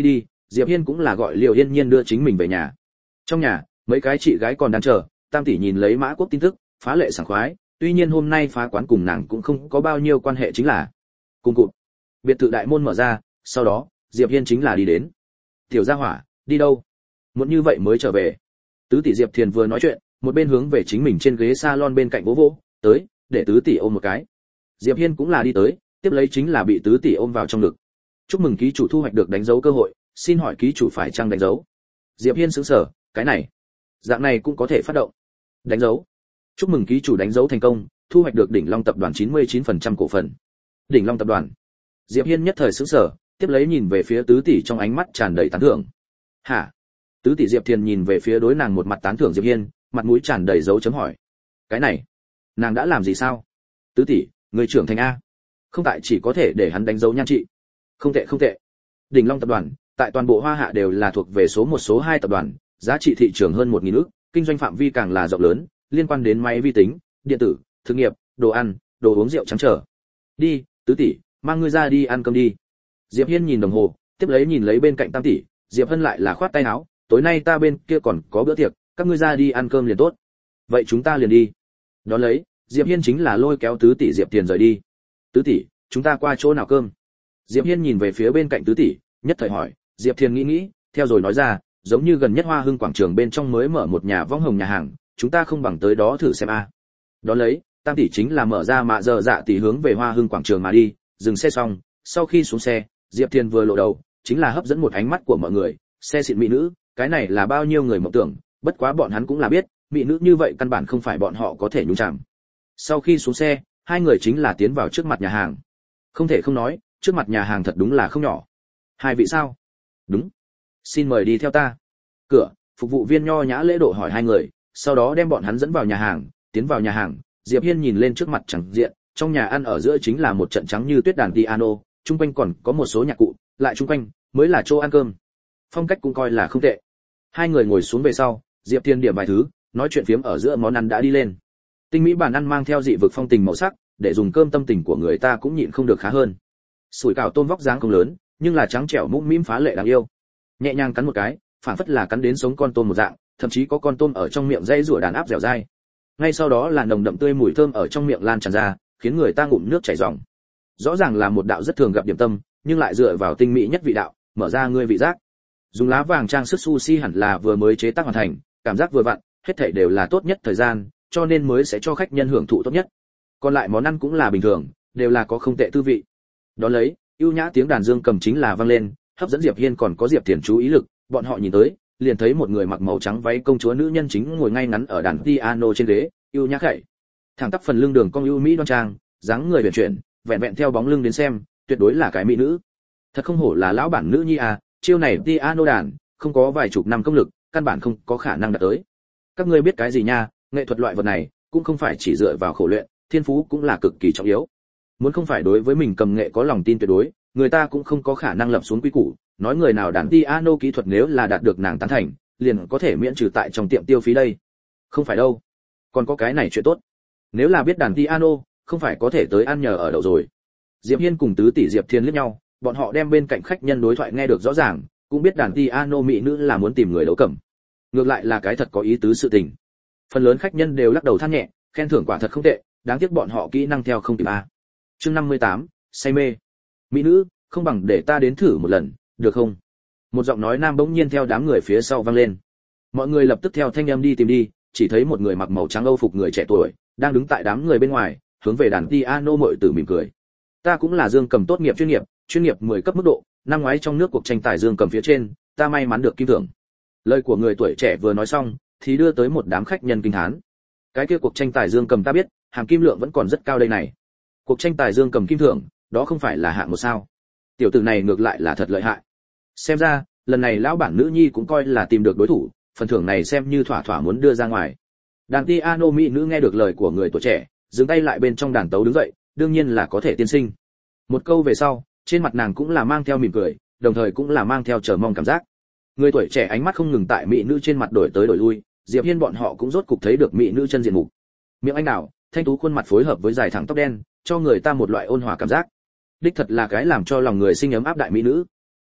Diệp Hiên cũng là gọi Liều Yên Nhiên đưa chính mình về nhà. Trong nhà, mấy cái chị gái còn đang chờ, Tam tỷ nhìn lấy Mã Quốc tin tức, phá lệ sảng khoái, tuy nhiên hôm nay phá quán cùng nàng cũng không có bao nhiêu quan hệ chính là. Cùng cụt. Biệt thự đại môn mở ra, sau đó, Diệp Hiên chính là đi đến. Tiểu Gia Hỏa, đi đâu? Muốn như vậy mới trở về. Tứ tỷ Diệp Thiền vừa nói chuyện, một bên hướng về chính mình trên ghế salon bên cạnh vỗ vỗ, tới, để tứ tỷ ôm một cái. Diệp Hiên cũng là đi tới, tiếp lấy chính là bị tứ tỷ ôm vào trong ngực. Chúc mừng ký chủ thu hoạch được đánh dấu cơ hội, xin hỏi ký chủ phải chăng đánh dấu? Diệp Hiên sững sờ, cái này, dạng này cũng có thể phát động. Đánh dấu. Chúc mừng ký chủ đánh dấu thành công, thu hoạch được Đỉnh Long tập đoàn chín mươi chín phần trăm cổ phần. Đỉnh Long tập đoàn. Diệp Hiên nhất thời sững sờ, tiếp lấy nhìn về phía tứ tỷ trong ánh mắt tràn đầy tán thưởng. Hả? Tứ tỷ Diệp Thiền nhìn về phía đối nàng một mặt tán thưởng Diệp Hiên, mặt mũi tràn đầy dấu chấm hỏi. Cái này, nàng đã làm gì sao? Tứ tỷ, người trưởng thành a. Không tại chỉ có thể để hắn đánh dấu nhan trị. Không tệ không tệ. Đỉnh Long tập đoàn, tại toàn bộ Hoa Hạ đều là thuộc về số một số hai tập đoàn, giá trị thị trường hơn một nghìn ức, kinh doanh phạm vi càng là rộng lớn, liên quan đến máy vi tính, điện tử, thực nghiệp, đồ ăn, đồ uống rượu trắng trở. Đi, tứ tỷ, mang ngươi ra đi ăn cơm đi. Diệp Hiên nhìn đồng hồ, tiếp lấy nhìn lấy bên cạnh Tam tỷ, Diệp Hân lại là khoát tay áo, tối nay ta bên kia còn có bữa tiệc, các ngươi ra đi ăn cơm liền tốt. Vậy chúng ta liền đi. Đó lấy, Diệp Hiên chính là lôi kéo tứ tỷ Diệp Tiền rời đi. Tứ tỷ, chúng ta qua chỗ nào cơm? Diệp Hiên nhìn về phía bên cạnh tứ tỷ, nhất thời hỏi. Diệp Thiền nghĩ nghĩ, theo rồi nói ra, giống như gần nhất Hoa Hưng quảng trường bên trong mới mở một nhà vong hồng nhà hàng, chúng ta không bằng tới đó thử xem a. À. Đó lấy, Tam tỷ chính là mở ra mạ giờ dạ tỷ hướng về Hoa Hưng quảng trường mà đi, dừng xe xong, sau khi xuống xe, Diệp Thiền vừa lộ đầu, chính là hấp dẫn một ánh mắt của mọi người, xe xịn mỹ nữ, cái này là bao nhiêu người mộng tưởng, bất quá bọn hắn cũng là biết, mỹ nữ như vậy căn bản không phải bọn họ có thể nhúng chạm. Sau khi xuống xe, hai người chính là tiến vào trước mặt nhà hàng. Không thể không nói, trước mặt nhà hàng thật đúng là không nhỏ. Hai vị sao? Đúng. Xin mời đi theo ta. Cửa, phục vụ viên nho nhã lễ độ hỏi hai người, sau đó đem bọn hắn dẫn vào nhà hàng. Tiến vào nhà hàng, Diệp Hiên nhìn lên trước mặt chẳng diện, trong nhà ăn ở giữa chính là một trận trắng như tuyết đàn piano, chung quanh còn có một số nhạc cụ, lại chung quanh mới là chỗ ăn cơm. Phong cách cũng coi là không tệ. Hai người ngồi xuống về sau, Diệp Thiên điểm vài thứ, nói chuyện phiếm ở giữa món ăn đã đi lên. Tinh mỹ bàn ăn mang theo dị vực phong tình màu sắc, để dùng cơm tâm tình của người ta cũng nhịn không được khá hơn. Sủi cảo tôm vóc dáng không lớn, nhưng là trắng trẻo mũm mĩm phá lệ đáng yêu. Nhẹ nhàng cắn một cái, phản phất là cắn đến sống con tôm một dạng, thậm chí có con tôm ở trong miệng dây rủa đàn áp dẻo dai. Ngay sau đó là nồng đậm tươi mùi thơm ở trong miệng lan tràn ra, khiến người ta ngụm nước chảy ròng. Rõ ràng là một đạo rất thường gặp điểm tâm, nhưng lại dựa vào tinh mỹ nhất vị đạo, mở ra ngươi vị giác. Dùng lá vàng trang sức sushi hẳn là vừa mới chế tác hoàn thành, cảm giác vừa vặn, hết thảy đều là tốt nhất thời gian, cho nên mới sẽ cho khách nhân hưởng thụ tốt nhất. Còn lại món ăn cũng là bình thường, đều là có không tệ tư vị. Đó lấy, ưu nhã tiếng đàn dương cầm chính là vang lên, hấp dẫn Diệp Hiên còn có Diệp Thiền chú ý lực, bọn họ nhìn tới, liền thấy một người mặc màu trắng váy công chúa nữ nhân chính ngồi ngay ngắn ở đàn piano trên ghế, ưu nhã khẩy. Thẳng tắp phần lưng đường cong ưu mỹ đoan trang, dáng người huyền chuyển, vẹn vẹn theo bóng lưng đến xem, tuyệt đối là cái mỹ nữ. Thật không hổ là lão bản nữ nhi à, chiêu này piano đàn, không có vài chục năm công lực, căn bản không có khả năng đạt tới. Các ngươi biết cái gì nha, nghệ thuật loại vật này, cũng không phải chỉ dựa vào khổ luyện, thiên phú cũng là cực kỳ trọng yếu. Muốn không phải đối với mình cầm nghệ có lòng tin tuyệt đối, người ta cũng không có khả năng lập xuống quy củ, nói người nào đàn piano kỹ thuật nếu là đạt được nàng tán thành, liền có thể miễn trừ tại trong tiệm tiêu phí đây. Không phải đâu. Còn có cái này chuyện tốt. Nếu là biết đàn piano, không phải có thể tới ăn nhờ ở đậu rồi. Diệp Hiên cùng tứ tỷ Diệp Thiên liếc nhau, bọn họ đem bên cạnh khách nhân đối thoại nghe được rõ ràng, cũng biết đàn piano mỹ nữ là muốn tìm người đấu cầm. Ngược lại là cái thật có ý tứ sự tình. Phần lớn khách nhân đều lắc đầu than nhẹ, khen thưởng quả thật không tệ, đáng tiếc bọn họ kỹ năng theo không kịp a. Chương năm mươi tám, say mê. Mỹ nữ, không bằng để ta đến thử một lần, được không? Một giọng nói nam bỗng nhiên theo đám người phía sau vang lên. Mọi người lập tức theo thanh âm đi tìm đi, chỉ thấy một người mặc màu trắng âu phục người trẻ tuổi, đang đứng tại đám người bên ngoài, hướng về đàn piano muội tử mỉm cười. Ta cũng là dương cầm tốt nghiệp chuyên nghiệp, chuyên nghiệp mười cấp mức độ, năm ngoái trong nước cuộc tranh tài dương cầm phía trên, ta may mắn được kim thưởng. Lời của người tuổi trẻ vừa nói xong, thì đưa tới một đám khách nhân kinh thán. Cái kia cuộc tranh tài dương cầm ta biết, hàm kim lượng vẫn còn rất cao đây này. Cuộc tranh tài dương cầm kim thưởng, đó không phải là hạng một sao? Tiểu tử này ngược lại là thật lợi hại. Xem ra, lần này lão bản nữ nhi cũng coi là tìm được đối thủ, phần thưởng này xem như thỏa thỏa muốn đưa ra ngoài. Đàn piano mỹ nữ nghe được lời của người tuổi trẻ, dừng tay lại bên trong đàn tấu đứng dậy, đương nhiên là có thể tiên sinh. Một câu về sau, trên mặt nàng cũng là mang theo mỉm cười, đồng thời cũng là mang theo chờ mong cảm giác. Người tuổi trẻ ánh mắt không ngừng tại mỹ nữ trên mặt đổi tới đổi lui, Diệp Hiên bọn họ cũng rốt cục thấy được mỹ nữ chân diện mục. Miệng anh đào, thanh tú khuôn mặt phối hợp với dài thẳng tóc đen, cho người ta một loại ôn hòa cảm giác. Đích thật là cái làm cho lòng người sinh ấm áp đại mỹ nữ.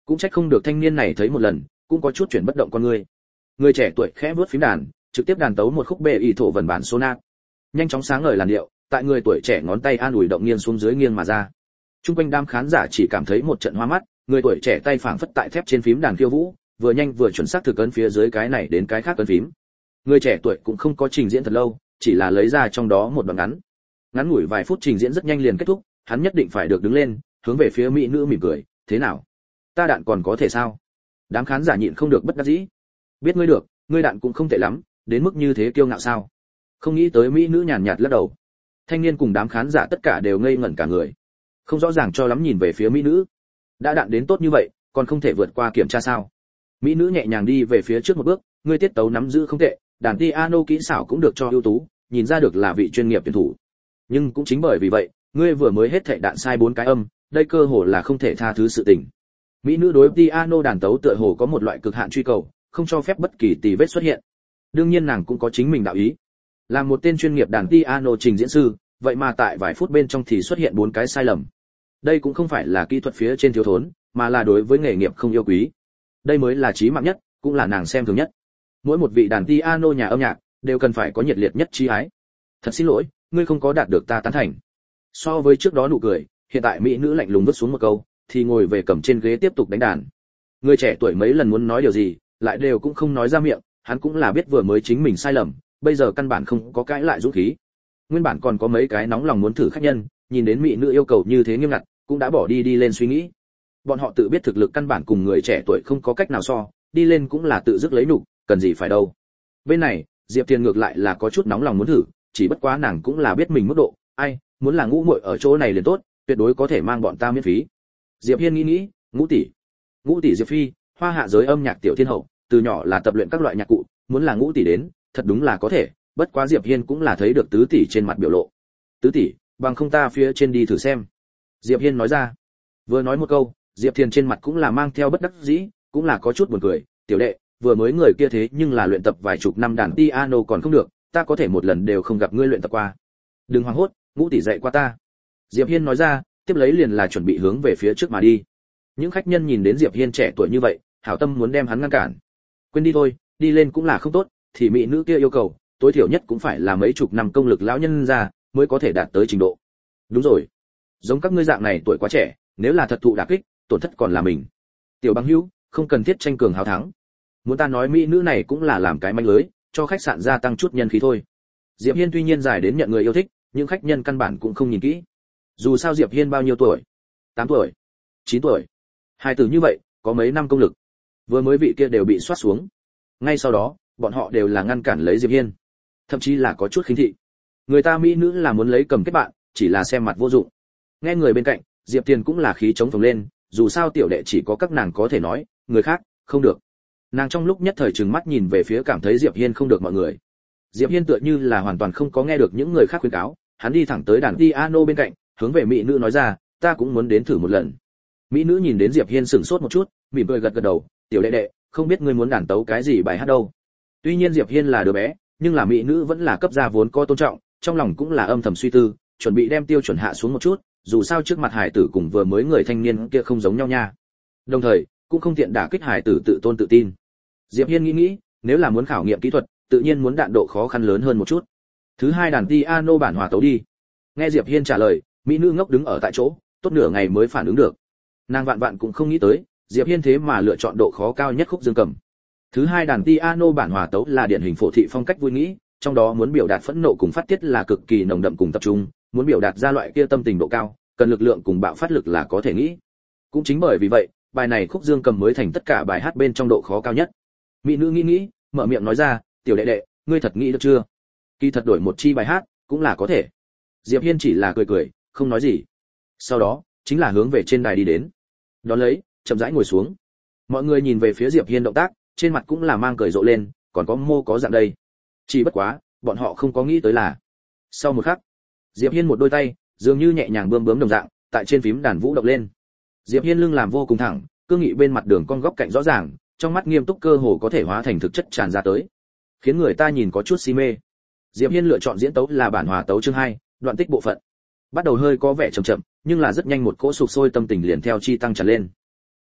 Cũng trách không được thanh niên này thấy một lần cũng có chút chuyển bất động con người. Người trẻ tuổi khẽ vuốt phím đàn, trực tiếp đàn tấu một khúc bệ ỷ thổ vần bản sonat. Nhanh chóng sáng ngời làn điệu, tại người tuổi trẻ ngón tay an ủi động nghiêng xuống dưới nghiêng mà ra. Trung quanh đám khán giả chỉ cảm thấy một trận hoa mắt, người tuổi trẻ tay phảng phất tại thép trên phím đàn khiêu vũ, vừa nhanh vừa chuẩn xác thực ấn phía dưới cái này đến cái khác ấn phím. Người trẻ tuổi cũng không có trình diễn thật lâu, chỉ là lấy ra trong đó một đoạn ngắn. Ngắn ngủi vài phút trình diễn rất nhanh liền kết thúc, hắn nhất định phải được đứng lên, hướng về phía mỹ nữ mỉm cười, "Thế nào? Ta đạn còn có thể sao?" Đám khán giả nhịn không được bất đắc dĩ. "Biết ngươi được, ngươi đạn cũng không tệ lắm, đến mức như thế kiêu ngạo sao?" Không nghĩ tới mỹ nữ nhàn nhạt lắc đầu. Thanh niên cùng đám khán giả tất cả đều ngây ngẩn cả người, không rõ ràng cho lắm nhìn về phía mỹ nữ. Đã đạn đến tốt như vậy, còn không thể vượt qua kiểm tra sao? Mỹ nữ nhẹ nhàng đi về phía trước một bước, ngươi tiết tấu nắm giữ không tệ, đàn piano kỹ xảo cũng được cho ưu tú, nhìn ra được là vị chuyên nghiệp tuyển thủ. Nhưng cũng chính bởi vì vậy, ngươi vừa mới hết thảy đạn sai bốn cái âm, đây cơ hồ là không thể tha thứ sự tình. Mỹ nữ đối piano đàn tấu tựa hồ có một loại cực hạn truy cầu, không cho phép bất kỳ tì vết xuất hiện. Đương nhiên nàng cũng có chính mình đạo ý. Là một tên chuyên nghiệp đàn piano trình diễn sư, vậy mà tại vài phút bên trong thì xuất hiện bốn cái sai lầm. Đây cũng không phải là kỹ thuật phía trên thiếu thốn, mà là đối với nghề nghiệp không yêu quý. Đây mới là chí mạng nhất, cũng là nàng xem thường nhất. Mỗi một vị đàn piano nhà âm nhạc đều cần phải có nhiệt liệt nhất chí ái. Thật xin lỗi, ngươi không có đạt được ta tán thành. So với trước đó nụ cười, hiện tại mỹ nữ lạnh lùng vứt xuống một câu, thì ngồi về cầm trên ghế tiếp tục đánh đàn. Người trẻ tuổi mấy lần muốn nói điều gì, lại đều cũng không nói ra miệng, hắn cũng là biết vừa mới chính mình sai lầm, bây giờ căn bản không có cãi lại dũng khí. Nguyên bản còn có mấy cái nóng lòng muốn thử khách nhân, nhìn đến mỹ nữ yêu cầu như thế nghiêm ngặt, cũng đã bỏ đi đi lên suy nghĩ. Bọn họ tự biết thực lực căn bản cùng người trẻ tuổi không có cách nào so, đi lên cũng là tự dứt lấy nhục, cần gì phải đâu. Bên này, Diệp Tiền ngược lại là có chút nóng lòng muốn thử, chỉ bất quá nàng cũng là biết mình mức độ, ai, muốn là ngũ muội ở chỗ này liền tốt, tuyệt đối có thể mang bọn ta miễn phí. Diệp Hiên nghĩ nghĩ, ngũ tỷ, ngũ tỷ Diệp Phi, hoa hạ giới âm nhạc tiểu thiên hậu, từ nhỏ là tập luyện các loại nhạc cụ, muốn là ngũ tỷ đến, thật đúng là có thể, bất quá Diệp Hiên cũng là thấy được tứ tỷ trên mặt biểu lộ. Tứ tỷ, bằng không ta phía trên đi thử xem. Diệp Hiên nói ra. Vừa nói một câu, Diệp Thiền trên mặt cũng là mang theo bất đắc dĩ, cũng là có chút buồn cười, "Tiểu đệ, vừa mới người kia thế nhưng là luyện tập vài chục năm đàn piano còn không được, ta có thể một lần đều không gặp ngươi luyện tập qua. Đừng hoảng hốt, ngũ tỷ dạy qua ta." Diệp Hiên nói ra, tiếp lấy liền là chuẩn bị hướng về phía trước mà đi. Những khách nhân nhìn đến Diệp Hiên trẻ tuổi như vậy, hảo tâm muốn đem hắn ngăn cản. "Quên đi thôi, đi lên cũng là không tốt, thì mỹ nữ kia yêu cầu, tối thiểu nhất cũng phải là mấy chục năm công lực lão nhân ra mới có thể đạt tới trình độ." "Đúng rồi, giống các ngươi dạng này tuổi quá trẻ, nếu là thật thụ đả kích, tổn thất còn là mình. Tiểu Bằng Hữu, không cần thiết tranh cường hào thắng. Muốn ta nói mỹ nữ này cũng là làm cái manh lưới, cho khách sạn gia tăng chút nhân khí thôi." Diệp Hiên tuy nhiên giải đến nhận người yêu thích, nhưng khách nhân căn bản cũng không nhìn kỹ. Dù sao Diệp Hiên bao nhiêu tuổi? tám tuổi, chín tuổi. Hai từ như vậy, có mấy năm công lực. Vừa mới vị kia đều bị xoát xuống. Ngay sau đó, bọn họ đều là ngăn cản lấy Diệp Hiên, thậm chí là có chút khinh thị. Người ta mỹ nữ là muốn lấy cầm kết bạn, chỉ là xem mặt vô dụng. Nghe người bên cạnh, Diệp Tiền cũng là khí chống phồng lên, dù sao tiểu đệ chỉ có các nàng có thể nói, người khác không được. Nàng trong lúc nhất thời trừng mắt nhìn về phía cảm thấy Diệp Hiên không được mọi người. Diệp Hiên tựa như là hoàn toàn không có nghe được những người khác khuyên cáo, hắn đi thẳng tới đàn piano bên cạnh, hướng về mỹ nữ nói ra, "Ta cũng muốn đến thử một lần." Mỹ nữ nhìn đến Diệp Hiên sững sốt một chút, mỉm cười gật gật đầu, "Tiểu đệ đệ, không biết ngươi muốn đàn tấu cái gì bài hát đâu." Tuy nhiên Diệp Hiên là đứa bé, nhưng là mỹ nữ vẫn là cấp gia vốn có tôn trọng, trong lòng cũng là âm thầm suy tư, chuẩn bị đem tiêu chuẩn hạ xuống một chút, dù sao trước mặt hải tử cùng vừa mới người thanh niên kia không giống nhau nha. Đồng thời, cũng không tiện đả kích hải tử tự tôn tự tin. Diệp Hiên nghĩ nghĩ, nếu là muốn khảo nghiệm kỹ thuật, tự nhiên muốn đạn độ khó khăn lớn hơn một chút. Thứ hai đàn piano bản hòa tấu đi. Nghe Diệp Hiên trả lời, mỹ nữ ngốc đứng ở tại chỗ, tốt nửa ngày mới phản ứng được. Nàng vạn vạn cũng không nghĩ tới, Diệp Hiên thế mà lựa chọn độ khó cao nhất khúc dương cầm. Thứ hai đàn piano bản hòa tấu là điển hình phổ thị phong cách vui nghĩ, trong đó muốn biểu đạt phẫn nộ cùng phát tiết là cực kỳ nồng đậm cùng tập trung, muốn biểu đạt ra loại kia tâm tình độ cao, cần lực lượng cùng bạo phát lực là có thể nghĩ. Cũng chính bởi vì vậy, bài này khúc dương cầm mới thành tất cả bài hát bên trong độ khó cao nhất. Mỹ nữ nghĩ nghĩ, mở miệng nói ra, "Tiểu đệ đệ, ngươi thật nghĩ được chưa? Kỳ thật đổi một chi bài hát cũng là có thể." Diệp Hiên chỉ là cười cười, không nói gì. Sau đó, chính là hướng về trên đài đi đến. Đón lấy, chậm rãi ngồi xuống. Mọi người nhìn về phía Diệp Hiên động tác, trên mặt cũng là mang cười rộ lên, còn có mô có dạng đây. Chỉ bất quá, bọn họ không có nghĩ tới là, sau một khắc, Diệp Hiên một đôi tay, dường như nhẹ nhàng bướm bướm đồng dạng, tại trên phím đàn vũ động lên. Diệp Hiên lưng làm vô cùng thẳng, cương nghị bên mặt đường cong góc cạnh rõ ràng, trong mắt nghiêm túc cơ hồ có thể hóa thành thực chất tràn ra tới, khiến người ta nhìn có chút si mê. Diệp Hiên lựa chọn diễn tấu là bản hòa tấu chương hai, đoạn tích bộ phận. Bắt đầu hơi có vẻ chậm chậm, nhưng là rất nhanh một cỗ sục sôi tâm tình liền theo chi tăng tràn lên.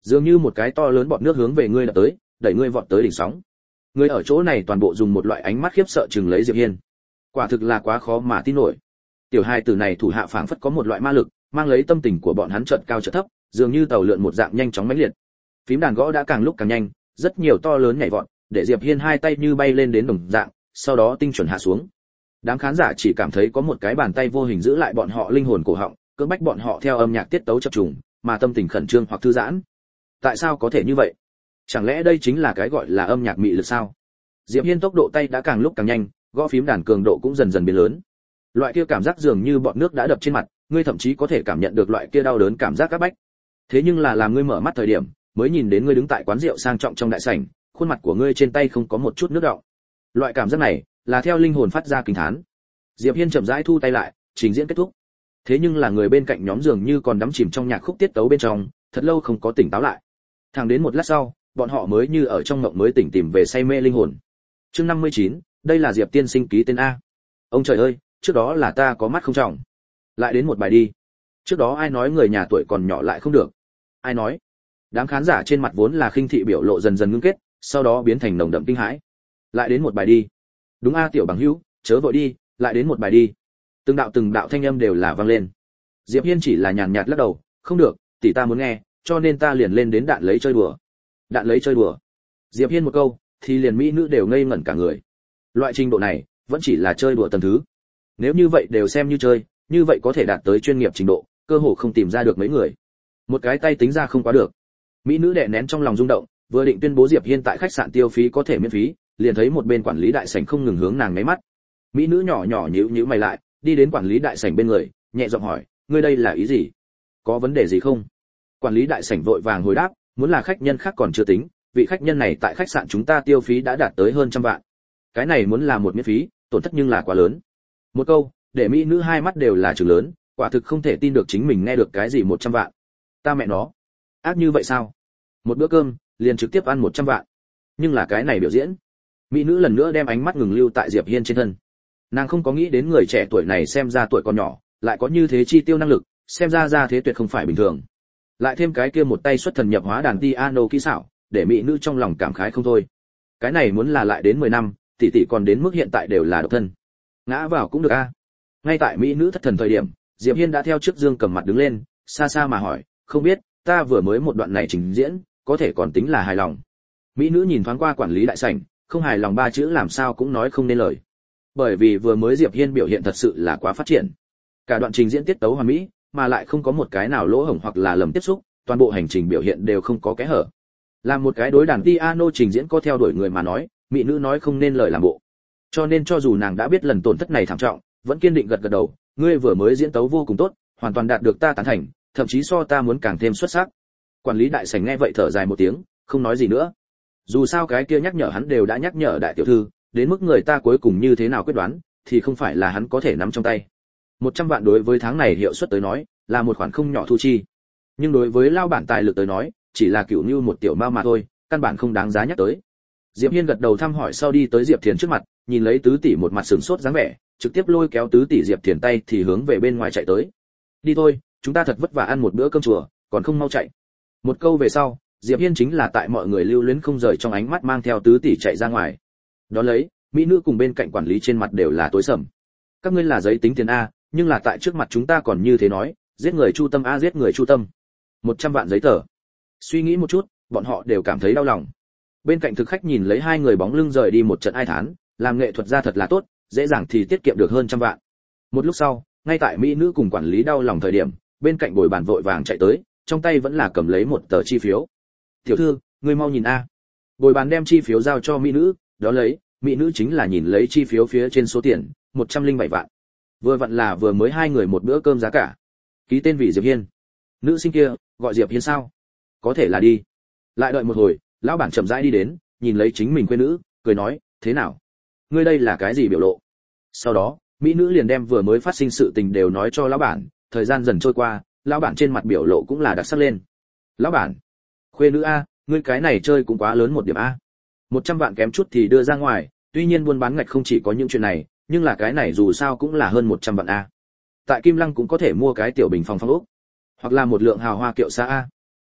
dường như một cái to lớn bọt nước hướng về ngươi đập tới, đẩy ngươi vọt tới đỉnh sóng. Người ở chỗ này toàn bộ dùng một loại ánh mắt khiếp sợ chừng lấy Diệp Hiên. Quả thực là quá khó mà tin nổi. Tiểu hai tử này thủ hạ phảng phất có một loại ma lực, mang lấy tâm tình của bọn hắn chợt cao chợt thấp, dường như tàu lượn một dạng nhanh chóng mãnh liệt. Phím đàn gõ đã càng lúc càng nhanh, rất nhiều to lớn nhảy vọt, để Diệp Hiên hai tay như bay lên đến đồng dạng, sau đó tinh chuẩn hạ xuống. Đám khán giả chỉ cảm thấy có một cái bàn tay vô hình giữ lại bọn họ linh hồn cổ họng, cưỡng bách bọn họ theo âm nhạc tiết tấu chập trùng, mà tâm tình khẩn trương hoặc thư giãn. Tại sao có thể như vậy? Chẳng lẽ đây chính là cái gọi là âm nhạc mị lực sao? Diệp Hiên tốc độ tay đã càng lúc càng nhanh, gõ phím đàn cường độ cũng dần dần biến lớn. Loại kia cảm giác dường như bọt nước đã đập trên mặt, ngươi thậm chí có thể cảm nhận được loại kia đau đớn cảm giác các bách. Thế nhưng là làm ngươi mở mắt thời điểm, mới nhìn đến ngươi đứng tại quán rượu sang trọng trong đại sảnh, khuôn mặt của ngươi trên tay không có một chút nước đọng. Loại cảm giác này, là theo linh hồn phát ra kinh thán. Diệp Hiên chậm rãi thu tay lại, trình diễn kết thúc. Thế nhưng là người bên cạnh nhóm dường như còn đắm chìm trong nhạc khúc tiết tấu bên trong, thật lâu không có tỉnh táo lại. Thẳng đến một lát sau, bọn họ mới như ở trong mộng mới tỉnh tìm về say mê linh hồn. Chương năm mươi chín, đây là Diệp tiên sinh ký tên a. Ông trời ơi, trước đó là ta có mắt không trọng. Lại đến một bài đi. Trước đó ai nói người nhà tuổi còn nhỏ lại không được? Ai nói? Đám khán giả trên mặt vốn là khinh thị biểu lộ dần dần ngưng kết, sau đó biến thành nồng đậm kinh hãi. Lại đến một bài đi. Đúng a tiểu bằng hữu, chớ vội đi, lại đến một bài đi. Từng đạo từng đạo thanh âm đều là vang lên. Diệp Hiên chỉ là nhàn nhạt lắc đầu, không được, tỷ ta muốn nghe, cho nên ta liền lên đến đạn lấy chơi đùa. Đạn lấy chơi đùa. Diệp Hiên một câu, thì liền mỹ nữ đều ngây ngẩn cả người. Loại trình độ này, vẫn chỉ là chơi đùa tầng thứ. Nếu như vậy đều xem như chơi, như vậy có thể đạt tới chuyên nghiệp trình độ, cơ hồ không tìm ra được mấy người. Một cái tay tính ra không quá được. Mỹ nữ đè nén trong lòng rung động, vừa định tuyên bố Diệp Hiên tại khách sạn tiêu phí có thể miễn phí, liền thấy một bên quản lý đại sảnh không ngừng hướng nàng nháy mắt. Mỹ nữ nhỏ nhỏ nhíu nhíu mày lại, đi đến quản lý đại sảnh bên người, nhẹ giọng hỏi, ngươi đây là ý gì? Có vấn đề gì không? Quản lý đại sảnh vội vàng hồi đáp, muốn là khách nhân khác còn chưa tính, vị khách nhân này tại khách sạn chúng ta tiêu phí đã đạt tới hơn trăm vạn. Cái này muốn là một miễn phí, tổn thất nhưng là quá lớn. Một câu, để mỹ nữ hai mắt đều là trừng lớn, quả thực không thể tin được chính mình nghe được cái gì một trăm vạn. Ta mẹ nó, ác như vậy sao? Một bữa cơm, liền trực tiếp ăn một trăm vạn. Nhưng là cái này biểu diễn. Mỹ nữ lần nữa đem ánh mắt ngừng lưu tại Diệp Hiên trên thân. Nàng không có nghĩ đến người trẻ tuổi này xem ra tuổi còn nhỏ, lại có như thế chi tiêu năng lực, xem ra ra thế tuyệt không phải bình thường. Lại thêm cái kia một tay xuất thần nhập hóa đàn piano kỹ xảo, để mỹ nữ trong lòng cảm khái không thôi. Cái này muốn là lại đến mười năm, tỷ tỷ còn đến mức hiện tại đều là độc thân. Ngã vào cũng được a. Ngay tại mỹ nữ thất thần thời điểm, Diệp Hiên đã theo trước Dương cầm mặt đứng lên, xa xa mà hỏi, không biết, ta vừa mới một đoạn này trình diễn, có thể còn tính là hài lòng. Mỹ nữ nhìn thoáng qua quản lý đại sảnh, không hài lòng ba chữ làm sao cũng nói không nên lời. Bởi vì vừa mới Diệp Hiên biểu hiện thật sự là quá phát triển. Cả đoạn trình diễn tiết tấu hoàn mỹ, mà lại không có một cái nào lỗ hổng hoặc là lầm tiếp xúc, toàn bộ hành trình biểu hiện đều không có kẽ hở. Làm một cái đối đàn piano trình diễn có theo đuổi người mà nói, mỹ nữ nói không nên lời làm bộ. Cho nên cho dù nàng đã biết lần tổn thất này thảm trọng, vẫn kiên định gật gật đầu, ngươi vừa mới diễn tấu vô cùng tốt, hoàn toàn đạt được ta tán thành, thậm chí so ta muốn càng thêm xuất sắc. Quản lý đại sảnh nghe vậy thở dài một tiếng, không nói gì nữa. Dù sao cái kia nhắc nhở hắn đều đã nhắc nhở đại tiểu thư, đến mức người ta cuối cùng như thế nào quyết đoán, thì không phải là hắn có thể nắm trong tay. một trăm vạn đối với tháng này hiệu suất tới nói, là một khoản không nhỏ thu chi. Nhưng đối với lao bản tài lực tới nói, chỉ là cựu như một tiểu mao mà thôi, căn bản không đáng giá nhắc tới. Diệp Hiên gật đầu thăm hỏi sau đi tới Diệp Thiền trước mặt, nhìn lấy tứ tỷ một mặt sửng sốt dáng vẻ, trực tiếp lôi kéo tứ tỷ Diệp Thiền tay thì hướng về bên ngoài chạy tới. Đi thôi, chúng ta thật vất vả ăn một bữa cơm chùa, còn không mau chạy. Một câu về sau, Diệp Hiên chính là tại mọi người lưu luyến không rời trong ánh mắt mang theo tứ tỷ chạy ra ngoài. Đó lấy, mỹ nữ cùng bên cạnh quản lý trên mặt đều là tối sầm. Các ngươi là giấy tính tiền a, nhưng là tại trước mặt chúng ta còn như thế nói, giết người chu tâm a, giết người chu tâm. một trăm vạn giấy tờ. Suy nghĩ một chút, bọn họ đều cảm thấy đau lòng. Bên cạnh thực khách nhìn lấy hai người bóng lưng rời đi một trận ai thán, làm nghệ thuật ra thật là tốt, dễ dàng thì tiết kiệm được hơn trăm vạn. Một lúc sau, ngay tại mỹ nữ cùng quản lý đau lòng thời điểm, bên cạnh bồi bàn vội vàng chạy tới, trong tay vẫn là cầm lấy một tờ chi phiếu. Tiểu thư, ngươi mau nhìn a. Bồi bàn đem chi phiếu giao cho mỹ nữ, đó lấy, mỹ nữ chính là nhìn lấy chi phiếu phía trên số tiền, một trăm lẻ bảy vạn. Vừa vặn là vừa mới hai người một bữa cơm giá cả. Ký tên vì Diệp Hiên. Nữ sinh kia, gọi Diệp Hiên sao? Có thể là đi. Lại đợi một hồi, lão bản chậm rãi đi đến, nhìn lấy chính mình quê nữ, cười nói, thế nào? Ngươi đây là cái gì biểu lộ? Sau đó, mỹ nữ liền đem vừa mới phát sinh sự tình đều nói cho lão bản, thời gian dần trôi qua, lão bản trên mặt biểu lộ cũng là đặc sắc lên. Lão bản, khuê nữ a, ngươi cái này chơi cũng quá lớn một điểm a. một trăm vạn kém chút thì đưa ra ngoài, tuy nhiên buôn bán ngạch không chỉ có những chuyện này, nhưng là cái này dù sao cũng là hơn một trăm vạn a. Tại Kim Lăng cũng có thể mua cái tiểu bình phòng phong ốc, hoặc là một lượng hào hoa kiệu xa a. Ê,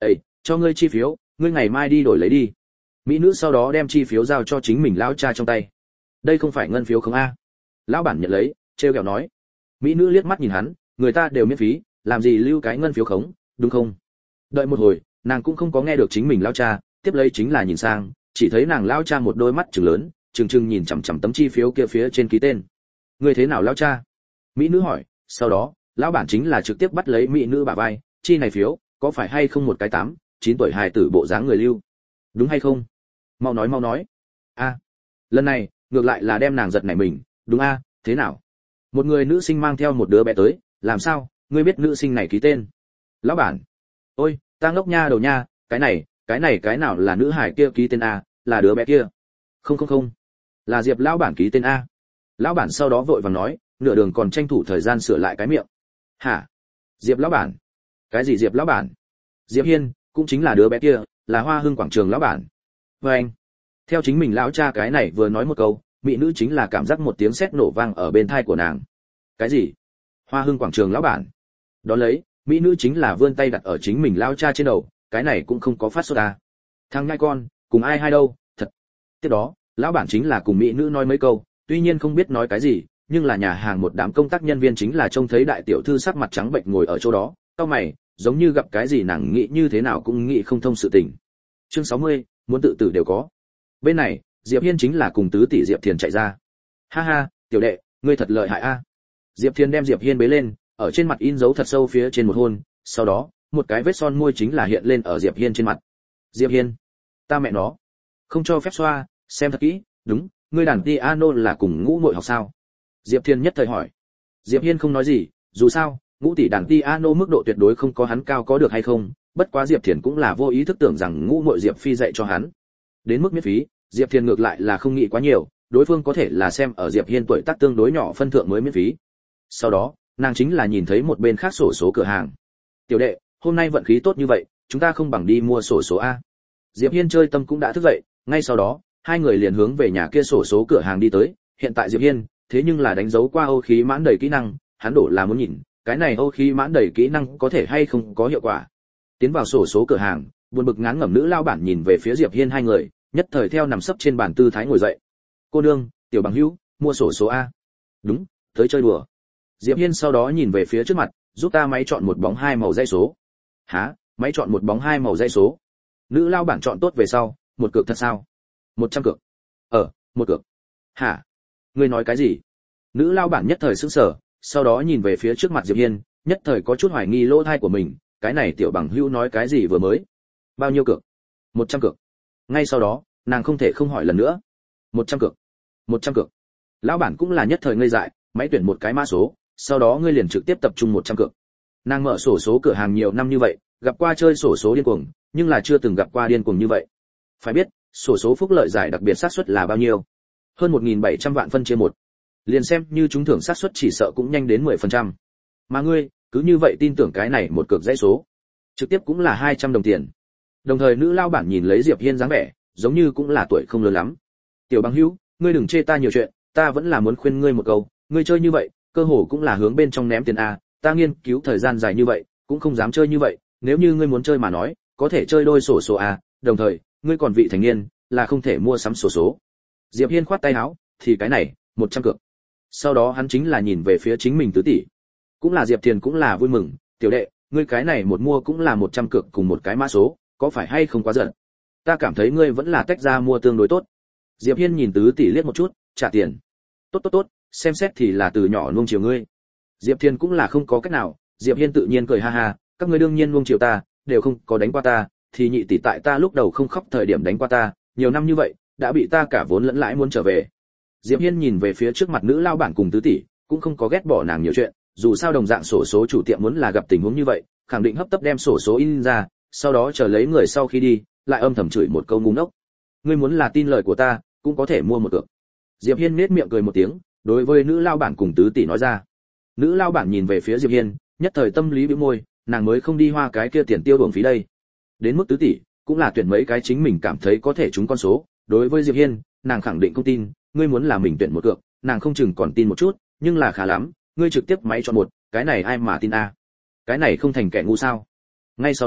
cho ngươi chi phiếu, ngươi ngày mai đi đổi lấy đi. Mỹ nữ sau đó đem chi phiếu giao cho chính mình lão cha trong tay. Đây không phải ngân phiếu không a? Lão bản nhận lấy, trêu ghẹo nói. Mỹ nữ liếc mắt nhìn hắn, người ta đều miễn phí, làm gì lưu cái ngân phiếu khống, đúng không? Đợi một hồi, nàng cũng không có nghe được chính mình lão cha, tiếp lấy chính là nhìn sang, chỉ thấy nàng lão cha một đôi mắt trừng lớn, trừng trừng nhìn chằm chằm tấm chi phiếu kia phía trên ký tên. Ngươi thế nào lão cha? Mỹ nữ hỏi, sau đó, lão bản chính là trực tiếp bắt lấy mỹ nữ bả vai, chi này phiếu, có phải hay không một cái tám, chín tuổi hài tử bộ dáng người lưu? Đúng hay không? Mau nói mau nói. A. Lần này, ngược lại là đem nàng giật nảy mình, đúng a, thế nào? Một người nữ sinh mang theo một đứa bé tới, làm sao, ngươi biết nữ sinh này ký tên? Lão bản. Ôi, ta ngốc nha đầu nha, cái này, cái này cái nào là nữ hải kia ký tên a, là đứa bé kia. Không không không, là Diệp lão bản ký tên a. Lão bản sau đó vội vàng nói, nửa đường còn tranh thủ thời gian sửa lại cái miệng. Hả? Diệp lão bản? Cái gì Diệp lão bản? Diệp Hiên, cũng chính là đứa bé kia, là Hoa Hưng quảng trường lão bản. Và anh, theo chính mình lão cha cái này vừa nói một câu, mỹ nữ chính là cảm giác một tiếng sét nổ vang ở bên tai của nàng. Cái gì? Hoa Hưng quảng trường lão bản? Đó lấy, mỹ nữ chính là vươn tay đặt ở chính mình lão cha trên đầu, cái này cũng không có phát sốt à? Thằng nhãi con, cùng ai hay đâu, thật. Tiếp đó, lão bản chính là cùng mỹ nữ nói mấy câu, tuy nhiên không biết nói cái gì, nhưng là nhà hàng một đám công tác nhân viên chính là trông thấy đại tiểu thư sắc mặt trắng bệnh ngồi ở chỗ đó, cau mày, giống như gặp cái gì nàng nghĩ như thế nào cũng nghĩ không thông sự tình. Chương sáu mươi, muốn tự tử đều có. Bên này, Diệp Hiên chính là cùng tứ tỷ Diệp Thiền chạy ra. Ha ha, tiểu đệ, ngươi thật lợi hại a. Diệp Thiền đem Diệp Hiên bế lên, ở trên mặt in dấu thật sâu phía trên một hôn, sau đó, một cái vết son môi chính là hiện lên ở Diệp Hiên trên mặt. Diệp Hiên, ta mẹ nó, không cho phép xoa, xem thật kỹ, đúng, ngươi đàn piano là cùng ngũ muội học sao? Diệp Thiên nhất thời hỏi. Diệp Hiên không nói gì, dù sao, ngũ tỷ đàn piano mức độ tuyệt đối không có hắn cao có được hay không, bất quá Diệp Thiền cũng là vô ý thức tưởng rằng ngũ muội Diệp Phi dạy cho hắn. Đến mức miễn phí, Diệp Thiền ngược lại là không nghĩ quá nhiều, đối phương có thể là xem ở Diệp Hiên tuổi tác tương đối nhỏ phân thượng mới miễn phí. Sau đó, nàng chính là nhìn thấy một bên khác sổ số cửa hàng. Tiểu đệ, hôm nay vận khí tốt như vậy, chúng ta không bằng đi mua sổ số a. Diệp Hiên chơi tâm cũng đã thức dậy, ngay sau đó, hai người liền hướng về nhà kia sổ số cửa hàng đi tới. Hiện tại Diệp Hiên, thế nhưng là đánh dấu qua Âu khí mãn đầy kỹ năng, hắn đổ là muốn nhìn, cái này Âu khí mãn đầy kỹ năng có thể hay không có hiệu quả. Tiến vào sổ số cửa hàng, buồn bực ngán ngẩm nữ lao bản nhìn về phía Diệp Hiên hai người, nhất thời theo nằm sấp trên bàn tư thái ngồi dậy. Cô nương, tiểu bằng hữu, mua sổ số a. Đúng, tới chơi đùa. Diệp Hiên sau đó nhìn về phía trước mặt, giúp ta máy chọn một bóng hai màu dãy số. Hả? Máy chọn một bóng hai màu dãy số? Nữ lao bản chọn tốt về sau, một cược thật sao? Một trăm cược. Ờ, một cược. Hả? Ngươi nói cái gì? Nữ lao bản nhất thời sững sờ, sau đó nhìn về phía trước mặt Diệp Hiên, nhất thời có chút hoài nghi lỗ tai của mình, cái này tiểu bằng hữu nói cái gì vừa mới? Bao nhiêu cược? Một trăm cược. Ngay sau đó, nàng không thể không hỏi lần nữa. Một trăm cược. Một trăm cược. Lão bản cũng là nhất thời ngây dại, máy tuyển một cái mã số, sau đó ngươi liền trực tiếp tập trung một trăm cược. Nàng mở sổ số cửa hàng nhiều năm như vậy, gặp qua chơi sổ số điên cuồng, nhưng là chưa từng gặp qua điên cuồng như vậy. Phải biết, sổ số phúc lợi giải đặc biệt xác suất là bao nhiêu? Hơn một nghìn bảy trăm vạn phân chia một. Liền xem như chúng thưởng xác suất chỉ sợ cũng nhanh đến mười phần trăm. Mà ngươi, cứ như vậy tin tưởng cái này một cược dãy số, trực tiếp cũng là hai trăm đồng tiền. Đồng thời nữ lao bản nhìn lấy Diệp Hiên dáng vẻ, giống như cũng là tuổi không lớn lắm. Tiểu bằng hữu, ngươi đừng chê ta nhiều chuyện, ta vẫn là muốn khuyên ngươi một câu, ngươi chơi như vậy, cơ hồ cũng là hướng bên trong ném tiền a, ta nghiên cứu thời gian dài như vậy, cũng không dám chơi như vậy, nếu như ngươi muốn chơi mà nói, có thể chơi đôi sổ số a, đồng thời, ngươi còn vị thành niên, là không thể mua sắm sổ số. Diệp Hiên khoát tay áo, thì cái này, một trăm cược. Sau đó hắn chính là nhìn về phía chính mình tứ tỷ. Cũng là Diệp Thiền cũng là vui mừng, tiểu đệ, ngươi cái này một mua cũng là một trăm cược cùng một cái mã số, có phải hay không quá giận? Ta cảm thấy ngươi vẫn là tách ra mua tương đối tốt. Diệp Hiên nhìn tứ tỷ liếc một chút, trả tiền. Tốt tốt tốt, xem xét thì là từ nhỏ nuông chiều ngươi. Diệp Thiền cũng là không có cách nào, Diệp Hiên tự nhiên cười ha ha, các ngươi đương nhiên nuông chiều ta, đều không có đánh qua ta, thì nhị tỷ tại ta lúc đầu không khóc thời điểm đánh qua ta, nhiều năm như vậy, đã bị ta cả vốn lẫn lãi muốn trở về. Diệp Hiên nhìn về phía trước mặt nữ lao bản cùng tứ tỷ, cũng không có ghét bỏ nàng nhiều chuyện, dù sao đồng dạng sổ số chủ tiệm muốn là gặp tình huống như vậy, khẳng định hấp tấp đem sổ số in ra, sau đó chờ lấy người sau khi đi, lại âm thầm chửi một câu ngu ngốc. Ngươi muốn là tin lời của ta, cũng có thể mua một cược. Diệp Hiên nhếch miệng cười một tiếng, đối với nữ lao bản cùng tứ tỷ nói ra. Nữ lao bản nhìn về phía Diệp Hiên, nhất thời tâm lý bĩu môi, nàng mới không đi hoa cái kia tiền tiêu uổng phí đây. Đến mức tứ tỷ, cũng là tuyển mấy cái chính mình cảm thấy có thể trúng con số, đối với Diệp Hiên, nàng khẳng định không tin, ngươi muốn là mình tuyển một cược, nàng không chừng còn tin một chút, nhưng là khá lắm, ngươi trực tiếp máy chọn một, cái này ai mà tin a? Cái này không thành kẻ ngu sao? Ngay sau đó,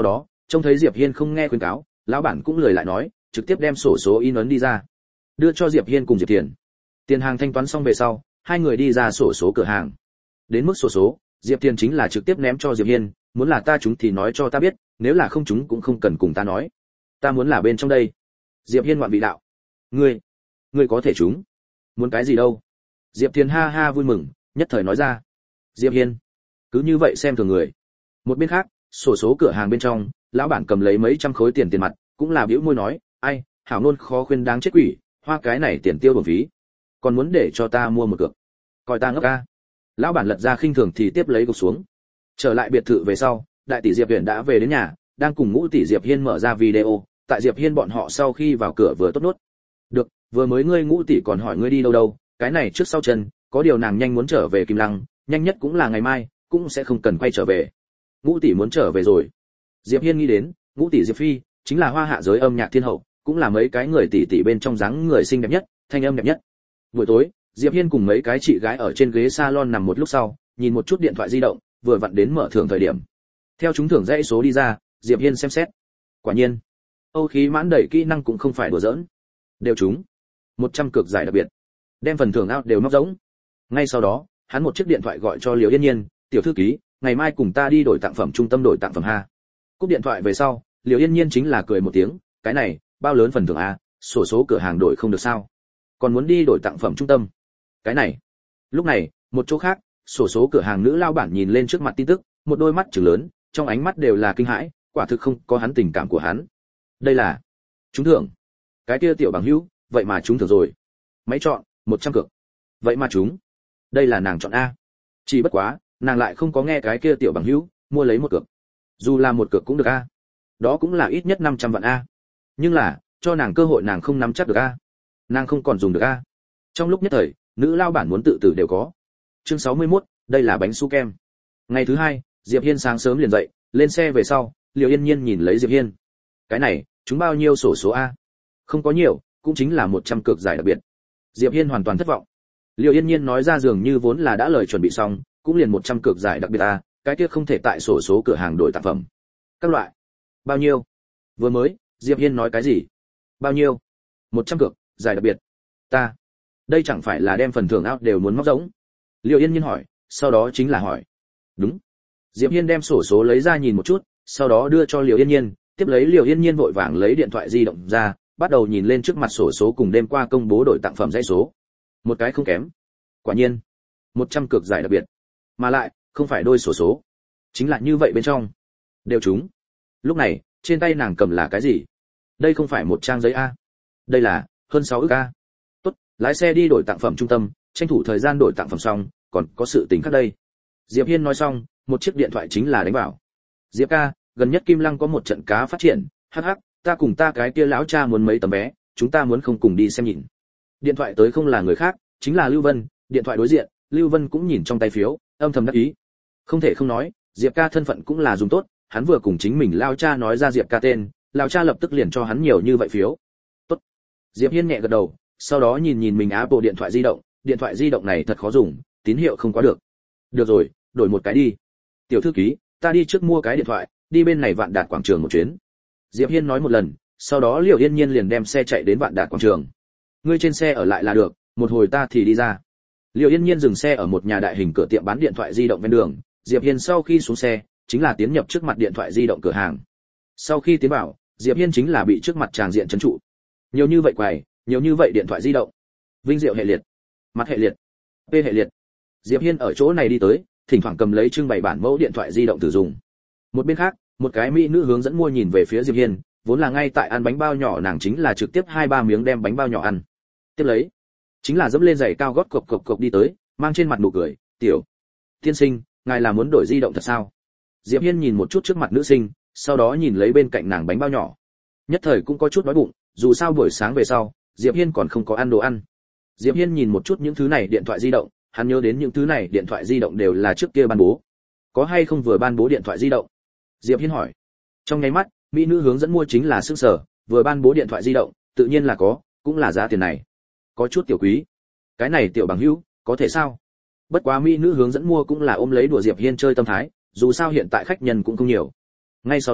trông thấy Diệp Hiên không nghe khuyên cáo, lão bản cũng lười lại nói, trực tiếp đem sổ số in ấn đi ra, đưa cho Diệp Hiên cùng Diệp Tiền. Tiền hàng thanh toán xong về sau, hai người đi ra sổ số cửa hàng. Đến mức sổ số, Diệp Tiền chính là trực tiếp ném cho Diệp Hiên, muốn là ta trúng thì nói cho ta biết, nếu là không trúng cũng không cần cùng ta nói. Ta muốn là bên trong đây. Diệp Hiên ngoạn vị đạo. Ngươi, ngươi có thể trúng. Muốn cái gì đâu? Diệp Tiền ha ha vui mừng, nhất thời nói ra. Diệp Hiên, cứ như vậy xem thường người. Một bên khác, sổ số cửa hàng bên trong, lão bản cầm lấy mấy trăm khối tiền tiền mặt, cũng là bĩu môi nói, ai, hảo nôn khó khuyên đáng chết quỷ, hoa cái này tiền tiêu bổng phí, còn muốn để cho ta mua một cược, coi ta ngốc ca. Lão bản lật ra khinh thường thì tiếp lấy gục xuống. Trở lại biệt thự về sau, đại tỷ Diệp Huyền đã về đến nhà, đang cùng ngũ tỷ Diệp Hiên mở ra video, tại Diệp Hiên bọn họ sau khi vào cửa vừa tốt nốt. Được, vừa mới ngươi ngũ tỷ còn hỏi ngươi đi đâu đâu, cái này trước sau chân, có điều nàng nhanh muốn trở về Kim Lăng, nhanh nhất cũng là ngày mai, cũng sẽ không cần quay trở về. Ngũ tỷ muốn trở về rồi. Diệp Hiên nghĩ đến, ngũ tỷ Diệp Phi chính là hoa hạ giới âm nhạc thiên hậu, cũng là mấy cái người tỷ tỷ bên trong dáng người xinh đẹp nhất, thanh âm đẹp nhất. Buổi tối, Diệp Hiên cùng mấy cái chị gái ở trên ghế salon nằm một lúc sau, nhìn một chút điện thoại di động, vừa vặn đến mở thưởng thời điểm. Theo chúng thưởng dãy số đi ra, Diệp Hiên xem xét. Quả nhiên, Âu khí mãn đầy kỹ năng cũng không phải đùa giỡn. Đều trúng. một trăm cược giải đặc biệt. Đem phần thưởng out đều móc giống. Ngay sau đó, hắn một chiếc điện thoại gọi cho Liễu Yên Nhiên, "Tiểu thư ký, ngày mai cùng ta đi đổi tặng phẩm trung tâm đổi tặng phẩm ha." Cúp điện thoại về sau, Liễu Yên Nhiên chính là cười một tiếng, "Cái này, bao lớn phần thưởng a, sổ số cửa hàng đổi không được sao? Còn muốn đi đổi tặng phẩm trung tâm?" Cái này. Lúc này, một chỗ khác, sổ số cửa hàng nữ lao bản nhìn lên trước mặt tin tức, một đôi mắt trừng lớn, trong ánh mắt đều là kinh hãi, quả thực không có hắn tình cảm của hắn. Đây là trúng thưởng. Cái kia tiểu bằng hữu, vậy mà trúng thưởng rồi. Máy chọn, một trăm cược. Vậy mà trúng. Đây là nàng chọn a. Chỉ bất quá, nàng lại không có nghe cái kia tiểu bằng hữu mua lấy một cược. Dù là một cược cũng được a. Đó cũng là ít nhất năm trăm vạn a. Nhưng là, cho nàng cơ hội nàng không nắm chắc được a. Nàng không còn dùng được a. Trong lúc nhất thời, nữ lao bản muốn tự tử đều có. Chương sáu mươi mốt, đây là bánh su kem. Ngày thứ hai, Diệp Hiên sáng sớm liền dậy, lên xe về sau, Liễu Yên Nhiên nhìn lấy Diệp Hiên. Cái này, chúng bao nhiêu sổ số a? Không có nhiều, cũng chính là một trăm cược giải đặc biệt. Diệp Hiên hoàn toàn thất vọng. Liễu Yên Nhiên nói ra dường như vốn là đã lời chuẩn bị xong, cũng liền một trăm cược giải đặc biệt a, cái kia không thể tại sổ số cửa hàng đổi tặng phẩm. Các loại. Bao nhiêu? Vừa mới, Diệp Hiên nói cái gì? Bao nhiêu? một trăm cược, giải đặc biệt. Ta. Đây chẳng phải là đem phần thưởng out đều muốn móc giống. Liễu Yên Nhiên hỏi, sau đó chính là hỏi. Đúng. Diệp Hiên đem sổ số lấy ra nhìn một chút, sau đó đưa cho Liễu Yên Nhiên, tiếp lấy Liễu Yên Nhiên vội vàng lấy điện thoại di động ra, bắt đầu nhìn lên trước mặt sổ số cùng đêm qua công bố đổi tặng phẩm dãy số. Một cái không kém. Quả nhiên, một trăm cược giải đặc biệt. Mà lại, không phải đôi sổ số. Chính là như vậy bên trong. Đều trúng. Lúc này, trên tay nàng cầm là cái gì? Đây không phải một trang giấy a. Đây là hơn sáu ức a. Tốt, lái xe đi đổi tặng phẩm trung tâm, tranh thủ thời gian đổi tặng phẩm xong, còn có sự tình khác đây. Diệp Hiên nói xong, một chiếc điện thoại chính là đánh vào. Diệp ca, gần nhất Kim Lăng có một trận cá phát triển, hắc hắc, ta cùng ta cái kia lão cha muốn mấy tấm vé, chúng ta muốn không cùng đi xem nhìn. Điện thoại tới không là người khác, chính là Lưu Vân, điện thoại đối diện, Lưu Vân cũng nhìn trong tay phiếu, âm thầm đắc ý. Không thể không nói, Diệp ca thân phận cũng là dùng tốt, hắn vừa cùng chính mình lão cha nói ra Diệp ca tên, lão cha lập tức liền cho hắn nhiều như vậy phiếu. Tốt. Diệp Hiên nhẹ gật đầu, sau đó nhìn nhìn mình Apple điện thoại di động, điện thoại di động này thật khó dùng, tín hiệu không quá được. Được rồi, đổi một cái đi. Tiểu thư ký, ta đi trước mua cái điện thoại, đi bên này Vạn Đạt quảng trường một chuyến. Diệp Hiên nói một lần, sau đó Liễu Yên Nhiên liền đem xe chạy đến Vạn Đạt quảng trường. Ngươi trên xe ở lại là được, một hồi ta thì đi ra. Liễu Yên Nhiên dừng xe ở một nhà đại hình cửa tiệm bán điện thoại di động ven đường, Diệp Hiên sau khi xuống xe, chính là tiến nhập trước mặt điện thoại di động cửa hàng. Sau khi tiến vào, Diệp Hiên chính là bị trước mặt tràng diện trấn trụ. Nhiều như vậy quầy, nhiều như vậy điện thoại di động. Vinh diệu hệ liệt, mặt hệ liệt, p hệ liệt. Diệp Hiên ở chỗ này đi tới, thỉnh thoảng cầm lấy trưng bày bản mẫu điện thoại di động thử dùng. Một bên khác, một cái mỹ nữ hướng dẫn mua nhìn về phía Diệp Hiên, vốn là ngay tại ăn bánh bao nhỏ nàng chính là trực tiếp hai ba miếng đem bánh bao nhỏ ăn. Tiếp lấy, chính là dẫm lên giày cao gót cộc cộc cộc đi tới, mang trên mặt nụ cười, "Tiểu tiên sinh, ngài là muốn đổi di động thật sao?" Diệp Hiên nhìn một chút trước mặt nữ sinh, sau đó nhìn lấy bên cạnh nàng bánh bao nhỏ. Nhất thời cũng có chút đói bụng, dù sao buổi sáng về sau, Diệp Hiên còn không có ăn đồ ăn. Diệp Hiên nhìn một chút những thứ này điện thoại di động, hắn nhớ đến những thứ này điện thoại di động đều là trước kia ban bố. Có hay không vừa ban bố điện thoại di động? Diệp Hiên hỏi. Trong nháy mắt, mỹ nữ hướng dẫn mua chính là sức sở, vừa ban bố điện thoại di động, tự nhiên là có, cũng là giá tiền này. Có chút tiểu quý. Cái này tiểu bằng hữu, có thể sao? Bất quá mỹ nữ hướng dẫn mua cũng là ôm lấy đùa Diệp Hiên chơi tâm thái, dù sao hiện tại khách nhân cũng không nhiều. Ngay sau đó,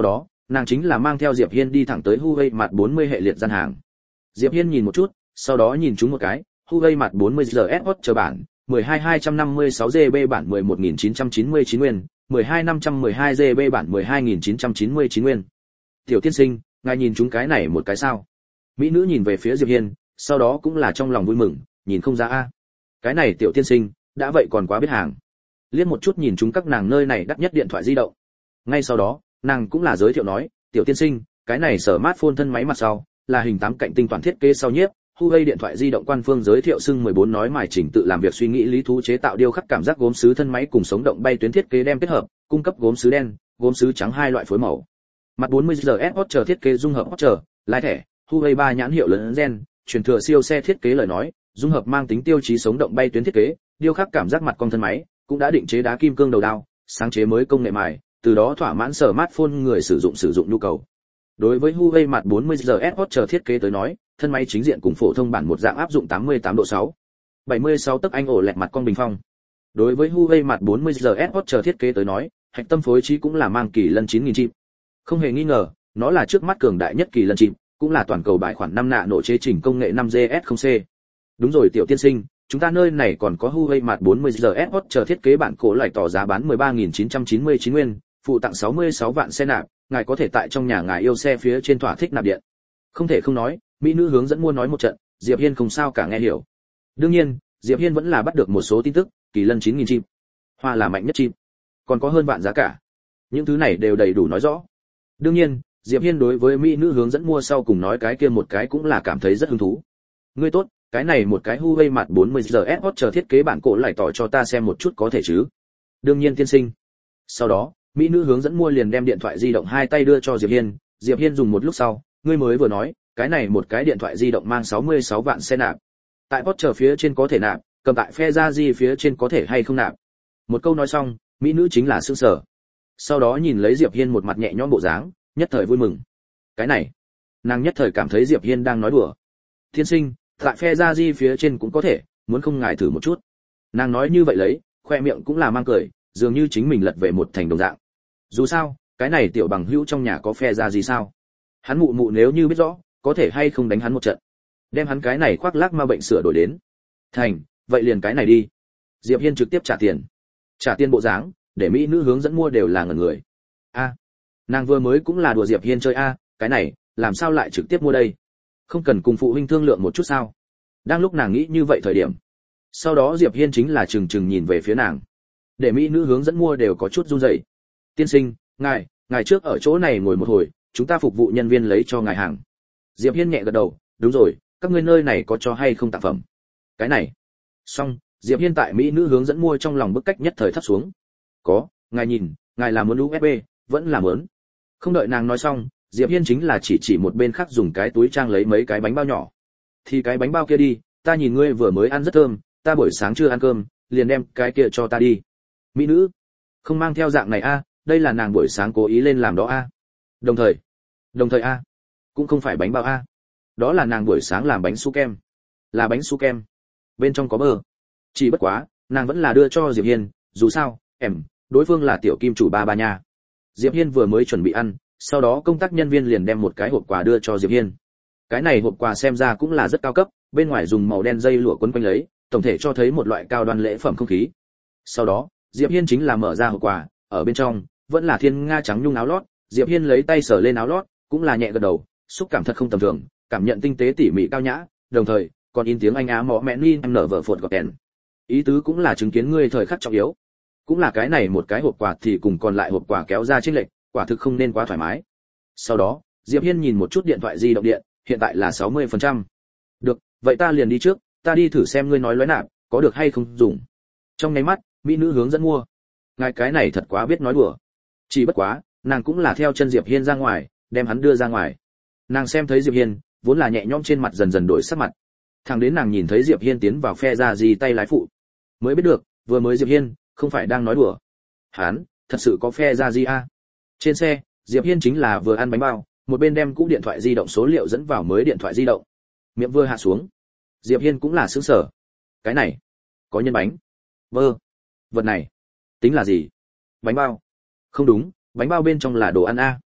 nàng chính là mang theo Diệp Hiên đi thẳng tới Huawei Mate bốn mươi hệ liệt gian hàng. Diệp Hiên nhìn một chút, sau đó nhìn chúng một cái, Huawei Mate bốn mươi giê ét Hot chờ bản, mười hai hai trăm năm mươi sáu gi bi bản mười một nghìn chín trăm chín mươi chín nguyên, mười hai năm trăm mười hai gi bi bản mười hai nghìn chín trăm chín mươi chín nguyên. Tiểu tiên sinh, ngài nhìn chúng cái này một cái sao? Mỹ nữ nhìn về phía Diệp Hiên, sau đó cũng là trong lòng vui mừng, nhìn không ra a. Cái này tiểu tiên sinh, đã vậy còn quá biết hàng. Liếc một chút nhìn chúng các nàng nơi này đắt nhất điện thoại di động. Ngay sau đó, nàng cũng là giới thiệu nói, tiểu tiên sinh, cái này smartphone thân máy mặt sau, là hình tám cạnh tinh toàn thiết kế sau nhiếp, Huawei điện thoại di động quan phương giới thiệu xưng mười bốn nói mài chỉnh tự làm việc suy nghĩ lý thú chế tạo điêu khắc cảm giác gốm sứ thân máy cùng sống động bay tuyến thiết kế đem kết hợp, cung cấp gốm sứ đen, gốm sứ trắng hai loại phối màu. Mặt bốn mươi giê ét Hot chờ thiết kế dung hợp Hot chờ, lái thẻ, Huawei ba nhãn hiệu lớn gen, truyền thừa siêu xe thiết kế lời nói, dung hợp mang tính tiêu chí sống động bay tuyến thiết kế, điêu khắc cảm giác mặt con thân máy, cũng đã định chế đá kim cương đầu đao, sáng chế mới công nghệ mài, từ đó thỏa mãn smartphone người sử dụng sử dụng nhu cầu. Đối với Huawei Mate bốn mươi giê ét Hot chờ thiết kế tới nói, thân máy chính diện cùng phổ thông bản một dạng áp dụng tám mươi tám độ sáu, bảy mươi sáu tấc anh ổ lẹt mặt con bình phong. Đối với Huawei Mate bốn mươi giê ét Hot chờ thiết kế tới nói, hạch tâm phối trí cũng là mang kỳ lân chín nghìn chip. Không hề nghi ngờ, nó là trước mắt cường đại nhất kỳ lân chip, cũng là toàn cầu bài khoản năm nạ nổ chế chỉnh công nghệ năm G S không C. Đúng rồi tiểu tiên sinh, chúng ta nơi này còn có Huawei Mate bốn mươi giê ét Hot chờ thiết kế bản cổ lại tỏ giá bán mười ba nghìn chín trăm chín mươi chín nguyên, phụ tặng sáu mươi sáu vạn xe nạp, ngài có thể tại trong nhà ngài yêu xe phía trên thỏa thích nạp điện. Không thể không nói, mỹ nữ hướng dẫn mua nói một trận, Diệp Hiên không sao cả nghe hiểu. Đương nhiên, Diệp Hiên vẫn là bắt được một số tin tức, kỳ lân chín nghìn chip, hoa là mạnh nhất chip, còn có hơn vạn giá cả. Những thứ này đều đầy đủ nói rõ. Đương nhiên, Diệp Hiên đối với mỹ nữ hướng dẫn mua sau cùng nói cái kia một cái cũng là cảm thấy rất hứng thú. Ngươi tốt, cái này một cái Huawei Mate bốn mươi giê ét Hot chờ thiết kế bản cổ lại tỏ cho ta xem một chút có thể chứ? Đương nhiên tiên sinh. Sau đó, mỹ nữ hướng dẫn mua liền đem điện thoại di động hai tay đưa cho Diệp Hiên, Diệp Hiên dùng một lúc sau, ngươi mới vừa nói, cái này một cái điện thoại di động mang sáu mươi sáu vạn xe nạp. Tại Porsche phía trên có thể nạp, cầm tại Ferrari phía trên có thể hay không nạp. Một câu nói xong, mỹ nữ chính là sửng sở. Sau đó nhìn lấy Diệp Hiên một mặt nhẹ nhõm bộ dáng, nhất thời vui mừng. Cái này, nàng nhất thời cảm thấy Diệp Hiên đang nói đùa. Thiên sinh, tại Ferrari phía trên cũng có thể, muốn không ngài thử một chút. Nàng nói như vậy lấy, khoe miệng cũng là mang cười, dường như chính mình lật về một thành đồng dạng. Dù sao, cái này tiểu bằng hữu trong nhà có Ferrari sao? Hắn mụ mụ nếu như biết rõ, có thể hay không đánh hắn một trận. Đem hắn cái này khoác lác ma bệnh sửa đổi đến. Thành, vậy liền cái này đi. Diệp Hiên trực tiếp trả tiền. Trả tiền bộ dáng, để mỹ nữ hướng dẫn mua đều là ngẩn người. A, nàng vừa mới cũng là đùa Diệp Hiên chơi a, cái này, làm sao lại trực tiếp mua đây? Không cần cùng phụ huynh thương lượng một chút sao? Đang lúc nàng nghĩ như vậy thời điểm, sau đó Diệp Hiên chính là chừng chừng nhìn về phía nàng, để mỹ nữ hướng dẫn mua đều có chút run rẩy. Tiên sinh, ngài, ngài trước ở chỗ này ngồi một hồi, chúng ta phục vụ nhân viên lấy cho ngài hàng. Diệp Hiên nhẹ gật đầu, đúng rồi, các ngươi nơi này có cho hay không tặng phẩm? Cái này. Xong, Diệp Hiên tại mỹ nữ hướng dẫn mua trong lòng bức cách nhất thời thấp xuống. Có, ngài nhìn, ngài là muốn u ét bê, vẫn là muốn. Không đợi nàng nói xong, Diệp Hiên chính là chỉ chỉ một bên khác dùng cái túi trang lấy mấy cái bánh bao nhỏ. Thì cái bánh bao kia đi, ta nhìn ngươi vừa mới ăn rất thơm, ta buổi sáng chưa ăn cơm, liền đem cái kia cho ta đi. Mỹ nữ, không mang theo dạng này a, đây là nàng buổi sáng cố ý lên làm đó a. Đồng thời, đồng thời a, cũng không phải bánh bao a, đó là nàng buổi sáng làm bánh su kem, là bánh su kem, bên trong có bơ. Chỉ bất quá, nàng vẫn là đưa cho Diệp Hiên, dù sao, em, đối phương là tiểu kim chủ ba ba nha. Diệp Hiên vừa mới chuẩn bị ăn, sau đó công tác nhân viên liền đem một cái hộp quà đưa cho Diệp Hiên. Cái này hộp quà xem ra cũng là rất cao cấp, bên ngoài dùng màu đen dây lụa quấn quanh lấy, tổng thể cho thấy một loại cao đoan lễ phẩm không khí. Sau đó, Diệp Hiên chính là mở ra hộp quà, ở bên trong vẫn là thiên nga trắng nhung áo lót. Diệp Hiên lấy tay sờ lên áo lót, cũng là nhẹ gật đầu, xúc cảm thật không tầm thường, cảm nhận tinh tế tỉ mỉ cao nhã, đồng thời còn in tiếng Anh Á mõ mẹn in em nở vợ phột gọt đèn. Ý tứ cũng là chứng kiến ngươi thời khắc trọng yếu. Cũng là cái này một cái hộp quà thì cùng còn lại hộp quà kéo ra chênh lệch, quả thực không nên quá thoải mái. Sau đó, Diệp Hiên nhìn một chút điện thoại di động điện, hiện tại là sáu mươi phần trăm. Được, vậy ta liền đi trước, ta đi thử xem ngươi nói lói nạp, có được hay không dùng. Trong nháy mắt, mỹ nữ hướng dẫn mua. Ngài cái này thật quá biết nói đùa. Chỉ bất quá, nàng cũng là theo chân Diệp Hiên ra ngoài, đem hắn đưa ra ngoài. Nàng xem thấy Diệp Hiên, vốn là nhẹ nhõm trên mặt dần dần đổi sắc mặt. Thẳng đến nàng nhìn thấy Diệp Hiên tiến vào phe ra gì tay lái phụ, mới biết được, vừa mới Diệp Hiên không phải đang nói đùa. Hắn thật sự có phe ra gì a? Trên xe, Diệp Hiên chính là vừa ăn bánh bao, một bên đem cũ điện thoại di động số liệu dẫn vào mới điện thoại di động. Miệng vừa hạ xuống, Diệp Hiên cũng là sửng sở. Cái này, có nhân bánh. Bơ. Vật này, tính là gì? Bánh bao? Không đúng, bánh bao bên trong là đồ ăn a.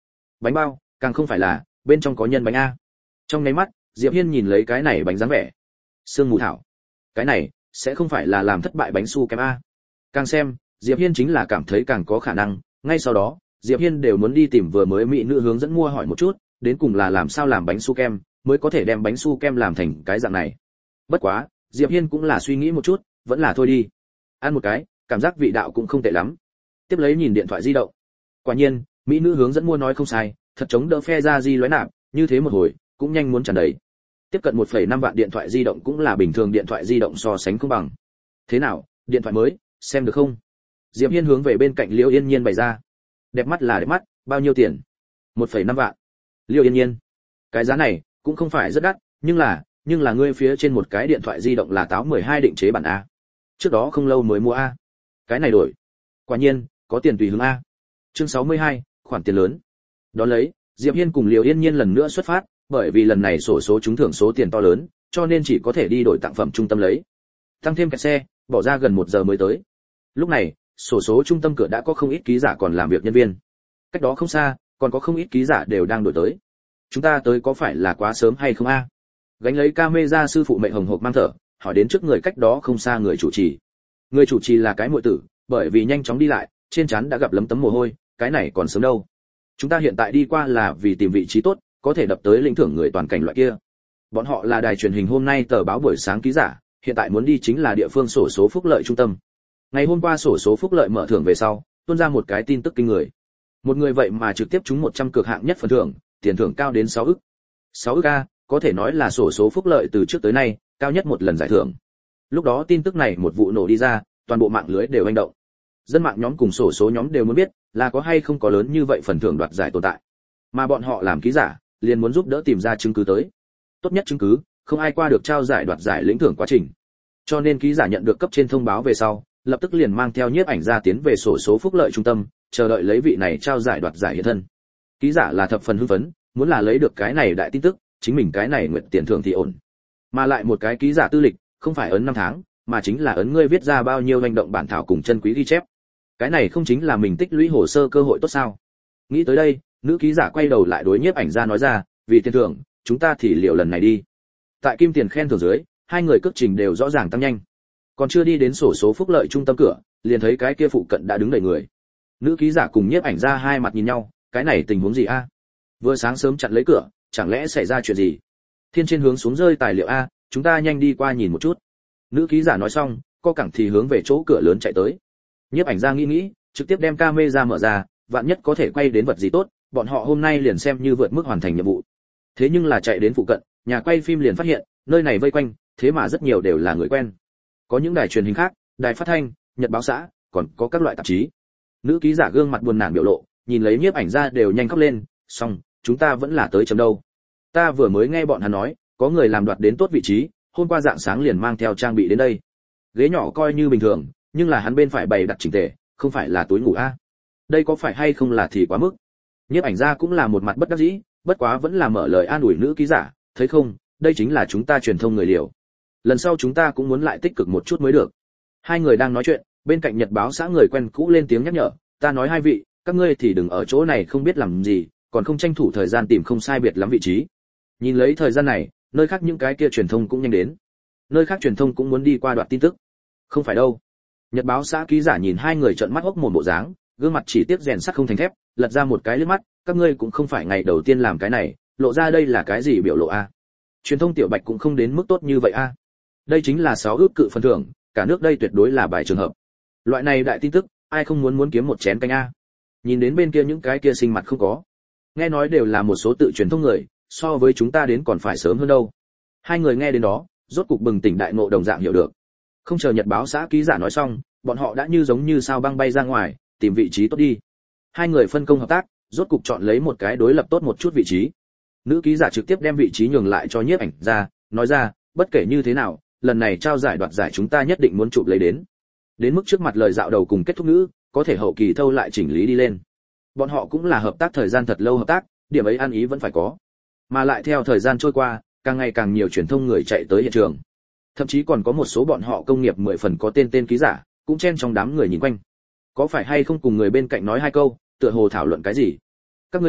bánh bao, càng không phải là, bên trong có nhân bánh a. Trong nháy mắt, Diệp Hiên nhìn lấy cái này bánh dáng vẻ. Sương mù thảo. Cái này sẽ không phải là làm thất bại bánh su kem a. Càng xem, Diệp Hiên chính là cảm thấy càng có khả năng, ngay sau đó, Diệp Hiên đều muốn đi tìm vừa mới mỹ nữ hướng dẫn mua hỏi một chút, đến cùng là làm sao làm bánh su kem, mới có thể đem bánh su kem làm thành cái dạng này. Bất quá, Diệp Hiên cũng là suy nghĩ một chút, vẫn là thôi đi. Ăn một cái, cảm giác vị đạo cũng không tệ lắm. Tiếp lấy nhìn điện thoại di động. Quả nhiên, mỹ nữ hướng dẫn mua nói không sai, thật chống đỡ phe ra di lóe nạp, như thế một hồi, cũng nhanh muốn tràn đầy. Tiếp cận một phẩy năm vạn điện thoại di động cũng là bình thường điện thoại di động so sánh không bằng. Thế nào, điện thoại mới, xem được không? Diệp Hiên hướng về bên cạnh Liêu Yên Nhiên bày ra. Đẹp mắt là đẹp mắt, bao nhiêu tiền? một phẩy năm vạn. Liêu Yên Nhiên, cái giá này cũng không phải rất đắt, nhưng là, nhưng là ngươi phía trên một cái điện thoại di động là táo mười hai định chế bản a. Trước đó không lâu mới mua a. Cái này đổi. Quả nhiên, có tiền tùy hứng a. Chương sáu mươi hai, khoản tiền lớn. Đó lấy, Diệp Hiên cùng Liêu Yên Nhiên lần nữa xuất phát, bởi vì lần này sổ số trúng thưởng số tiền to lớn, cho nên chỉ có thể đi đổi tặng phẩm trung tâm lấy. Tăng thêm kẹt xe, bỏ ra gần một giờ mới tới. Lúc này, sổ số trung tâm cửa đã có không ít ký giả còn làm việc nhân viên. Cách đó không xa, còn có không ít ký giả đều đang đổi tới. Chúng ta tới có phải là quá sớm hay không a? Gánh lấy camera sư phụ mệnh hồng hộc mang thở, hỏi đến trước người cách đó không xa người chủ trì. Người chủ trì là cái muội tử, bởi vì nhanh chóng đi lại, trên trán đã gặp lấm tấm mồ hôi, cái này còn sớm đâu. Chúng ta hiện tại đi qua là vì tìm vị trí tốt, có thể đập tới lĩnh thưởng người toàn cảnh loại kia. Bọn họ là đài truyền hình hôm nay tờ báo buổi sáng ký giả, hiện tại muốn đi chính là địa phương sổ số phúc lợi trung tâm. Ngày hôm qua sổ số phúc lợi mở thưởng về sau, tuôn ra một cái tin tức kinh người. Một người vậy mà trực tiếp trúng một trăm cược hạng nhất phần thưởng, tiền thưởng cao đến sáu ức. sáu ức a, có thể nói là sổ số phúc lợi từ trước tới nay cao nhất một lần giải thưởng. Lúc đó tin tức này một vụ nổ đi ra, toàn bộ mạng lưới đều hành động. Dân mạng nhóm cùng sổ số nhóm đều muốn biết, là có hay không có lớn như vậy phần thưởng đoạt giải tồn tại. Mà bọn họ làm ký giả, liền muốn giúp đỡ tìm ra chứng cứ tới. Tốt nhất chứng cứ, không ai qua được trao giải đoạt giải lĩnh thưởng quá trình. Cho nên ký giả nhận được cấp trên thông báo về sau, lập tức liền mang theo nhiếp ảnh gia tiến về sổ số phúc lợi trung tâm, chờ đợi lấy vị này trao giải đoạt giải hiện thân. Ký giả là thập phần hưng phấn, muốn là lấy được cái này đại tin tức, chính mình cái này nguyện tiền thưởng thì ổn. Mà lại một cái ký giả tư lịch, không phải ấn năm tháng, mà chính là ấn ngươi viết ra bao nhiêu hành động bản thảo cùng chân quý ghi chép. Cái này không chính là mình tích lũy hồ sơ cơ hội tốt sao? Nghĩ tới đây, nữ ký giả quay đầu lại đối nhiếp ảnh gia nói ra, vì tiền thưởng, chúng ta thì liệu lần này đi. Tại kim tiền khen thưởng dưới, hai người cước trình đều rõ ràng tăng nhanh. Còn chưa đi đến sổ số phúc lợi trung tâm cửa, liền thấy cái kia phụ cận đã đứng đầy người. Nữ ký giả cùng nhiếp ảnh gia hai mặt nhìn nhau, cái này tình huống gì a? Vừa sáng sớm chặn lấy cửa, chẳng lẽ xảy ra chuyện gì? Thiên trên hướng xuống rơi tài liệu a, chúng ta nhanh đi qua nhìn một chút. Nữ ký giả nói xong, co cẳng thì hướng về chỗ cửa lớn chạy tới. Nhiếp ảnh gia nghĩ nghĩ, trực tiếp đem camera mở ra, vạn nhất có thể quay đến vật gì tốt, bọn họ hôm nay liền xem như vượt mức hoàn thành nhiệm vụ. Thế nhưng là chạy đến phụ cận, nhà quay phim liền phát hiện, nơi này vây quanh, thế mà rất nhiều đều là người quen. Có những đài truyền hình khác, đài phát thanh, nhật báo xã, còn có các loại tạp chí. Nữ ký giả gương mặt buồn nản biểu lộ, nhìn lấy nhiếp ảnh gia đều nhanh khóc lên, xong, chúng ta vẫn là tới chấm đâu. Ta vừa mới nghe bọn hắn nói, có người làm đoạt đến tốt vị trí, hôm qua dạng sáng liền mang theo trang bị đến đây. Ghế nhỏ coi như bình thường, nhưng là hắn bên phải bày đặt chỉnh tề, không phải là túi ngủ a. Đây có phải hay không là thì quá mức. Nhiếp ảnh gia cũng là một mặt bất đắc dĩ, bất quá vẫn là mở lời an ủi nữ ký giả, thấy không, đây chính là chúng ta truyền thông người liều. Lần sau chúng ta cũng muốn lại tích cực một chút mới được. Hai người đang nói chuyện, bên cạnh nhật báo xã người quen cũ lên tiếng nhắc nhở, ta nói hai vị, các ngươi thì đừng ở chỗ này không biết làm gì, còn không tranh thủ thời gian tìm không sai biệt lắm vị trí. Nhìn lấy thời gian này, nơi khác những cái kia truyền thông cũng nhanh đến. Nơi khác truyền thông cũng muốn đi qua đoạt tin tức. Không phải đâu. Nhật báo xã ký giả nhìn hai người trợn mắt hốc mồm bộ dáng, gương mặt chỉ tiếc rèn sắt không thành thép, lật ra một cái liếc mắt, các ngươi cũng không phải ngày đầu tiên làm cái này, lộ ra đây là cái gì biểu lộ a? Truyền thông tiểu Bạch cũng không đến mức tốt như vậy a. Đây chính là sáu ước cự phần thưởng, cả nước đây tuyệt đối là bài trường hợp. Loại này đại tin tức, ai không muốn muốn kiếm một chén canh a. Nhìn đến bên kia những cái kia sinh mặt không có. Nghe nói đều là một số tự truyền thông người, so với chúng ta đến còn phải sớm hơn đâu. Hai người nghe đến đó, rốt cục bừng tỉnh đại ngộ đồng dạng hiểu được. Không chờ nhật báo xã ký giả nói xong, bọn họ đã như giống như sao băng bay ra ngoài, tìm vị trí tốt đi. Hai người phân công hợp tác, rốt cục chọn lấy một cái đối lập tốt một chút vị trí. Nữ ký giả trực tiếp đem vị trí nhường lại cho nhiếp ảnh ra, nói ra, bất kể như thế nào, lần này trao giải đoạt giải chúng ta nhất định muốn chụp lấy đến. Đến mức trước mặt lời dạo đầu cùng kết thúc nữ, có thể hậu kỳ thâu lại chỉnh lý đi lên. Bọn họ cũng là hợp tác thời gian thật lâu hợp tác, điểm ấy ăn ý vẫn phải có. Mà lại theo thời gian trôi qua, càng ngày càng nhiều truyền thông người chạy tới hiện trường. Thậm chí còn có một số bọn họ công nghiệp mười phần có tên tên ký giả, cũng chen trong đám người nhìn quanh. Có phải hay không cùng người bên cạnh nói hai câu, tựa hồ thảo luận cái gì? Các ngươi nói,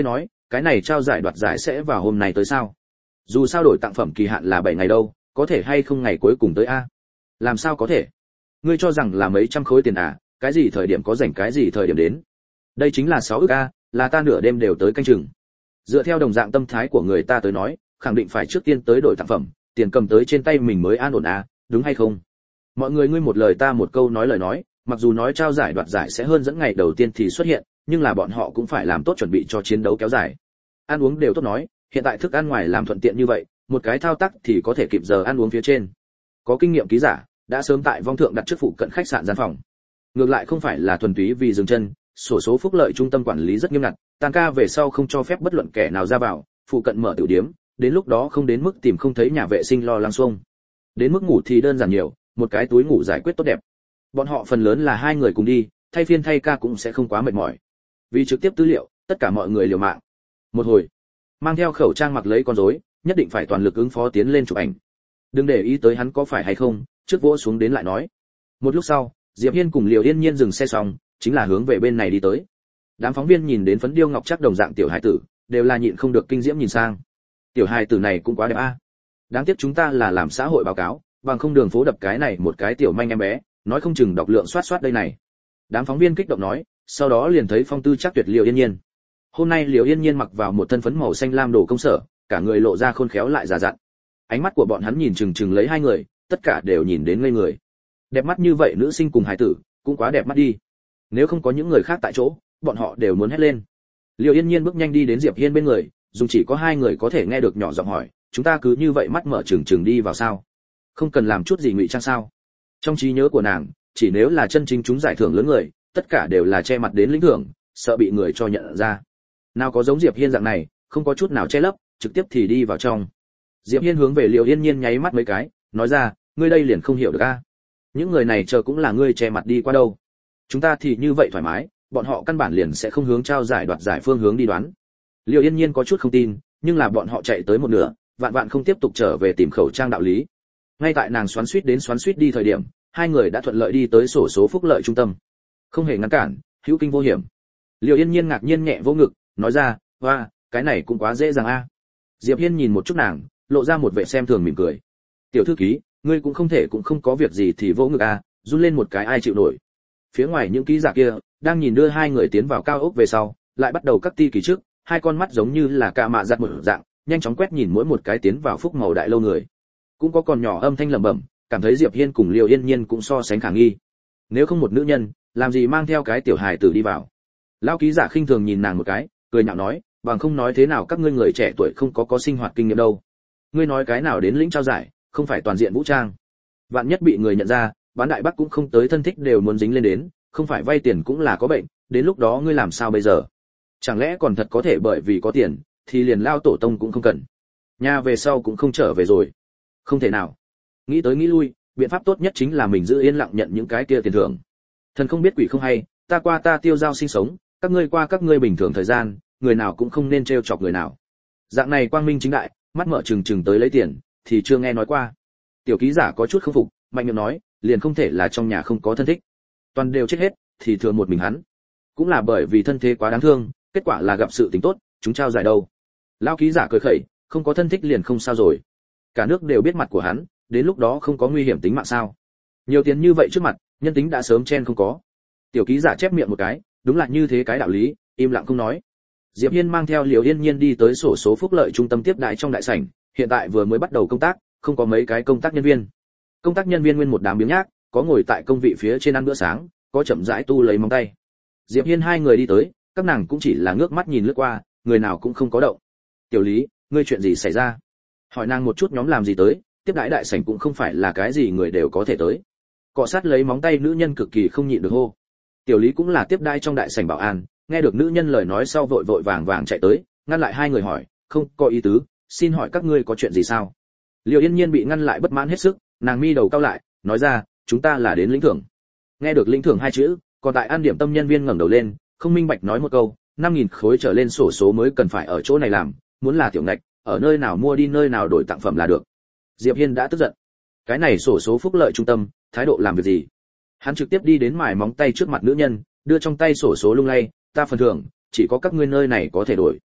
cái này trao giải đoạt giải sẽ vào hôm nay tới sao? Dù sao đổi tặng phẩm kỳ hạn là bảy ngày đâu, có thể hay không ngày cuối cùng tới a? Làm sao có thể? Ngươi cho rằng là mấy trăm khối tiền à, cái gì thời điểm có rảnh cái gì thời điểm đến. Đây chính là sáu ức a, là ta nửa đêm đều tới canh chừng. Dựa theo đồng dạng tâm thái của người ta tới nói, khẳng định phải trước tiên tới đổi tặng phẩm, tiền cầm tới trên tay mình mới an ổn a, đúng hay không? Mọi người ngươi một lời ta một câu nói lời nói, mặc dù nói trao giải đoạt giải sẽ hơn dẫn ngày đầu tiên thì xuất hiện, nhưng là bọn họ cũng phải làm tốt chuẩn bị cho chiến đấu kéo dài. Ăn uống đều tốt nói, hiện tại thức ăn ngoài làm thuận tiện như vậy, một cái thao tác thì có thể kịp giờ ăn uống phía trên. Có kinh nghiệm ký giả, đã sớm tại vong thượng đặt trước phụ cận khách sạn gian phòng. Ngược lại không phải là thuần túy vì dừng chân, sổ số phúc lợi trung tâm quản lý rất nghiêm ngặt, tan ca về sau không cho phép bất luận kẻ nào ra vào, phụ cận mở tiểu điếm, đến lúc đó không đến mức tìm không thấy nhà vệ sinh lo lắng xuông. Đến mức ngủ thì đơn giản nhiều, một cái túi ngủ giải quyết tốt đẹp. Bọn họ phần lớn là hai người cùng đi, thay phiên thay ca cũng sẽ không quá mệt mỏi. Vì trực tiếp tư liệu, tất cả mọi người liều mạng. Một hồi, mang theo khẩu trang mặc lấy con rối, nhất định phải toàn lực ứng phó tiến lên chụp ảnh. Đừng để ý tới hắn có phải hay không, trước vỗ xuống đến lại nói. Một lúc sau, Diệp Hiên cùng Liều Yên Nhiên dừng xe xong, chính là hướng về bên này đi tới. Đám phóng viên nhìn đến phấn điêu ngọc chắc đồng dạng tiểu hài tử, đều là nhịn không được kinh diễm nhìn sang. Tiểu hài tử này cũng quá đẹp a. Đáng tiếc chúng ta là làm xã hội báo cáo, bằng không đường phố đập cái này một cái tiểu manh em bé, nói không chừng đọc lượng soát soát đây này. Đám phóng viên kích động nói, sau đó liền thấy phong tư chắc tuyệt Liều Yên Nhiên. Hôm nay Liều Yên Nhiên mặc vào một thân phấn màu xanh lam đồ công sở, cả người lộ ra khôn khéo lại già dặn. Ánh mắt của bọn hắn nhìn chừng chừng lấy hai người, tất cả đều nhìn đến ngây người. Đẹp mắt như vậy nữ sinh cùng hài tử, cũng quá đẹp mắt đi. Nếu không có những người khác tại chỗ, bọn họ đều muốn hét lên. Liều Yên Nhiên bước nhanh đi đến Diệp Hiên bên người, dùng chỉ có hai người có thể nghe được nhỏ giọng hỏi, chúng ta cứ như vậy mắt mở trừng trừng đi vào sao? Không cần làm chút gì ngụy trang sao? Trong trí nhớ của nàng, chỉ nếu là chân chính chúng giải thưởng lớn người, tất cả đều là che mặt đến lĩnh thưởng, sợ bị người cho nhận ra. Nào có giống Diệp Hiên dạng này, không có chút nào che lấp, trực tiếp thì đi vào trong. Diệp Hiên hướng về Liều Yên Nhiên nháy mắt mấy cái, nói ra, ngươi đây liền không hiểu được a. Những người này chờ cũng là ngươi che mặt đi qua đâu. Chúng ta thì như vậy thoải mái, bọn họ căn bản liền sẽ không hướng trao giải đoạt giải phương hướng đi đoán. Liều Yên Nhiên có chút không tin, nhưng là bọn họ chạy tới một nửa, vạn vạn không tiếp tục trở về tìm khẩu trang đạo lý. Ngay tại nàng xoắn xuýt đến xoắn xuýt đi thời điểm, hai người đã thuận lợi đi tới sổ số phúc lợi trung tâm. Không hề ngăn cản, hữu kinh vô hiểm. Liều Yên Nhiên ngạc nhiên nhẹ vô ngực, nói ra, "Oa, cái này cũng quá dễ dàng a." Diệp Hiên nhìn một chút nàng, lộ ra một vẻ xem thường mỉm cười. "Tiểu thư ký, ngươi cũng không thể cũng không có việc gì thì vỗ ngực a, run lên một cái ai chịu nổi." Phía ngoài những ký giả kia đang nhìn đưa hai người tiến vào cao ốc về sau, lại bắt đầu cắt ti kỳ trước, hai con mắt giống như là cạ mạ giặt một dạng, nhanh chóng quét nhìn mỗi một cái tiến vào phúc màu đại lâu người. Cũng có còn nhỏ âm thanh lẩm bẩm, cảm thấy Diệp Hiên cùng Liều Yên Nhiên cũng so sánh khả nghi. Nếu không một nữ nhân, làm gì mang theo cái tiểu hài tử đi vào? Lão ký giả khinh thường nhìn nàng một cái, cười nhạo nói, bằng không nói thế nào các ngươi người trẻ tuổi không có có sinh hoạt kinh nghiệm đâu. Ngươi nói cái nào đến lĩnh trao giải, không phải toàn diện vũ trang. Vạn nhất bị người nhận ra, bán đại bắc cũng không tới thân thích đều muốn dính lên đến, không phải vay tiền cũng là có bệnh, đến lúc đó ngươi làm sao bây giờ? Chẳng lẽ còn thật có thể bởi vì có tiền, thì liền lao tổ tông cũng không cần. Nhà về sau cũng không trở về rồi. Không thể nào. Nghĩ tới nghĩ lui, biện pháp tốt nhất chính là mình giữ yên lặng nhận những cái kia tiền thưởng. Thần không biết quỷ không hay, ta qua ta tiêu giao sinh sống, các ngươi qua các ngươi bình thường thời gian, người nào cũng không nên trêu chọc người nào. Dạng này quang minh chính đại, mắt mở trừng trừng tới lấy tiền, thì chưa nghe nói qua. Tiểu ký giả có chút không phục, mạnh miệng nói, liền không thể là trong nhà không có thân thích, toàn đều chết hết, thì thừa một mình hắn. Cũng là bởi vì thân thế quá đáng thương, kết quả là gặp sự tình tốt, chúng trao giải đâu. Lão ký giả cười khẩy, không có thân thích liền không sao rồi. Cả nước đều biết mặt của hắn, đến lúc đó không có nguy hiểm tính mạng sao? Nhiều tiền như vậy trước mặt, nhân tính đã sớm chen không có. Tiểu ký giả chép miệng một cái, đúng là như thế cái đạo lý, im lặng không nói. Diệp Hiên mang theo Liều Yên Nhiên đi tới sổ số phúc lợi trung tâm tiếp đãi trong đại sảnh, hiện tại vừa mới bắt đầu công tác, không có mấy cái công tác nhân viên. Công tác nhân viên nguyên một đám biếng nhác, có ngồi tại công vị phía trên ăn bữa sáng, có chậm rãi tu lấy móng tay. Diệp Hiên hai người đi tới, các nàng cũng chỉ là ngước mắt nhìn lướt qua, người nào cũng không có động. "Tiểu Lý, ngươi chuyện gì xảy ra?" Hỏi nàng một chút nhóm làm gì tới, tiếp đãi đại sảnh cũng không phải là cái gì người đều có thể tới. Cọ sát lấy móng tay nữ nhân cực kỳ không nhịn được hô. Tiểu Lý cũng là tiếp đãi trong đại sảnh bảo an, nghe được nữ nhân lời nói sau vội vội vàng vàng chạy tới, ngăn lại hai người hỏi, "Không có ý tứ, xin hỏi các ngươi có chuyện gì sao?" Liều Yên Nhiên bị ngăn lại bất mãn hết sức, nàng mi đầu cau lại, nói ra, "Chúng ta là đến lĩnh thưởng." Nghe được lĩnh thưởng hai chữ, còn tại ăn điểm tâm nhân viên ngẩng đầu lên, không minh bạch nói một câu, năm nghìn khối trở lên sổ số mới cần phải ở chỗ này làm, muốn là tiểu ngạch, ở nơi nào mua đi nơi nào đổi tặng phẩm là được. Diệp Hiên đã tức giận. Cái này sổ số phúc lợi trung tâm, thái độ làm việc gì? Hắn trực tiếp đi đến mài móng tay trước mặt nữ nhân, đưa trong tay sổ số lung lay, "Ta phần thưởng, chỉ có các ngươi nơi này có thể đổi."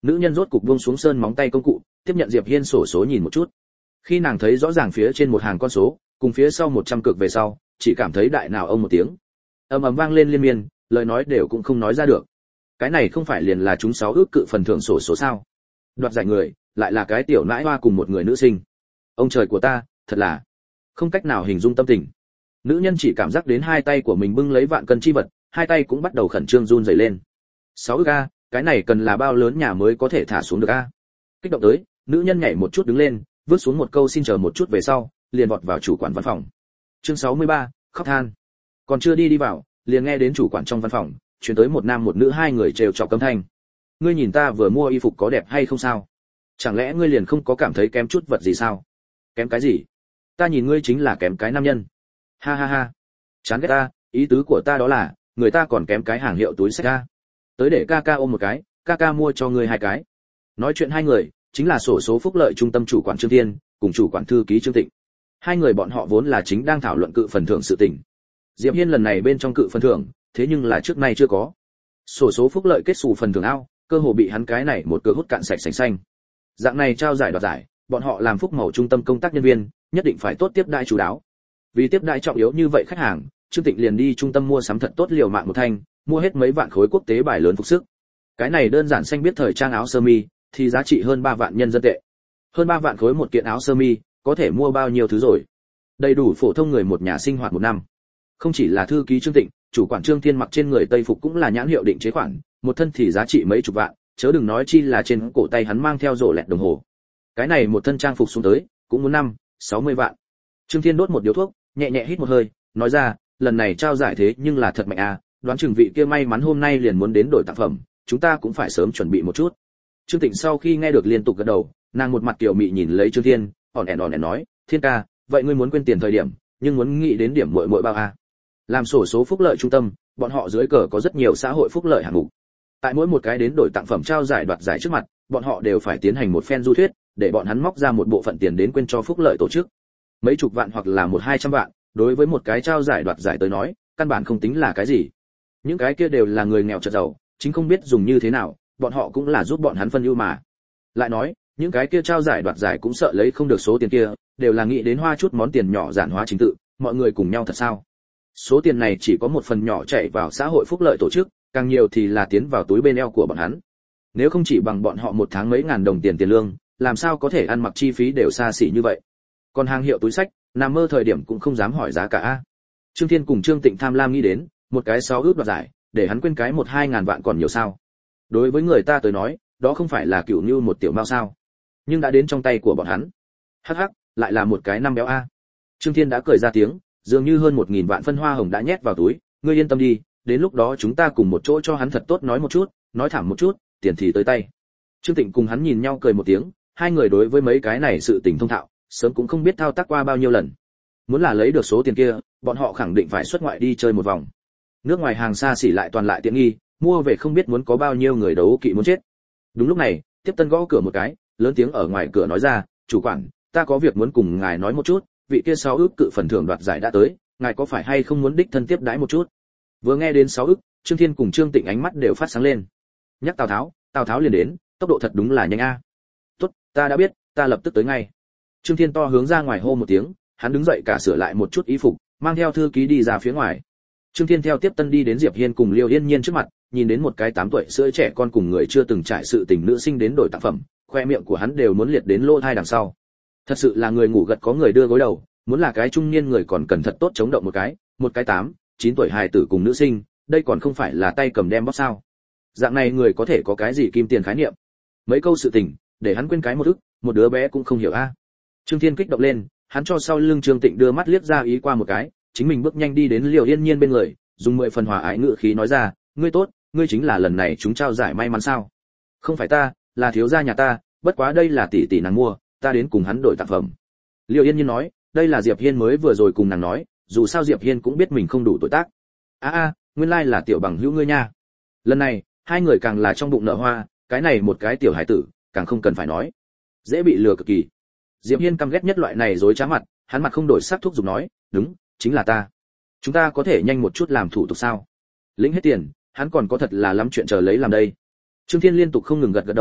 Nữ nhân rốt cục buông xuống sơn móng tay công cụ, tiếp nhận Diệp Hiên sổ số nhìn một chút. Khi nàng thấy rõ ràng phía trên một hàng con số, cùng phía sau một trăm cược về sau, chỉ cảm thấy đại nào ông một tiếng. Ầm ầm vang lên liên miên, lời nói đều cũng không nói ra được. Cái này không phải liền là chúng sáu ước cự phần thưởng sổ số sao? Đoạt giải người, lại là cái tiểu nãi hoa cùng một người nữ sinh. Ông trời của ta, thật là không cách nào hình dung tâm tình. Nữ nhân chỉ cảm giác đến hai tay của mình bưng lấy vạn cân chi vật, hai tay cũng bắt đầu khẩn trương run rẩy lên. Sáu ước a, cái này cần là bao lớn nhà mới có thể thả xuống được a? Kích động tới, nữ nhân nhảy một chút đứng lên, vứt xuống một câu xin chờ một chút về sau, liền vọt vào chủ quản văn phòng. Chương sáu mươi ba, khóc than. Còn chưa đi đi vào, liền nghe đến chủ quản trong văn phòng truyền tới một nam một nữ hai người trêu chọc câm thanh. Ngươi nhìn ta vừa mua y phục có đẹp hay không sao? Chẳng lẽ ngươi liền không có cảm thấy kém chút vật gì sao? Kém cái gì? Ta nhìn ngươi chính là kém cái nam nhân. Ha ha ha. Chán ghét ta, ý tứ của ta đó là, người ta còn kém cái hàng hiệu túi xách ra. Tới để ca ca ôm một cái, ca ca mua cho ngươi hai cái. Nói chuyện hai người, chính là sổ số phúc lợi trung tâm chủ quản Trương Thiên, cùng chủ quản thư ký Trương Tịnh. Hai người bọn họ vốn là chính đang thảo luận cự phần thưởng sự tình. Diệp Hiên lần này bên trong cự phần thưởng, thế nhưng là trước nay chưa có. Sổ số phúc lợi kết xù phần thưởng ao, cơ hồ bị hắn cái này một cước hút cạn sạch sành xanh. Dạng này trao giải đoạt giải, bọn họ làm phúc màu trung tâm công tác nhân viên, nhất định phải tốt tiếp đãi chú đáo. Vì tiếp đãi trọng yếu như vậy khách hàng, Trương Tịnh liền đi trung tâm mua sắm thật tốt liều mạng một thanh, mua hết mấy vạn khối quốc tế bài lớn phục sức. Cái này đơn giản xanh biết thời trang áo sơ mi, thì giá trị hơn ba vạn nhân dân tệ. Hơn ba vạn khối một kiện áo sơ mi, có thể mua bao nhiêu thứ rồi? Đầy đủ phổ thông người một nhà sinh hoạt một năm. Không chỉ là thư ký Trương Tịnh, chủ quản Trương Thiên mặc trên người tây phục cũng là nhãn hiệu định chế khoản, một thân thì giá trị mấy chục vạn, chớ đừng nói chi là trên cổ tay hắn mang theo rổ lẹt đồng hồ. Cái này một thân trang phục xuống tới, cũng muốn năm, sáu mươi vạn. Trương Thiên đốt một điếu thuốc, nhẹ nhẹ hít một hơi, nói ra, lần này trao giải thế nhưng là thật mạnh à, đoán chừng vị kia may mắn hôm nay liền muốn đến đổi tặng phẩm, chúng ta cũng phải sớm chuẩn bị một chút. Trương Tịnh sau khi nghe được liên tục gật đầu, nàng một mặt tiểu mị nhìn lấy Trương Thiên, ỏn ẻn ỏn ẻn nói, Thiên ca, vậy ngươi muốn quên tiền thời điểm, nhưng muốn nghĩ đến điểm muội muội bao à? Làm sổ số phúc lợi trung tâm, bọn họ dưới cờ có rất nhiều xã hội phúc lợi hạng mục. Tại mỗi một cái đến đổi tặng phẩm trao giải đoạt giải trước mặt, bọn họ đều phải tiến hành một phen du thuyết, để bọn hắn móc ra một bộ phận tiền đến quên cho phúc lợi tổ chức. Mấy chục vạn hoặc là một hai trăm vạn, đối với một cái trao giải đoạt giải tới nói, căn bản không tính là cái gì. Những cái kia đều là người nghèo chợt giàu, chính không biết dùng như thế nào, bọn họ cũng là giúp bọn hắn phân ưu mà. Lại nói, những cái kia trao giải đoạt giải cũng sợ lấy không được số tiền kia, đều là nghĩ đến hoa chút món tiền nhỏ giản hóa chính tự, mọi người cùng nhau thật sao? Số tiền này chỉ có một phần nhỏ chạy vào xã hội phúc lợi tổ chức, càng nhiều thì là tiến vào túi bên eo của bọn hắn. Nếu không chỉ bằng bọn họ một tháng mấy ngàn đồng tiền tiền lương, làm sao có thể ăn mặc chi phí đều xa xỉ như vậy? Còn hàng hiệu túi sách, nằm mơ thời điểm cũng không dám hỏi giá cả a. Trương Thiên cùng Trương Tịnh tham lam nghĩ đến, một cái sáu ước đoạt giải, để hắn quên cái một hai ngàn vạn còn nhiều sao? Đối với người ta tới nói, đó không phải là cựu như một tiểu mao sao? Nhưng đã đến trong tay của bọn hắn, hắc hắc, lại là một cái năm béo a. Trương Thiên đã cười ra tiếng, dường như hơn một nghìn vạn phân hoa hồng đã nhét vào túi, ngươi yên tâm đi, đến lúc đó chúng ta cùng một chỗ cho hắn thật tốt nói một chút, nói thẳng một chút, tiền thì tới tay. Trương Tịnh cùng hắn nhìn nhau cười một tiếng, hai người đối với mấy cái này sự tình thông thạo, sớm cũng không biết thao tác qua bao nhiêu lần. Muốn là lấy được số tiền kia, bọn họ khẳng định phải xuất ngoại đi chơi một vòng. Nước ngoài hàng xa xỉ lại toàn lại tiện nghi, mua về không biết muốn có bao nhiêu người đấu kỵ muốn chết. Đúng lúc này, Tiếp Tân gõ cửa một cái, lớn tiếng ở ngoài cửa nói ra, chủ quản, ta có việc muốn cùng ngài nói một chút, vị kia sáu ước cự phần thưởng đoạt giải đã tới, ngài có phải hay không muốn đích thân tiếp đãi một chút? Vừa nghe đến sáu ước, Trương Thiên cùng Trương Tịnh ánh mắt đều phát sáng lên. Nhắc Tào Tháo, Tào Tháo liền đến, tốc độ thật đúng là nhanh a. Tốt, ta đã biết, ta lập tức tới ngay. Trương Thiên to hướng ra ngoài hô một tiếng, hắn đứng dậy cả sửa lại một chút y phục, mang theo thư ký đi ra phía ngoài. Trương Thiên theo Tiếp Tân đi đến Diệp Hiên cùng Liêu Yên Nhiên trước mặt, nhìn đến một cái tám tuổi sữa trẻ con cùng người chưa từng trải sự tình nữ sinh đến đổi tặng phẩm, khoe miệng của hắn đều muốn liệt đến lỗ tai đằng sau. Thật sự là người ngủ gật có người đưa gối đầu, muốn là cái trung niên người còn cần thật tốt chống động một cái, một cái tám, chín tuổi hài tử cùng nữ sinh, đây còn không phải là tay cầm đem bóp sao? Dạng này người có thể có cái gì kim tiền khái niệm? Mấy câu sự tình, để hắn quên cái một ức, một đứa bé cũng không hiểu a. Trương Thiên kích động lên, hắn cho sau lưng Trương Tịnh đưa mắt liếc ra ý qua một cái, chính mình bước nhanh đi đến Liêu Yên Nhiên bên người, dùng mười phần hòa ái ngữ khí nói ra, ngươi tốt, ngươi chính là lần này chúng trao giải may mắn sao? Không phải ta, là thiếu gia nhà ta, bất quá đây là tỷ tỷ nàng mua, ta đến cùng hắn đổi tặng phẩm. Liêu Yên Nhiên nói, đây là Diệp Hiên mới vừa rồi cùng nàng nói, dù sao Diệp Hiên cũng biết mình không đủ tuổi tác. A a, nguyên lai là tiểu bằng hữu ngươi nha. Lần này, hai người càng là trong bụng nở hoa, cái này một cái tiểu hải tử, càng không cần phải nói, dễ bị lừa cực kỳ. Diệp Hiên căm ghét nhất loại này dối trá mặt, hắn mặt không đổi sắc thúc giục nói, đúng, chính là ta. Chúng ta có thể nhanh một chút làm thủ tục sao? Lĩnh hết tiền, hắn còn có thật là lắm chuyện chờ lấy làm đây. Trương Thiên liên tục không ngừng gật gật đầu,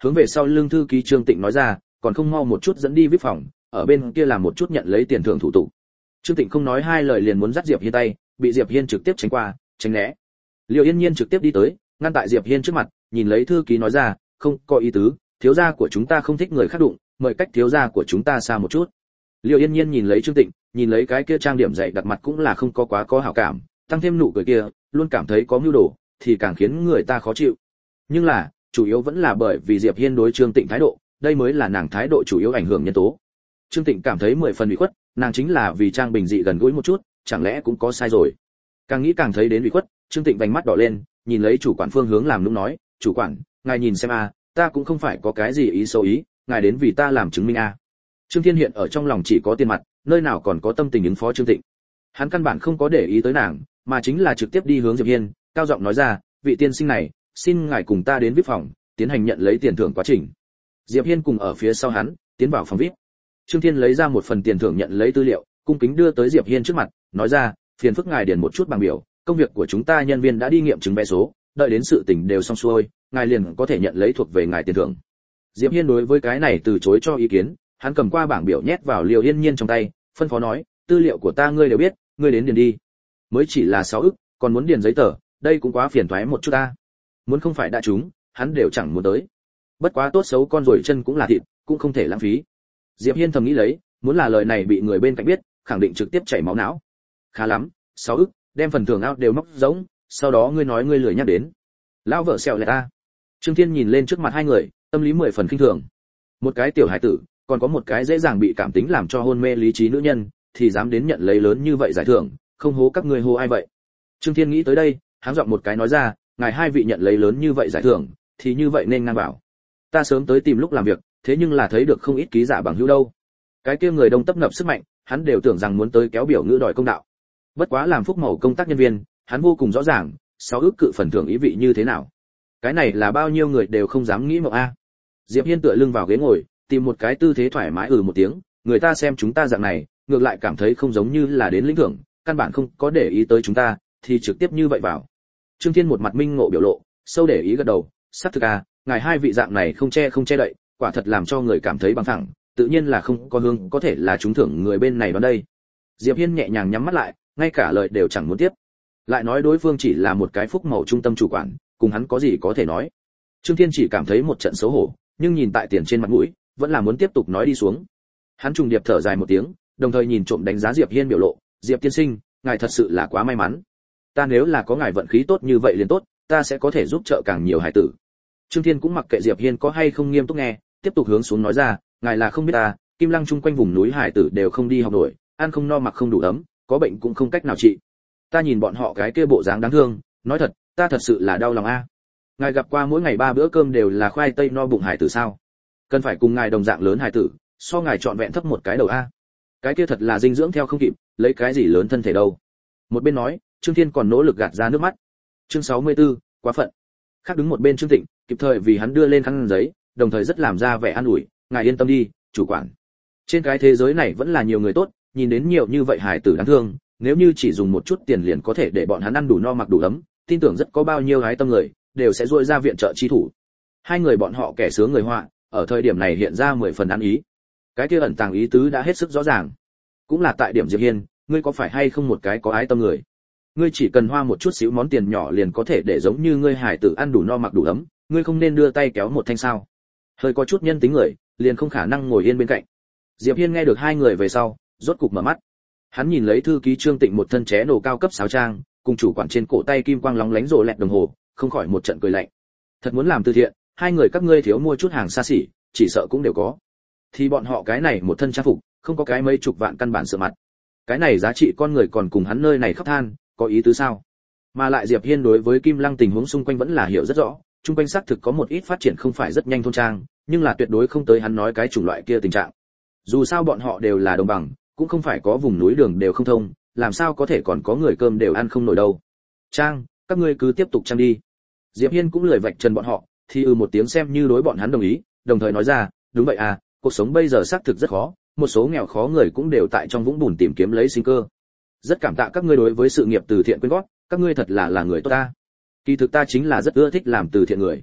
hướng về sau lưng thư ký Trương Tịnh nói ra, còn không mau một chút dẫn đi vê i pê phòng, ở bên kia làm một chút nhận lấy tiền thưởng thủ tục. Trương Tịnh không nói hai lời liền muốn dắt Diệp Hiên tay, bị Diệp Hiên trực tiếp tránh qua, tránh né. Liệu Yên Nhiên trực tiếp đi tới, ngăn tại Diệp Hiên trước mặt, nhìn lấy thư ký nói ra, không có ý tứ, thiếu gia của chúng ta không thích người khác đụng, mời cách thiếu gia của chúng ta xa một chút. Liệu Yên Nhiên nhìn lấy Trương Tịnh, nhìn lấy cái kia trang điểm dày đặt mặt cũng là không có quá có hảo cảm, tăng thêm nụ cười kia, luôn cảm thấy có mưu đồ, thì càng khiến người ta khó chịu. Nhưng là, chủ yếu vẫn là bởi vì Diệp Hiên đối Trương Tịnh thái độ, đây mới là nàng thái độ chủ yếu ảnh hưởng nhân tố. Trương Tịnh cảm thấy mười phần ủy khuất, nàng chính là vì Trang Bình dị gần gũi một chút, chẳng lẽ cũng có sai rồi. Càng nghĩ càng thấy đến ủy khuất, Trương Tịnh vành mắt đỏ lên, nhìn lấy chủ quản phương hướng làm nũng nói, "Chủ quản, ngài nhìn xem a, ta cũng không phải có cái gì ý xấu ý, ngài đến vì ta làm chứng minh a." Trương Thiên hiện ở trong lòng chỉ có tiền mặt, nơi nào còn có tâm tình ứng phó Trương Tịnh. Hắn căn bản không có để ý tới nàng, mà chính là trực tiếp đi hướng Diệp Hiên, cao giọng nói ra, "Vị tiên sinh này, xin ngài cùng ta đến vê i pê phòng, tiến hành nhận lấy tiền thưởng quá trình." Diệp Hiên cùng ở phía sau hắn, tiến vào phòng vê i pê. Trương Thiên lấy ra một phần tiền thưởng nhận lấy tư liệu, cung kính đưa tới Diệp Hiên trước mặt, nói ra, "Phiền phức ngài điền một chút bảng biểu, công việc của chúng ta nhân viên đã đi nghiệm chứng vé số, đợi đến sự tình đều xong xuôi, ngài liền có thể nhận lấy thuộc về ngài tiền thưởng." Diệp Hiên đối với cái này từ chối cho ý kiến, hắn cầm qua bảng biểu nhét vào Liêu Yên Nhiên trong tay, phân phó nói, "Tư liệu của ta ngươi đều biết, ngươi đến điền đi." Mới chỉ là sáu ức, còn muốn điền giấy tờ, đây cũng quá phiền toái một chút ta. Muốn không phải đã trúng, hắn đều chẳng muốn tới. Bất quá tốt xấu con rồi chân cũng là thịt, cũng không thể lãng phí. Diệp Hiên thầm nghĩ lấy, muốn là lời này bị người bên cạnh biết, khẳng định trực tiếp chảy máu não. Khá lắm, sáu ức, đem phần thưởng ao đều móc giống, sau đó ngươi nói ngươi lười nhắc đến. Lão vợ xẹo lại ta. Trương Thiên nhìn lên trước mặt hai người, tâm lý mười phần khinh thường. Một cái tiểu hải tử, còn có một cái dễ dàng bị cảm tính làm cho hôn mê lý trí nữ nhân, thì dám đến nhận lấy lớn như vậy giải thưởng, không hố các ngươi hô ai vậy? Trương Thiên nghĩ tới đây, háng giọng một cái nói ra, ngài hai vị nhận lấy lớn như vậy giải thưởng, thì như vậy nên ngang bảo. Ta sớm tới tìm lúc làm việc, thế nhưng là thấy được không ít ký giả bằng hữu đâu. Cái kia người đông tấp nập sức mạnh, hắn đều tưởng rằng muốn tới kéo biểu ngữ đòi công đạo. Bất quá làm phúc màu công tác nhân viên, hắn vô cùng rõ ràng, sáu ước cự phần thưởng ý vị như thế nào. Cái này là bao nhiêu người đều không dám nghĩ mộng a. Diệp Hiên tựa lưng vào ghế ngồi, tìm một cái tư thế thoải mái ừ một tiếng, người ta xem chúng ta dạng này, ngược lại cảm thấy không giống như là đến lĩnh thưởng, căn bản không có để ý tới chúng ta, thì trực tiếp như vậy vào. Trương Thiên một mặt minh ngộ biểu lộ, sâu để ý gật đầu, xác thực à, ngài hai vị dạng này không che không che đậy, quả thật làm cho người cảm thấy bằng phẳng, tự nhiên là không có hương, có thể là trúng thưởng người bên này vào đây. Diệp Hiên nhẹ nhàng nhắm mắt lại, ngay cả lời đều chẳng muốn tiếp. Lại nói đối phương chỉ là một cái phúc màu trung tâm chủ quản, cùng hắn có gì có thể nói. Trương Thiên chỉ cảm thấy một trận xấu hổ, nhưng nhìn tại tiền trên mặt mũi, vẫn là muốn tiếp tục nói đi xuống. Hắn trùng điệp thở dài một tiếng, đồng thời nhìn trộm đánh giá Diệp Hiên biểu lộ, "Diệp tiên sinh, ngài thật sự là quá may mắn. Ta nếu là có ngài vận khí tốt như vậy liền tốt, ta sẽ có thể giúp trợ càng nhiều hải tử." Trương Thiên cũng mặc kệ Diệp Hiên có hay không nghiêm túc nghe, tiếp tục hướng xuống nói ra, "Ngài là không biết ta, Kim Lăng chung quanh vùng núi hải tử đều không đi học nổi, ăn không no mặc không đủ ấm, có bệnh cũng không cách nào trị. Ta nhìn bọn họ cái kia bộ dáng đáng thương, nói thật, ta thật sự là đau lòng a. Ngài gặp qua mỗi ngày ba bữa cơm đều là khoai tây no bụng hải tử sao? Cần phải cùng ngài đồng dạng lớn hải tử, so ngài chọn vẹn thấp một cái đầu a. Cái kia thật là dinh dưỡng theo không kịp, lấy cái gì lớn thân thể đâu." Một bên nói, Trương Thiên còn nỗ lực gạt ra nước mắt. Chương sáu mươi tư, quá phận. Khác đứng một bên Trương Tịnh, kịp thời vì hắn đưa lên khăn giấy, đồng thời rất làm ra vẻ an ủi, "Ngài yên tâm đi, chủ quản. Trên cái thế giới này vẫn là nhiều người tốt, nhìn đến nhiều như vậy hài tử đáng thương, nếu như chỉ dùng một chút tiền liền có thể để bọn hắn ăn đủ no mặc đủ ấm, tin tưởng rất có bao nhiêu hái tâm người đều sẽ duỗi ra viện trợ chi thủ." Hai người bọn họ kẻ sướng người họa, ở thời điểm này hiện ra mười phần ăn ý. Cái kia ẩn tàng ý tứ đã hết sức rõ ràng. Cũng là tại điểm Diệp Hiên, ngươi có phải hay không một cái có ái tâm người? Ngươi chỉ cần hoa một chút xíu món tiền nhỏ liền có thể để giống như ngươi hải tử ăn đủ no mặc đủ ấm, ngươi không nên đưa tay kéo một thanh sao? Hơi có chút nhân tính người, liền không khả năng ngồi yên bên cạnh. Diệp Hiên nghe được hai người về sau, rốt cục mở mắt. Hắn nhìn lấy thư ký Trương Tịnh một thân ché nổ cao cấp sáo trang, cùng chủ quản trên cổ tay kim quang lóng lánh rồ lẹt đồng hồ, không khỏi một trận cười lạnh. Thật muốn làm từ thiện, hai người các ngươi thiếu mua chút hàng xa xỉ, chỉ sợ cũng đều có. Thì bọn họ cái này một thân trang phục, không có cái mấy chục vạn căn bản sửa mặt. Cái này giá trị con người còn cùng hắn nơi này khóc than, có ý tứ sao? Mà lại Diệp Hiên đối với Kim Lăng tình huống xung quanh vẫn là hiểu rất rõ, xung quanh xác thực có một ít phát triển không phải rất nhanh thôn trang, nhưng là tuyệt đối không tới hắn nói cái chủng loại kia tình trạng. Dù sao bọn họ đều là đồng bằng, cũng không phải có vùng núi đường đều không thông, làm sao có thể còn có người cơm đều ăn không nổi đâu. Trang, các ngươi cứ tiếp tục trang đi. Diệp Hiên cũng lười vạch trần bọn họ, thì ừ một tiếng xem như đối bọn hắn đồng ý, đồng thời nói ra, đúng vậy à, cuộc sống bây giờ xác thực rất khó, một số nghèo khó người cũng đều tại trong vũng bùn tìm kiếm lấy sinh cơ. Rất cảm tạ các ngươi đối với sự nghiệp từ thiện quyên góp, các ngươi thật là là người tốt ta. Kỳ thực ta chính là rất ưa thích làm từ thiện người.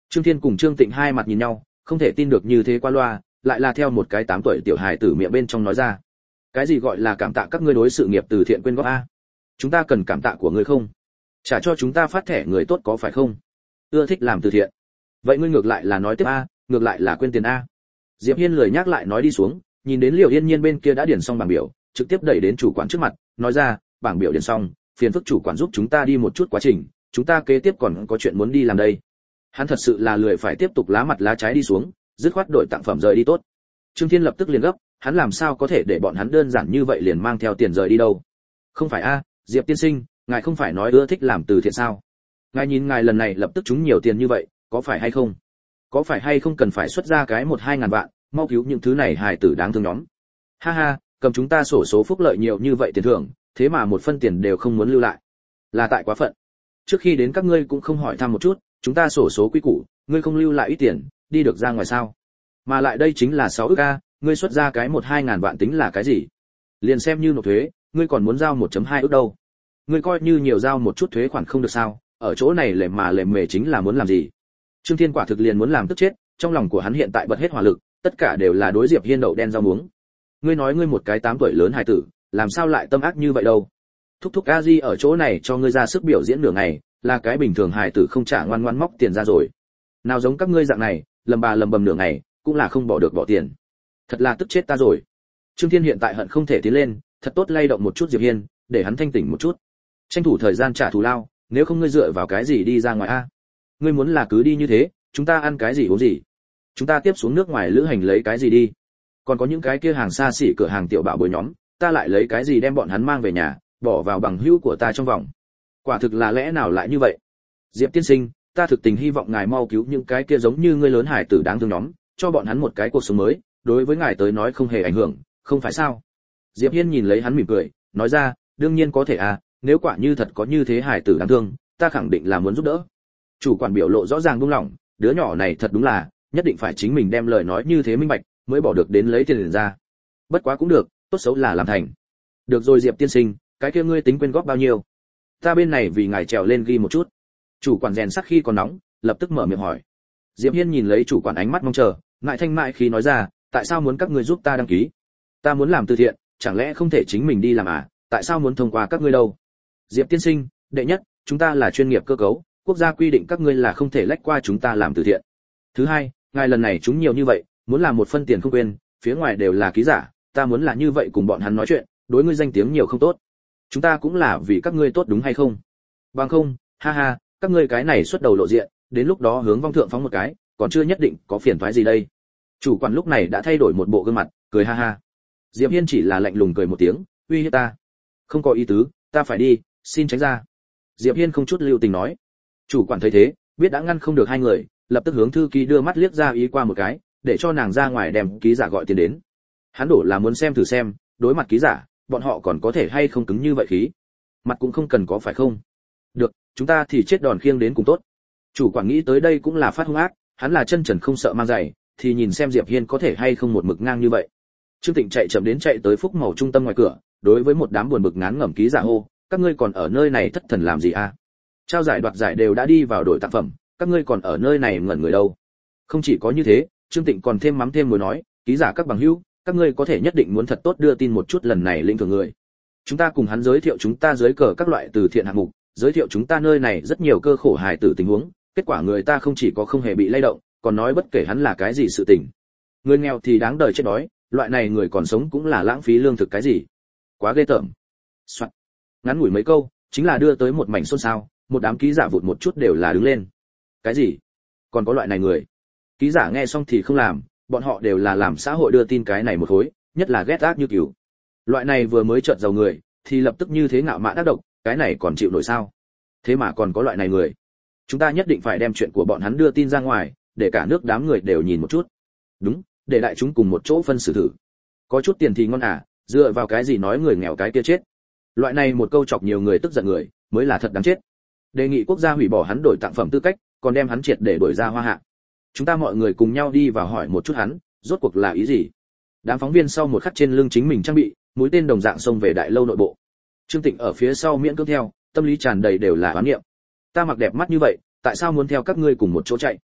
Trương Thiên cùng Trương Tịnh hai mặt nhìn nhau, không thể tin được như thế qua loa, lại là theo một cái tám tuổi tiểu hài tử miệng bên trong nói ra. Cái gì gọi là cảm tạ các ngươi đối sự nghiệp từ thiện quyên góp a? Chúng ta cần cảm tạ của ngươi không? Trả cho chúng ta phát thẻ người tốt có phải không? Ưa thích làm từ thiện. Vậy ngươi ngược lại là nói tiếp a, ngược lại là quên tiền a. Diệp Hiên lười nhắc lại nói đi xuống, nhìn đến Liễu Yên Nhiên bên kia đã điền xong bảng biểu, trực tiếp đẩy đến chủ quản trước mặt, nói ra, bảng biểu điền xong, phiền phức chủ quản giúp chúng ta đi một chút quá trình, chúng ta kế tiếp còn có chuyện muốn đi làm đây. Hắn thật sự là lười phải tiếp tục lá mặt lá trái đi xuống, dứt khoát đổi tặng phẩm rời đi tốt. Trương Thiên lập tức liền gấp, hắn làm sao có thể để bọn hắn đơn giản như vậy liền mang theo tiền rời đi đâu? Không phải a, Diệp tiên sinh, ngài không phải nói ưa thích làm từ thiện sao? Ngài nhìn ngài lần này lập tức trúng nhiều tiền như vậy, có phải hay không? Có phải hay không cần phải xuất ra cái một hai ngàn vạn, mau cứu những thứ này hài tử đáng thương nhóm. Ha ha, cầm chúng ta sổ số phúc lợi nhiều như vậy tiền thưởng, thế mà một phân tiền đều không muốn lưu lại. Là tại quá phận. Trước khi đến các ngươi cũng không hỏi thăm một chút, chúng ta sổ số quy củ, ngươi không lưu lại ít tiền, đi được ra ngoài sao? Mà lại đây chính là sáu ức a, ngươi xuất ra cái một hai ngàn vạn tính là cái gì? Liền xem như nộp thuế, ngươi còn muốn giao một phẩy hai ức đâu. Ngươi coi như nhiều giao một chút thuế khoản không được sao? Ở chỗ này lề mà lề mề chính là muốn làm gì? Trương Thiên quả thực liền muốn làm tức chết, trong lòng của hắn hiện tại bật hết hỏa lực, tất cả đều là đối Diệp Hiên đậu đen rau muống. Ngươi nói ngươi một cái tám tuổi lớn hài tử, làm sao lại tâm ác như vậy đâu? Thúc thúc a di ở chỗ này cho ngươi ra sức biểu diễn nửa ngày, là cái bình thường hài tử không trả ngoan ngoãn móc tiền ra rồi. Nào giống các ngươi dạng này, lầm bà lầm bầm nửa ngày, cũng là không bỏ được bỏ tiền. Thật là tức chết ta rồi. Trương Thiên hiện tại hận không thể tiến lên, thật tốt lay động một chút Diệp Hiên, để hắn thanh tỉnh một chút. Tranh thủ thời gian trả thù lao, nếu không ngươi dựa vào cái gì đi ra ngoài a? Ngươi muốn là cứ đi như thế, chúng ta ăn cái gì uống gì? Chúng ta tiếp xuống nước ngoài lữ hành lấy cái gì đi? Còn có những cái kia hàng xa xỉ cửa hàng tiểu bạo bồi nhóm, ta lại lấy cái gì đem bọn hắn mang về nhà, bỏ vào bằng hữu của ta trong vòng. Quả thực là lẽ nào lại như vậy? Diệp tiên sinh, ta thực tình hy vọng ngài mau cứu những cái kia giống như ngươi lớn hải tử đáng thương nhóm, cho bọn hắn một cái cuộc sống mới, đối với ngài tới nói không hề ảnh hưởng, không phải sao? Diệp Hiên nhìn lấy hắn mỉm cười, nói ra, đương nhiên có thể à, nếu quả như thật có như thế hải tử đáng thương, ta khẳng định là muốn giúp đỡ. Chủ quản biểu lộ rõ ràng buông lỏng, đứa nhỏ này thật đúng là, nhất định phải chính mình đem lời nói như thế minh bạch, mới bỏ được đến lấy tiền ra. Bất quá cũng được, tốt xấu là làm thành. Được rồi Diệp tiên sinh, cái kia ngươi tính quyên góp bao nhiêu? Ta bên này vì ngài trèo lên ghi một chút. Chủ quản rèn sắc khi còn nóng, lập tức mở miệng hỏi. Diệp Hiên nhìn lấy chủ quản ánh mắt mong chờ, ngại thanh mại khi nói ra, tại sao muốn các ngươi giúp ta đăng ký? Ta muốn làm từ thiện, chẳng lẽ không thể chính mình đi làm à? Tại sao muốn thông qua các ngươi đâu? Diệp tiên sinh, đệ nhất, chúng ta là chuyên nghiệp cơ cấu, quốc gia quy định các ngươi là không thể lách qua chúng ta làm từ thiện. Thứ hai, ngài lần này chúng nhiều như vậy, muốn làm một phân tiền không quên, phía ngoài đều là ký giả, ta muốn là như vậy cùng bọn hắn nói chuyện, đối ngươi danh tiếng nhiều không tốt. Chúng ta cũng là vì các ngươi tốt đúng hay không? Bằng không, ha ha, các ngươi cái này xuất đầu lộ diện, đến lúc đó hướng vong thượng phóng một cái, còn chưa nhất định có phiền toái gì đây. Chủ quản lúc này đã thay đổi một bộ gương mặt, cười ha ha. Diệp Hiên chỉ là lạnh lùng cười một tiếng, uy hiếp ta. Không có ý tứ, ta phải đi, xin tránh ra. Diệp Hiên không chút lưu tình nói. Chủ quản thấy thế, biết đã ngăn không được hai người, lập tức hướng thư ký đưa mắt liếc ra ý qua một cái, để cho nàng ra ngoài đem ký giả gọi tiền đến. Hắn đổ là muốn xem thử xem, đối mặt ký giả, bọn họ còn có thể hay không cứng như vậy khí. Mặt cũng không cần có phải không? Được, chúng ta thì chết đòn khiêng đến cùng tốt. Chủ quản nghĩ tới đây cũng là phát hung ác, hắn là chân trần không sợ mang giày, thì nhìn xem Diệp Hiên có thể hay không một mực ngang như vậy. Trương Tịnh chạy chậm đến chạy tới Phúc Màu trung tâm ngoài cửa, đối với một đám buồn bực ngán ngẩm ký giả hô, các ngươi còn ở nơi này thất thần làm gì a? Trao giải đoạt giải đều đã đi vào đội tác phẩm, các ngươi còn ở nơi này ngẩn người đâu? Không chỉ có như thế, Trương Tịnh còn thêm mắm thêm muối nói, ký giả các bằng hữu, các ngươi có thể nhất định muốn thật tốt đưa tin một chút lần này lĩnh thưởng người. Chúng ta cùng hắn giới thiệu chúng ta dưới cờ các loại từ thiện hạng mục, giới thiệu chúng ta nơi này rất nhiều cơ khổ hài tử tình huống, kết quả người ta không chỉ có không hề bị lay động, còn nói bất kể hắn là cái gì sự tình. Người nghèo thì đáng đời chết đói, loại này người còn sống cũng là lãng phí lương thực cái gì. Quá ghê tởm. Soạn. Ngắn ngủi mấy câu, chính là đưa tới một mảnh xôn xao, một đám ký giả vụt một chút đều là đứng lên. Cái gì? Còn có loại này người? Ký giả nghe xong thì không làm, bọn họ đều là làm xã hội đưa tin cái này một khối, nhất là ghét ác như cừu. Loại này vừa mới chợt giàu người, thì lập tức như thế ngạo mạn ác độc, cái này còn chịu nổi sao? Thế mà còn có loại này người. Chúng ta nhất định phải đem chuyện của bọn hắn đưa tin ra ngoài, để cả nước đám người đều nhìn một chút. Đúng, để đại chúng cùng một chỗ phân xử thử. Có chút tiền thì ngon à, dựa vào cái gì nói người nghèo cái kia chết. Loại này một câu chọc nhiều người tức giận người, mới là thật đáng chết. Đề nghị quốc gia hủy bỏ hắn đổi tặng phẩm tư cách, còn đem hắn triệt để đổi ra hoa hạ. Chúng ta mọi người cùng nhau đi vào hỏi một chút hắn, rốt cuộc là ý gì. Đám phóng viên sau một khắc trên lưng chính mình trang bị, mũi tên đồng dạng xông về đại lâu nội bộ. Trương Tịnh ở phía sau miễn cưỡng theo, tâm lý tràn đầy đều là oán niệm. Ta mặc đẹp mắt như vậy, tại sao muốn theo các ngươi cùng một chỗ chạy?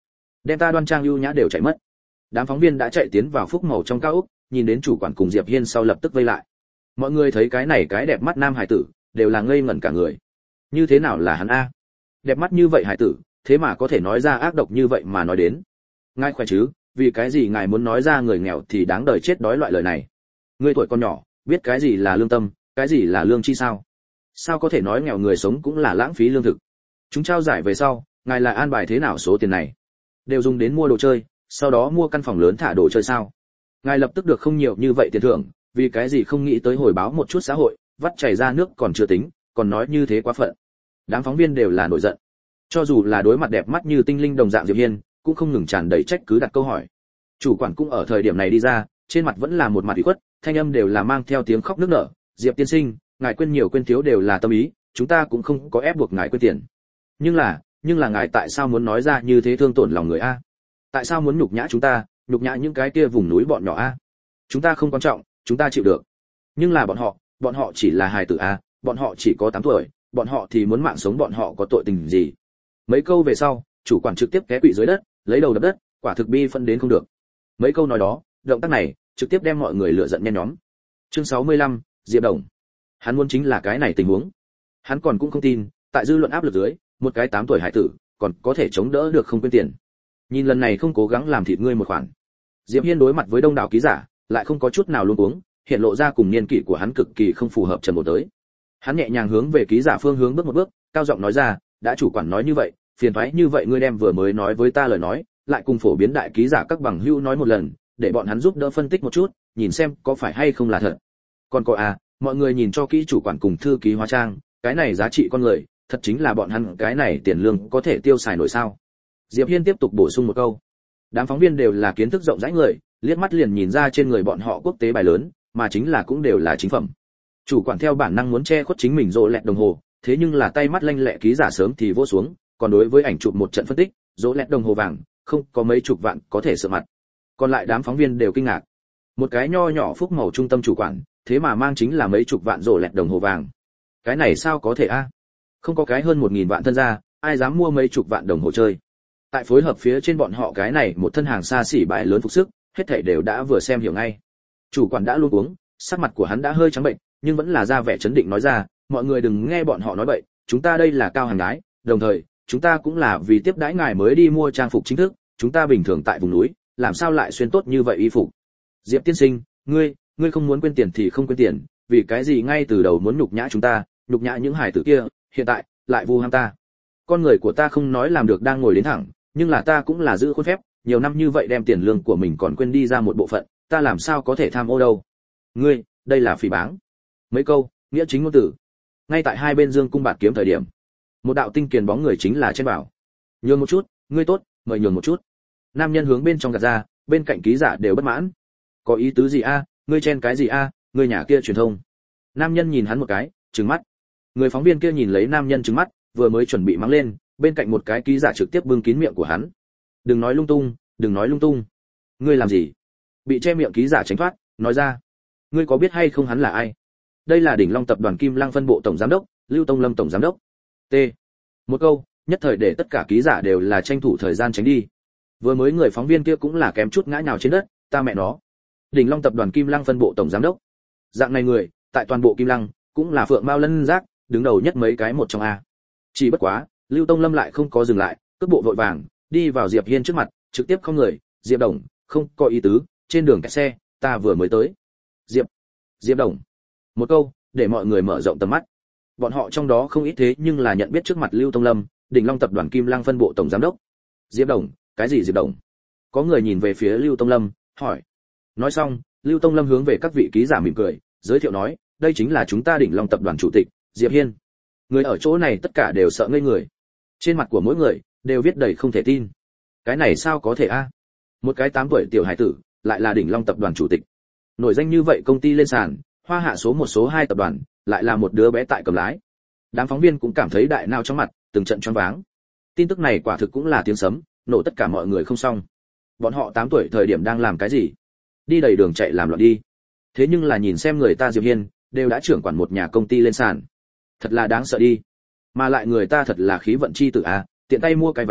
đem ta đoan trang ưu nhã đều chạy mất. Đám phóng viên đã chạy tiến vào phúc màu trong cao ốc, nhìn đến chủ quản cùng Diệp Hiên sau lập tức vây lại. Mọi người thấy cái này cái đẹp mắt nam hải tử, đều là ngây ngẩn cả người. Như thế nào là hắn a? Đẹp mắt như vậy hải tử, thế mà có thể nói ra ác độc như vậy mà nói đến. Ngài khỏe chứ, vì cái gì ngài muốn nói ra người nghèo thì đáng đời chết đói loại lời này? Người tuổi còn nhỏ, biết cái gì là lương tâm, cái gì là lương chi sao? Sao có thể nói nghèo người sống cũng là lãng phí lương thực? Chúng trao giải về sau, ngài là an bài thế nào số tiền này? Đều dùng đến mua đồ chơi, sau đó mua căn phòng lớn thả đồ chơi sao? Ngài lập tức được không nhiều như vậy tiền thưởng, vì cái gì không nghĩ tới hồi báo một chút xã hội, vắt chảy ra nước còn chưa tính, còn nói như thế quá phận. Đám phóng viên đều là nổi giận. Cho dù là đối mặt đẹp mắt như tinh linh đồng dạng Diệp Hiên, cũng không ngừng tràn đầy trách cứ đặt câu hỏi. Chủ quản cũng ở thời điểm này đi ra, trên mặt vẫn là một mặt ủy khuất, thanh âm đều là mang theo tiếng khóc nức nở. Diệp tiên sinh, ngài quên nhiều quên thiếu đều là tâm ý, chúng ta cũng không có ép buộc ngài quên tiền. Nhưng là, nhưng là ngài tại sao muốn nói ra như thế thương tổn lòng người a? Tại sao muốn nhục nhã chúng ta, nhục nhã những cái kia vùng núi bọn nhỏ a? Chúng ta không quan trọng, chúng ta chịu được. Nhưng là bọn họ, bọn họ chỉ là hài tử a, bọn họ chỉ có tám tuổi, bọn họ thì muốn mạng sống bọn họ có tội tình gì? Mấy câu về sau, chủ quản trực tiếp té quỵ dưới đất, lấy đầu đập đất, quả thực bi phân đến không được. Mấy câu nói đó, động tác này, trực tiếp đem mọi người lửa giận nhen nhóm. Chương sáu mươi lăm, Diệp Đồng. Hắn muốn chính là cái này tình huống. Hắn còn cũng không tin, tại dư luận áp lực dưới, một cái tám tuổi hải tử, còn có thể chống đỡ được không quên tiền. Nhìn lần này không cố gắng làm thịt ngươi một khoản. Diệp Hiên đối mặt với đông đảo ký giả, lại không có chút nào luống cuống, hiện lộ ra cùng niên kỷ của hắn cực kỳ không phù hợp trần một tới. Hắn nhẹ nhàng hướng về ký giả phương hướng bước một bước, cao giọng nói ra, đã chủ quản nói như vậy, phiền toái như vậy ngươi đem vừa mới nói với ta lời nói, lại cùng phổ biến đại ký giả các bằng hữu nói một lần, để bọn hắn giúp đỡ phân tích một chút, nhìn xem có phải hay không là thật. Còn có à, mọi người nhìn cho kỹ chủ quản cùng thư ký hóa trang, cái này giá trị con người, thật chính là bọn hắn cái này tiền lương có thể tiêu xài nổi sao? Diệp Hiên tiếp tục bổ sung một câu. Đám phóng viên đều là kiến thức rộng rãi người, liếc mắt liền nhìn ra trên người bọn họ quốc tế bài lớn, mà chính là cũng đều là chính phẩm. Chủ quản theo bản năng muốn che khuất chính mình rỗ lẹt đồng hồ, thế nhưng là tay mắt lanh lẹ ký giả sớm thì vỗ xuống, còn đối với ảnh chụp một trận phân tích, rỗ lẹt đồng hồ vàng, không có mấy chục vạn có thể sợ mặt. Còn lại đám phóng viên đều kinh ngạc. Một cái nho nhỏ phúc màu trung tâm chủ quản, thế mà mang chính là mấy chục vạn rỗ lẹt đồng hồ vàng. Cái này sao có thể a? Không có cái hơn một nghìn vạn thân gia, ai dám mua mấy chục vạn đồng hồ chơi. Tại phối hợp phía trên bọn họ cái này một thân hàng xa xỉ bại lớn phục sức, hết thảy đều đã vừa xem hiểu ngay. Chủ quản đã luôn uống, sắc mặt của hắn đã hơi trắng bệnh, nhưng vẫn là ra vẻ chấn định nói ra, mọi người đừng nghe bọn họ nói bậy, chúng ta đây là cao hàng gái, đồng thời, chúng ta cũng là vì tiếp đãi ngài mới đi mua trang phục chính thức, chúng ta bình thường tại vùng núi, làm sao lại xuyên tốt như vậy y phục. Diệp tiên sinh, ngươi, ngươi không muốn quên tiền thì không quên tiền, vì cái gì ngay từ đầu muốn nhục nhã chúng ta, nhục nhã những hải tử kia, hiện tại lại vu ham ta. Con người của ta không nói làm được đang ngồi đến thẳng, nhưng là ta cũng là giữ khuôn phép, nhiều năm như vậy đem tiền lương của mình còn quên đi ra một bộ phận, ta làm sao có thể tham ô đâu. Ngươi, đây là phỉ báng. Mấy câu, nghĩa chính ngôn tử. Ngay tại hai bên dương cung bạt kiếm thời điểm, một đạo tinh kiền bóng người chính là trên bảo. Nhường một chút, ngươi tốt, mời nhường một chút. Nam nhân hướng bên trong gạt ra, bên cạnh ký giả đều bất mãn. Có ý tứ gì a, ngươi chen cái gì a, ngươi nhà kia truyền thông. Nam nhân nhìn hắn một cái, trừng mắt. Người phóng viên kia nhìn lấy nam nhân trừng mắt, vừa mới chuẩn bị mắng lên, bên cạnh một cái ký giả trực tiếp bưng kín miệng của hắn. Đừng nói lung tung, đừng nói lung tung. Ngươi làm gì? Bị che miệng ký giả tránh thoát, nói ra. Ngươi có biết hay không hắn là ai? Đây là Đỉnh Long tập đoàn Kim Lăng phân bộ tổng giám đốc, Lưu Tông Lâm tổng giám đốc. T. Một câu, nhất thời để tất cả ký giả đều là tranh thủ thời gian tránh đi. Vừa mới người phóng viên kia cũng là kém chút ngã nhào trên đất, ta mẹ nó. Đỉnh Long tập đoàn Kim Lăng phân bộ tổng giám đốc. Dạng này người, tại toàn bộ Kim Lăng, cũng là phượng mao lân giác, đứng đầu nhất mấy cái một trong a. Chỉ bất quá, Lưu Tông Lâm lại không có dừng lại, cước bộ vội vàng, đi vào Diệp Hiên trước mặt, trực tiếp không người, Diệp Đồng, không có ý tứ, trên đường kẹt xe, ta vừa mới tới. Diệp, Diệp Đồng. Một câu, để mọi người mở rộng tầm mắt. Bọn họ trong đó không ít thế nhưng là nhận biết trước mặt Lưu Tông Lâm, Đỉnh Long tập đoàn Kim Lăng phân bộ tổng giám đốc. Diệp Đồng, cái gì Diệp Đồng? Có người nhìn về phía Lưu Tông Lâm, hỏi. Nói xong, Lưu Tông Lâm hướng về các vị ký giả mỉm cười, giới thiệu nói, đây chính là chúng ta Đỉnh Long tập đoàn chủ tịch, Diệp Hiên. Người ở chỗ này tất cả đều sợ ngây người. Trên mặt của mỗi người đều viết đầy không thể tin. Cái này sao có thể a? Một cái tám tuổi tiểu hải tử, lại là Đỉnh Long tập đoàn chủ tịch. Nổi danh như vậy công ty lên sàn, hoa hạ số một số hai tập đoàn, lại là một đứa bé tại cầm lái. Đám phóng viên cũng cảm thấy đại nao trong mặt, từng trận choáng váng. Tin tức này quả thực cũng là tiếng sấm, nổ tất cả mọi người không xong. Bọn họ tám tuổi thời điểm đang làm cái gì? Đi đầy đường chạy làm loạn đi. Thế nhưng là nhìn xem người ta Diệp Hiên, đều đã trưởng quản một nhà công ty lên sàn. Thật là đáng sợ đi. Mà lại người ta thật là khí vận chi tử a, tiện tay mua cái vé,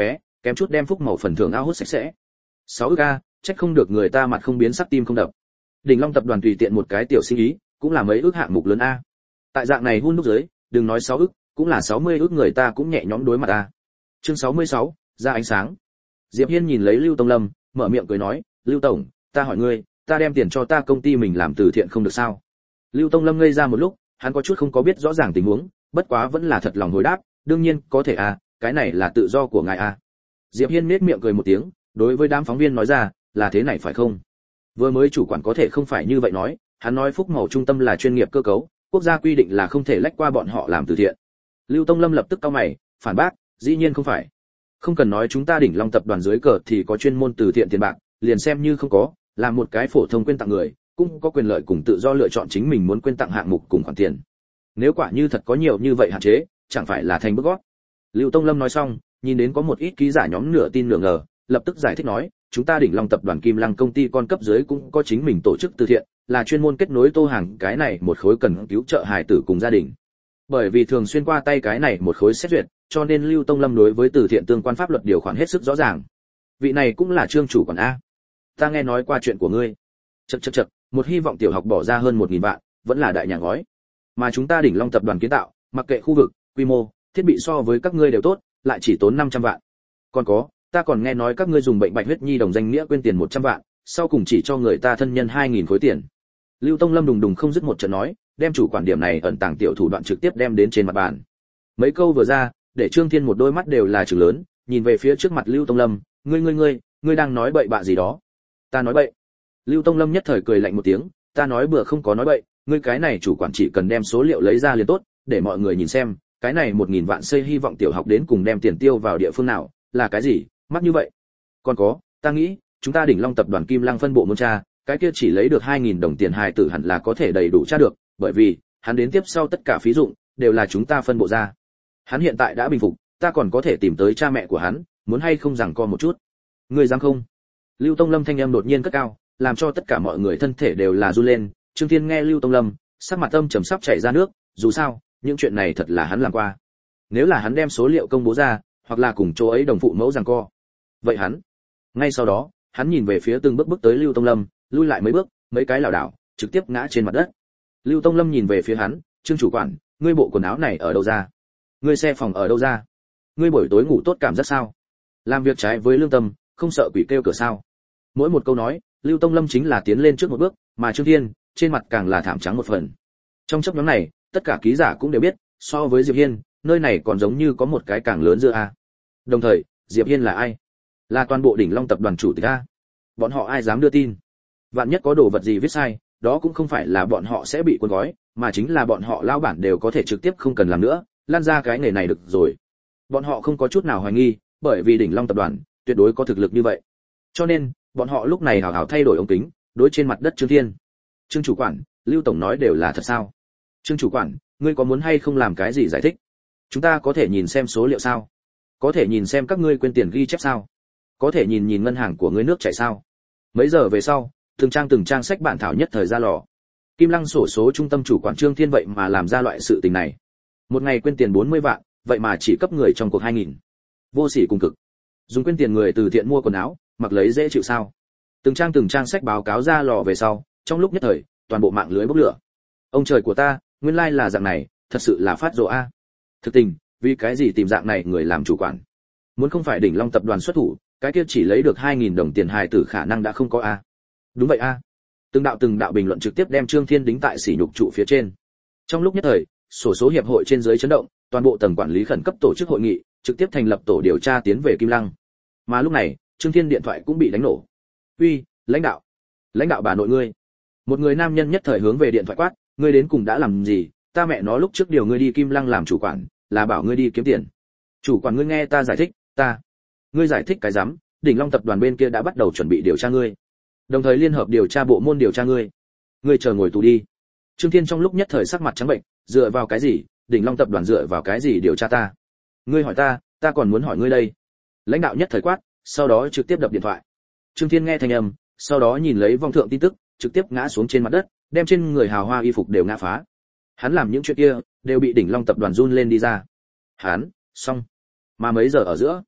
kém chút đem Phúc Mậu phần thưởng ao hút sạch sẽ. sáu ức a, trách không được người ta mặt không biến sắc tim không đập. Đỉnh Long tập đoàn tùy tiện một cái tiểu sinh ý, cũng là mấy ước hạng mục lớn a. Tại dạng này hun đúc dưới, đừng nói sáu ức, cũng là sáu mươi ức người ta cũng nhẹ nhõm đối mặt a. Chương sáu mươi sáu, ra ánh sáng. Diệp Hiên nhìn lấy Lưu Tông Lâm, mở miệng cười nói, "Lưu tổng, ta hỏi ngươi, ta đem tiền cho ta công ty mình làm từ thiện không được sao?" Lưu Tông Lâm ngây ra một lúc, hắn có chút không có biết rõ ràng tình huống, bất quá vẫn là thật lòng hồi đáp, "Đương nhiên, có thể a, cái này là tự do của ngài a." Diệp Hiên nhếch miệng cười một tiếng, đối với đám phóng viên nói ra, "Là thế này phải không? Vừa mới chủ quản có thể không phải như vậy nói, hắn nói Phúc Mậu trung tâm là chuyên nghiệp cơ cấu, quốc gia quy định là không thể lách qua bọn họ làm từ thiện." Lưu Tông Lâm lập tức cau mày, phản bác, "Dĩ nhiên không phải. Không cần nói chúng ta Đỉnh Long tập đoàn dưới cờ thì có chuyên môn từ thiện tiền bạc, liền xem như không có, làm một cái phổ thông quyên tặng người, cũng có quyền lợi cùng tự do lựa chọn chính mình muốn quyên tặng hạng mục cùng khoản tiền. Nếu quả như thật có nhiều như vậy hạn chế, chẳng phải là thành bước gót." Lưu Tông Lâm nói xong, nhìn đến có một ít ký giả nhóm nửa tin nửa ngờ, lập tức giải thích nói, "Chúng ta Đỉnh Long tập đoàn Kim Lăng công ty con cấp dưới cũng có chính mình tổ chức từ thiện, là chuyên môn kết nối Tô Hàng cái này một khối cần cứu trợ hài tử cùng gia đình. Bởi vì thường xuyên qua tay cái này một khối xét duyệt, cho nên Lưu Tông Lâm đối với từ thiện tương quan pháp luật điều khoản hết sức rõ ràng. Vị này cũng là trương chủ quản a. Ta nghe nói qua chuyện của ngươi." Chậc chậc chậc, một hy vọng tiểu học bỏ ra hơn một nghìn vạn, vẫn là đại nhà ngói. Mà chúng ta Đỉnh Long tập đoàn kiến tạo, mặc kệ khu vực, quy mô, thiết bị so với các ngươi đều tốt, lại chỉ tốn năm trăm vạn. Còn có, ta còn nghe nói các ngươi dùng bệnh bạch huyết nhi đồng danh nghĩa quyên tiền một trăm vạn, sau cùng chỉ cho người ta thân nhân hai nghìn khối tiền. Lưu Tông Lâm đùng đùng không dứt một trận nói, đem chủ quản điểm này ẩn tàng tiểu thủ đoạn trực tiếp đem đến trên mặt bàn. Mấy câu vừa ra, để Trương Thiên một đôi mắt đều là trừng lớn, nhìn về phía trước mặt Lưu Tông Lâm, "Ngươi ngươi ngươi, ngươi đang nói bậy bạ gì đó?" "Ta nói bậy." Lưu Tông Lâm nhất thời cười lạnh một tiếng, "Ta nói bừa không có nói bậy, ngươi cái này chủ quản chỉ cần đem số liệu lấy ra liền tốt, để mọi người nhìn xem, cái này một nghìn vạn xây hy vọng tiểu học đến cùng đem tiền tiêu vào địa phương nào, là cái gì, mắc như vậy. Còn có, ta nghĩ, chúng ta Đỉnh Long tập đoàn Kim Lăng phân bộ muốn tra, cái kia chỉ lấy được hai nghìn đồng tiền hài tử hẳn là có thể đầy đủ tra được, bởi vì, hắn đến tiếp sau tất cả phí dụng đều là chúng ta phân bộ ra. Hắn hiện tại đã bình phục, ta còn có thể tìm tới cha mẹ của hắn, muốn hay không giằng co một chút." "Ngươi dám không?" Lưu Tông Lâm thanh âm đột nhiên cất cao, làm cho tất cả mọi người thân thể đều là run lên. Trương Thiên nghe Lưu Tông Lâm, sắc mặt âm trầm sắp chảy ra nước, dù sao, những chuyện này thật là hắn làm qua. Nếu là hắn đem số liệu công bố ra, hoặc là cùng chỗ ấy đồng phụ mẫu giằng co, vậy hắn. Ngay sau đó, hắn nhìn về phía từng bước bước tới Lưu Tông Lâm, lui lại mấy bước, mấy cái lảo đảo, trực tiếp ngã trên mặt đất. Lưu Tông Lâm nhìn về phía hắn, "Trương chủ quản, ngươi bộ quần áo này ở đâu ra? Ngươi xe phòng ở đâu ra? Ngươi buổi tối ngủ tốt cảm giác sao? Làm việc trái với lương tâm, không sợ quỷ kêu cửa sao?" Mỗi một câu nói, Lưu Tông Lâm chính là tiến lên trước một bước, mà Trương Thiên, trên mặt càng là thảm trắng một phần. Trong chốc ngắn này, tất cả ký giả cũng đều biết, so với Diệp Hiên, nơi này còn giống như có một cái càng lớn giữa a. Đồng thời, Diệp Hiên là ai? Là toàn bộ Đỉnh Long tập đoàn chủ tịch a. Bọn họ ai dám đưa tin? Vạn nhất có đồ vật gì viết sai, đó cũng không phải là bọn họ sẽ bị cuốn gói, mà chính là bọn họ lao bản đều có thể trực tiếp không cần làm nữa, lan ra cái nghề này được rồi. Bọn họ không có chút nào hoài nghi, bởi vì Đỉnh Long tập đoàn tuyệt đối có thực lực như vậy. Cho nên, bọn họ lúc này hào hào thay đổi ống kính, đối trên mặt đất Trương Thiên. "Trương chủ quản, Lưu tổng nói đều là thật sao? Trương chủ quản, ngươi có muốn hay không làm cái gì giải thích? Chúng ta có thể nhìn xem số liệu sao? Có thể nhìn xem các ngươi quên tiền ghi chép sao? Có thể nhìn nhìn ngân hàng của ngươi nước chảy sao?" Mấy giờ về sau, từng trang từng trang sách bản thảo nhất thời ra lò. Kim Lăng sổ số trung tâm chủ quản Trương Thiên vậy mà làm ra loại sự tình này. Một ngày quên tiền bốn mươi vạn, vậy mà chỉ cấp người trong cuộc hai nghìn. Vô sỉ cùng cực. Dùng quên tiền người từ thiện mua quần áo, mặc lấy dễ chịu sao? Từng trang từng trang sách báo cáo ra lò về sau, trong lúc nhất thời, toàn bộ mạng lưới bốc lửa. Ông trời của ta, nguyên lai là dạng này, thật sự là phát rồ a. Thực tình, vì cái gì tìm dạng này người làm chủ quản? Muốn không phải Đỉnh Long tập đoàn xuất thủ, cái kia chỉ lấy được hai nghìn đồng tiền hài tử khả năng đã không có a. Đúng vậy a. Từng đạo từng đạo bình luận trực tiếp đem Trương Thiên đính tại sỉ nhục trụ phía trên. Trong lúc nhất thời, sổ số hiệp hội trên dưới chấn động, toàn bộ tầng quản lý khẩn cấp tổ chức hội nghị, trực tiếp thành lập tổ điều tra tiến về Kim Lăng. Mà lúc này, Trương Thiên điện thoại cũng bị đánh nổ. "Uy, lãnh đạo, lãnh đạo bà nội ngươi." Một người nam nhân nhất thời hướng về điện thoại quát, "Ngươi đến cùng đã làm gì? Ta mẹ nó lúc trước điều ngươi đi Kim Lăng làm chủ quản, là bảo ngươi đi kiếm tiền. Chủ quản ngươi nghe ta giải thích, ta." "Ngươi giải thích cái rắm, Đỉnh Long tập đoàn bên kia đã bắt đầu chuẩn bị điều tra ngươi. Đồng thời liên hợp điều tra bộ môn điều tra ngươi. Ngươi chờ ngồi tù đi." Trương Thiên trong lúc nhất thời sắc mặt trắng bệnh, dựa vào cái gì, Đỉnh Long tập đoàn dựa vào cái gì điều tra ta? Ngươi hỏi ta, ta còn muốn hỏi ngươi đây. Lãnh đạo nhất thời quát, sau đó trực tiếp đập điện thoại. Trương Thiên nghe thanh âm, sau đó nhìn lấy vong thượng tin tức, trực tiếp ngã xuống trên mặt đất, đem trên người hào hoa y phục đều ngã phá. Hắn làm những chuyện kia, đều bị Đỉnh Long tập đoàn run lên đi ra. Hắn, xong. Mà mấy giờ ở giữa,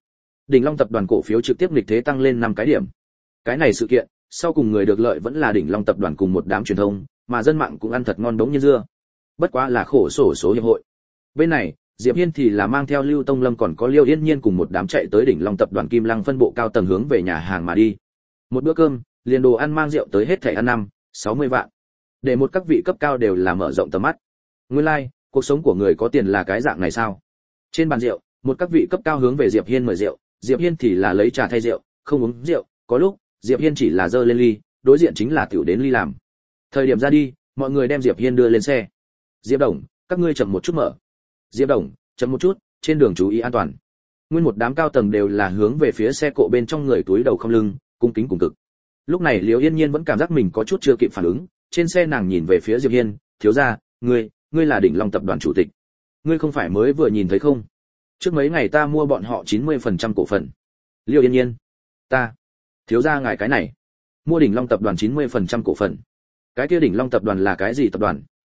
Đỉnh Long tập đoàn cổ phiếu trực tiếp nghịch thế tăng lên năm cái điểm. Cái này sự kiện, sau cùng người được lợi vẫn là Đỉnh Long tập đoàn cùng một đám truyền thông, mà dân mạng cũng ăn thật ngon đống như dưa. Bất quá là khổ sổ số hiệp hội. Bên này, Diệp Hiên thì là mang theo Lưu Tông Lâm còn có Liêu Yên Nhiên cùng một đám chạy tới Đỉnh Long tập đoàn Kim Lăng phân bộ cao tầng hướng về nhà hàng mà đi. Một bữa cơm, liền đồ ăn mang rượu tới hết thảy ăn năm, sáu mươi vạn. Để một các vị cấp cao đều là mở rộng tầm mắt. Nguyên lai, like, cuộc sống của người có tiền là cái dạng này sao? Trên bàn rượu, một các vị cấp cao hướng về Diệp Hiên mời rượu, Diệp Hiên thì là lấy trà thay rượu, không uống rượu, có lúc, Diệp Hiên chỉ là giơ lên ly, đối diện chính là tiểu đến ly làm. Thời điểm ra đi, mọi người đem Diệp Hiên đưa lên xe. Diệp Đồng, các ngươi chậm một chút mở. Diệp Đồng, chậm một chút, trên đường chú ý an toàn. Nguyên một đám cao tầng đều là hướng về phía xe cộ bên trong người túi đầu không lưng, cung kính cùng cực. Lúc này Liễu Yên Nhiên vẫn cảm giác mình có chút chưa kịp phản ứng, trên xe nàng nhìn về phía Diệp Hiên, thiếu gia, ngươi, ngươi là Đỉnh Long tập đoàn chủ tịch. Ngươi không phải mới vừa nhìn thấy không? Trước mấy ngày ta mua bọn họ chín mươi phần trăm cổ phần. Liễu Yên Nhiên, ta, thiếu gia ngài cái này, mua Đỉnh Long tập đoàn chín mươi phần trăm cổ phần. Cái kia Đỉnh Long tập đoàn là cái gì tập đoàn?